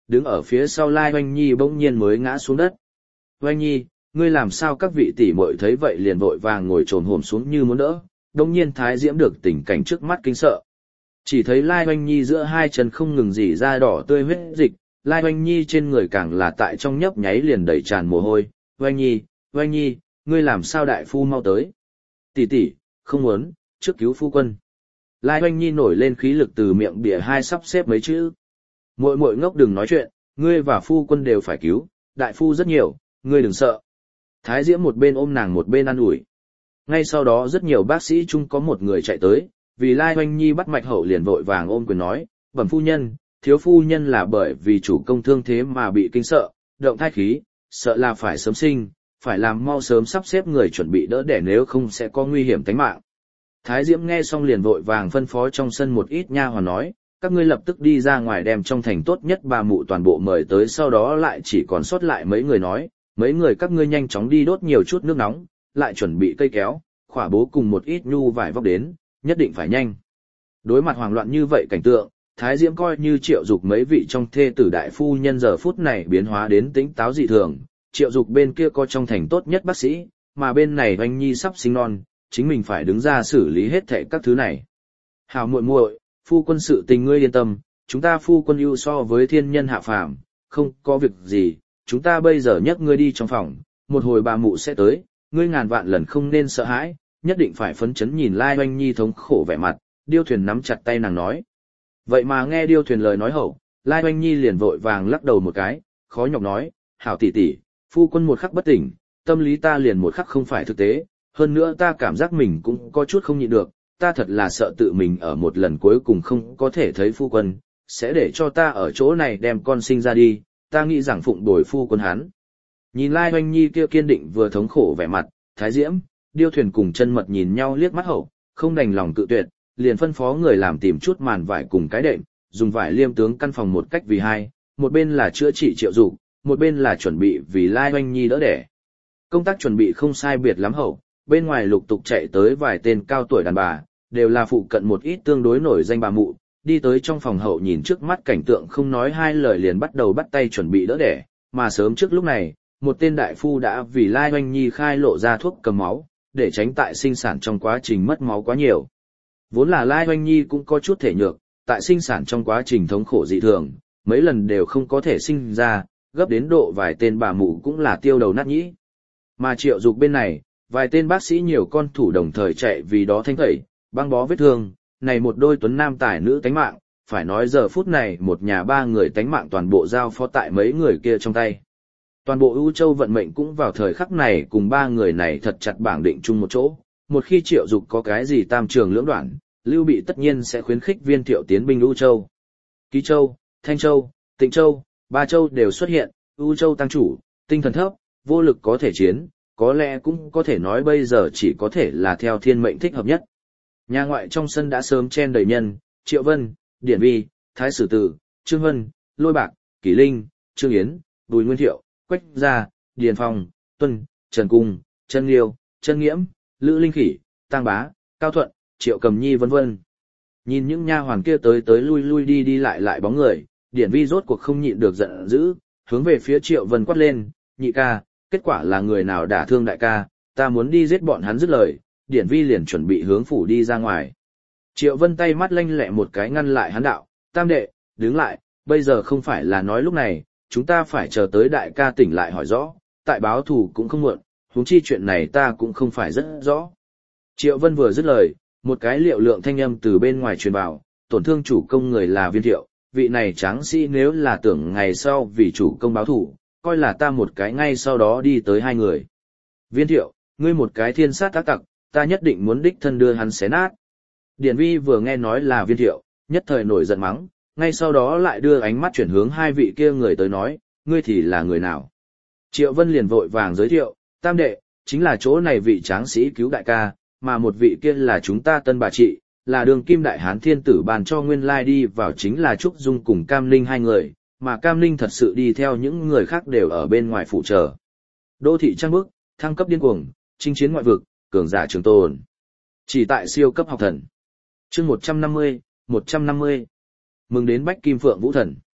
đứng ở phía sau Lai Oanh Nhi bỗng nhiên mới ngã xuống đất. Oanh Nhi, ngươi làm sao? Các vị tỷ muội thấy vậy liền vội vàng ngồi trồm hổm xuống như muốn đỡ, đồng nhiên Thái Diễm được tình cảnh trước mắt kinh sợ. Chỉ thấy Lai Oanh Nhi giữa hai chân không ngừng rỉ ra đỏ tươi huyết dịch, Lai Oanh Nhi trên người càng là tại trong nhấp nháy liền đầy tràn mồ hôi. Oanh Nhi, Oanh Nhi, ngươi làm sao? Đại phu mau tới. Tỷ tỷ, không muốn, trước cứu phu quân. Lai Oanh Nhi nổi lên khí lực từ miệng bìa hai sắp xếp mấy chữ. Muội muội ngốc đừng nói chuyện, ngươi và phu quân đều phải cứu, đại phu rất nhiều, ngươi đừng sợ. Thái Diễm một bên ôm nàng một bên an ủi. Ngay sau đó rất nhiều bác sĩ chung có một người chạy tới, vì Lai Oanh Nhi bắt mạch hậu liền vội vàng ôm quyền nói, bẩm phu nhân, thiếu phu nhân là bởi vì chủ công thương thế mà bị kinh sợ, động thai khí, sợ là phải sớm sinh, phải làm mau sớm sắp xếp người chuẩn bị đỡ đẻ nếu không sẽ có nguy hiểm tính mạng. Thái Diễm nghe xong liền vội vàng phân phó trong sân một ít nha hoàn nói, các ngươi lập tức đi ra ngoài đem trong thành tốt nhất bà mụ toàn bộ mời tới, sau đó lại chỉ còn sót lại mấy người nói, mấy người các ngươi nhanh chóng đi đốt nhiều chút nước nóng, lại chuẩn bị cây kéo, khỏa bố cùng một ít nhu vải vóc đến, nhất định phải nhanh. Đối mặt hoảng loạn như vậy cảnh tượng, Thái Diễm coi như Triệu Dục mấy vị trong thê tử đại phu nhân giờ phút này biến hóa đến tính táo dị thường, Triệu Dục bên kia có trong thành tốt nhất bác sĩ, mà bên này Oanh Nhi sắp sinh non, chính mình phải đứng ra xử lý hết thảy các thứ này. Hảo muội muội, phu quân sự tình ngươi yên tâm, chúng ta phu quân ưu so với thiên nhân hạ phàm, không có việc gì, chúng ta bây giờ nhấc ngươi đi trong phòng, một hồi bà mụ sẽ tới, ngươi ngàn vạn lần không nên sợ hãi, nhất định phải phấn chấn. Nhìn Lai Oanh Nhi thống khổ vẻ mặt, Điêu Thuyền nắm chặt tay nàng nói. Vậy mà nghe Điêu Thuyền lời nói hậu, Lai Oanh Nhi liền vội vàng lắc đầu một cái, khó nhọc nói, hảo tỷ tỷ, phu quân một khắc bất tỉnh, tâm lý ta liền một khắc không phải thực tế, hơn nữa ta cảm giác mình cũng có chút không nhịn được, ta thật là sợ tự mình ở một lần cuối cùng không có thể thấy phu quân, sẽ để cho ta ở chỗ này đem con sinh ra đi, ta nghĩ rằng phụng đổi phu quân hắn. Nhìn Lai Oanh Nhi kia kiên định vừa thống khổ vẻ mặt, Thái Diễm, Điêu Thuyền cùng Chân Mật nhìn nhau liếc mắt hậu, không đành lòng cự tuyệt, liền phân phó người làm tìm chút màn vải cùng cái đệm, dùng vải liêm tướng căn phòng một cách vì hai, một bên là chữa trị Triệu Dục, một bên là chuẩn bị vì Lai Oanh Nhi đỡ đẻ. Công tác chuẩn bị không sai biệt lắm hậu, bên ngoài lục tục chạy tới vài tên cao tuổi đàn bà, đều là phụ cận một ít tương đối nổi danh bà mụ, đi tới trong phòng hậu nhìn trước mắt cảnh tượng không nói hai lời liền bắt đầu bắt tay chuẩn bị đỡ đẻ, mà sớm trước lúc này, một tên đại phu đã vì Lai Oanh Nhi khai lộ ra thuốc cầm máu, để tránh tại sinh sản trong quá trình mất máu quá nhiều. Vốn là Lai Oanh Nhi cũng có chút thể nhược, tại sinh sản trong quá trình thống khổ dị thường, mấy lần đều không có thể sinh ra, gấp đến độ vài tên bà mụ cũng là tiêu đầu nát nhĩ. Mà Triệu Dục bên này, vài tên bác sĩ nhiều con thủ đồng thời chạy vì đó thanh tẩy, băng bó vết thương, này một đôi tuấn nam tài nữ tánh mạng, phải nói giờ phút này một nhà ba người tánh mạng toàn bộ giao phó tại mấy người kia trong tay. Toàn bộ ưu châu vận mệnh cũng vào thời khắc này cùng ba người này thật chặt bảng định chung một chỗ, một khi Triệu Dục có cái gì tam trường lưỡng đoạn, Lưu Bị tất nhiên sẽ khuyến khích Viên Thiệu tiến binh ưu châu. Ký Châu, Thanh Châu, Tịnh Châu, ba châu đều xuất hiện, ưu châu tăng chủ, tinh thần thấp, vô lực có thể chiến, có lẽ cũng có thể nói bây giờ chỉ có thể là theo thiên mệnh thích hợp nhất. Nhà ngoại trong sân đã sớm chen đầy nhân, Triệu Vân, Điển Vi, Thái Sử Tử, Trương Vân, Lôi Bạc, Kỷ Linh, Trương Yến, Bùi Nguyên Thiệu, Quách Gia, Điền Phong, Tuân, Trần Cung, Trân Liêu, Trân Nghiễm, Lữ Linh Khỉ, Tăng Bá, Cao Thuận, Triệu Cầm Nhi vân vân. Nhìn những nha hoàn kia tới tới lui lui đi đi lại lại bóng người, Điển Vi rốt cuộc không nhịn được giận dữ, hướng về phía Triệu Vân quát lên, nhị ca, kết quả là người nào đả thương đại ca, ta muốn đi giết bọn hắn. Dứt lời, Điển Vi liền chuẩn bị hướng phủ đi ra ngoài. Triệu Vân tay mắt lanh lẹ một cái ngăn lại hắn đạo, tam đệ, đứng lại, bây giờ không phải là nói lúc này, chúng ta phải chờ tới đại ca tỉnh lại hỏi rõ, tại báo thù cũng không muộn, huống chi chuyện này ta cũng không phải rất rõ. Triệu Vân vừa dứt lời, một cái liệu lượng thanh âm từ bên ngoài truyền vào, tổn thương chủ công người là Viên Thiệu, vị này tráng sĩ nếu là tưởng ngày sau vì chủ công báo thù, coi là ta một cái ngay sau đó đi tới hai người. Viên Thiệu, ngươi một cái thiên sát ác tặc, ta nhất định muốn đích thân đưa hắn xé nát. Điển Vi vừa nghe nói là Viên Thiệu, nhất thời nổi giận mắng, ngay sau đó lại đưa ánh mắt chuyển hướng hai vị kia người tới nói, ngươi thì là người nào? Triệu Vân liền vội vàng giới thiệu, tam đệ, chính là chỗ này vị tráng sĩ cứu đại ca, mà một vị kia là chúng ta tân bà chị, là đường kim đại hán thiên tử bàn cho nguyên lai đi vào chính là Trúc Dung cùng Cam Linh hai người, mà Cam Linh thật sự đi theo những người khác đều ở bên ngoài phụ trợ. Đô thị trăng bước, thăng cấp điên cuồng, chinh chiến ngoại vực, cường giả trường tồn. Chỉ tại siêu cấp học thần. Chương một trăm năm mươi, một trăm năm mươi. Mừng đến Bách Kim Phượng Vũ Thần.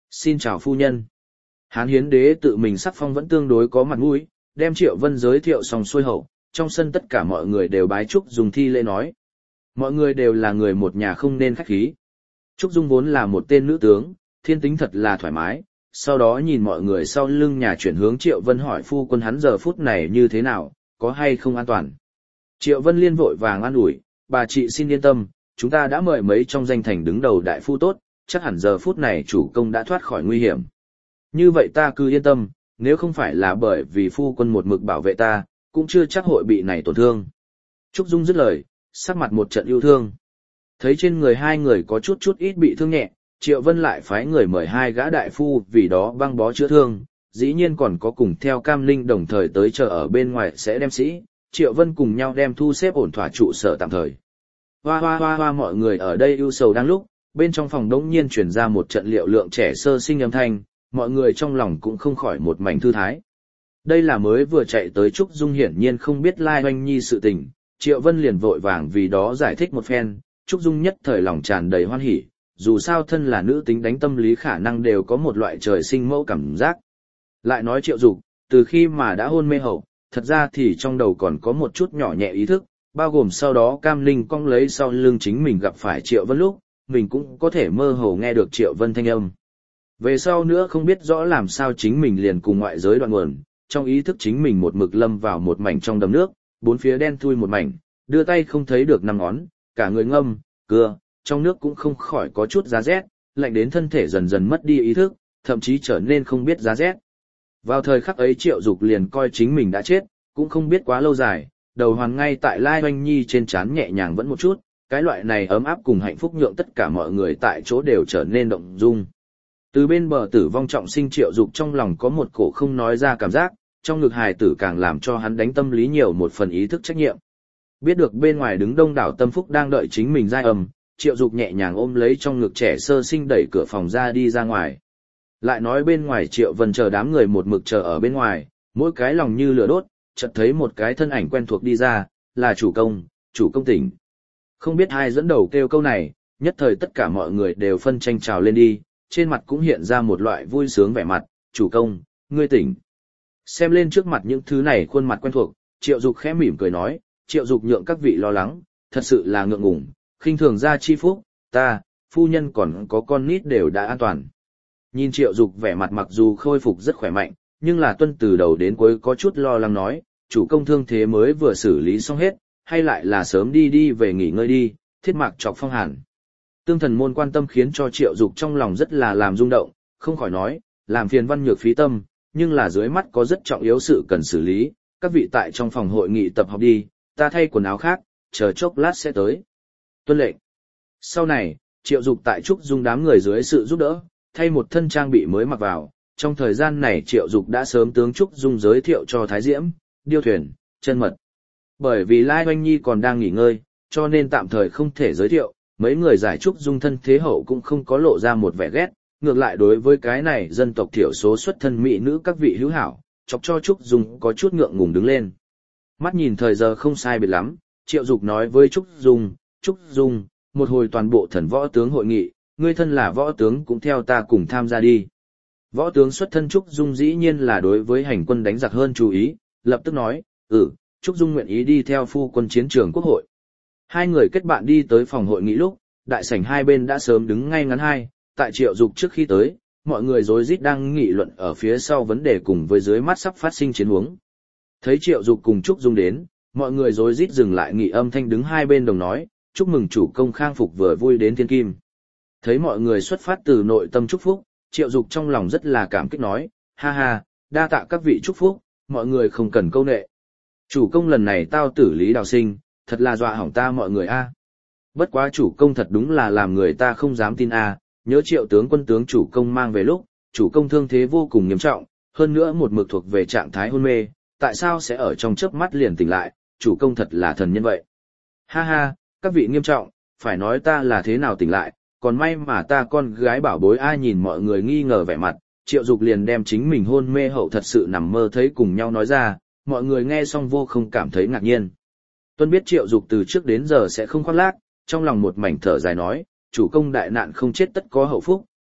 Xin chào phu nhân. Hán Hiến Đế tự mình sắc phong vẫn tương đối có mặt mũi, đem Triệu Vân giới thiệu xong xuôi hậu, trong sân tất cả mọi người đều bái Trúc Dung thi lễ nói. Mọi người đều là người một nhà không nên khách khí. Trúc Dung vốn là một tên nữ tướng, thiên tính thật là thoải mái, sau đó nhìn mọi người sau lưng nhà chuyển hướng Triệu Vân hỏi phu quân hắn giờ phút này như thế nào, có hay không an toàn. Triệu Vân liên vội vàng an ủi, bà chị xin yên tâm, chúng ta đã mời mấy trong danh thành đứng đầu đại phu tốt, chắc hẳn giờ phút này chủ công đã thoát khỏi nguy hiểm. Như vậy ta cứ yên tâm, nếu không phải là bởi vì phu quân một mực bảo vệ ta, cũng chưa chắc hội bị này tổn thương. Trúc Dung dứt lời, sắc mặt một trận yêu thương. Thấy trên người hai người có chút chút ít bị thương nhẹ, Triệu Vân lại phái người mời hai gã đại phu vì đó băng bó chữa thương, dĩ nhiên còn có cùng theo Cam Linh đồng thời tới chờ ở bên ngoài sẽ đem sĩ, Triệu Vân cùng nhau đem thu xếp ổn thỏa trụ sở tạm thời. Hoa hoa hoa hoa mọi người ở đây ưu sầu đang lúc, bên trong phòng đống nhiên truyền ra một trận liệu lượng trẻ sơ sinh âm thanh, mọi người trong lòng cũng không khỏi một mảnh thư thái. Đây là mới vừa chạy tới Trúc Dung hiển nhiên không biết Lai Oanh Nhi sự tình, Triệu Vân liền vội vàng vì đó giải thích một phen, Trúc Dung nhất thời lòng tràn đầy hoan hỉ, dù sao thân là nữ tính đánh tâm lý khả năng đều có một loại trời sinh mẫu cảm giác. Lại nói Triệu Dục, từ khi mà đã hôn mê hậu, thật ra thì trong đầu còn có một chút nhỏ nhẹ ý thức, bao gồm sau đó Cam Linh cong lấy sau lưng chính mình gặp phải Triệu Vân lúc, mình cũng có thể mơ hồ nghe được Triệu Vân thanh âm. Về sau nữa không biết rõ làm sao chính mình liền cùng ngoại giới đoạn nguồn, trong ý thức chính mình một mực lâm vào một mảnh trong đầm nước, bốn phía đen thui một mảnh, đưa tay không thấy được năm ngón, cả người ngâm, cưa, trong nước cũng không khỏi có chút giá rét, lạnh đến thân thể dần dần mất đi ý thức, thậm chí trở nên không biết giá rét. Vào thời khắc ấy Triệu Dục liền coi chính mình đã chết, cũng không biết quá lâu dài, đầu hoàn ngay tại Lai Oanh Nhi trên trán nhẹ nhàng vẫn một chút, cái loại này ấm áp cùng hạnh phúc nhượng tất cả mọi người tại chỗ đều trở nên động dung. Từ bên bờ tử vong trọng sinh Triệu Dục trong lòng có một cổ không nói ra cảm giác, trong ngực hài tử càng làm cho hắn đánh tâm lý nhiều một phần ý thức trách nhiệm. Biết được bên ngoài đứng đông đảo tâm phúc đang đợi chính mình giai ầm, Triệu Dục nhẹ nhàng ôm lấy trong ngực trẻ sơ sinh đẩy cửa phòng ra đi ra ngoài. Lại nói bên ngoài Triệu Vân chờ đám người một mực chờ ở bên ngoài, mỗi cái lòng như lửa đốt, chợt thấy một cái thân ảnh quen thuộc đi ra, là chủ công, chủ công tỉnh. Không biết ai dẫn đầu kêu câu này, nhất thời tất cả mọi người đều phân tranh trào lên đi, trên mặt cũng hiện ra một loại vui sướng vẻ mặt, chủ công, ngươi tỉnh. Xem lên trước mặt những thứ này khuôn mặt quen thuộc, Triệu Dục khẽ mỉm cười nói, Triệu Dục nhượng các vị lo lắng, thật sự là ngượng ngùng, khinh thường gia chi phúc, ta, phu nhân còn có con nít đều đã an toàn. Nhìn Triệu Dục vẻ mặt mặc dù khôi phục rất khỏe mạnh, nhưng là tuân từ đầu đến cuối có chút lo lắng nói, chủ công thương thế mới vừa xử lý xong hết, hay lại là sớm đi đi về nghỉ ngơi đi, thiết mạc chọc phong hàn. Tương thần môn quan tâm khiến cho Triệu Dục trong lòng rất là làm rung động, không khỏi nói, làm phiền văn nhược phí tâm, nhưng là dưới mắt có rất trọng yếu sự cần xử lý, các vị tại trong phòng hội nghị tập hợp đi, ta thay quần áo khác, chờ chốc lát sẽ tới. Tuân lệnh. Sau này, Triệu Dục tại Trúc Dung đám người dưới sự giúp đỡ, thay một thân trang bị mới mặc vào, trong thời gian này Triệu Dục đã sớm tướng Trúc Dung giới thiệu cho Thái Diễm, Điêu Thuyền, Chân Mật. Bởi vì Lai Oanh Nhi còn đang nghỉ ngơi, cho nên tạm thời không thể giới thiệu, mấy người giải Trúc Dung thân thế hậu cũng không có lộ ra một vẻ ghét, ngược lại đối với cái này dân tộc thiểu số xuất thân mỹ nữ các vị hữu hảo, chọc cho Trúc Dung có chút ngượng ngùng đứng lên. Mắt nhìn thời giờ không sai biệt lắm, Triệu Dục nói với Trúc Dung, Trúc Dung, một hồi toàn bộ thần võ tướng hội nghị, ngươi thân là võ tướng cũng theo ta cùng tham gia đi. Võ tướng xuất thân Trúc Dung dĩ nhiên là đối với hành quân đánh giặc hơn chú ý, lập tức nói, ừ, Trúc Dung nguyện ý đi theo phu quân chiến trường quốc hội. Hai người kết bạn đi tới phòng hội nghị lúc, đại sảnh hai bên đã sớm đứng ngay ngắn hai, tại Triệu Dục trước khi tới, mọi người rối rít đang nghị luận ở phía sau vấn đề cùng với dưới mắt sắp phát sinh chiến huống. Thấy Triệu Dục cùng Trúc Dung đến, mọi người rối rít dừng lại nghị âm thanh đứng hai bên đồng nói, chúc mừng chủ công khang phục vừa vui đến thiên kim. Thấy mọi người xuất phát từ nội tâm chúc phúc, Triệu Dục trong lòng rất là cảm kích nói, ha ha, đa tạ các vị chúc phúc, mọi người không cần câu nệ. Chủ công lần này tao tử Lý Đào Sinh, thật là dọa hỏng ta mọi người a. Bất quá chủ công thật đúng là làm người ta không dám tin a, nhớ Triệu tướng quân tướng chủ công mang về lúc, chủ công thương thế vô cùng nghiêm trọng, hơn nữa một mực thuộc về trạng thái hôn mê, tại sao sẽ ở trong chớp mắt liền tỉnh lại, chủ công thật là thần nhân vậy. Ha ha, các vị nghiêm trọng, phải nói ta là thế nào tỉnh lại, còn may mà ta con gái bảo bối ai nhìn mọi người nghi ngờ vẻ mặt, Triệu Dục liền đem chính mình hôn mê hậu thật sự nằm mơ thấy cùng nhau nói ra, mọi người nghe xong vô không cảm thấy ngạc nhiên. Tuân biết Triệu Dục từ trước đến giờ sẽ không khoác lác, trong lòng một mảnh thở dài nói, chủ công đại nạn không chết tất có hậu phúc,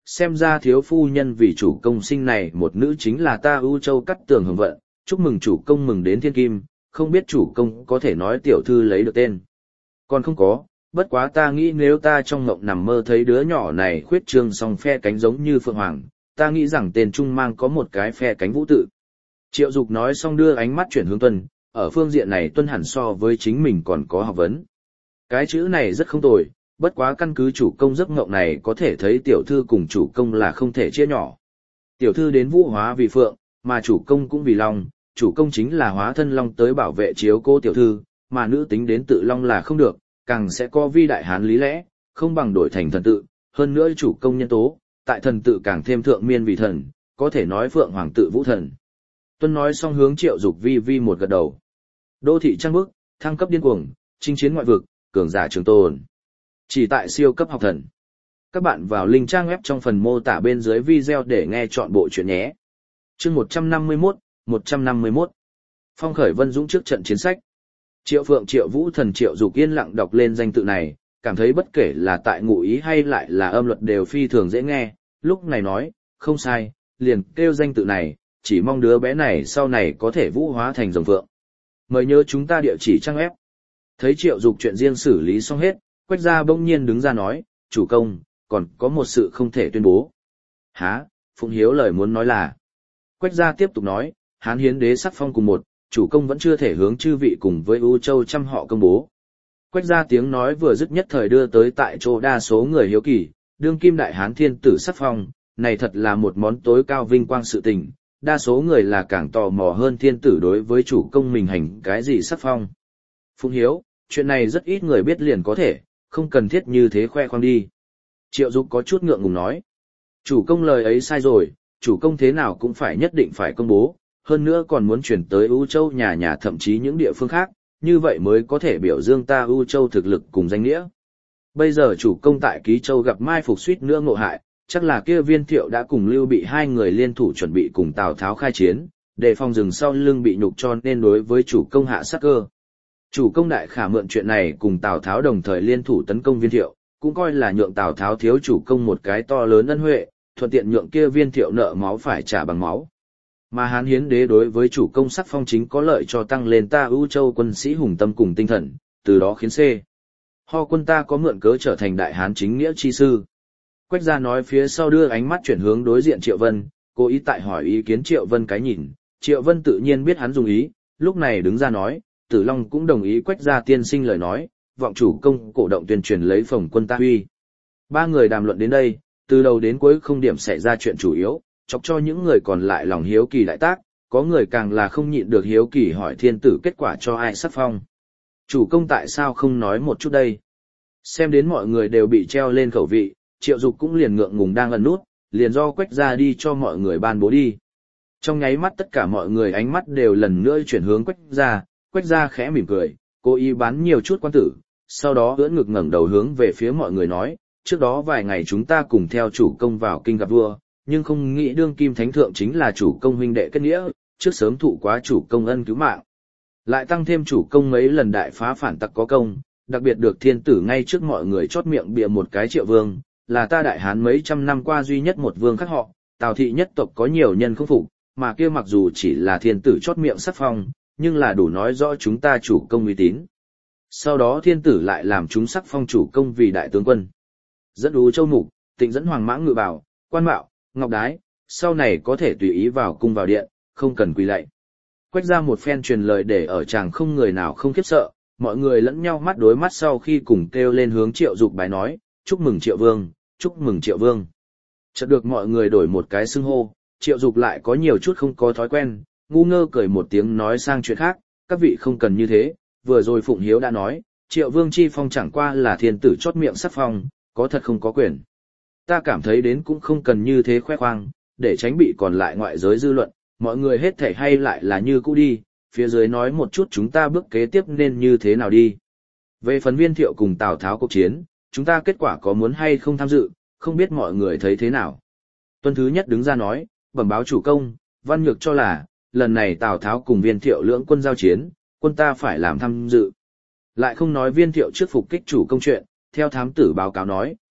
xem ra thiếu phu nhân vì chủ công sinh này một nữ chính là ta ưu châu cắt tường hưởng vận, chúc mừng chủ công mừng đến thiên kim, không biết chủ công có thể nói tiểu thư lấy được tên. Còn không có, bất quá ta nghĩ nếu ta trong mộng nằm mơ thấy đứa nhỏ này khuyết trương song phe cánh giống như phượng hoàng, ta nghĩ rằng tên trung mang có một cái phe cánh vũ tự. Triệu Dục nói xong đưa ánh mắt chuyển hướng Tuân, ở phương diện này Tuân hẳn so với chính mình còn có học vấn. Cái chữ này rất không tồi, bất quá căn cứ chủ công giấc mộng này có thể thấy tiểu thư cùng chủ công là không thể chia nhỏ. Tiểu thư đến vũ hóa vì phượng, mà chủ công cũng vì long, chủ công chính là hóa thân long tới bảo vệ chiếu cố tiểu thư, mà nữ tính đến tự long là không được, càng sẽ có vi đại hán lý lẽ, không bằng đổi thành thần tự, hơn nữa chủ công nhân tố, tại thần tự càng thêm thượng miên vì thần, có thể nói phượng hoàng tự vũ thần. Tuân nói xong hướng Triệu Dục vi vi một gật đầu. Đô thị trang bức, thăng cấp điên cuồng, chinh chiến ngoại vực, cường giả trường tồn. Chỉ tại siêu cấp học thần. Các bạn vào link trang web trong phần mô tả bên dưới video để nghe chọn bộ truyện nhé. Chương một trăm năm mươi mốt, một trăm năm mươi mốt. Phong khởi Vân Dũng trước trận chiến sách. Triệu Phượng Triệu Vũ Thần Triệu Dục yên lặng đọc lên danh tự này, cảm thấy bất kể là tại ngụ ý hay lại là âm luật đều phi thường dễ nghe, lúc này nói, không sai, liền kêu danh tự này, chỉ mong đứa bé này sau này có thể vũ hóa thành rồng phượng. Mời nhớ chúng ta địa chỉ trang ép. Thấy Triệu Dục chuyện riêng xử lý xong hết, Quách Gia bỗng nhiên đứng ra nói, chủ công, còn có một sự không thể tuyên bố. Hả? Phụng Hiếu lời muốn nói là. Quách Gia tiếp tục nói, Hán Hiến Đế sắc phong cùng một, chủ công vẫn chưa thể hướng chư vị cùng với U Châu trăm họ công bố. Quách Gia tiếng nói vừa dứt nhất thời đưa tới tại chỗ đa số người hiếu kỳ, đương kim đại hán thiên tử sắc phong, này thật là một món tối cao vinh quang sự tình, đa số người là càng tò mò hơn thiên tử đối với chủ công mình hành cái gì sắc phong. Phụng Hiếu, chuyện này rất ít người biết liền có thể, không cần thiết như thế khoe khoang đi. Triệu Dục có chút ngượng ngùng nói, chủ công lời ấy sai rồi, chủ công thế nào cũng phải nhất định phải công bố, hơn nữa còn muốn chuyển tới U Châu nhà nhà thậm chí những địa phương khác, như vậy mới có thể biểu dương ta U Châu thực lực cùng danh nghĩa. Bây giờ chủ công tại Ký Châu gặp mai phục suýt nữa ngộ hại, chắc là kia Viên Thiệu đã cùng Lưu Bị hai người liên thủ chuẩn bị cùng Tào Tháo khai chiến, để phòng rừng sau lưng bị nhục cho nên đối với chủ công hạ sát cơ. Chủ công đại khả mượn chuyện này cùng Tào Tháo đồng thời liên thủ tấn công Viên Thiệu, cũng coi là nhượng Tào Tháo thiếu chủ công một cái to lớn ân huệ, thuận tiện nhượng kia Viên Thiệu nợ máu phải trả bằng máu. Mà Hán Hiến Đế đối với chủ công sắc phong chính có lợi cho tăng lên ta ưu châu quân sĩ hùng tâm cùng tinh thần, từ đó khiến C. Ho quân ta có mượn cớ trở thành đại hán chính nghĩa chi sư. Quách Gia nói phía sau đưa ánh mắt chuyển hướng đối diện Triệu Vân, cố ý tại hỏi ý kiến Triệu Vân cái nhìn, Triệu Vân tự nhiên biết hắn dùng ý, lúc này đứng ra nói, Tử Long cũng đồng ý Quách Gia tiên sinh lời nói, vọng chủ công cổ động tuyên truyền lấy phòng quân ta huy. Ba người đàm luận đến đây, từ đầu đến cuối không điểm xảy ra chuyện chủ yếu, chọc cho những người còn lại lòng hiếu kỳ đại tác, có người càng là không nhịn được hiếu kỳ hỏi thiên tử kết quả cho ai sắc phong. Chủ công tại sao không nói một chút đây? Xem đến mọi người đều bị treo lên khẩu vị, Triệu Dục cũng liền ngượng ngùng đang ẩn nút, liền do Quách Gia đi cho mọi người ban bố đi. Trong nháy mắt tất cả mọi người ánh mắt đều lần nữa chuyển hướng Quách Gia, Quách Gia khẽ mỉm cười, cố ý bán nhiều chút quan tử, sau đó ưỡn ngực ngẩng đầu hướng về phía mọi người nói, trước đó vài ngày chúng ta cùng theo chủ công vào kinh gặp vua, nhưng không nghĩ đương kim thánh thượng chính là chủ công huynh đệ kết nghĩa, trước sớm thụ quá chủ công ân cứu mạng. Lại tăng thêm chủ công mấy lần đại phá phản tặc có công, đặc biệt được thiên tử ngay trước mọi người chót miệng bịa một cái Triệu Vương, là ta đại hán mấy trăm năm qua duy nhất một vương khác họ, Tào thị nhất tộc có nhiều nhân không phục, mà kia mặc dù chỉ là thiên tử chót miệng sắc phong, nhưng là đủ nói rõ chúng ta chủ công uy tín. Sau đó thiên tử lại làm chúng sắc phong chủ công vì đại tướng quân. Dẫn U Châu mục, tịnh dẫn hoàng mã ngự bảo, quan mạo, ngọc đái, sau này có thể tùy ý vào cung vào điện, không cần quỳ lạy. Quách Gia một phen truyền lời để ở chàng không người nào không khiếp sợ, mọi người lẫn nhau mắt đối mắt sau khi cùng kêu lên hướng Triệu Dục bái nói, chúc mừng Triệu Vương, chúc mừng Triệu Vương. Chợt được mọi người đổi một cái xưng hô, Triệu Dục lại có nhiều chút không có thói quen, ngu ngơ cười một tiếng nói sang chuyện khác, các vị không cần như thế, vừa rồi Phụng Hiếu đã nói, Triệu Vương chi phong chẳng qua là thiên tử chót miệng sắc phong, có thật không có quyền. Ta cảm thấy đến cũng không cần như thế khoe khoang, để tránh bị còn lại ngoại giới dư luận, mọi người hết thể hay lại là như cũ đi, phía dưới nói một chút chúng ta bước kế tiếp nên như thế nào đi. Về phần Viên Thiệu cùng Tào Tháo cuộc chiến, chúng ta kết quả có muốn hay không tham dự, không biết mọi người thấy thế nào. Tuân thứ nhất đứng ra nói, bẩm báo chủ công, Văn Nhược cho là, lần này Tào Tháo cùng Viên Thiệu lưỡng quân giao chiến, quân ta phải làm tham dự. Lại không nói Viên Thiệu trước phục kích chủ công chuyện, theo thám tử báo cáo nói,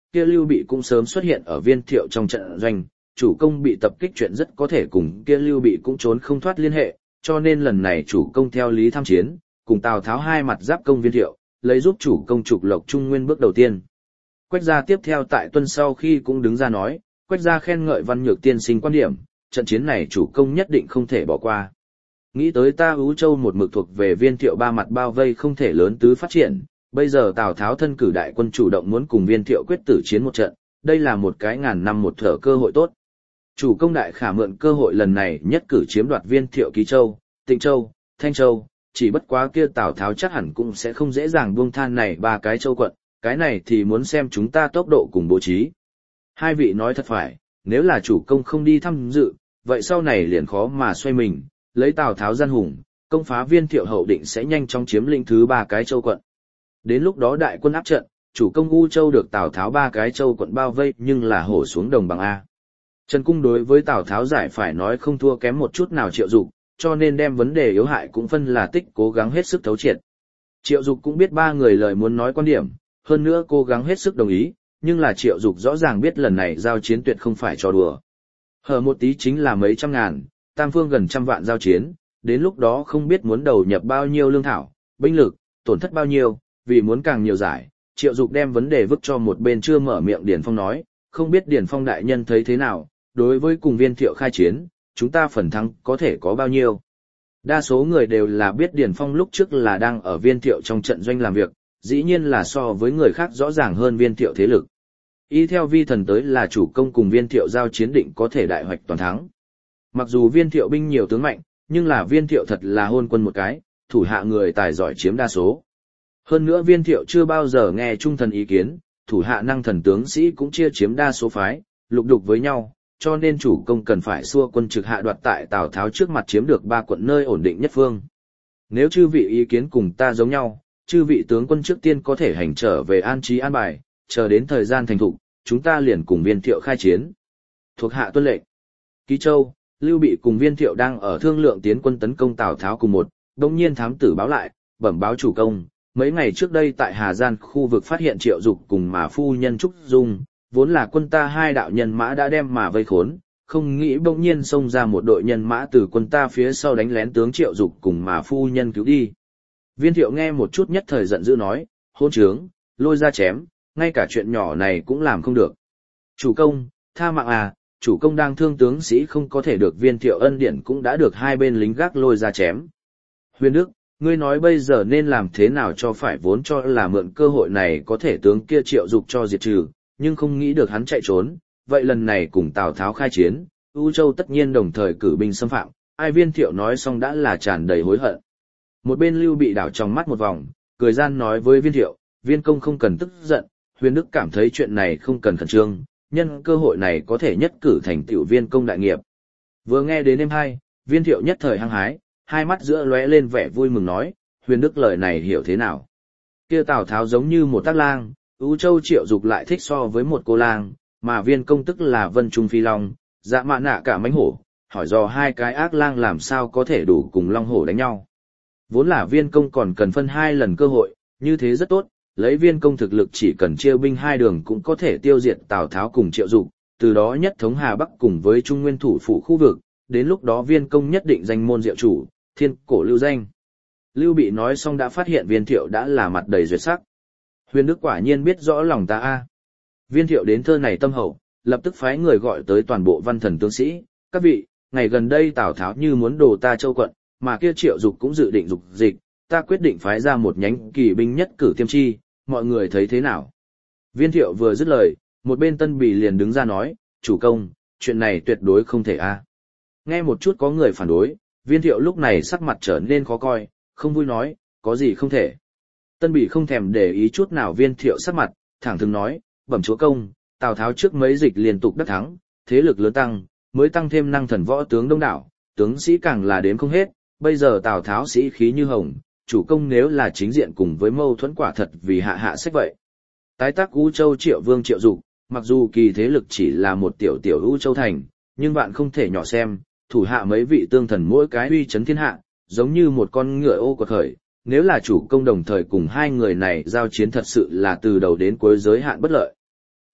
kia Lưu Bị cũng sớm xuất hiện ở Viên Thiệu trong trận doanh, chủ công bị tập kích chuyện rất có thể cùng kia Lưu Bị cũng trốn không thoát liên hệ, cho nên lần này chủ công theo lý tham chiến, cùng Tào Tháo hai mặt giáp công Viên Thiệu, lấy giúp chủ công trục lộc trung nguyên bước đầu tiên. Quách gia tiếp theo tại tuân sau khi cũng đứng ra nói, Quách gia khen ngợi Văn Nhược tiên sinh quan điểm, trận chiến này chủ công nhất định không thể bỏ qua. Nghĩ tới ta Ú Châu một mực thuộc về Viên Thiệu ba mặt bao vây không thể lớn tứ phát triển, bây giờ Tào Tháo thân cử đại quân chủ động muốn cùng Viên Thiệu quyết tử chiến một trận, đây là một cái ngàn năm một thở cơ hội tốt. Chủ công đại khả mượn cơ hội lần này nhất cử chiếm đoạt Viên Thiệu Ký Châu, Tịnh Châu, Thanh Châu, chỉ bất quá kia Tào Tháo chắc hẳn cũng sẽ không dễ dàng buông than này ba cái châu quận, cái này thì muốn xem chúng ta tốc độ cùng bố trí. Hai vị nói thật phải, nếu là chủ công không đi tham dự, vậy sau này liền khó mà xoay mình, lấy Tào Tháo gian hùng, công phá Viên Thiệu hậu định sẽ nhanh chóng chiếm lĩnh thứ ba cái châu quận. Đến lúc đó đại quân áp trận, chủ công U Châu được Tào Tháo ba cái châu quận bao vây nhưng là hổ xuống đồng bằng A. Trần Cung đối với Tào Tháo giải phải nói không thua kém một chút nào Triệu Dục, cho nên đem vấn đề yếu hại cũng phân là tích cố gắng hết sức thấu triệt. Triệu Dục cũng biết ba người lời muốn nói quan điểm, hơn nữa cố gắng hết sức đồng ý, nhưng là Triệu Dục rõ ràng biết lần này giao chiến tuyệt không phải trò đùa. Hở một tí chính là mấy trăm ngàn, tam phương gần trăm vạn giao chiến, đến lúc đó không biết muốn đầu nhập bao nhiêu lương thảo, binh lực, tổn thất bao nhiêu, vì muốn càng nhiều giải, Triệu Dục đem vấn đề vứt cho một bên chưa mở miệng Điền Phong nói, không biết Điền Phong đại nhân thấy thế nào, đối với cùng Viên Thiệu khai chiến, chúng ta phần thắng có thể có bao nhiêu. Đa số người đều là biết Điền Phong lúc trước là đang ở Viên Thiệu trong trận doanh làm việc, dĩ nhiên là so với người khác rõ ràng hơn Viên Thiệu thế lực. Y theo vi thần tới là chủ công cùng Viên Thiệu giao chiến định có thể đại hoạch toàn thắng. Mặc dù Viên Thiệu binh nhiều tướng mạnh, nhưng là Viên Thiệu thật là hôn quân một cái, thủ hạ người tài giỏi chiếm đa số. Hơn nữa Viên Thiệu chưa bao giờ nghe trung thần ý kiến, thủ hạ năng thần tướng sĩ cũng chia chiếm đa số phái, lục đục với nhau, cho nên chủ công cần phải xua quân trực hạ đoạt tại Tào Tháo trước mặt chiếm được ba quận nơi ổn định nhất phương. Nếu chư vị ý kiến cùng ta giống nhau, chư vị tướng quân trước tiên có thể hành trở về an trí an bài, chờ đến thời gian thành thục, chúng ta liền cùng Viên Thiệu khai chiến. Thuộc hạ tuân lệnh. Ký Châu, Lưu Bị cùng Viên Thiệu đang ở thương lượng tiến quân tấn công Tào Tháo cùng một, đồng nhiên thám tử báo lại, bẩm báo chủ công, mấy ngày trước đây tại Hà Giang khu vực phát hiện Triệu Dục cùng mà phu nhân Trúc Dung, vốn là quân ta hai đạo nhân mã đã đem mà vây khốn, không nghĩ bỗng nhiên xông ra một đội nhân mã từ quân ta phía sau đánh lén tướng Triệu Dục cùng mà phu nhân cứu đi. Viên Thiệu nghe một chút nhất thời giận dữ nói, hôn trướng, lôi ra chém, ngay cả chuyện nhỏ này cũng làm không được. Chủ công, tha mạng à, chủ công đang thương tướng sĩ không có thể được Viên Thiệu ân điển cũng đã được hai bên lính gác lôi ra chém. Huyền Đức, ngươi nói bây giờ nên làm thế nào cho phải, vốn cho là mượn cơ hội này có thể tướng kia Triệu Dục cho diệt trừ, nhưng không nghĩ được hắn chạy trốn, vậy lần này cùng Tào Tháo khai chiến, U Châu tất nhiên đồng thời cử binh xâm phạm, ai Viên Thiệu nói xong đã là tràn đầy hối hận. Một bên Lưu Bị đảo trong mắt một vòng, cười gian nói với Viên Thiệu, Viên công không cần tức giận, Huyền Đức cảm thấy chuyện này không cần khẩn trương, nhân cơ hội này có thể nhất cử thành tựu Viên công đại nghiệp. Vừa nghe đến em hai, Viên Thiệu nhất thời hăng hái, hai mắt giữa lóe lên vẻ vui mừng nói, Huyền Đức lời này hiểu thế nào? Kia Tào Tháo giống như một tác lang, U Châu Triệu Dục lại thích so với một cô lang, mà Viên công tức là Vân Trung Phi Long, dạ mạ nạ cả mãnh hổ, hỏi dò hai cái ác lang làm sao có thể đủ cùng Long hổ đánh nhau. Vốn là Viên công còn cần phân hai lần cơ hội, như thế rất tốt, lấy Viên công thực lực chỉ cần chia binh hai đường cũng có thể tiêu diệt Tào Tháo cùng Triệu Dục, từ đó nhất thống Hà Bắc cùng với Trung Nguyên thủ phủ khu vực, đến lúc đó Viên công nhất định danh môn diệu chủ, thiên cổ lưu danh. Lưu Bị nói xong đã phát hiện Viên Thiệu đã là mặt đầy duyệt sắc. Huyền Đức quả nhiên biết rõ lòng ta a. Viên Thiệu đến thơ này tâm hậu, lập tức phái người gọi tới toàn bộ văn thần tướng sĩ, các vị, ngày gần đây Tào Tháo như muốn đồ ta Châu quận, mà kia Triệu Dục cũng dự định dục dịch, ta quyết định phái ra một nhánh kỳ binh nhất cử tiêm chi, mọi người thấy thế nào? Viên Thiệu vừa dứt lời, một bên Tân Bỉ liền đứng ra nói, chủ công, chuyện này tuyệt đối không thể a. Nghe một chút có người phản đối, Viên Thiệu lúc này sắc mặt trở nên khó coi, không vui nói, có gì không thể. Tân Bỉ không thèm để ý chút nào Viên Thiệu sắc mặt, thẳng thừng nói, bẩm chúa công, Tào Tháo trước mấy dịch liên tục đắc thắng, thế lực lớn tăng, mới tăng thêm năng thần võ tướng đông đảo, tướng sĩ càng là đếm không hết, bây giờ Tào Tháo sĩ khí như hồng, chủ công nếu là chính diện cùng với mâu thuẫn quả thật vì hạ hạ sách vậy. Tái tác U Châu Triệu Vương Triệu Dục, mặc dù kỳ thế lực chỉ là một tiểu tiểu U Châu thành, nhưng bạn không thể nhỏ xem, thủ hạ mấy vị tương thần mỗi cái uy chấn thiên hạ, giống như một con ngựa ô quật khởi, nếu là chủ công đồng thời cùng hai người này giao chiến thật sự là từ đầu đến cuối giới hạn bất lợi.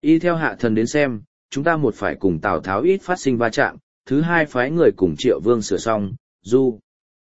Y theo hạ thần đến xem, chúng ta một phải cùng Tào Tháo ít phát sinh va chạm, thứ hai phái người cùng Triệu Vương sửa xong, du.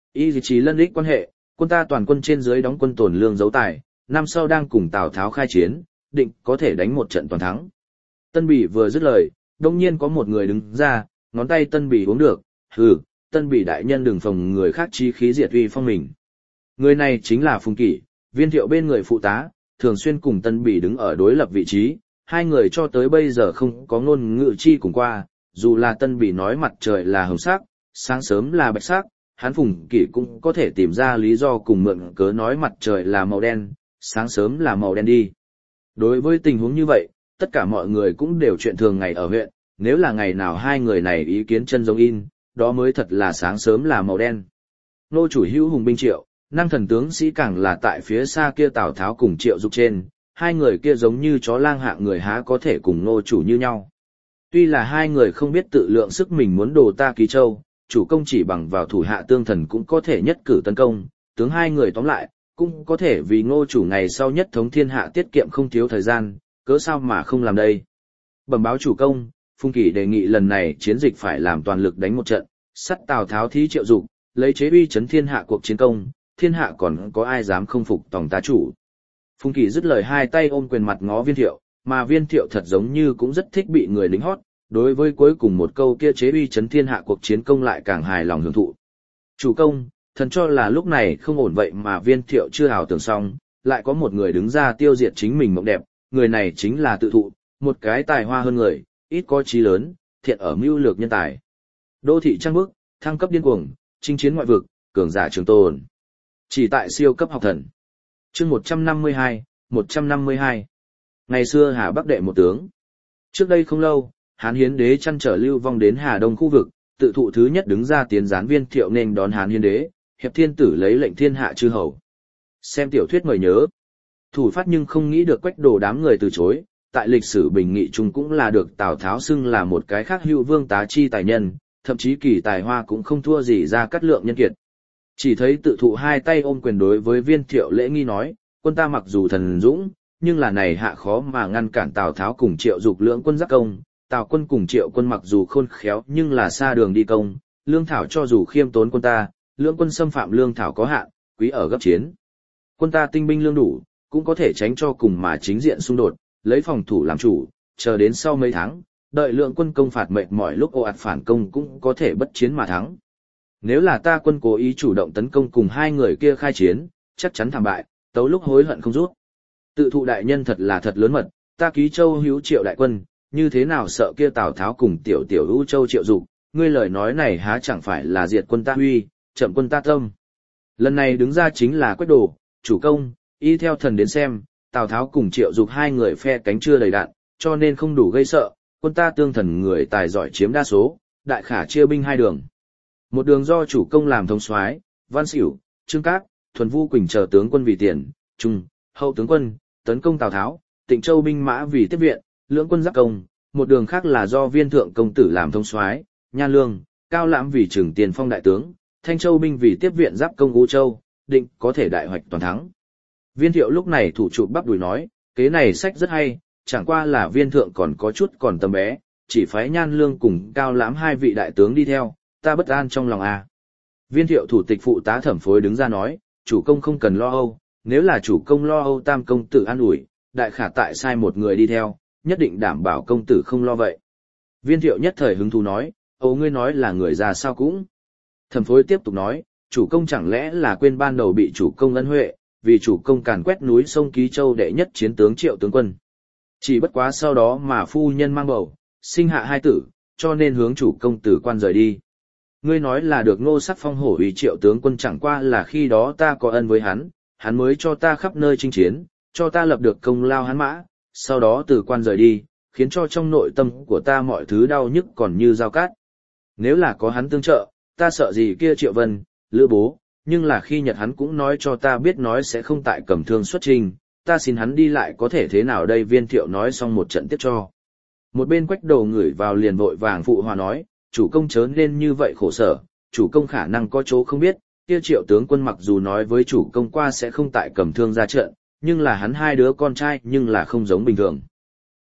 Y chỉ lân ích quan hệ, quân ta toàn quân trên dưới đóng quân tổn lương giấu tài, năm sau đang cùng Tào Tháo khai chiến, định có thể đánh một trận toàn thắng. Tân Bỉ vừa dứt lời, đông nhiên có một người đứng ra, ngón tay Tân Bỉ uống được, hừ, Tân Bỉ đại nhân đừng phòng người khác chi khí diệt uy phong mình. Người này chính là Phùng Kỷ, Viên Thiệu bên người phụ tá, thường xuyên cùng Tân Bỉ đứng ở đối lập vị trí, hai người cho tới bây giờ không có ngôn ngữ chi cùng qua, dù là Tân Bỉ nói mặt trời là hồng sắc, sáng sớm là bạch sắc, hắn Phùng Kỷ cũng có thể tìm ra lý do cùng mượn cớ nói mặt trời là màu đen, sáng sớm là màu đen đi. Đối với tình huống như vậy, tất cả mọi người cũng đều chuyện thường ngày ở huyện, nếu là ngày nào hai người này ý kiến chân giống in, đó mới thật là sáng sớm là màu đen. Nô chủ hữu hùng binh Triệu, năng thần tướng sĩ càng là tại phía xa kia Tào Tháo cùng Triệu Dục trên, hai người kia giống như chó lang hạng người há có thể cùng nô chủ như nhau. Tuy là hai người không biết tự lượng sức mình muốn đồ ta Ký Châu, chủ công chỉ bằng vào thủ hạ tương thần cũng có thể nhất cử tấn công, tướng hai người tóm lại, cũng có thể vì ngô chủ ngày sau nhất thống thiên hạ tiết kiệm không thiếu thời gian, cớ sao mà không làm đây. Bẩm báo chủ công, Phùng Kỷ đề nghị lần này chiến dịch phải làm toàn lực đánh một trận, sắt Tào Tháo thí Triệu Dục, lấy chế uy chấn thiên hạ cuộc chiến công, thiên hạ còn có ai dám không phục tòng tá chủ. Phùng Kỷ dứt lời hai tay ôm quyền mặt ngó Viên Thiệu, mà Viên Thiệu thật giống như cũng rất thích bị người lính hót, đối với cuối cùng một câu kia chế uy chấn thiên hạ cuộc chiến công lại càng hài lòng hưởng thụ. Chủ công, thần cho là lúc này không ổn vậy mà Viên Thiệu chưa hào tưởng xong, lại có một người đứng ra tiêu diệt chính mình mộng đẹp, người này chính là Tự Thụ, một cái tài hoa hơn người, ít có trí lớn, thiện ở mưu lược nhân tài. Đô thị trăng bước, thăng cấp điên cuồng, chinh chiến ngoại vực, cường giả trường tồn. Chỉ tại siêu cấp học thần. Chương một trăm năm mươi hai, một trăm năm mươi hai. Ngày xưa Hà Bắc đệ một tướng. Trước đây không lâu, Hán Hiến Đế chăn trở lưu vong đến Hà Đông khu vực, Tự Thụ thứ nhất đứng ra tiến gián Viên Thiệu nên đón Hán Hiến Đế, hiệp thiên tử lấy lệnh thiên hạ chư hầu. Xem tiểu thuyết mời nhớ. Thủ phát nhưng không nghĩ được Quách Đồ đám người từ chối, tại lịch sử bình nghị chung cũng là được Tào Tháo xưng là một cái khác hữu vương tá chi tài nhân, thậm chí kỳ tài hoa cũng không thua gì Ra Cát Lượng nhân kiệt. Chỉ thấy Tự Thụ hai tay ôm quyền đối với Viên Thiệu lễ nghi nói, quân ta mặc dù thần dũng, nhưng là này hạ khó mà ngăn cản Tào Tháo cùng Triệu Dục lưỡng quân giáp công, Tào quân cùng Triệu quân mặc dù khôn khéo nhưng là xa đường đi công, lương thảo cho dù khiêm tốn quân ta, lưỡng quân xâm phạm lương thảo có hạn, quý ở gấp chiến. Quân ta tinh binh lương đủ, cũng có thể tránh cho cùng mà chính diện xung đột, lấy phòng thủ làm chủ, chờ đến sau mấy tháng, đợi lượng quân công phạt mệt mỏi lúc ồ ạt phản công cũng có thể bất chiến mà thắng. Nếu là ta quân cố ý chủ động tấn công cùng hai người kia khai chiến, chắc chắn thảm bại, tấu lúc hối hận không rút. Tự Thụ đại nhân thật là thật lớn mật, ta Ký Châu hữu Triệu đại quân, như thế nào sợ kia Tào Tháo cùng tiểu tiểu U Châu Triệu Dục, ngươi lời nói này há chẳng phải là diệt quân ta huy, chậm quân ta tâm. Lần này đứng ra chính là Quách Đồ, chủ công, y theo thần đến xem, Tào Tháo cùng Triệu Dục hai người phe cánh chưa đầy đạn, cho nên không đủ gây sợ, quân ta tương thần người tài giỏi chiếm đa số, đại khả chia binh hai đường. Một đường do chủ công làm thống soái, Văn Xỉu, Trương Cát, Thuần Vu Quỳnh chờ tướng quân vì tiền, trung, hậu tướng quân, tấn công Tào Tháo, Tịnh Châu binh mã vì tiếp viện, lưỡng quân giáp công, một đường khác là do Viên thượng công tử làm thống soái, Nhan Lương, Cao Lãm vì trưởng tiền phong đại tướng, Thanh Châu binh vì tiếp viện giáp công U Châu, định có thể đại hoạch toàn thắng. Viên Thiệu lúc này thủ trụ bắp đùi nói, kế này sách rất hay, chẳng qua là Viên thượng còn có chút còn tầm bé, chỉ phái Nhan Lương cùng Cao Lãm hai vị đại tướng đi theo, ta bất an trong lòng à. Viên Thiệu thủ tịch phụ tá Thẩm Phối đứng ra nói, chủ công không cần lo âu, nếu là chủ công lo âu tam công tử an ủi, đại khả tại sai một người đi theo, nhất định đảm bảo công tử không lo vậy. Viên Thiệu nhất thời hứng thú nói, ồ ngươi nói là người già sao cũng. Thẩm Phối tiếp tục nói, chủ công chẳng lẽ là quên ban đầu bị chủ công ân huệ, vì chủ công càn quét núi sông Ký Châu đệ nhất chiến tướng Triệu tướng quân. Chỉ bất quá sau đó mà phu nhân mang bầu, sinh hạ hai tử, cho nên hướng chủ công tử quan rời đi. Ngươi nói là được Ngô Sắc phong hổ ủy Triệu tướng quân, chẳng qua là khi đó ta có ân với hắn, hắn mới cho ta khắp nơi chinh chiến, cho ta lập được công lao hắn mã, sau đó từ quan rời đi, khiến cho trong nội tâm của ta mọi thứ đau nhức còn như dao cát. Nếu là có hắn tương trợ, ta sợ gì kia Triệu Vân, Lữ Bố, nhưng là khi Nhật hắn cũng nói cho ta biết nói sẽ không tại cầm thương xuất trình, ta xin hắn đi lại có thể thế nào đây. Viên Thiệu nói xong một trận tiếp cho. Một bên Quách Đồ ngửi vào liền vội vàng phụ hòa nói, chủ công chớ nên như vậy khổ sở, chủ công khả năng có chỗ không biết, kia Triệu tướng quân mặc dù nói với chủ công qua sẽ không tại cầm thương ra trận, nhưng là hắn hai đứa con trai nhưng là không giống bình thường.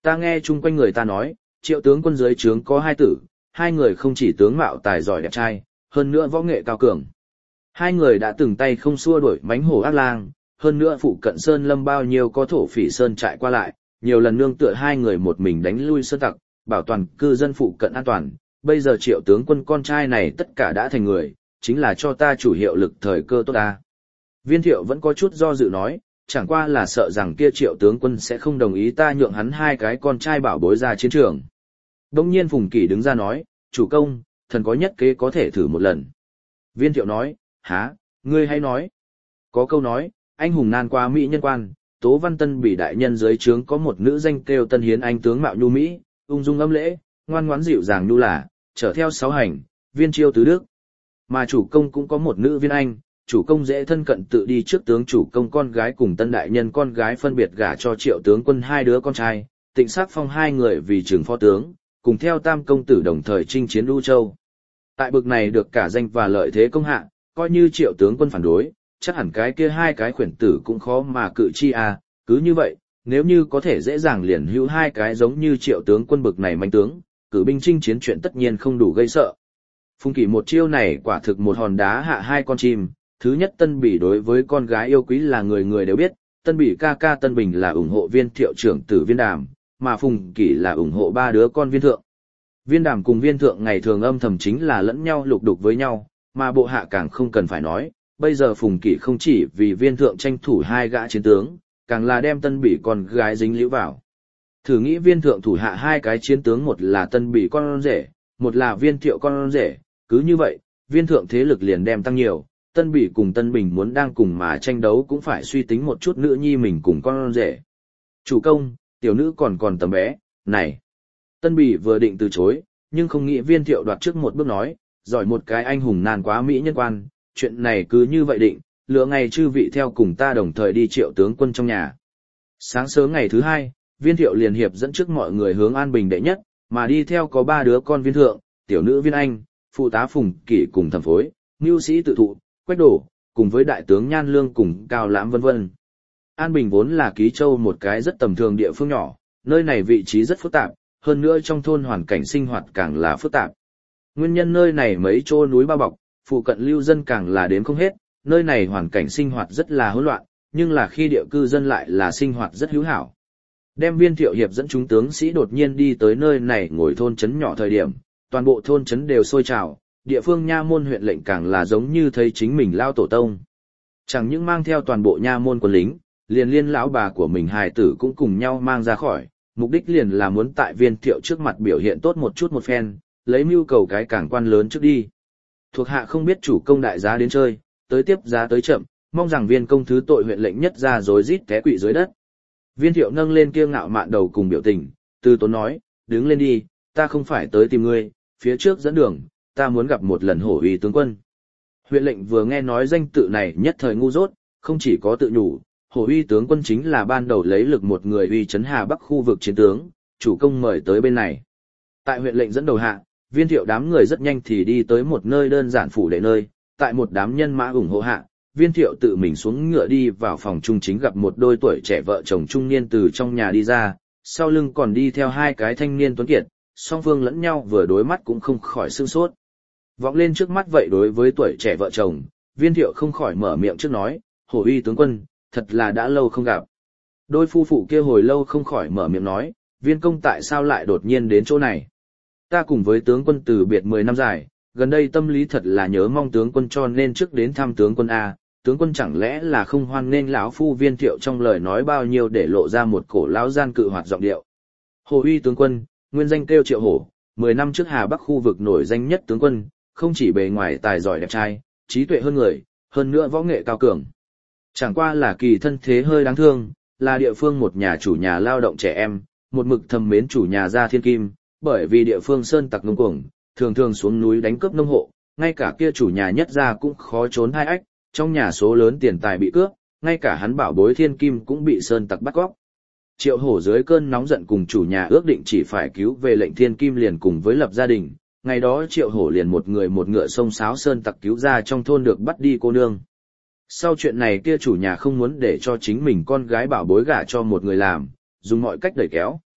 Ta nghe chung quanh người ta nói, Triệu tướng quân dưới trướng có hai tử, hai người không chỉ tướng mạo tài giỏi đẹp trai, hơn nữa võ nghệ cao cường. Hai người đã từng tay không xua đuổi mãnh hổ ác lang, hơn nữa phụ cận sơn lâm bao nhiêu có thổ phỉ sơn trại qua lại, nhiều lần nương tựa hai người một mình đánh lui sơn tặc, bảo toàn cư dân phụ cận an toàn. Bây giờ Triệu tướng quân con trai này tất cả đã thành người, chính là cho ta chủ hiệu lực thời cơ tốt ta. Viên Thiệu vẫn có chút do dự nói, chẳng qua là sợ rằng kia Triệu tướng quân sẽ không đồng ý ta nhượng hắn hai cái con trai bảo bối ra chiến trường. Đông nhiên Phùng Kỷ đứng ra nói, chủ công, thần có nhất kế có thể thử một lần. Viên Thiệu nói, há, ngươi hay nói. Có câu nói, anh hùng nan qua mỹ nhân quan, Tố Văn Tân bị đại nhân dưới trướng có một nữ danh kêu Tân Hiến Anh tướng mạo nhu mỹ, ung dung âm lễ, ngoan ngoãn dịu dàng nhu là, chở theo sáu hành, viên chiêu tứ đức. Mà chủ công cũng có một nữ viên anh, chủ công dễ thân cận tự đi trước tướng chủ công con gái cùng Tân đại nhân con gái phân biệt gả cho Triệu tướng quân hai đứa con trai, tịnh sắc phong hai người vì trường phó tướng, cùng theo tam công tử đồng thời chinh chiến Đu Châu. Tại bực này được cả danh và lợi thế công hạ, coi như Triệu tướng quân phản đối, chắc hẳn cái kia hai cái khuyển tử cũng khó mà cự chi à, cứ như vậy, nếu như có thể dễ dàng liền hữu hai cái giống như Triệu tướng quân bực này manh tướng, cử binh chinh chiến chuyện tất nhiên không đủ gây sợ. Phùng Kỷ một chiêu này quả thực một hòn đá hạ hai con chim, thứ nhất Tân Bỉ đối với con gái yêu quý là người người đều biết, Tân Bỉ ca ca Tân Bình là ủng hộ Viên Thiệu trưởng tử Viên Đàm, mà Phùng Kỷ là ủng hộ ba đứa con Viên Thượng. Viên Đàm cùng Viên Thượng ngày thường âm thầm chính là lẫn nhau lục đục với nhau, mà bộ hạ càng không cần phải nói, bây giờ Phùng Kỷ không chỉ vì Viên Thượng tranh thủ hai gã chiến tướng, càng là đem Tân Bỉ con gái dính liễu vào. Thử nghĩ Viên Thượng thủ hạ hai cái chiến tướng, một là Tân Bỉ con rể, một là Viên Thiệu con rể, cứ như vậy, Viên Thượng thế lực liền đem tăng nhiều, Tân Bỉ cùng Tân Bình muốn đang cùng mà tranh đấu cũng phải suy tính một chút nữ nhi mình cùng con rể. Chủ công, tiểu nữ còn còn tầm bé, này. Tân Bỉ vừa định từ chối, nhưng không nghĩ Viên Thiệu đoạt trước một bước nói, giỏi một cái anh hùng nan quá mỹ nhân quan, chuyện này cứ như vậy định, lựa ngày chư vị theo cùng ta đồng thời đi Triệu tướng quân trong nhà. Sáng sớm ngày thứ hai, Viên Thiệu liền hiệp dẫn trước mọi người hướng An Bình đệ nhất, mà đi theo có ba đứa con Viên Thượng, tiểu nữ Viên Anh, phụ tá Phùng Kỷ cùng thẩm phối, mưu sĩ tự thụ, Quách Đổ, cùng với đại tướng Nhan Lương cùng Cao Lãm vân vân. An Bình vốn là Ký Châu một cái rất tầm thường địa phương nhỏ, nơi này vị trí rất phức tạp, hơn nữa trong thôn hoàn cảnh sinh hoạt càng là phức tạp. Nguyên nhân nơi này mấy chỗ núi bao bọc, phụ cận lưu dân càng là đếm không hết, nơi này hoàn cảnh sinh hoạt rất là hỗn loạn, nhưng là khi địa cư dân lại là sinh hoạt rất hữu hảo. Đem Viên Thiệu hiệp dẫn chúng tướng sĩ đột nhiên đi tới nơi này ngồi thôn trấn nhỏ thời điểm, toàn bộ thôn trấn đều sôi trào, địa phương nha môn huyện lệnh càng là giống như thấy chính mình lao tổ tông. Chẳng những mang theo toàn bộ nha môn quân lính, liền liên lão bà của mình hài tử cũng cùng nhau mang ra khỏi, mục đích liền là muốn tại Viên Thiệu trước mặt biểu hiện tốt một chút một phen, lấy mưu cầu cái cảng quan lớn trước đi. Thuộc hạ không biết chủ công đại giá đến chơi, tới tiếp giá tới chậm, mong rằng Viên công thứ tội huyện lệnh nhất ra rối rít té quỵ dưới đất. Viên Thiệu nâng lên kia ngạo mạn đầu cùng biểu tình, từ tốn nói, đứng lên đi, ta không phải tới tìm ngươi, phía trước dẫn đường, ta muốn gặp một lần Hổ Uy tướng quân. Huyện lệnh vừa nghe nói danh tự này nhất thời ngu dốt, không chỉ có tự nhủ, Hổ Uy tướng quân chính là ban đầu lấy lực một người uy chấn Hà Bắc khu vực chiến tướng, chủ công mời tới bên này. Tại huyện lệnh dẫn đầu hạ, Viên Thiệu đám người rất nhanh thì đi tới một nơi đơn giản phủ đệ nơi, tại một đám nhân mã ủng hộ hạ, Viên Thiệu tự mình xuống ngựa đi vào phòng trung chính gặp một đôi tuổi trẻ vợ chồng trung niên từ trong nhà đi ra, sau lưng còn đi theo hai cái thanh niên tuấn kiệt, song phương lẫn nhau vừa đối mắt cũng không khỏi sửng sốt. Vọng lên trước mắt vậy đối với tuổi trẻ vợ chồng, Viên Thiệu không khỏi mở miệng trước nói, Hổ Uy tướng quân, thật là đã lâu không gặp. Đôi phu phụ kia hồi lâu không khỏi mở miệng nói, Viên công tại sao lại đột nhiên đến chỗ này? Ta cùng với tướng quân từ biệt mười năm dài, gần đây tâm lý thật là nhớ mong tướng quân cho nên trước đến thăm tướng quân A, tướng quân chẳng lẽ là không hoan nghênh lão phu Viên Thiệu trong lời nói bao nhiêu để lộ ra một cổ lão gian cự hoạt giọng điệu. Hổ Uy tướng quân, nguyên danh kêu Triệu Hổ, mười năm trước Hà Bắc khu vực nổi danh nhất tướng quân, không chỉ bề ngoài tài giỏi đẹp trai, trí tuệ hơn người, hơn nữa võ nghệ cao cường. Chẳng qua là kỳ thân thế hơi đáng thương, là địa phương một nhà chủ nhà lao động trẻ em, một mực thầm mến chủ nhà Gia Thiên Kim, bởi vì địa phương sơn tặc ngông cuồng, thường thường xuống núi đánh cướp nông hộ, ngay cả kia chủ nhà nhất gia cũng khó trốn hai ách, trong nhà số lớn tiền tài bị cướp, ngay cả hắn bảo bối Thiên Kim cũng bị sơn tặc bắt cóc. Triệu Hổ dưới cơn nóng giận cùng chủ nhà ước định chỉ phải cứu về lệnh Thiên Kim liền cùng với lập gia đình, ngày đó Triệu Hổ liền một người một ngựa xông xáo sơn tặc cứu ra trong thôn được bắt đi cô nương. Sau chuyện này kia chủ nhà không muốn để cho chính mình con gái bảo bối gả cho một người làm, dùng mọi cách đẩy kéo,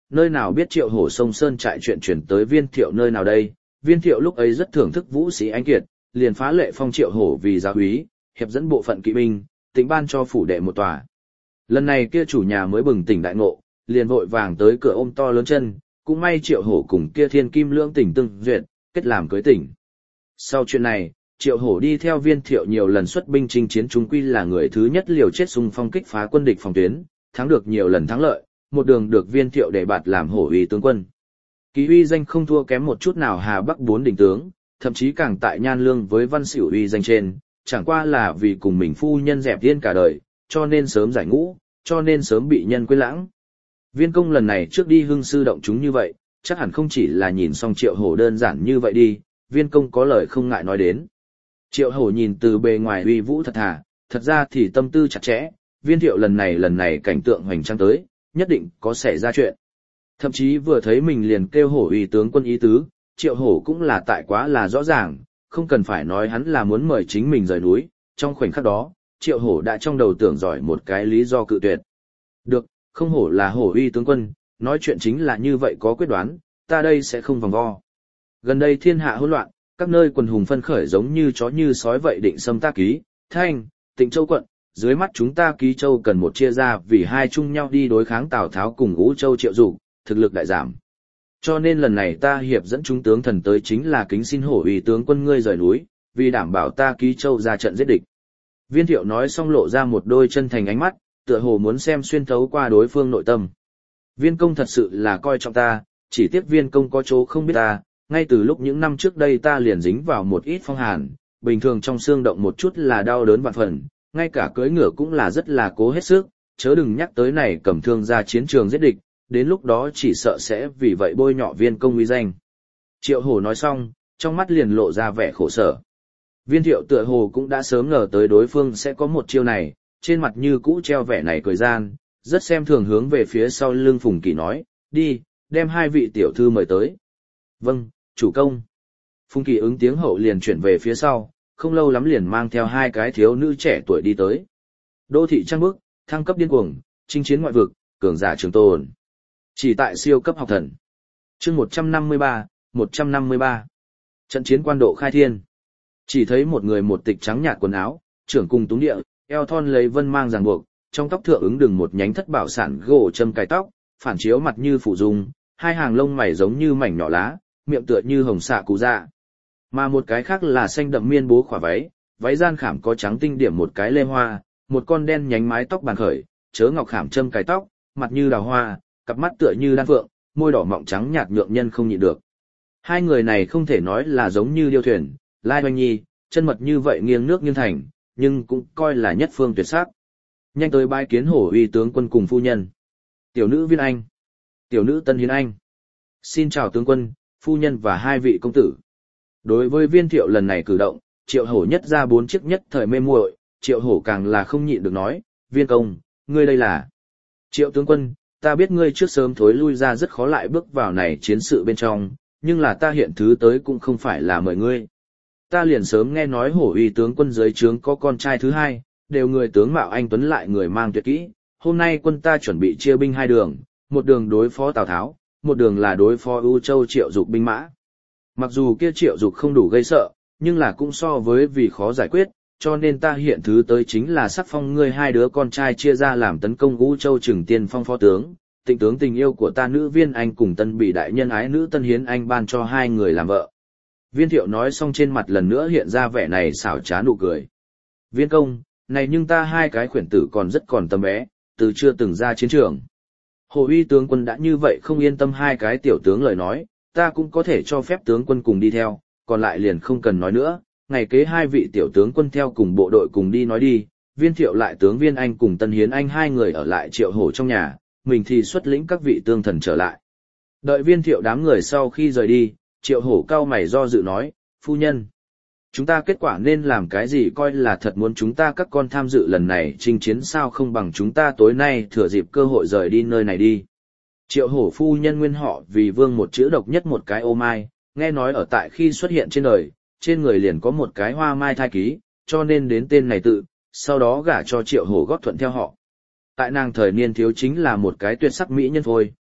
nơi nào biết Triệu Hổ sông sơn trại chuyện chuyển tới Viên Thiệu nơi nào đây. Viên Thiệu lúc ấy rất thưởng thức vũ sĩ anh kiệt, liền phá lệ phong Triệu Hổ vì gia úy, hiệp dẫn bộ phận kỵ binh, tính ban cho phủ đệ một tòa. Lần này kia chủ nhà mới bừng tỉnh đại ngộ, liền vội vàng tới cửa ôm to lớn chân, cũng may Triệu Hổ cùng kia Thiên Kim lưỡng tỉnh tương duyệt, kết làm cưới tỉnh. Sau chuyện này, Triệu Hổ đi theo Viên Thiệu nhiều lần xuất binh chinh chiến, chúng quy là người thứ nhất liều chết xung phong kích phá quân địch phòng tuyến, thắng được nhiều lần thắng lợi, một đường được Viên Thiệu đề bạt làm hổ uy tướng quân. Ký uy danh không thua kém một chút nào Hà Bắc bốn đỉnh tướng, thậm chí càng tại Nhan Lương với Văn Xỉu uy danh trên, chẳng qua là vì cùng mình phu nhân dẹp tiên cả đời, cho nên sớm giải ngũ, cho nên sớm bị nhân quên lãng. Viên Công lần này trước đi hưng sư động chúng như vậy, chắc hẳn không chỉ là nhìn xong Triệu Hổ đơn giản như vậy đi, Viên Công có lời không ngại nói đến. Triệu Hổ nhìn từ bề ngoài uy vũ thật thà, thật ra thì tâm tư chặt chẽ, Viên Thiệu lần này lần này cảnh tượng hoành tráng tới, nhất định có xảy ra chuyện. Thậm chí vừa thấy mình liền kêu Hổ uy tướng quân ý tứ, Triệu Hổ cũng là tại quá là rõ ràng, không cần phải nói hắn là muốn mời chính mình rời núi, trong khoảnh khắc đó, Triệu Hổ đã trong đầu tưởng giỏi một cái lý do cự tuyệt. Được, không hổ là Hổ uy tướng quân, nói chuyện chính là như vậy có quyết đoán, ta đây sẽ không vòng vo. Gần đây thiên hạ hỗn loạn, các nơi quần hùng phân khởi giống như chó như sói vậy định xâm ta Ký, Thanh, Tịnh Châu quận, dưới mắt chúng ta Ký Châu cần một chia ra vì hai chung nhau đi đối kháng Tào Tháo cùng Ngũ Châu Triệu Dục, thực lực đại giảm. Cho nên lần này ta hiệp dẫn chúng tướng thần tới chính là kính xin Hổ uy tướng quân ngươi rời núi, vì đảm bảo ta Ký Châu ra trận giết địch. Viên Thiệu nói xong lộ ra một đôi chân thành ánh mắt, tựa hồ muốn xem xuyên thấu qua đối phương nội tâm. Viên Công thật sự là coi trọng ta, chỉ tiếc Viên Công có chỗ không biết ta, ngay từ lúc những năm trước đây ta liền dính vào một ít phong hàn, bình thường trong xương động một chút là đau đớn vạn phần, ngay cả cưỡi ngựa cũng là rất là cố hết sức, chớ đừng nhắc tới này cầm thương ra chiến trường giết địch, đến lúc đó chỉ sợ sẽ vì vậy bôi nhọ Viên Công uy danh. Triệu Hổ nói xong, trong mắt liền lộ ra vẻ khổ sở. Viên Thiệu tựa hồ cũng đã sớm ngờ tới đối phương sẽ có một chiêu này, trên mặt như cũ treo vẻ này cười gian, rất xem thường hướng về phía sau lưng Phùng Kỷ nói, đi, đem hai vị tiểu thư mời tới. Vâng, chủ công. Phùng Kỷ ứng tiếng hậu liền chuyển về phía sau, không lâu lắm liền mang theo hai cái thiếu nữ trẻ tuổi đi tới. Đô thị trăng bước, thăng cấp điên cuồng, chinh chiến ngoại vực, cường giả trường tồn. Chỉ tại siêu cấp học thần. Chương một trăm năm mươi ba, một trăm năm mươi ba. Trận chiến quan độ khai thiên. Chỉ thấy một người một tịch trắng nhạt quần áo, trưởng cùng túng địa, eo thon lấy vân mang ràng buộc, trong tóc thượng ứng đừng một nhánh thất bảo sản gỗ châm cài tóc, phản chiếu mặt như phủ dung, hai hàng lông mày giống như mảnh nhỏ lá, miệng tựa như hồng xạ cụ dạ. Mà một cái khác là xanh đậm miên bố khỏa váy, váy gian khảm có trắng tinh điểm một cái lê hoa, một con đen nhánh mái tóc bàn khởi, chớ ngọc khảm châm cài tóc, mặt như đào hoa, cặp mắt tựa như đan phượng, môi đỏ mọng trắng nhạt nhượng nhân không nhịn được. Hai người này không thể nói là giống như điêu thuyền, lai oanh nhi, chân mật như vậy nghiêng nước nghiêng thành, nhưng cũng coi là nhất phương tuyệt sắc. Nhanh tới bái kiến Hổ uy tướng quân cùng phu nhân. Tiểu nữ Viên Anh, tiểu nữ Tân Hiến Anh. Xin chào tướng quân, phu nhân và hai vị công tử. Đối với Viên Thiệu lần này cử động, Triệu Hổ nhất ra bốn chiếc nhất thời mê muội, Triệu Hổ càng là không nhịn được nói, Viên công, ngươi đây là. Triệu tướng quân, ta biết ngươi trước sớm thối lui ra rất khó lại bước vào này chiến sự bên trong, nhưng là ta hiện thứ tới cũng không phải là mời ngươi. Ta liền sớm nghe nói Hổ uy tướng quân dưới trướng có con trai thứ hai, đều người tướng mạo anh tuấn lại người mang tuyệt kỹ. Hôm nay quân ta chuẩn bị chia binh hai đường, một đường đối phó Tào Tháo, một đường là đối phó ưu châu Triệu Dục binh mã. Mặc dù kia Triệu Dục không đủ gây sợ, nhưng là cũng so với vì khó giải quyết, cho nên ta hiện thứ tới chính là sắc phong ngươi hai đứa con trai chia ra làm tấn công ưu châu Trừng Tiên Phong phó tướng, tịnh tướng tình yêu của ta nữ Viên Anh cùng Tân bị đại nhân ái nữ Tân Hiến Anh ban cho hai người làm vợ. Viên Thiệu nói xong trên mặt lần nữa hiện ra vẻ này xảo trá nụ cười. Viên công, này nhưng ta hai cái khuyển tử còn rất còn tầm bé, từ chưa từng ra chiến trường. Hổ uy tướng quân đã như vậy không yên tâm hai cái tiểu tướng lời nói, ta cũng có thể cho phép tướng quân cùng đi theo, còn lại liền không cần nói nữa, ngày kế hai vị tiểu tướng quân theo cùng bộ đội cùng đi nói đi, Viên Thiệu lại tướng Viên Anh cùng Tân Hiến Anh hai người ở lại Triệu Hổ trong nhà, mình thì xuất lĩnh các vị tương thần trở lại. Đợi Viên Thiệu đám người sau khi rời đi, Triệu Hổ cau mày do dự nói, phu nhân, chúng ta kết quả nên làm cái gì coi là thật muốn chúng ta các con tham dự lần này chinh chiến sao không bằng chúng ta tối nay thừa dịp cơ hội rời đi nơi này đi. Triệu Hổ phu nhân nguyên họ vì vương một chữ độc nhất một cái ô mai, nghe nói ở tại khi xuất hiện trên đời, trên người liền có một cái hoa mai thai ký, cho nên đến tên này tự, sau đó gả cho Triệu Hổ góp thuận theo họ. Tại nàng thời niên thiếu chính là một cái tuyệt sắc mỹ nhân thôi,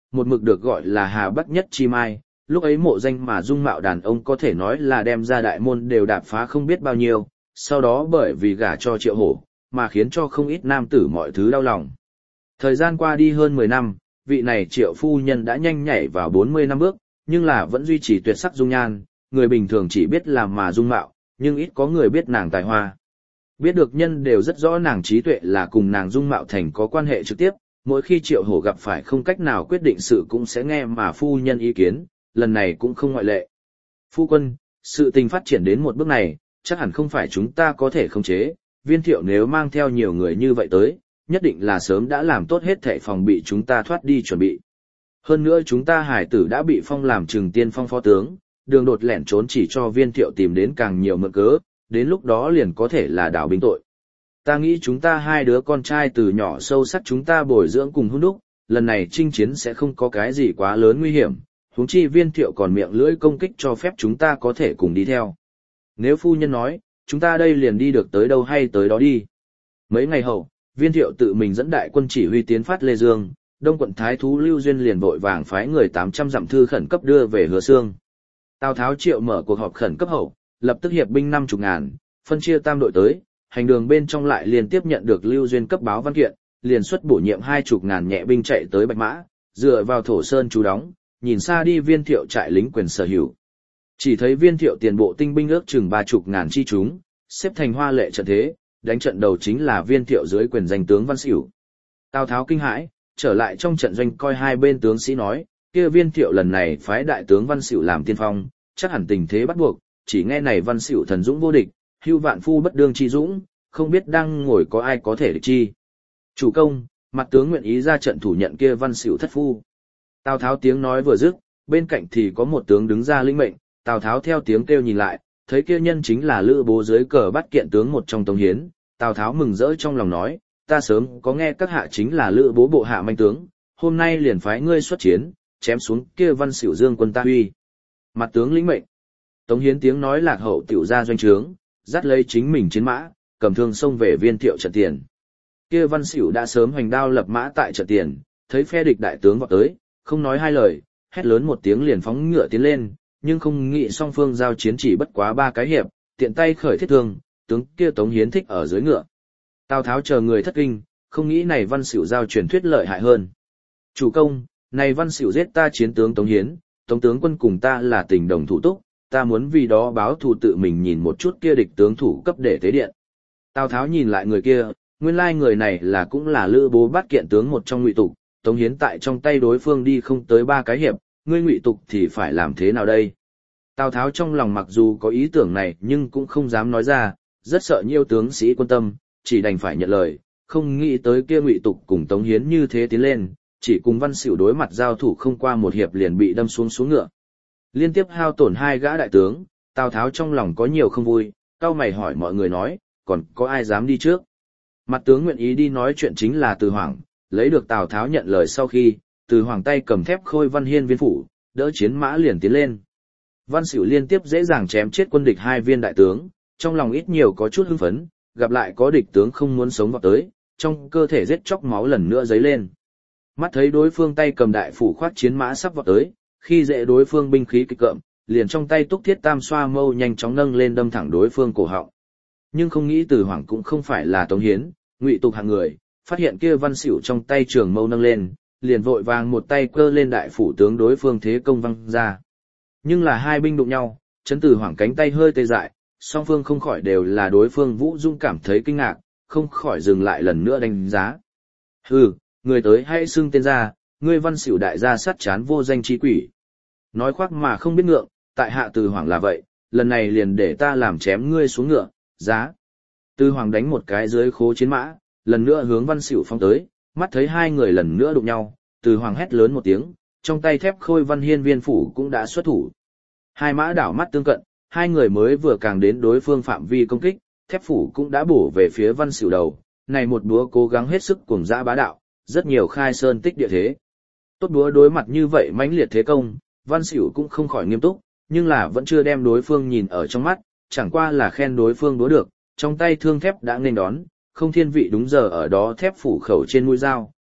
một mực được gọi là Hà Bắc nhất chi mai, lúc ấy mộ danh mà dung mạo đàn ông có thể nói là đem ra đại môn đều đạp phá không biết bao nhiêu, sau đó bởi vì gả cho Triệu Hổ, mà khiến cho không ít nam tử mọi thứ đau lòng. Thời gian qua đi hơn mười năm, vị này Triệu phu nhân đã nhanh nhảy vào bốn mươi năm bước, nhưng là vẫn duy trì tuyệt sắc dung nhan, người bình thường chỉ biết làm mà dung mạo, nhưng ít có người biết nàng tài hoa. Biết được nhân đều rất rõ nàng trí tuệ là cùng nàng dung mạo thành có quan hệ trực tiếp, mỗi khi Triệu Hổ gặp phải không cách nào quyết định sự cũng sẽ nghe mà phu nhân ý kiến, lần này cũng không ngoại lệ. Phu quân, sự tình phát triển đến một bước này, chắc hẳn không phải chúng ta có thể khống chế, Viên Thiệu nếu mang theo nhiều người như vậy tới, nhất định là sớm đã làm tốt hết thảy phòng bị chúng ta thoát đi chuẩn bị. Hơn nữa chúng ta hải tử đã bị phong làm Trừng Tiên Phong phó tướng, đường đột lẻn trốn chỉ cho Viên Thiệu tìm đến càng nhiều mượn cớ, đến lúc đó liền có thể là đảo binh tội. Ta nghĩ chúng ta hai đứa con trai từ nhỏ sâu sắc chúng ta bồi dưỡng cùng hôn đúc, lần này chinh chiến sẽ không có cái gì quá lớn nguy hiểm, huống chi Viên Thiệu còn miệng lưỡi công kích cho phép chúng ta có thể cùng đi theo. Nếu phu nhân nói, chúng ta đây liền đi được tới đâu hay tới đó đi. Mấy ngày hậu, Viên Thiệu tự mình dẫn đại quân chỉ huy tiến phát Lê Dương, Đông quận Thái thú Lưu Duyên liền vội vàng phái người tám trăm dặm thư khẩn cấp đưa về Hứa Xương. Tào Tháo triệu mở cuộc họp khẩn cấp hậu, lập tức hiệp binh năm chục ngàn, phân chia tam đội tới, hành đường bên trong lại liên tiếp nhận được Lưu Duyên cấp báo văn kiện, liền xuất bổ nhiệm hai chục ngàn nhẹ binh chạy tới Bạch Mã, dựa vào Thổ Sơn trú đóng, nhìn xa đi Viên Thiệu trại lính quyền sở hữu. Chỉ thấy Viên Thiệu tiền bộ tinh binh ước chừng ba chục ngàn chi chúng, xếp thành hoa lệ trận thế, đánh trận đầu chính là Viên Thiệu dưới quyền danh tướng Văn Xỉu. Tào Tháo kinh hãi, trở lại trong trận doanh coi hai bên tướng sĩ nói, kia Viên Thiệu lần này phái đại tướng Văn Xỉu làm tiên phong, chắc hẳn tình thế bắt buộc, chỉ nghe này Văn Xỉu thần dũng vô địch, hưu vạn phu bất đương chi dũng, không biết đang ngồi có ai có thể địch chi. Chủ công, mặt tướng nguyện ý ra trận thủ nhận kia Văn Xỉu thất phu. Tào Tháo tiếng nói vừa dứt, bên cạnh thì có một tướng đứng ra lĩnh mệnh, Tào Tháo theo tiếng kêu nhìn lại, thấy kia nhân chính là Lữ Bố dưới cờ bắt kiện tướng một trong Tống Hiến, Tào Tháo mừng rỡ trong lòng nói, ta sớm có nghe các hạ chính là Lữ Bố bộ hạ manh tướng, hôm nay liền phái ngươi xuất chiến, chém xuống kia Văn Xỉu dương quân ta huy. Mặt tướng lĩnh mệnh. Tống Hiến tiếng nói lạc hậu tiểu ra doanh trướng, dắt lấy chính mình chiến mã, cầm thương xông về Viên Thiệu trận tiền. Kia Văn Xỉu đã sớm hoành đao lập mã tại trận tiền, thấy phe địch đại tướng vọt tới, không nói hai lời, hét lớn một tiếng liền phóng ngựa tiến lên, nhưng không nghĩ song phương giao chiến chỉ bất quá ba cái hiệp, tiện tay khởi thiết thương, tướng kia Tống Hiến thích ở dưới ngựa. Tào Tháo chờ người thất kinh, không nghĩ này Văn Xỉu giao truyền thuyết lợi hại hơn. Chủ công, này Văn Xỉu giết ta chiến tướng Tống Hiến, Tống tướng quân cùng ta là tình đồng thủ túc, ta muốn vì đó báo thù tự mình nhìn một chút kia địch tướng thủ cấp để tế điện. Tào Tháo nhìn lại người kia, nguyên lai người này là cũng là Lữ Bố bắt kiện tướng một trong Ngụy Tục, Tống Hiến tại trong tay đối phương đi không tới ba cái hiệp, ngươi Ngụy Tục thì phải làm thế nào đây? Tào Tháo trong lòng mặc dù có ý tưởng này nhưng cũng không dám nói ra, rất sợ nhiều tướng sĩ quân tâm, chỉ đành phải nhận lời, không nghĩ tới kia Ngụy Tục cùng Tống Hiến như thế tiến lên, chỉ cùng Văn Xỉu đối mặt giao thủ không qua một hiệp liền bị đâm xuống xuống ngựa. Liên tiếp hao tổn hai gã đại tướng, Tào Tháo trong lòng có nhiều không vui, cau mày hỏi mọi người nói, còn có ai dám đi trước? Mặt tướng nguyện ý đi nói chuyện chính là Từ Hoàng, lấy được Tào Tháo nhận lời sau khi, Từ Hoàng tay cầm thép khôi Văn Hiên viên phủ, đỡ chiến mã liền tiến lên. Văn Xỉu liên tiếp dễ dàng chém chết quân địch hai viên đại tướng, trong lòng ít nhiều có chút hưng phấn, gặp lại có địch tướng không muốn sống vào tới, trong cơ thể giết chóc máu lần nữa dấy lên. Mắt thấy đối phương tay cầm đại phủ khoác chiến mã sắp vào tới, khi dễ đối phương binh khí kịch cộm, liền trong tay túc thiết tam xoa mâu nhanh chóng nâng lên đâm thẳng đối phương cổ họng. Nhưng không nghĩ Từ Hoàng cũng không phải là Tống Hiến, Ngụy Tục hạng người, phát hiện kia Văn Xỉu trong tay trường mâu nâng lên, liền vội vàng một tay cơ lên đại phủ tướng đối phương thế công văng ra. Nhưng là hai binh đụng nhau, chấn Từ Hoàng cánh tay hơi tê dại, song phương không khỏi đều là đối phương Vũ Dung cảm thấy kinh ngạc, không khỏi dừng lại lần nữa đánh giá. Hừ, người tới hãy xưng tên ra, ngươi Văn Xỉu đại gia sát chán vô danh chi quỷ. Nói khoác mà không biết ngượng, tại hạ Từ Hoàng là vậy, lần này liền để ta làm chém ngươi xuống ngựa, giá. Từ Hoàng đánh một cái dưới khố chiến mã, lần nữa hướng Văn Xỉu phóng tới, mắt thấy hai người lần nữa đụng nhau, Từ Hoàng hét lớn một tiếng, trong tay thép khôi Văn Hiên viên phủ cũng đã xuất thủ. Hai mã đảo mắt tương cận, hai người mới vừa càng đến đối phương phạm vi công kích, thép phủ cũng đã bổ về phía Văn Xỉu đầu, này một búa cố gắng hết sức cuồng dã bá đạo, rất nhiều khai sơn tích địa thế. Tốt búa đối mặt như vậy mãnh liệt thế công, Văn Xỉu cũng không khỏi nghiêm túc, nhưng là vẫn chưa đem đối phương nhìn ở trong mắt, chẳng qua là khen đối phương đúa được, trong tay thương thép đã nên đón, không thiên vị đúng giờ ở đó thép phủ khẩu trên mũi dao,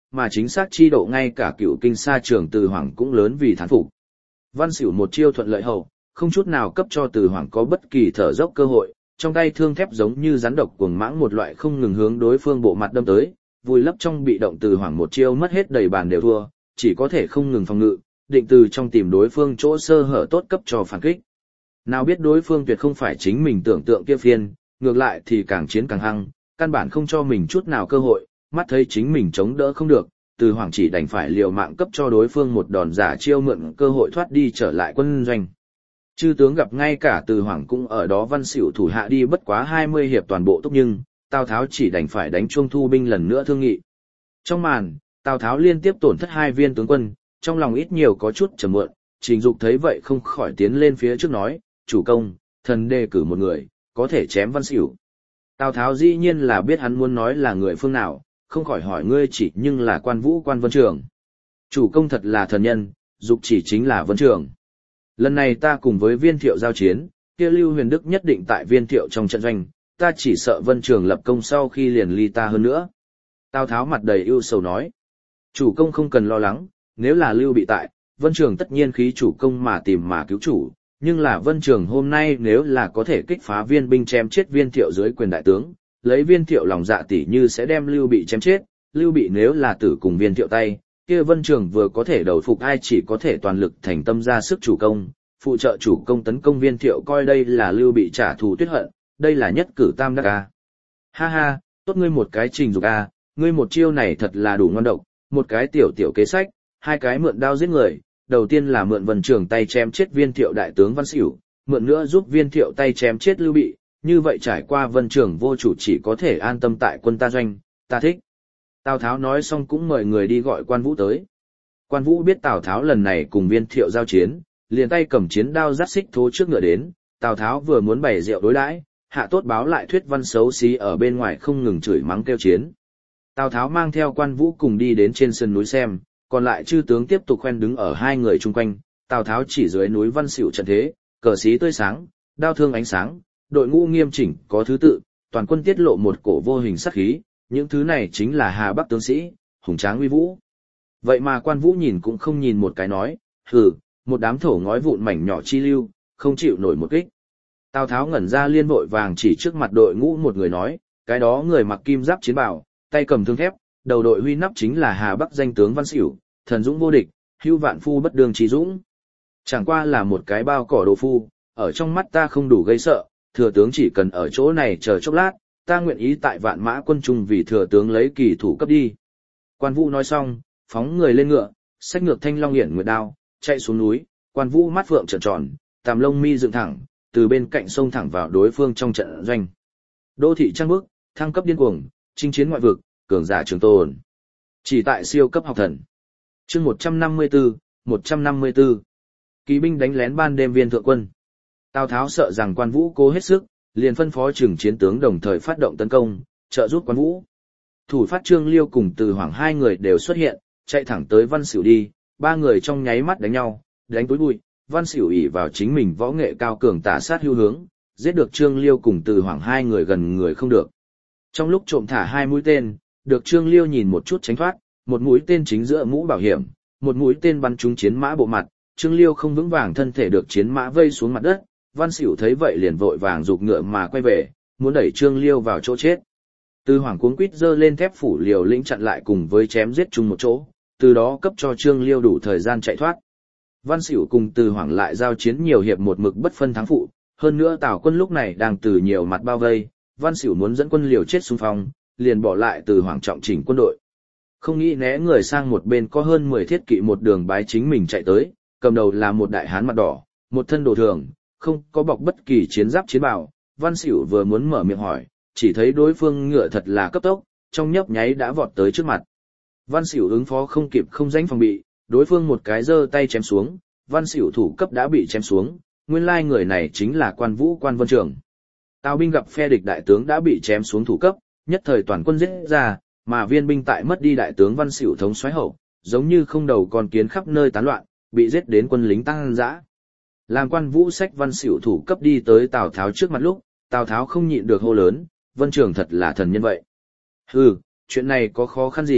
mà chính xác chi độ ngay cả cựu kinh sa trường Từ Hoàng cũng lớn vì thán phục. Văn Xỉu một chiêu thuận lợi hậu, không chút nào cấp cho Từ Hoàng có bất kỳ thở dốc cơ hội, trong tay thương thép giống như rắn độc cuồng mãng một loại không ngừng hướng đối phương bộ mặt đâm tới, vùi lấp trong bị động Từ Hoàng một chiêu mất hết đầy bàn đều thua, chỉ có thể không ngừng phòng ngự, định từ trong tìm đối phương chỗ sơ hở tốt cấp cho phản kích. Nào biết đối phương tuyệt không phải chính mình tưởng tượng kia phiên, ngược lại thì càng chiến càng hăng, căn bản không cho mình chút nào cơ hội, mắt thấy chính mình chống đỡ không được, Từ Hoàng chỉ đành phải liều mạng cấp cho đối phương một đòn giả chiêu mượn cơ hội thoát đi trở lại quân doanh. Chư tướng gặp ngay cả Từ Hoàng cũng ở đó, Văn Xỉu thủ hạ đi bất quá hai mươi hiệp toàn bộ tốc, nhưng Tào Tháo chỉ đành phải đánh chuông thu binh lần nữa thương nghị. Trong màn, Tào Tháo liên tiếp tổn thất hai viên tướng quân, trong lòng ít nhiều có chút trầm muộn, Trình Dục thấy vậy không khỏi tiến lên phía trước nói, chủ công, thần đề cử một người, có thể chém Văn Xỉu. Tào Tháo dĩ nhiên là biết hắn muốn nói là người phương nào, không khỏi hỏi ngươi chỉ nhưng là Quan Vũ Quan Vân Trường. Chủ công thật là thần nhân, Dục chỉ chính là Vân Trường. Lần này ta cùng với Viên Thiệu giao chiến, kia Lưu Huyền Đức nhất định tại Viên Thiệu trong trận doanh, ta chỉ sợ Vân Trường lập công sau khi liền ly ta hơn nữa. Tào Tháo mặt đầy ưu sầu nói, chủ công không cần lo lắng, nếu là Lưu bị tại, Vân Trường tất nhiên khí chủ công mà tìm mà cứu chủ, nhưng là Vân Trường hôm nay nếu là có thể kích phá Viên binh chém chết Viên Thiệu dưới quyền đại tướng, lấy Viên Thiệu lòng dạ tỉ như sẽ đem Lưu bị chém chết, Lưu bị nếu là tử cùng Viên Thiệu tay, kia Vân Trường vừa có thể đầu phục ai chỉ có thể toàn lực thành tâm ra sức chủ công, phụ trợ chủ công tấn công Viên Thiệu, coi đây là Lưu bị trả thù tuyết hận, đây là nhất cử tam đắc a. Ha ha, tốt ngươi một cái Trình Dục a, ngươi một chiêu này thật là đủ ngon độc, một cái tiểu tiểu kế sách, hai cái mượn đao giết người, đầu tiên là mượn Vân Trường tay chém chết Viên Thiệu đại tướng Văn Xỉu, mượn nữa giúp Viên Thiệu tay chém chết Lưu bị, như vậy trải qua Vân Trường vô chủ chỉ có thể an tâm tại quân ta doanh, ta thích. Tào Tháo nói xong cũng mời người đi gọi Quan Vũ tới. Quan Vũ biết Tào Tháo lần này cùng Viên Thiệu giao chiến, liền tay cầm chiến đao dắt xích thố trước ngựa đến, Tào Tháo vừa muốn bày rượu đối đãi, hạ tốt báo lại thuyết văn xấu xí ở bên ngoài không ngừng chửi mắng kêu chiến. Tào Tháo mang theo Quan Vũ cùng đi đến trên sân núi xem, còn lại chư tướng tiếp tục khoen đứng ở hai người chung quanh, Tào Tháo chỉ dưới núi Văn Xỉu trận thế, cờ xí tươi sáng, đao thương ánh sáng, đội ngũ nghiêm chỉnh, có thứ tự, toàn quân tiết lộ một cổ vô hình sát khí, những thứ này chính là Hà Bắc tướng sĩ, hùng tráng uy vũ. Vậy mà Quan Vũ nhìn cũng không nhìn một cái nói, hừ, một đám thổ ngói vụn mảnh nhỏ chi lưu, không chịu nổi một kích. Tào Tháo ngẩn ra liên vội vàng chỉ trước mặt đội ngũ một người nói, cái đó người mặc kim giáp chiến bào, tay cầm thương thép, đầu đội huy nắp chính là Hà Bắc danh tướng Văn Xỉu, thần dũng vô địch, hưu vạn phu bất đường trí dũng. Chẳng qua là một cái bao cỏ đồ phu, ở trong mắt ta không đủ gây sợ, thừa tướng chỉ cần ở chỗ này chờ chốc lát, ta nguyện ý tại Vạn Mã quân trung vì thừa tướng lấy kỳ thủ cấp đi. Quan Vũ nói xong, phóng người lên ngựa, xách ngược thanh long hiển nguyệt đao, chạy xuống núi. Quan Vũ mắt vượng trợn tròn, tàm lông mi dựng thẳng, từ bên cạnh sông thẳng vào đối phương trong trận doanh. Đô thị trăng bước, thăng cấp điên cuồng, chinh chiến ngoại vực, cường giả trường tồn. Chỉ tại siêu cấp học thần. Chương một trăm năm mươi tư, một trăm năm mươi tư. Kỵ binh đánh lén ban đêm Viên thượng quân. Tào Tháo sợ rằng Quan Vũ cố hết sức, liền phân phó trưởng chiến tướng đồng thời phát động tấn công, trợ giúp Quan Vũ. Thủ phát Trương Liêu cùng Từ Hoàng hai người đều xuất hiện, chạy thẳng tới Văn Xỉu đi, ba người trong nháy mắt đánh nhau, đánh túi bụi. Văn Xỉu ỷ vào chính mình võ nghệ cao cường tả sát hưu hướng, giết được Trương Liêu cùng Từ Hoàng hai người gần người không được. Trong lúc trộm thả hai mũi tên, được Trương Liêu nhìn một chút tránh thoát, một mũi tên chính giữa mũ bảo hiểm, một mũi tên bắn trúng chiến mã bộ mặt, Trương Liêu không vững vàng thân thể được chiến mã vây xuống mặt đất. Văn Xỉu thấy vậy liền vội vàng giục ngựa mà quay về, muốn đẩy Trương Liêu vào chỗ chết. Từ Hoàng cuống quýt giơ lên thép phủ liều lĩnh chặn lại cùng với chém giết chung một chỗ, từ đó cấp cho Trương Liêu đủ thời gian chạy thoát. Văn Xỉu cùng Từ Hoàng lại giao chiến nhiều hiệp một mực bất phân thắng phụ, hơn nữa Tào quân lúc này đang từ nhiều mặt bao vây, Văn Xỉu muốn dẫn quân liều chết xung phong, liền bỏ lại Từ Hoàng trọng chỉnh quân đội. Không nghĩ né người sang một bên có hơn mười thiết kỵ một đường bái chính mình chạy tới, cầm đầu là một đại hán mặt đỏ, một thân đồ thường, không có bọc bất kỳ chiến giáp chiến bào. Văn Xỉu vừa muốn mở miệng hỏi, chỉ thấy đối phương ngựa thật là cấp tốc, trong nhấp nháy đã vọt tới trước mặt. Văn Xỉu ứng phó không kịp không danh phòng bị, đối phương một cái giơ tay chém xuống, Văn Xỉu thủ cấp đã bị chém xuống, nguyên lai người này chính là Quan Vũ Quan Vân Trường. Tào binh gặp phe địch đại tướng đã bị chém xuống thủ cấp, nhất thời toàn quân giết ra, mà viên binh tại mất đi đại tướng Văn Xỉu thống soái hậu, giống như không đầu con kiến khắp nơi tán loạn, bị giết đến quân lính tăng dã. Làm Quan Vũ sách Văn Xỉu thủ cấp đi tới Tào Tháo trước mặt lúc, Tào Tháo không nhịn được hô lớn, Vân Trường thật là thần nhân vậy. Hừ, chuyện này có khó khăn gì,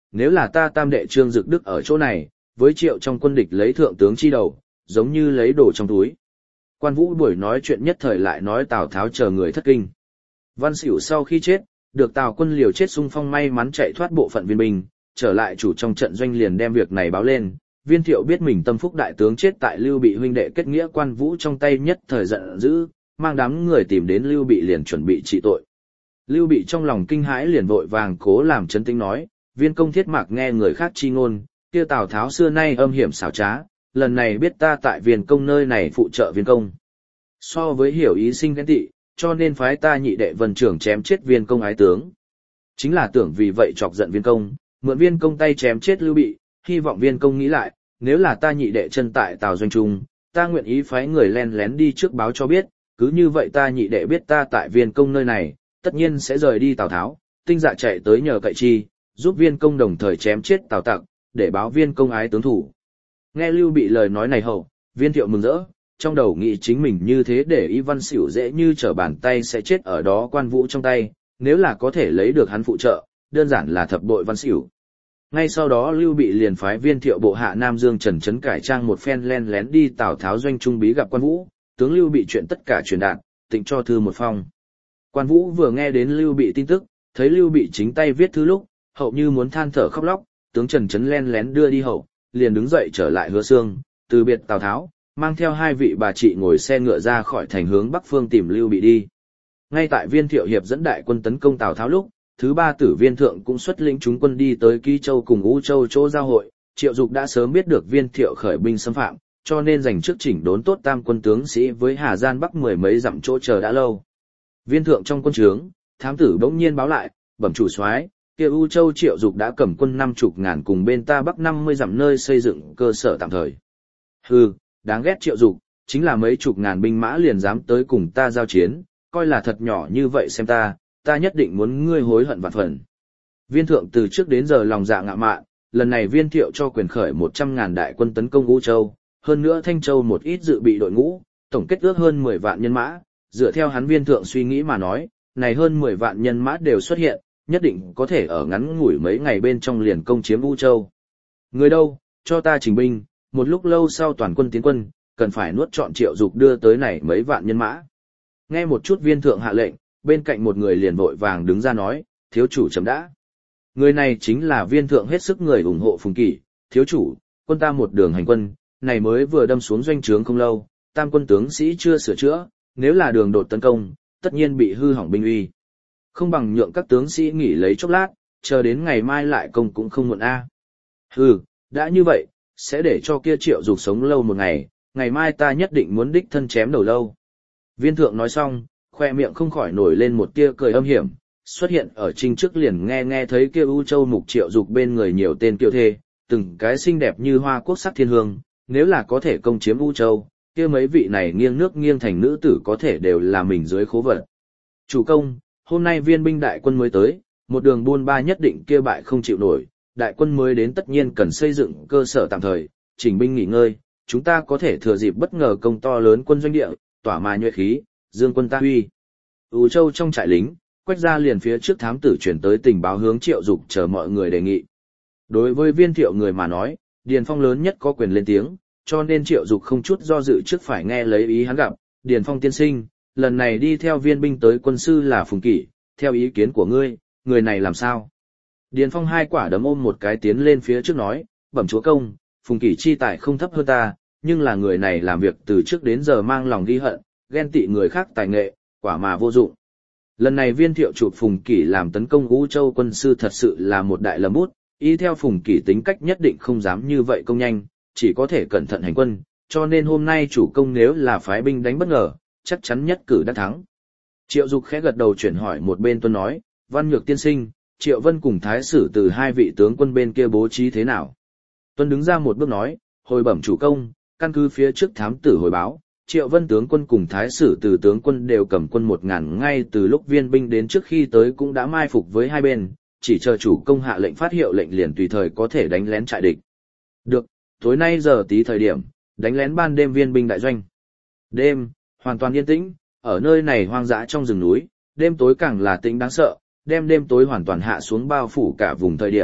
nếu là ta tam đệ Trương Dực Đức ở chỗ này, với Triệu trong quân địch lấy thượng tướng chi đầu, giống như lấy đồ trong túi. Quan Vũ buổi nói chuyện nhất thời lại nói Tào Tháo chờ người thất kinh. Văn Xỉu sau khi chết, được Tào quân liều chết xung phong may mắn chạy thoát bộ phận viên binh, trở lại chủ trong trận doanh liền đem việc này báo lên. Viên Thiệu biết mình tâm phúc đại tướng chết tại Lưu Bị huynh đệ kết nghĩa, Quan Vũ trong tay nhất thời giận dữ, mang đám người tìm đến Lưu Bị liền chuẩn bị trị tội. Lưu Bị trong lòng kinh hãi liền vội vàng cố làm trấn tĩnh nói, Viên công thiết mạc nghe người khác chi ngôn, kia Tào Tháo xưa nay âm hiểm xảo trá, lần này biết ta tại Viên công nơi này phụ trợ Viên công. So với hiểu ý sinh ghen tị, cho nên phái ta nhị đệ Vân Trưởng chém chết Viên công ái tướng. Chính là tưởng vì vậy chọc giận Viên công, mượn Viên công tay chém chết Lưu Bị, hy vọng Viên công nghĩ lại, nếu là ta nhị đệ chân tại Tào doanh trung, ta nguyện ý phái người len lén đi trước báo cho biết, cứ như vậy ta nhị đệ biết ta tại Viên công nơi này, tất nhiên sẽ rời đi Tào Tháo, tinh dạ chạy tới nhờ cậy chi, giúp Viên công đồng thời chém chết Tào Tặc, để báo Viên công ái tướng thủ. Nghe Lưu Bị lời nói này hậu, Viên Thiệu mừng rỡ, trong đầu nghĩ chính mình như thế để ý Văn Xỉu dễ như trở bàn tay sẽ chết ở đó Quan Vũ trong tay, nếu là có thể lấy được hắn phụ trợ, đơn giản là thập bội Văn Xỉu. Ngay sau đó Lưu Bị liền phái Viên Thiệu bộ hạ Nam Dương Trần Trấn cải trang một phen len lén đi Tào Tháo doanh trung bí gặp Quan Vũ, tướng Lưu Bị chuyện tất cả truyền đạt, tịnh cho thư một phong. Quan Vũ vừa nghe đến Lưu Bị tin tức, thấy Lưu Bị chính tay viết thư lúc, hậu như muốn than thở khóc lóc, tướng Trần Trấn len lén đưa đi hậu, liền đứng dậy trở lại Hứa Xương, từ biệt Tào Tháo, mang theo hai vị bà chị ngồi xe ngựa ra khỏi thành hướng bắc phương tìm Lưu Bị đi. Ngay tại Viên Thiệu hiệp dẫn đại quân tấn công Tào Tháo lúc, thứ ba tử Viên Thượng cũng xuất lĩnh chúng quân đi tới Ký Châu cùng U Châu chỗ giao hội, Triệu Dục đã sớm biết được Viên Thiệu khởi binh xâm phạm, cho nên dành trước chỉnh đốn tốt tam quân tướng sĩ với Hà Gian Bắc mười mấy dặm chỗ chờ đã lâu. Viên Thượng trong quân trướng, thám tử bỗng nhiên báo lại, bẩm chủ soái, kia U Châu Triệu Dục đã cầm quân năm chục ngàn cùng bên ta Bắc năm mươi dặm nơi xây dựng cơ sở tạm thời. Hừ, đáng ghét Triệu Dục, chính là mấy chục ngàn binh mã liền dám tới cùng ta giao chiến, coi là thật nhỏ như vậy xem ta, ta nhất định muốn ngươi hối hận vạn phần. Viên Thượng từ trước đến giờ lòng dạ ngạo mạn, lần này Viên Thiệu cho quyền khởi một trăm ngàn đại quân tấn công U Châu, hơn nữa Thanh Châu một ít dự bị đội ngũ, tổng kết ước hơn mười vạn nhân mã, dựa theo hắn Viên Thượng suy nghĩ mà nói, này hơn mười vạn nhân mã đều xuất hiện, nhất định có thể ở ngắn ngủi mấy ngày bên trong liền công chiếm U Châu. Người đâu, cho ta chỉnh binh, một lúc lâu sau toàn quân tiến quân, cần phải nuốt trọn Triệu Dục đưa tới này mấy vạn nhân mã. Nghe một chút Viên Thượng hạ lệnh, bên cạnh một người liền vội vàng đứng ra nói, thiếu chủ chấm đã. Người này chính là Viên Thượng hết sức người ủng hộ Phùng Kỷ, thiếu chủ, quân ta một đường hành quân, này mới vừa đâm xuống doanh trướng không lâu, tam quân tướng sĩ chưa sửa chữa, nếu là đường đột tấn công, tất nhiên bị hư hỏng binh uy. Không bằng nhượng các tướng sĩ nghỉ lấy chốc lát, chờ đến ngày mai lại công cũng không muộn a. Hừ, đã như vậy, sẽ để cho kia Triệu Dục sống lâu một ngày, ngày mai ta nhất định muốn đích thân chém đầu lâu. Viên Thượng nói xong, khoe miệng không khỏi nổi lên một tia cười âm hiểm, xuất hiện ở trinh trước liền nghe nghe thấy kia U Châu mục Triệu Dục bên người nhiều tên kiêu thê, từng cái xinh đẹp như hoa quốc sắc thiên hương, nếu là có thể công chiếm U Châu, kia mấy vị này nghiêng nước nghiêng thành nữ tử có thể đều là mình dưới khố vật. Chủ công, hôm nay viên binh đại quân mới tới, một đường buôn ba nhất định kia bại không chịu nổi, đại quân mới đến tất nhiên cần xây dựng cơ sở tạm thời, chỉnh binh nghỉ ngơi, chúng ta có thể thừa dịp bất ngờ công to lớn quân doanh địa, tỏa mà nhuệ khí, dương quân ta huy. U Châu trong trại lính, Quách Gia liền phía trước thám tử chuyển tới tình báo hướng Triệu Dục chờ mọi người đề nghị. Đối với Viên Thiệu người mà nói, Điền Phong lớn nhất có quyền lên tiếng, cho nên Triệu Dục không chút do dự trước phải nghe lấy ý hắn gặp, Điền Phong tiên sinh, lần này đi theo viên binh tới quân sư là Phùng Kỷ, theo ý kiến của ngươi, người này làm sao? Điền Phong hai quả đấm ôm một cái tiến lên phía trước nói, bẩm chúa công, Phùng Kỷ chi tài không thấp hơn ta, nhưng là người này làm việc từ trước đến giờ mang lòng ghi hận, ghen tị người khác tài nghệ, quả mà vô dụng. Lần này Viên Thiệu chụp Phùng Kỷ làm tấn công U Châu quân sư thật sự là một đại lầm bút, y theo Phùng Kỷ tính cách nhất định không dám như vậy công nhanh, chỉ có thể cẩn thận hành quân, cho nên hôm nay chủ công nếu là phái binh đánh bất ngờ, chắc chắn nhất cử đắc thắng. Triệu Dục khẽ gật đầu chuyển hỏi một bên tuân nói, Văn Nhược tiên sinh, Triệu Vân cùng Thái sử từ hai vị tướng quân bên kia bố trí thế nào? Tuân đứng ra một bước nói, hồi bẩm chủ công, căn cứ phía trước thám tử hồi báo, Triệu Vân tướng quân cùng Thái sử từ tướng quân đều cầm quân một ngàn ngay từ lúc viên binh đến trước khi tới cũng đã mai phục với hai bên, chỉ chờ chủ công hạ lệnh phát hiệu lệnh liền tùy thời có thể đánh lén trại địch. Được, tối nay giờ tí thời điểm, đánh lén ban đêm viên binh đại doanh. Đêm, hoàn toàn yên tĩnh, ở nơi này hoang dã trong rừng núi, đêm tối càng là tĩnh đáng sợ, đêm đêm tối hoàn toàn hạ xuống bao phủ cả vùng thời điểm,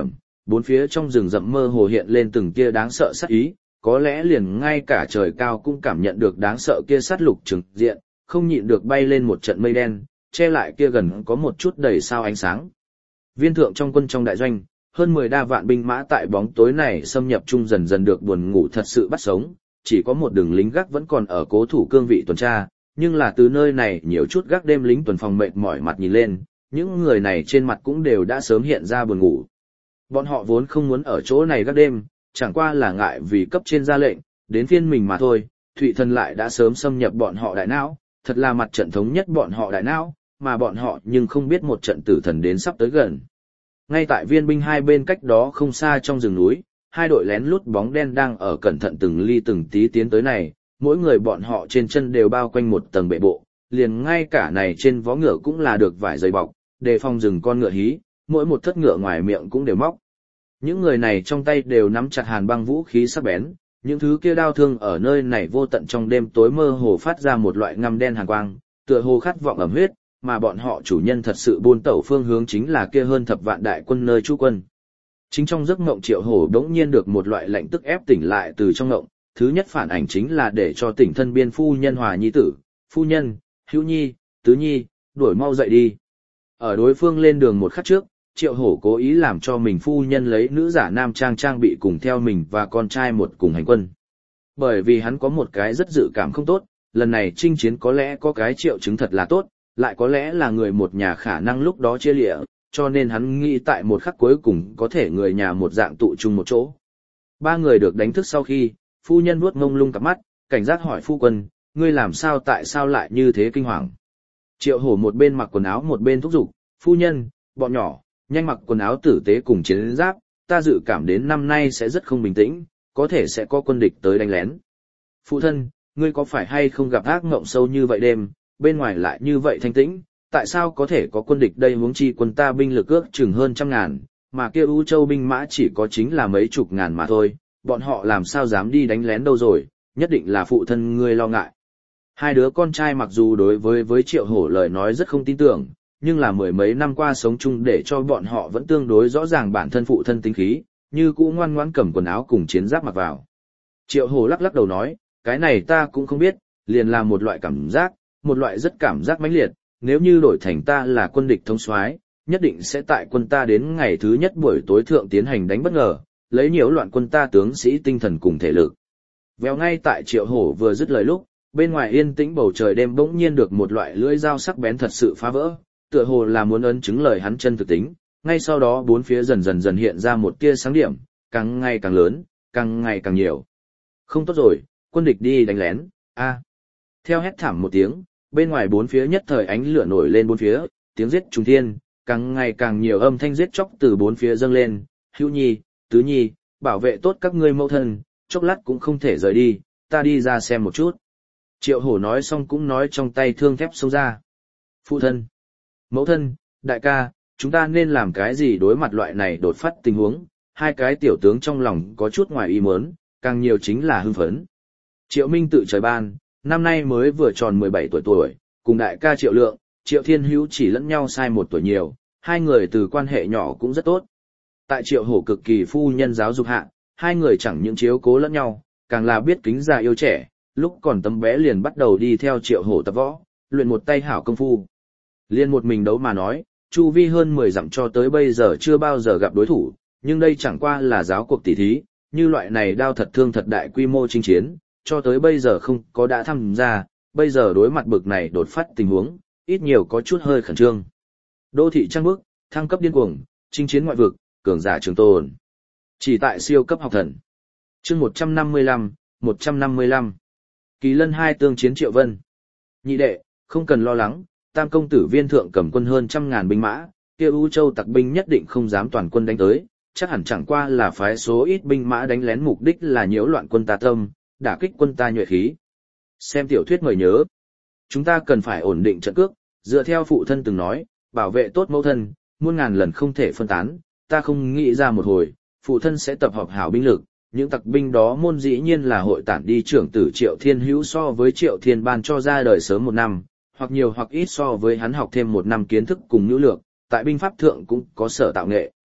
bốn phía trong rừng rậm mơ hồ hiện lên từng kia đáng sợ sát ý, có lẽ liền ngay cả trời cao cũng cảm nhận được đáng sợ kia sát lục trừng diện, không nhịn được bay lên một trận mây đen, che lại kia gần có một chút đầy sao ánh sáng. Viên thượng trong quân trong đại doanh, hơn mười đa vạn binh mã tại bóng tối này xâm nhập chung dần dần được buồn ngủ thật sự bắt sống, chỉ có một đường lính gác vẫn còn ở cố thủ cương vị tuần tra, nhưng là từ nơi này nhiều chút gác đêm lính tuần phòng mệt mỏi mặt nhìn lên, những người này trên mặt cũng đều đã sớm hiện ra buồn ngủ. Bọn họ vốn không muốn ở chỗ này gác đêm, chẳng qua là ngại vì cấp trên ra lệnh, đến phiên mình mà thôi, Thụy Thần lại đã sớm xâm nhập bọn họ đại não, thật là mặt trận thống nhất bọn họ đại não, mà bọn họ nhưng không biết một trận tử thần đến sắp tới gần. Ngay tại viên binh hai bên cách đó không xa trong rừng núi, hai đội lén lút bóng đen đang ở cẩn thận từng ly từng tí tiến tới này, mỗi người bọn họ trên chân đều bao quanh một tầng bệ bộ, liền ngay cả này trên vó ngựa cũng là được vải dày bọc, đề phòng rừng con ngựa hí, mỗi một thất ngựa ngoài miệng cũng đều móc. Những người này trong tay đều nắm chặt hàn băng vũ khí sắc bén, những thứ kia đao thương ở nơi này vô tận trong đêm tối mơ hồ phát ra một loại ngăm đen hàn quang, tựa hồ khát vọng ẩm huyết, mà bọn họ chủ nhân thật sự buôn tẩu phương hướng chính là kia hơn thập vạn đại quân nơi trú quân. Chính trong giấc mộng Triệu Hổ đống nhiên được một loại lạnh tức ép tỉnh lại từ trong mộng, thứ nhất phản ảnh chính là để cho tỉnh thân biên phu nhân Hòa nhi tử, phu nhân, hữu nhi, tứ nhi, đuổi mau dậy đi. Ở đối phương lên đường một khắc trước, Triệu Hổ cố ý làm cho mình phu nhân lấy nữ giả nam trang trang bị cùng theo mình và con trai một cùng hành quân. Bởi vì hắn có một cái rất dự cảm không tốt, lần này chinh chiến có lẽ có cái triệu chứng thật là tốt, lại có lẽ là người một nhà khả năng lúc đó chia lịa, cho nên hắn nghĩ tại một khắc cuối cùng có thể người nhà một dạng tụ chung một chỗ. Ba người được đánh thức sau khi, phu nhân vuốt ngông lung cặp mắt, cảnh giác hỏi phu quân, ngươi làm sao tại sao lại như thế kinh hoàng. Triệu Hổ một bên mặc quần áo một bên thúc giục, phu nhân, bọn nhỏ, nhanh mặc quần áo tử tế cùng chiến giáp, ta dự cảm đến năm nay sẽ rất không bình tĩnh, có thể sẽ có quân địch tới đánh lén. Phụ thân, ngươi có phải hay không gặp ác mộng sâu như vậy đêm, bên ngoài lại như vậy thanh tĩnh, tại sao có thể có quân địch đây huống chi quân ta binh lực ước chừng hơn trăm ngàn, mà kia U Châu binh mã chỉ có chính là mấy chục ngàn mà thôi, bọn họ làm sao dám đi đánh lén đâu rồi, nhất định là phụ thân ngươi lo ngại. Hai đứa con trai mặc dù đối với với Triệu Hổ lời nói rất không tin tưởng, nhưng là mười mấy năm qua sống chung để cho bọn họ vẫn tương đối rõ ràng bản thân phụ thân tính khí, như cũ ngoan ngoãn cầm quần áo cùng chiến giáp mặc vào. Triệu Hổ lắc lắc đầu nói, cái này ta cũng không biết, liền là một loại cảm giác, một loại rất cảm giác mãnh liệt, nếu như đổi thành ta là quân địch thống soái, nhất định sẽ tại quân ta đến ngày thứ nhất buổi tối thượng tiến hành đánh bất ngờ, lấy nhiễu loạn quân ta tướng sĩ tinh thần cùng thể lực. Vèo ngay tại Triệu Hổ vừa dứt lời lúc, bên ngoài yên tĩnh bầu trời đêm bỗng nhiên được một loại lưỡi dao sắc bén thật sự phá vỡ, tựa hồ là muốn ấn chứng lời hắn chân thực tính, ngay sau đó bốn phía dần dần dần hiện ra một tia sáng điểm, càng ngày càng lớn, càng ngày càng nhiều. Không tốt rồi, quân địch đi đánh lén, a. Theo hét thảm một tiếng, bên ngoài bốn phía nhất thời ánh lửa nổi lên bốn phía, tiếng giết trùng thiên, càng ngày càng nhiều âm thanh giết chóc từ bốn phía dâng lên, Hữu Nhi, Tứ Nhi, bảo vệ tốt các ngươi mẫu thân, chốc lát cũng không thể rời đi, ta đi ra xem một chút. Triệu Hổ nói xong cũng nói trong tay thương thép xông ra. Phụ thân, mẫu thân, đại ca, chúng ta nên làm cái gì đối mặt loại này đột phát tình huống, hai cái tiểu tướng trong lòng có chút ngoài ý muốn, càng nhiều chính là hưng phấn. Triệu Minh tự trời ban, năm nay mới vừa tròn mười bảy tuổi tuổi, cùng đại ca Triệu Lượng, Triệu Thiên Hữu chỉ lẫn nhau sai một tuổi nhiều, hai người từ quan hệ nhỏ cũng rất tốt. Tại Triệu Hổ cực kỳ phu nhân giáo dục hạ, hai người chẳng những chiếu cố lẫn nhau, càng là biết kính già yêu trẻ, lúc còn tấm bé liền bắt đầu đi theo Triệu Hổ tập võ, luyện một tay hảo công phu. Liên một mình đấu mà nói, chu vi hơn mười dặm cho tới bây giờ chưa bao giờ gặp đối thủ, nhưng đây chẳng qua là giáo cuộc tỷ thí, như loại này đao thật thương thật đại quy mô chinh chiến, cho tới bây giờ không có đã tham gia, bây giờ đối mặt bực này đột phát tình huống, ít nhiều có chút hơi khẩn trương. Đô thị trăng bước, thăng cấp điên cuồng, chinh chiến ngoại vực, cường giả trường tồn. Chỉ tại siêu cấp học thần. Chương một trăm năm mươi lăm, một trăm năm mươi lăm. Kỳ Lân hai tương chiến Triệu Vân. Nhị đệ, không cần lo lắng, Tam công tử Viên thượng cầm quân hơn trăm ngàn binh mã, kia U Châu tặc binh nhất định không dám toàn quân đánh tới, chắc hẳn chẳng qua là phái số ít binh mã đánh lén mục đích là nhiễu loạn quân ta tâm, đả kích quân ta nhuệ khí. Xem tiểu thuyết mời nhớ. Chúng ta cần phải ổn định trận cước, dựa theo phụ thân từng nói, bảo vệ tốt mẫu thân, muôn ngàn lần không thể phân tán, ta không nghĩ ra một hồi, phụ thân sẽ tập hợp hảo binh lực, những tặc binh đó môn dĩ nhiên là hội tản đi trưởng tử Triệu Thiên Hữu so với Triệu Thiên ban cho ra đời sớm một năm, hoặc nhiều hoặc ít so với hắn học thêm một năm kiến thức cùng nhu lược, tại binh pháp thượng cũng có sở tạo nghệ.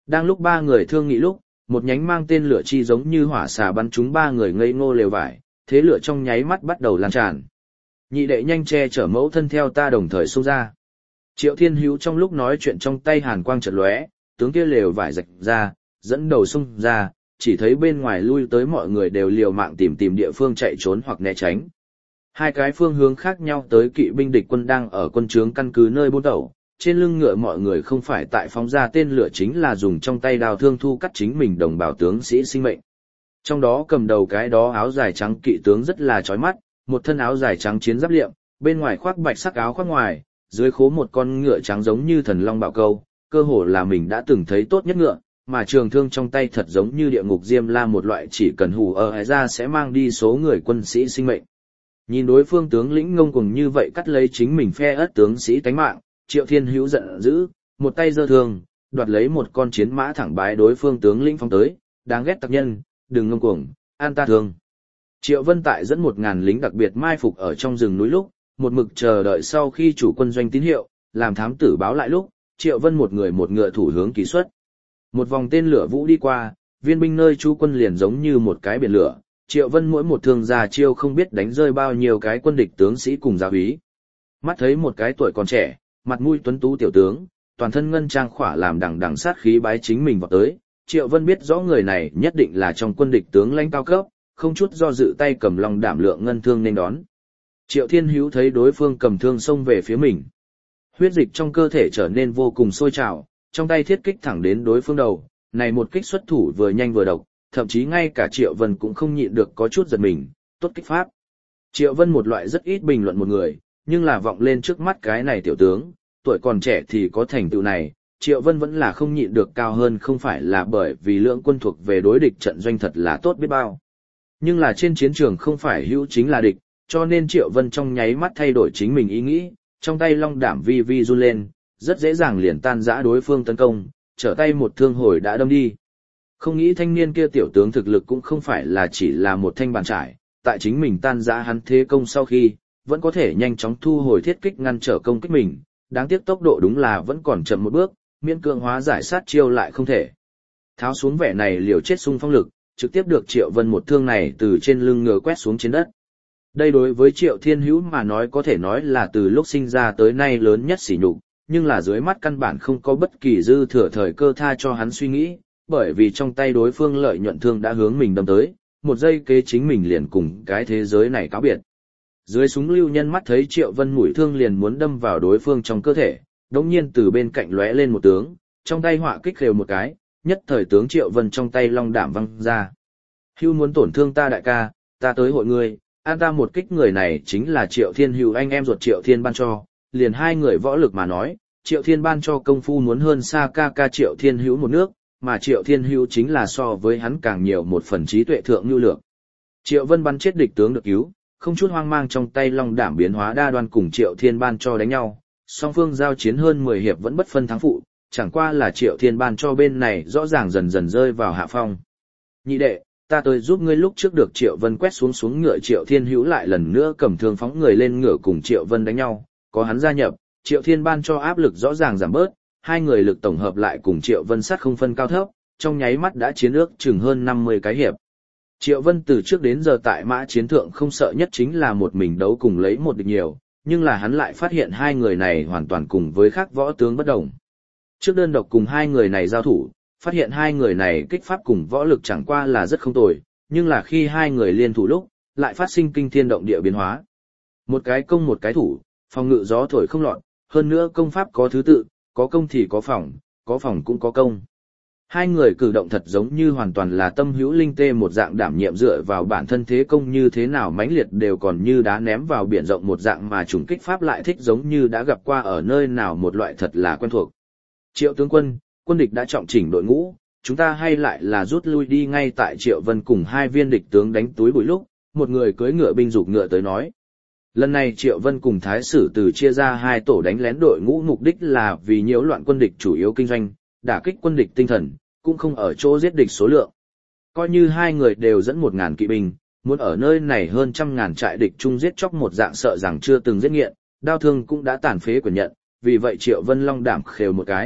Đang lúc ba người thương nghị lúc, một nhánh mang tên lửa chi giống như hỏa xà bắn trúng ba người ngây ngô lều vải, thế lửa trong nháy mắt bắt đầu lan tràn. Nhị đệ nhanh che chở mẫu thân theo ta đồng thời xông ra. Triệu Thiên Hữu trong lúc nói chuyện trong tay hàn quang chợt lóe, tướng kia lều vải rạch ra, dẫn đầu xông ra, chỉ thấy bên ngoài lui tới mọi người đều liều mạng tìm tìm địa phương chạy trốn hoặc né tránh. Hai cái phương hướng khác nhau tới kỵ binh địch quân đang ở quân trướng căn cứ nơi buôn tẩu, trên lưng ngựa mọi người không phải tại phóng ra tên lửa chính là dùng trong tay đào thương thu cắt chính mình đồng bào tướng sĩ sinh mệnh. Trong đó cầm đầu cái đó áo dài trắng kỵ tướng rất là chói mắt, một thân áo dài trắng chiến giáp liệm, bên ngoài khoác bạch sắc áo khoác ngoài, dưới khố một con ngựa trắng giống như thần long bạo câu, cơ hồ là mình đã từng thấy tốt nhất ngựa, mà trường thương trong tay thật giống như địa ngục diêm la một loại chỉ cần hù ở hải ra sẽ mang đi số người quân sĩ sinh mệnh. Nhìn đối phương tướng lĩnh ngông cuồng như vậy cắt lấy chính mình phe ớt tướng sĩ tánh mạng, Triệu Thiên Hữu giận dữ, một tay giơ thương, đoạt lấy một con chiến mã thẳng bái đối phương tướng lĩnh phóng tới, đáng ghét tặc nhân, đừng ngông cuồng, an ta thương. Triệu Vân Tại dẫn một ngàn lính đặc biệt mai phục ở trong rừng núi lúc, một mực chờ đợi sau khi chủ quân doanh tín hiệu, làm thám tử báo lại lúc, Triệu Vân một người một ngựa thủ hướng ký xuất. Một vòng tên lửa vũ đi qua, viên binh nơi chú quân liền giống như một cái biển lửa, Triệu Vân mỗi một thương ra chiêu không biết đánh rơi bao nhiêu cái quân địch tướng sĩ cùng giáo úy. Mắt thấy một cái tuổi còn trẻ, mặt mũi tuấn tú tiểu tướng, toàn thân ngân trang khỏa làm đằng đằng sát khí bái chính mình vào tới, Triệu Vân biết rõ người này nhất định là trong quân địch tướng lãnh cao cấp, không chút do dự tay cầm lòng đảm lượng ngân thương nên đón. Triệu Thiên Hữu thấy đối phương cầm thương xông về phía mình. Huyết dịch trong cơ thể trở nên vô cùng sôi trào, trong tay thiết kích thẳng đến đối phương đầu, này một kích xuất thủ vừa nhanh vừa độc, thậm chí ngay cả Triệu Vân cũng không nhịn được có chút giật mình, tốt kích pháp. Triệu Vân một loại rất ít bình luận một người, nhưng là vọng lên trước mắt cái này tiểu tướng, tuổi còn trẻ thì có thành tựu này, Triệu Vân vẫn là không nhịn được cao hơn không phải là bởi vì lượng quân thuộc về đối địch trận doanh thật là tốt biết bao. Nhưng là trên chiến trường không phải hữu chính là địch, cho nên Triệu Vân trong nháy mắt thay đổi chính mình ý nghĩ, trong tay long đảm vi vi run lên, rất dễ dàng liền tan rã đối phương tấn công, trở tay một thương hồi đã đâm đi. Không nghĩ thanh niên kia tiểu tướng thực lực cũng không phải là chỉ là một thanh bàn trải, tại chính mình tan rã hắn thế công sau khi, vẫn có thể nhanh chóng thu hồi thiết kích ngăn trở công kích mình, đáng tiếc tốc độ đúng là vẫn còn chậm một bước, miễn cưỡng hóa giải sát chiêu lại không thể. Tháo xuống vẻ này liều chết xung phong lực, trực tiếp được Triệu Vân một thương này từ trên lưng ngựa quét xuống trên đất. Đây đối với Triệu Thiên Hữu mà nói có thể nói là từ lúc sinh ra tới nay lớn nhất sỉ nhục, nhưng là dưới mắt căn bản không có bất kỳ dư thừa thời cơ tha cho hắn suy nghĩ, bởi vì trong tay đối phương lợi nhuận thương đã hướng mình đâm tới, một giây kế chính mình liền cùng cái thế giới này cáo biệt. Dưới súng lưu nhân mắt thấy Triệu Vân mũi thương liền muốn đâm vào đối phương trong cơ thể, đống nhiên từ bên cạnh lóe lên một tướng, trong tay họa kích khều một cái, nhất thời tướng Triệu Vân trong tay long đảm văng ra. Hưu muốn tổn thương ta đại ca, ta tới hội ngươi, an ta một kích. Người này chính là Triệu Thiên Hữu anh em ruột Triệu Thiên ban cho, liền hai người võ lực mà nói, Triệu Thiên ban cho công phu muốn hơn xa ca ca Triệu Thiên Hữu một nước, mà Triệu Thiên Hữu chính là so với hắn càng nhiều một phần trí tuệ thượng nhu lược. Triệu Vân bắn chết địch tướng được cứu, không chút hoang mang trong tay long đảm biến hóa đa đoan cùng Triệu Thiên ban cho đánh nhau, song phương giao chiến hơn mười hiệp vẫn bất phân thắng phụ, chẳng qua là Triệu Thiên ban cho bên này rõ ràng dần dần rơi vào hạ phong. Nhị đệ, ta tới giúp ngươi. Lúc trước được Triệu Vân quét xuống xuống ngựa, Triệu Thiên Hữu lại lần nữa cầm thương phóng người lên ngựa cùng Triệu Vân đánh nhau, có hắn gia nhập, Triệu Thiên ban cho áp lực rõ ràng giảm bớt, hai người lực tổng hợp lại cùng Triệu Vân sát không phân cao thấp, trong nháy mắt đã chiến ước chừng hơn năm mươi cái hiệp. Triệu Vân từ trước đến giờ tại mã chiến thượng không sợ nhất chính là một mình đấu cùng lấy một địch nhiều, nhưng là hắn lại phát hiện hai người này hoàn toàn cùng với khác võ tướng bất đồng. Trước đơn độc cùng hai người này giao thủ, phát hiện hai người này kích pháp cùng võ lực chẳng qua là rất không tồi, nhưng là khi hai người liên thủ lúc, lại phát sinh kinh thiên động địa biến hóa. Một cái công một cái thủ, phòng ngự gió thổi không lọt, hơn nữa công pháp có thứ tự, có công thì có phòng, có phòng cũng có công. Hai người cử động thật giống như hoàn toàn là tâm hữu linh tê một dạng, đảm nhiệm dựa vào bản thân thế công như thế nào mãnh liệt đều còn như đá ném vào biển rộng một dạng, mà trùng kích pháp lại thích giống như đã gặp qua ở nơi nào một loại thật là quen thuộc. Triệu tướng quân, quân địch đã trọng chỉnh đội ngũ, chúng ta hay lại là rút lui đi. Ngay tại Triệu Vân cùng hai viên địch tướng đánh túi bụi lúc, một người cưỡi ngựa binh giục ngựa tới nói. Lần này Triệu Vân cùng Thái Sử Từ chia ra hai tổ đánh lén đội ngũ, mục đích là vì nhiễu loạn quân địch chủ yếu kinh doanh, đả kích quân địch tinh thần, cũng không ở chỗ giết địch số lượng. Coi như hai người đều dẫn một ngàn kỵ binh, muốn ở nơi này hơn trăm ngàn trại địch chung giết chóc một dạng sợ rằng chưa từng giết nghiện, đao thương cũng đã tàn phế quyền nhận, vì vậy Triệu Vân long đảm khều một cái,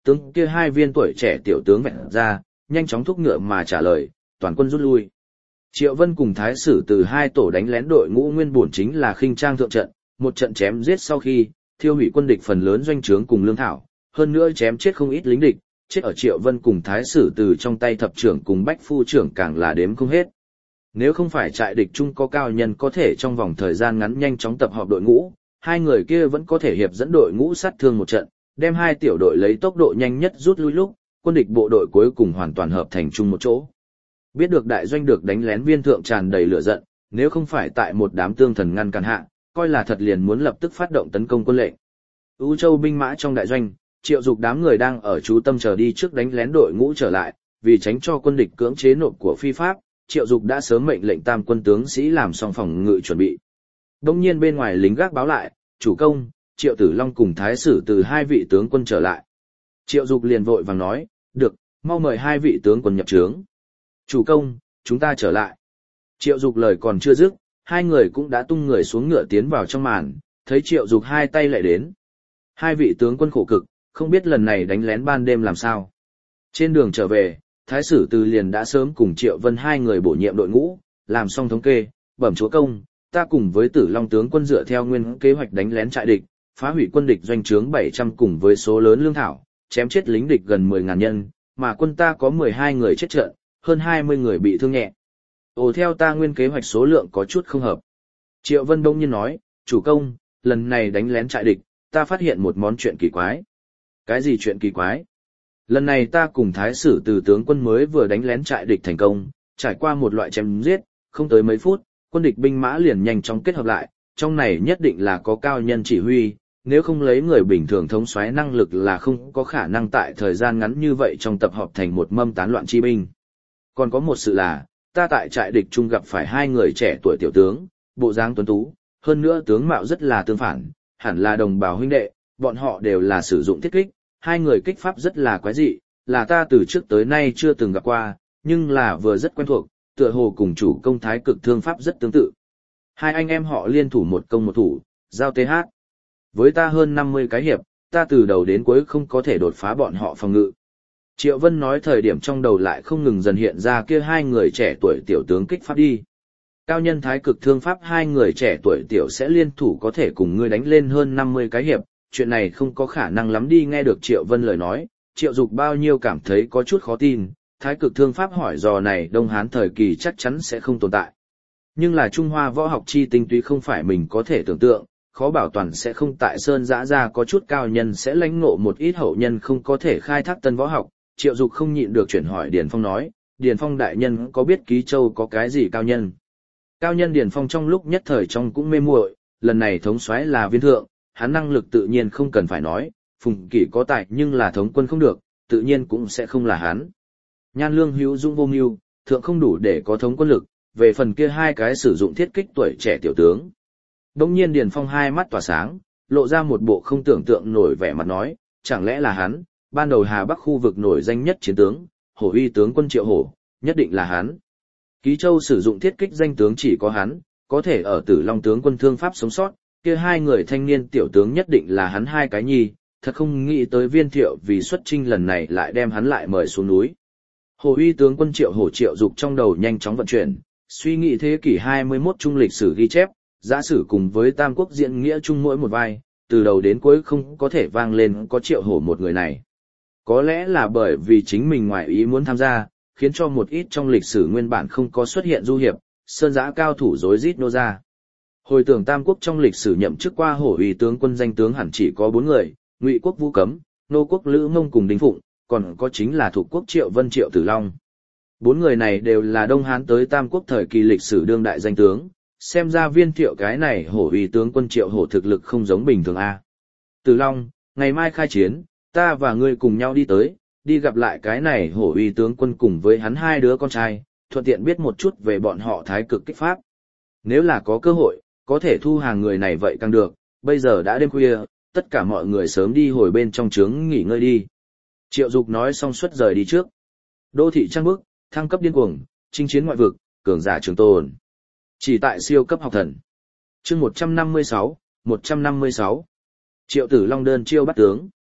tướng kia hai viên tuổi trẻ tiểu tướng vẹn ra, nhanh chóng thúc ngựa mà trả lời, toàn quân rút lui. Triệu Vân cùng Thái Sử từ hai tổ đánh lén đội ngũ nguyên bổn chính là khinh trang thượng trận, một trận chém giết sau khi, thiêu hủy quân địch phần lớn doanh trướng cùng lương thảo, hơn nữa chém chết không ít lính địch, chết ở Triệu Vân cùng Thái Sử từ trong tay thập trưởng cùng bách phu trưởng càng là đếm không hết. Nếu không phải trại địch chung có cao nhân có thể trong vòng thời gian ngắn nhanh chóng tập hợp đội ngũ, hai người kia vẫn có thể hiệp dẫn đội ngũ sát thương một trận, đem hai tiểu đội lấy tốc độ nhanh nhất rút lui lúc, quân địch bộ đội cuối cùng hoàn toàn hợp thành chung một chỗ. Biết được đại doanh được đánh lén viên thượng tràn đầy lửa giận, nếu không phải tại một đám tương thần ngăn cản hạ, coi là thật liền muốn lập tức phát động tấn công quân lệnh. U Châu binh mã trong đại doanh, Triệu Dục đám người đang ở trú tâm chờ đi trước đánh lén đội ngũ trở lại, vì tránh cho quân địch cưỡng chế nộp của phi pháp, Triệu Dục đã sớm mệnh lệnh tam quân tướng sĩ làm xong phòng ngự chuẩn bị. Đông nhiên bên ngoài lính gác báo lại, chủ công, Triệu Tử Long cùng Thái Sử từ hai vị tướng quân trở lại. Triệu Dục liền vội vàng nói, được, mau mời hai vị tướng quân nhập trướng. Chủ công, chúng ta trở lại. Triệu Dục lời còn chưa dứt, hai người cũng đã tung người xuống ngựa tiến vào trong màn, thấy Triệu Dục hai tay lại đến. Hai vị tướng quân khổ cực, không biết lần này đánh lén ban đêm làm sao. Trên đường trở về, Thái Sử từ liền đã sớm cùng Triệu Vân hai người bổ nhiệm đội ngũ, làm xong thống kê, bẩm chúa công, ta cùng với Tử Long tướng quân dựa theo nguyên kế hoạch đánh lén trại địch, phá hủy quân địch doanh trướng bảy trăm cùng với số lớn lương thảo, chém chết lính địch gần mười ngàn nhân, mà quân ta có mười hai người chết trận, hơn hai mươi người bị thương nhẹ. Ồ, theo ta nguyên kế hoạch số lượng có chút không hợp. Triệu Vân bỗng nhiên nói, chủ công, lần này đánh lén trại địch, ta phát hiện một món chuyện kỳ quái. Cái gì chuyện kỳ quái? Lần này ta cùng Thái Sử từ tướng quân mới vừa đánh lén trại địch thành công, trải qua một loại chém giết, không tới mấy phút, quân địch binh mã liền nhanh chóng kết hợp lại, trong này nhất định là có cao nhân chỉ huy, nếu không lấy người bình thường thống soái năng lực là không có khả năng tại thời gian ngắn như vậy trong tập hợp thành một mâm tán loạn chi binh. Còn có một sự là, ta tại trại địch chung gặp phải hai người trẻ tuổi tiểu tướng, bộ dáng tuấn tú, hơn nữa tướng mạo rất là tương phản, hẳn là đồng bào huynh đệ, bọn họ đều là sử dụng thiết kích, hai người kích pháp rất là quái dị, là ta từ trước tới nay chưa từng gặp qua, nhưng là vừa rất quen thuộc, tựa hồ cùng chủ công thái cực thương pháp rất tương tự. Hai anh em họ liên thủ một công một thủ, giao tê hát. Với ta hơn năm mươi cái hiệp, ta từ đầu đến cuối không có thể đột phá bọn họ phòng ngự. Triệu Vân nói thời điểm trong đầu lại không ngừng dần hiện ra kia hai người trẻ tuổi tiểu tướng kích pháp đi. Cao nhân thái cực thương pháp hai người trẻ tuổi tiểu sẽ liên thủ có thể cùng ngươi đánh lên hơn năm mươi cái hiệp, chuyện này không có khả năng lắm đi. Nghe được Triệu Vân lời nói, Triệu Dục bao nhiêu cảm thấy có chút khó tin, thái cực thương pháp hỏi dò này Đông Hán thời kỳ chắc chắn sẽ không tồn tại. Nhưng là Trung Hoa võ học chi tinh túy không phải mình có thể tưởng tượng, khó bảo toàn sẽ không tại sơn dã ra có chút cao nhân sẽ lãnh ngộ một ít hậu nhân không có thể khai thác tân võ học. Triệu Dục không nhịn được chuyển hỏi Điền Phong nói, Điền Phong đại nhân có biết Ký Châu có cái gì cao nhân? Cao nhân Điền Phong trong lúc nhất thời trong cũng mê muội, lần này thống soái là viên thượng, hắn năng lực tự nhiên không cần phải nói, Phùng Kỷ có tài nhưng là thống quân không được, tự nhiên cũng sẽ không là hắn. Nhan Lương hữu dung vô mưu, thượng không đủ để có thống quân lực, về phần kia hai cái sử dụng thiết kích tuổi trẻ tiểu tướng. Đông nhiên Điền Phong hai mắt tỏa sáng, lộ ra một bộ không tưởng tượng nổi vẻ mặt nói, chẳng lẽ là hắn, ban đầu Hà Bắc khu vực nổi danh nhất chiến tướng, Hổ uy tướng quân Triệu Hổ, nhất định là hắn. Ký Châu sử dụng thiết kích danh tướng chỉ có hắn, có thể ở Tử Long tướng quân thương pháp sống sót, kia hai người thanh niên tiểu tướng nhất định là hắn hai cái nhi, thật không nghĩ tới Viên Thiệu vì xuất chinh lần này lại đem hắn lại mời xuống núi. Hổ uy tướng quân Triệu Hổ Triệu Dục trong đầu nhanh chóng vận chuyển, suy nghĩ thế kỷ hai mươi mốt trung lịch sử ghi chép, giả sử cùng với Tam Quốc diễn nghĩa chung mỗi một vai, từ đầu đến cuối không có thể vang lên có Triệu Hổ một người này. Có lẽ là bởi vì chính mình ngoại ý muốn tham gia, khiến cho một ít trong lịch sử nguyên bản không có xuất hiện du hiệp, sơn giã cao thủ rối rít nô ra. Hồi tưởng Tam Quốc trong lịch sử nhậm chức qua Hổ uy tướng quân danh tướng hẳn chỉ có bốn người, Ngụy quốc Vũ Cấm, Nô quốc Lữ Mông cùng Đinh Phụng, còn có chính là Thục quốc Triệu Vân Triệu Tử Long. Bốn người này đều là Đông Hán tới Tam Quốc thời kỳ lịch sử đương đại danh tướng, xem ra Viên Thiệu cái này Hổ uy tướng quân Triệu Hổ thực lực không giống bình thường a. Tử Long, ngày mai khai chiến, ta và ngươi cùng nhau đi tới, đi gặp lại cái này Hổ uy tướng quân cùng với hắn hai đứa con trai, thuận tiện biết một chút về bọn họ thái cực kích pháp. Nếu là có cơ hội, có thể thu hàng người này vậy càng được, bây giờ đã đêm khuya, tất cả mọi người sớm đi hồi bên trong trướng nghỉ ngơi đi. Triệu Dục nói xong xuất rời đi trước. Đô thị trăng bước, thăng cấp điên cuồng, chinh chiến ngoại vực, cường giả trường tồn. Chỉ tại siêu cấp học thần. Chương một trăm năm mươi sáu, một trăm năm mươi sáu. Triệu Tử Long đơn chiêu bắt tướng.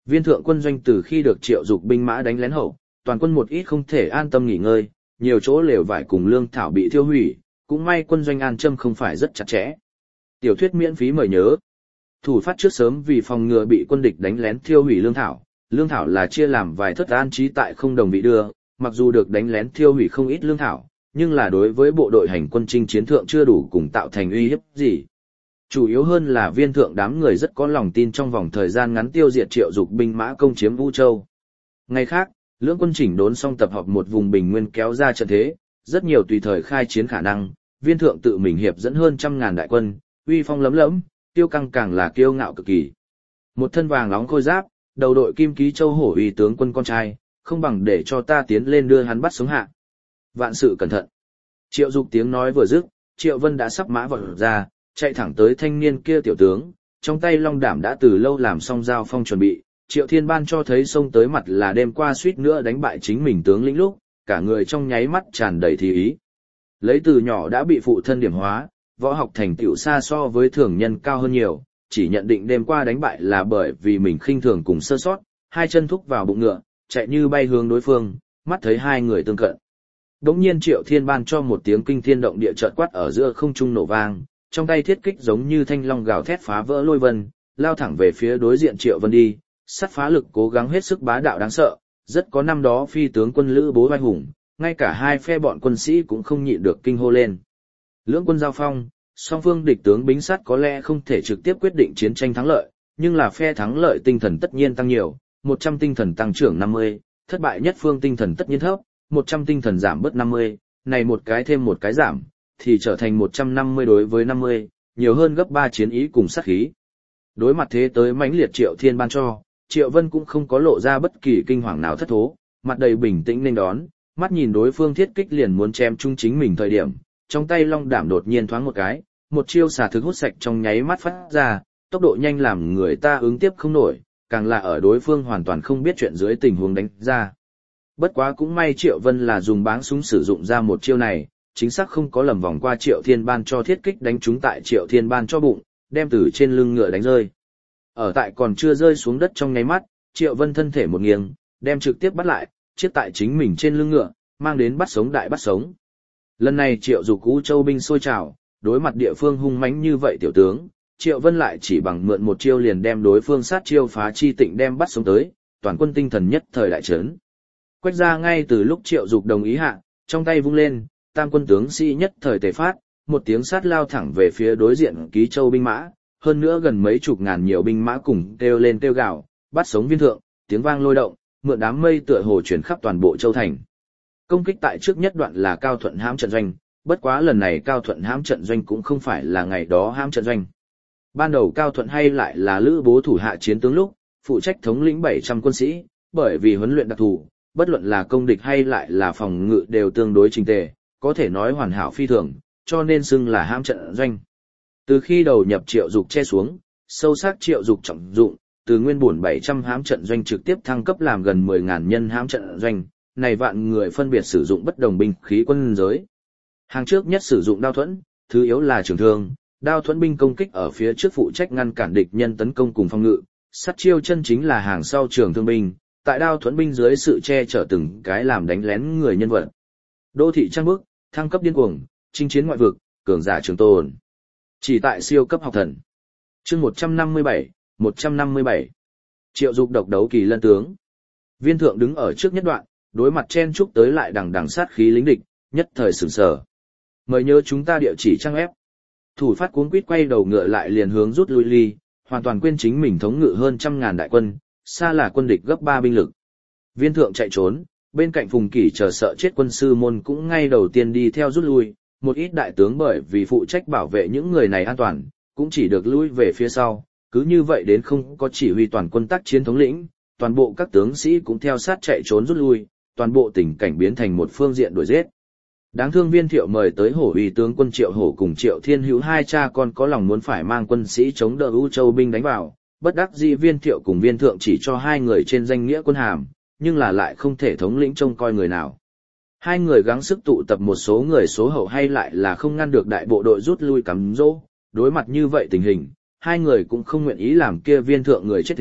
Viên thượng quân doanh từ khi được Triệu Dục binh mã đánh lén hậu, toàn quân một ít không thể an tâm nghỉ ngơi, nhiều chỗ lều vải cùng lương thảo bị thiêu hủy, cũng may quân doanh an châm không phải rất chặt chẽ. Tiểu thuyết miễn phí mời nhớ. Thủ phát trước sớm vì phòng ngừa bị quân địch đánh lén thiêu hủy lương thảo, lương thảo là chia làm vài thất an trí tại không đồng vị đưa, mặc dù được đánh lén thiêu hủy không ít lương thảo, nhưng là đối với bộ đội hành quân chinh chiến thượng chưa đủ cùng tạo thành uy hiếp gì. Chủ yếu hơn là viên thượng đám người rất có lòng tin trong vòng thời gian ngắn tiêu diệt Triệu Dục binh mã công chiếm Vũ Châu. Ngày khác, lưỡng quân chỉnh đốn xong tập hợp một vùng bình nguyên kéo ra trận thế, rất nhiều tùy thời khai chiến khả năng, viên thượng tự mình hiệp dẫn hơn trăm ngàn đại quân, uy phong lấm lẫm, tiêu căng càng là kiêu ngạo cực kỳ. Một thân vàng nóng khôi giáp, đầu đội kim ký châu hổ uy tướng quân con trai, không bằng để cho ta tiến lên đưa hắn bắt sống hạ. Vạn sự cẩn thận. Triệu Dục tiếng nói vừa dứt, Triệu Vân đã sắp mã vọt ra, chạy thẳng tới thanh niên kia tiểu tướng, trong tay long đảm đã từ lâu làm xong giao phong chuẩn bị. Triệu Thiên Ban cho thấy xông tới mặt là đêm qua suýt nữa đánh bại chính mình tướng lĩnh lúc, cả người trong nháy mắt tràn đầy thi ý. Lấy từ nhỏ đã bị phụ thân điểm hóa, võ học thành tựu xa so với thường nhân cao hơn nhiều, chỉ nhận định đêm qua đánh bại là bởi vì mình khinh thường cùng sơ sót, hai chân thúc vào bụng ngựa, chạy như bay hướng đối phương, mắt thấy hai người tương cận. Đống nhiên Triệu Thiên Ban cho một tiếng kinh thiên động địa chợt quát ở giữa không trung nổ vang, trong tay thiết kích giống như thanh long gào thét phá vỡ lôi vân, lao thẳng về phía đối diện Triệu Vân đi, sắt phá lực cố gắng hết sức bá đạo đáng sợ, rất có năm đó phi tướng quân lữ bố vai hùng, ngay cả hai phe bọn quân sĩ cũng không nhịn được kinh hô lên. Lưỡng quân giao phong, song phương địch tướng bính sát có lẽ không thể trực tiếp quyết định chiến tranh thắng lợi, nhưng là phe thắng lợi tinh thần tất nhiên tăng nhiều, một trăm tinh thần tăng trưởng năm mươi, thất bại nhất phương tinh thần tất nhiên thấp, một trăm tinh thần giảm bớt năm mươi, này một cái thêm một cái giảm, thì trở thành một trăm năm mươi đối với năm mươi, nhiều hơn gấp ba chiến ý cùng sát khí. Đối mặt thế tới mãnh liệt Triệu Thiên Ban cho, Triệu Vân cũng không có lộ ra bất kỳ kinh hoàng nào thất thố, mặt đầy bình tĩnh nên đón, mắt nhìn đối phương thiết kích liền muốn chém chung chính mình thời điểm, trong tay long đảm đột nhiên thoáng một cái, một chiêu xả thực hút sạch trong nháy mắt phát ra, tốc độ nhanh làm người ta ứng tiếp không nổi, càng là ở đối phương hoàn toàn không biết chuyện dưới tình huống đánh ra. Bất quá cũng may Triệu Vân là dùng báng súng sử dụng ra một chiêu này, chính xác không có lầm vòng qua Triệu Thiên Ban cho thiết kích đánh trúng tại Triệu Thiên Ban cho bụng, đem từ trên lưng ngựa đánh rơi. Ở tại còn chưa rơi xuống đất trong nháy mắt, Triệu Vân thân thể một nghiêng, đem trực tiếp bắt lại, chiếc tại chính mình trên lưng ngựa, mang đến bắt sống đại bắt sống. Lần này Triệu Dục U Châu binh sôi trào, đối mặt địa phương hung mãnh như vậy tiểu tướng, Triệu Vân lại chỉ bằng mượn một chiêu liền đem đối phương sát chiêu phá chi tịnh đem bắt sống tới, toàn quân tinh thần nhất thời đại chấn. Quách ra ngay từ lúc Triệu Dục đồng ý hạ, trong tay vung lên, tam quân tướng sĩ nhất thời tề phát, một tiếng sát lao thẳng về phía đối diện Ký Châu binh mã, hơn nữa gần mấy chục ngàn nhiều binh mã cùng kêu lên kêu gào, bắt sống viên thượng, tiếng vang lôi động, mượn đám mây tựa hồ chuyển khắp toàn bộ châu thành. Công kích tại trước nhất đoạn là Cao Thuận hãm trận doanh, bất quá lần này Cao Thuận hãm trận doanh cũng không phải là ngày đó hãm trận doanh. Ban đầu Cao Thuận hay lại là Lữ Bố thủ hạ chiến tướng lúc, phụ trách thống lĩnh bảy trăm quân sĩ, bởi vì huấn luyện đặc thù, bất luận là công địch hay lại là phòng ngự đều tương đối chỉnh tề, có thể nói hoàn hảo phi thường, cho nên xưng là hãm trận doanh. Từ khi đầu nhập Triệu Dục che xuống, sâu sắc Triệu Dục trọng dụng, từ nguyên bổn bảy trăm hãm trận doanh trực tiếp thăng cấp làm gần mười nghìn nhân hãm trận doanh, này vạn người phân biệt sử dụng bất đồng binh khí quân giới. Hàng trước nhất sử dụng đao thuẫn, thứ yếu là trường thương, đao thuẫn binh công kích ở phía trước phụ trách ngăn cản địch nhân tấn công cùng phòng ngự, sát chiêu chân chính là hàng sau trường thương binh, tại đao thuẫn binh dưới sự che chở từng cái làm đánh lén người nhân vật. Đô thị trang bước, thăng cấp điên cuồng, chinh chiến ngoại vực, cường giả trường tồn. Chỉ tại siêu cấp học thần. Chương một trăm năm mươi bảy, một trăm năm mươi bảy. Triệu Dục độc đấu kỳ lân tướng. Viên thượng đứng ở trước nhất đoạn, đối mặt chen chúc tới lại đằng đằng sát khí lính địch, nhất thời sửng sở. Mời nhớ chúng ta địa chỉ trang ép. Thủ phát cuống quýt quay đầu ngựa lại liền hướng rút lui ly, hoàn toàn quên chính mình thống ngự hơn trăm ngàn đại quân, xa là quân địch gấp ba binh lực. Viên thượng chạy trốn, bên cạnh Phùng Kỷ chờ sợ chết quân sư môn cũng ngay đầu tiên đi theo rút lui, một ít đại tướng bởi vì phụ trách bảo vệ những người này an toàn, cũng chỉ được lui về phía sau, cứ như vậy đến không có chỉ huy toàn quân tác chiến thống lĩnh, toàn bộ các tướng sĩ cũng theo sát chạy trốn rút lui, toàn bộ tình cảnh biến thành một phương diện đuổi giết. Đáng thương Viên Thiệu mời tới Hổ uy tướng quân Triệu Hổ cùng Triệu Thiên Hữu hai cha con có lòng muốn phải mang quân sĩ chống đỡ U Châu binh đánh vào, bất đắc dĩ Viên Thiệu cùng Viên Thượng chỉ cho hai người trên danh nghĩa quân hàm, nhưng là lại không thể thống lĩnh trông coi người nào. Hai người gắng sức tụ tập một số người số hậu hay lại là không ngăn được đại bộ đội rút lui cắm dỗ, đối mặt như vậy tình hình, hai người cũng không nguyện ý làm kia Viên Thượng người chết thế,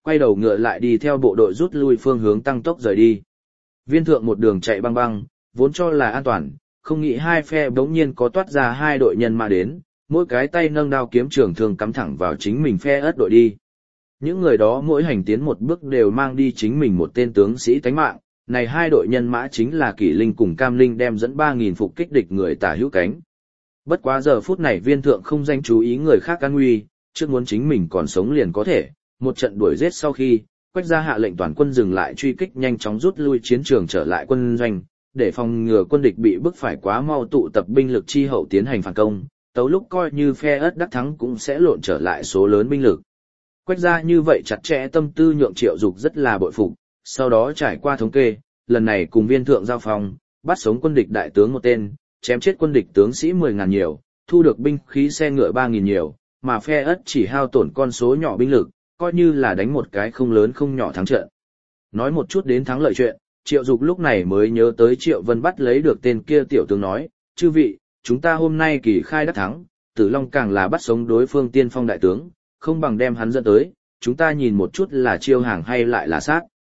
quay đầu ngựa lại đi theo bộ đội rút lui phương hướng tăng tốc rời đi. Viên thượng một đường chạy băng băng, vốn cho là an toàn, không nghĩ hai phe bỗng nhiên có toát ra hai đội nhân mã đến, mỗi cái tay nâng đao kiếm trường thương cắm thẳng vào chính mình phe ớt đội đi. Những người đó mỗi hành tiến một bước đều mang đi chính mình một tên tướng sĩ tánh mạng, này hai đội nhân mã chính là Kỷ Linh cùng Cam Linh đem dẫn ba nghìn phục kích địch người tả hữu cánh. Bất quá giờ phút này viên thượng không danh chú ý người khác an nguy, trước muốn chính mình còn sống liền có thể, một trận đuổi giết sau khi, Quách gia hạ lệnh toàn quân dừng lại truy kích nhanh chóng rút lui chiến trường trở lại quân doanh, để phòng ngừa quân địch bị bức phải quá mau tụ tập binh lực chi hậu tiến hành phản công, tấu lúc coi như phe ớt đắc thắng cũng sẽ lộn trở lại số lớn binh lực. Quách gia như vậy chặt chẽ tâm tư nhượng Triệu Dục rất là bội phục, sau đó trải qua thống kê, lần này cùng viên thượng giao phòng, bắt sống quân địch đại tướng một tên, chém chết quân địch tướng sĩ mười ngàn nhiều, thu được binh khí xe ngựa ba nghìn nhiều, mà phe ớt chỉ hao tổn con số nhỏ binh lực, coi như là đánh một cái không lớn không nhỏ thắng trận. Nói một chút đến thắng lợi chuyện, Triệu Dục lúc này mới nhớ tới Triệu Vân bắt lấy được tên kia tiểu tướng nói, chư vị, chúng ta hôm nay kỳ khai đắc thắng, Tử Long càng là bắt sống đối phương tiên phong đại tướng, không bằng đem hắn dẫn tới, chúng ta nhìn một chút là chiêu hàng hay lại là sát.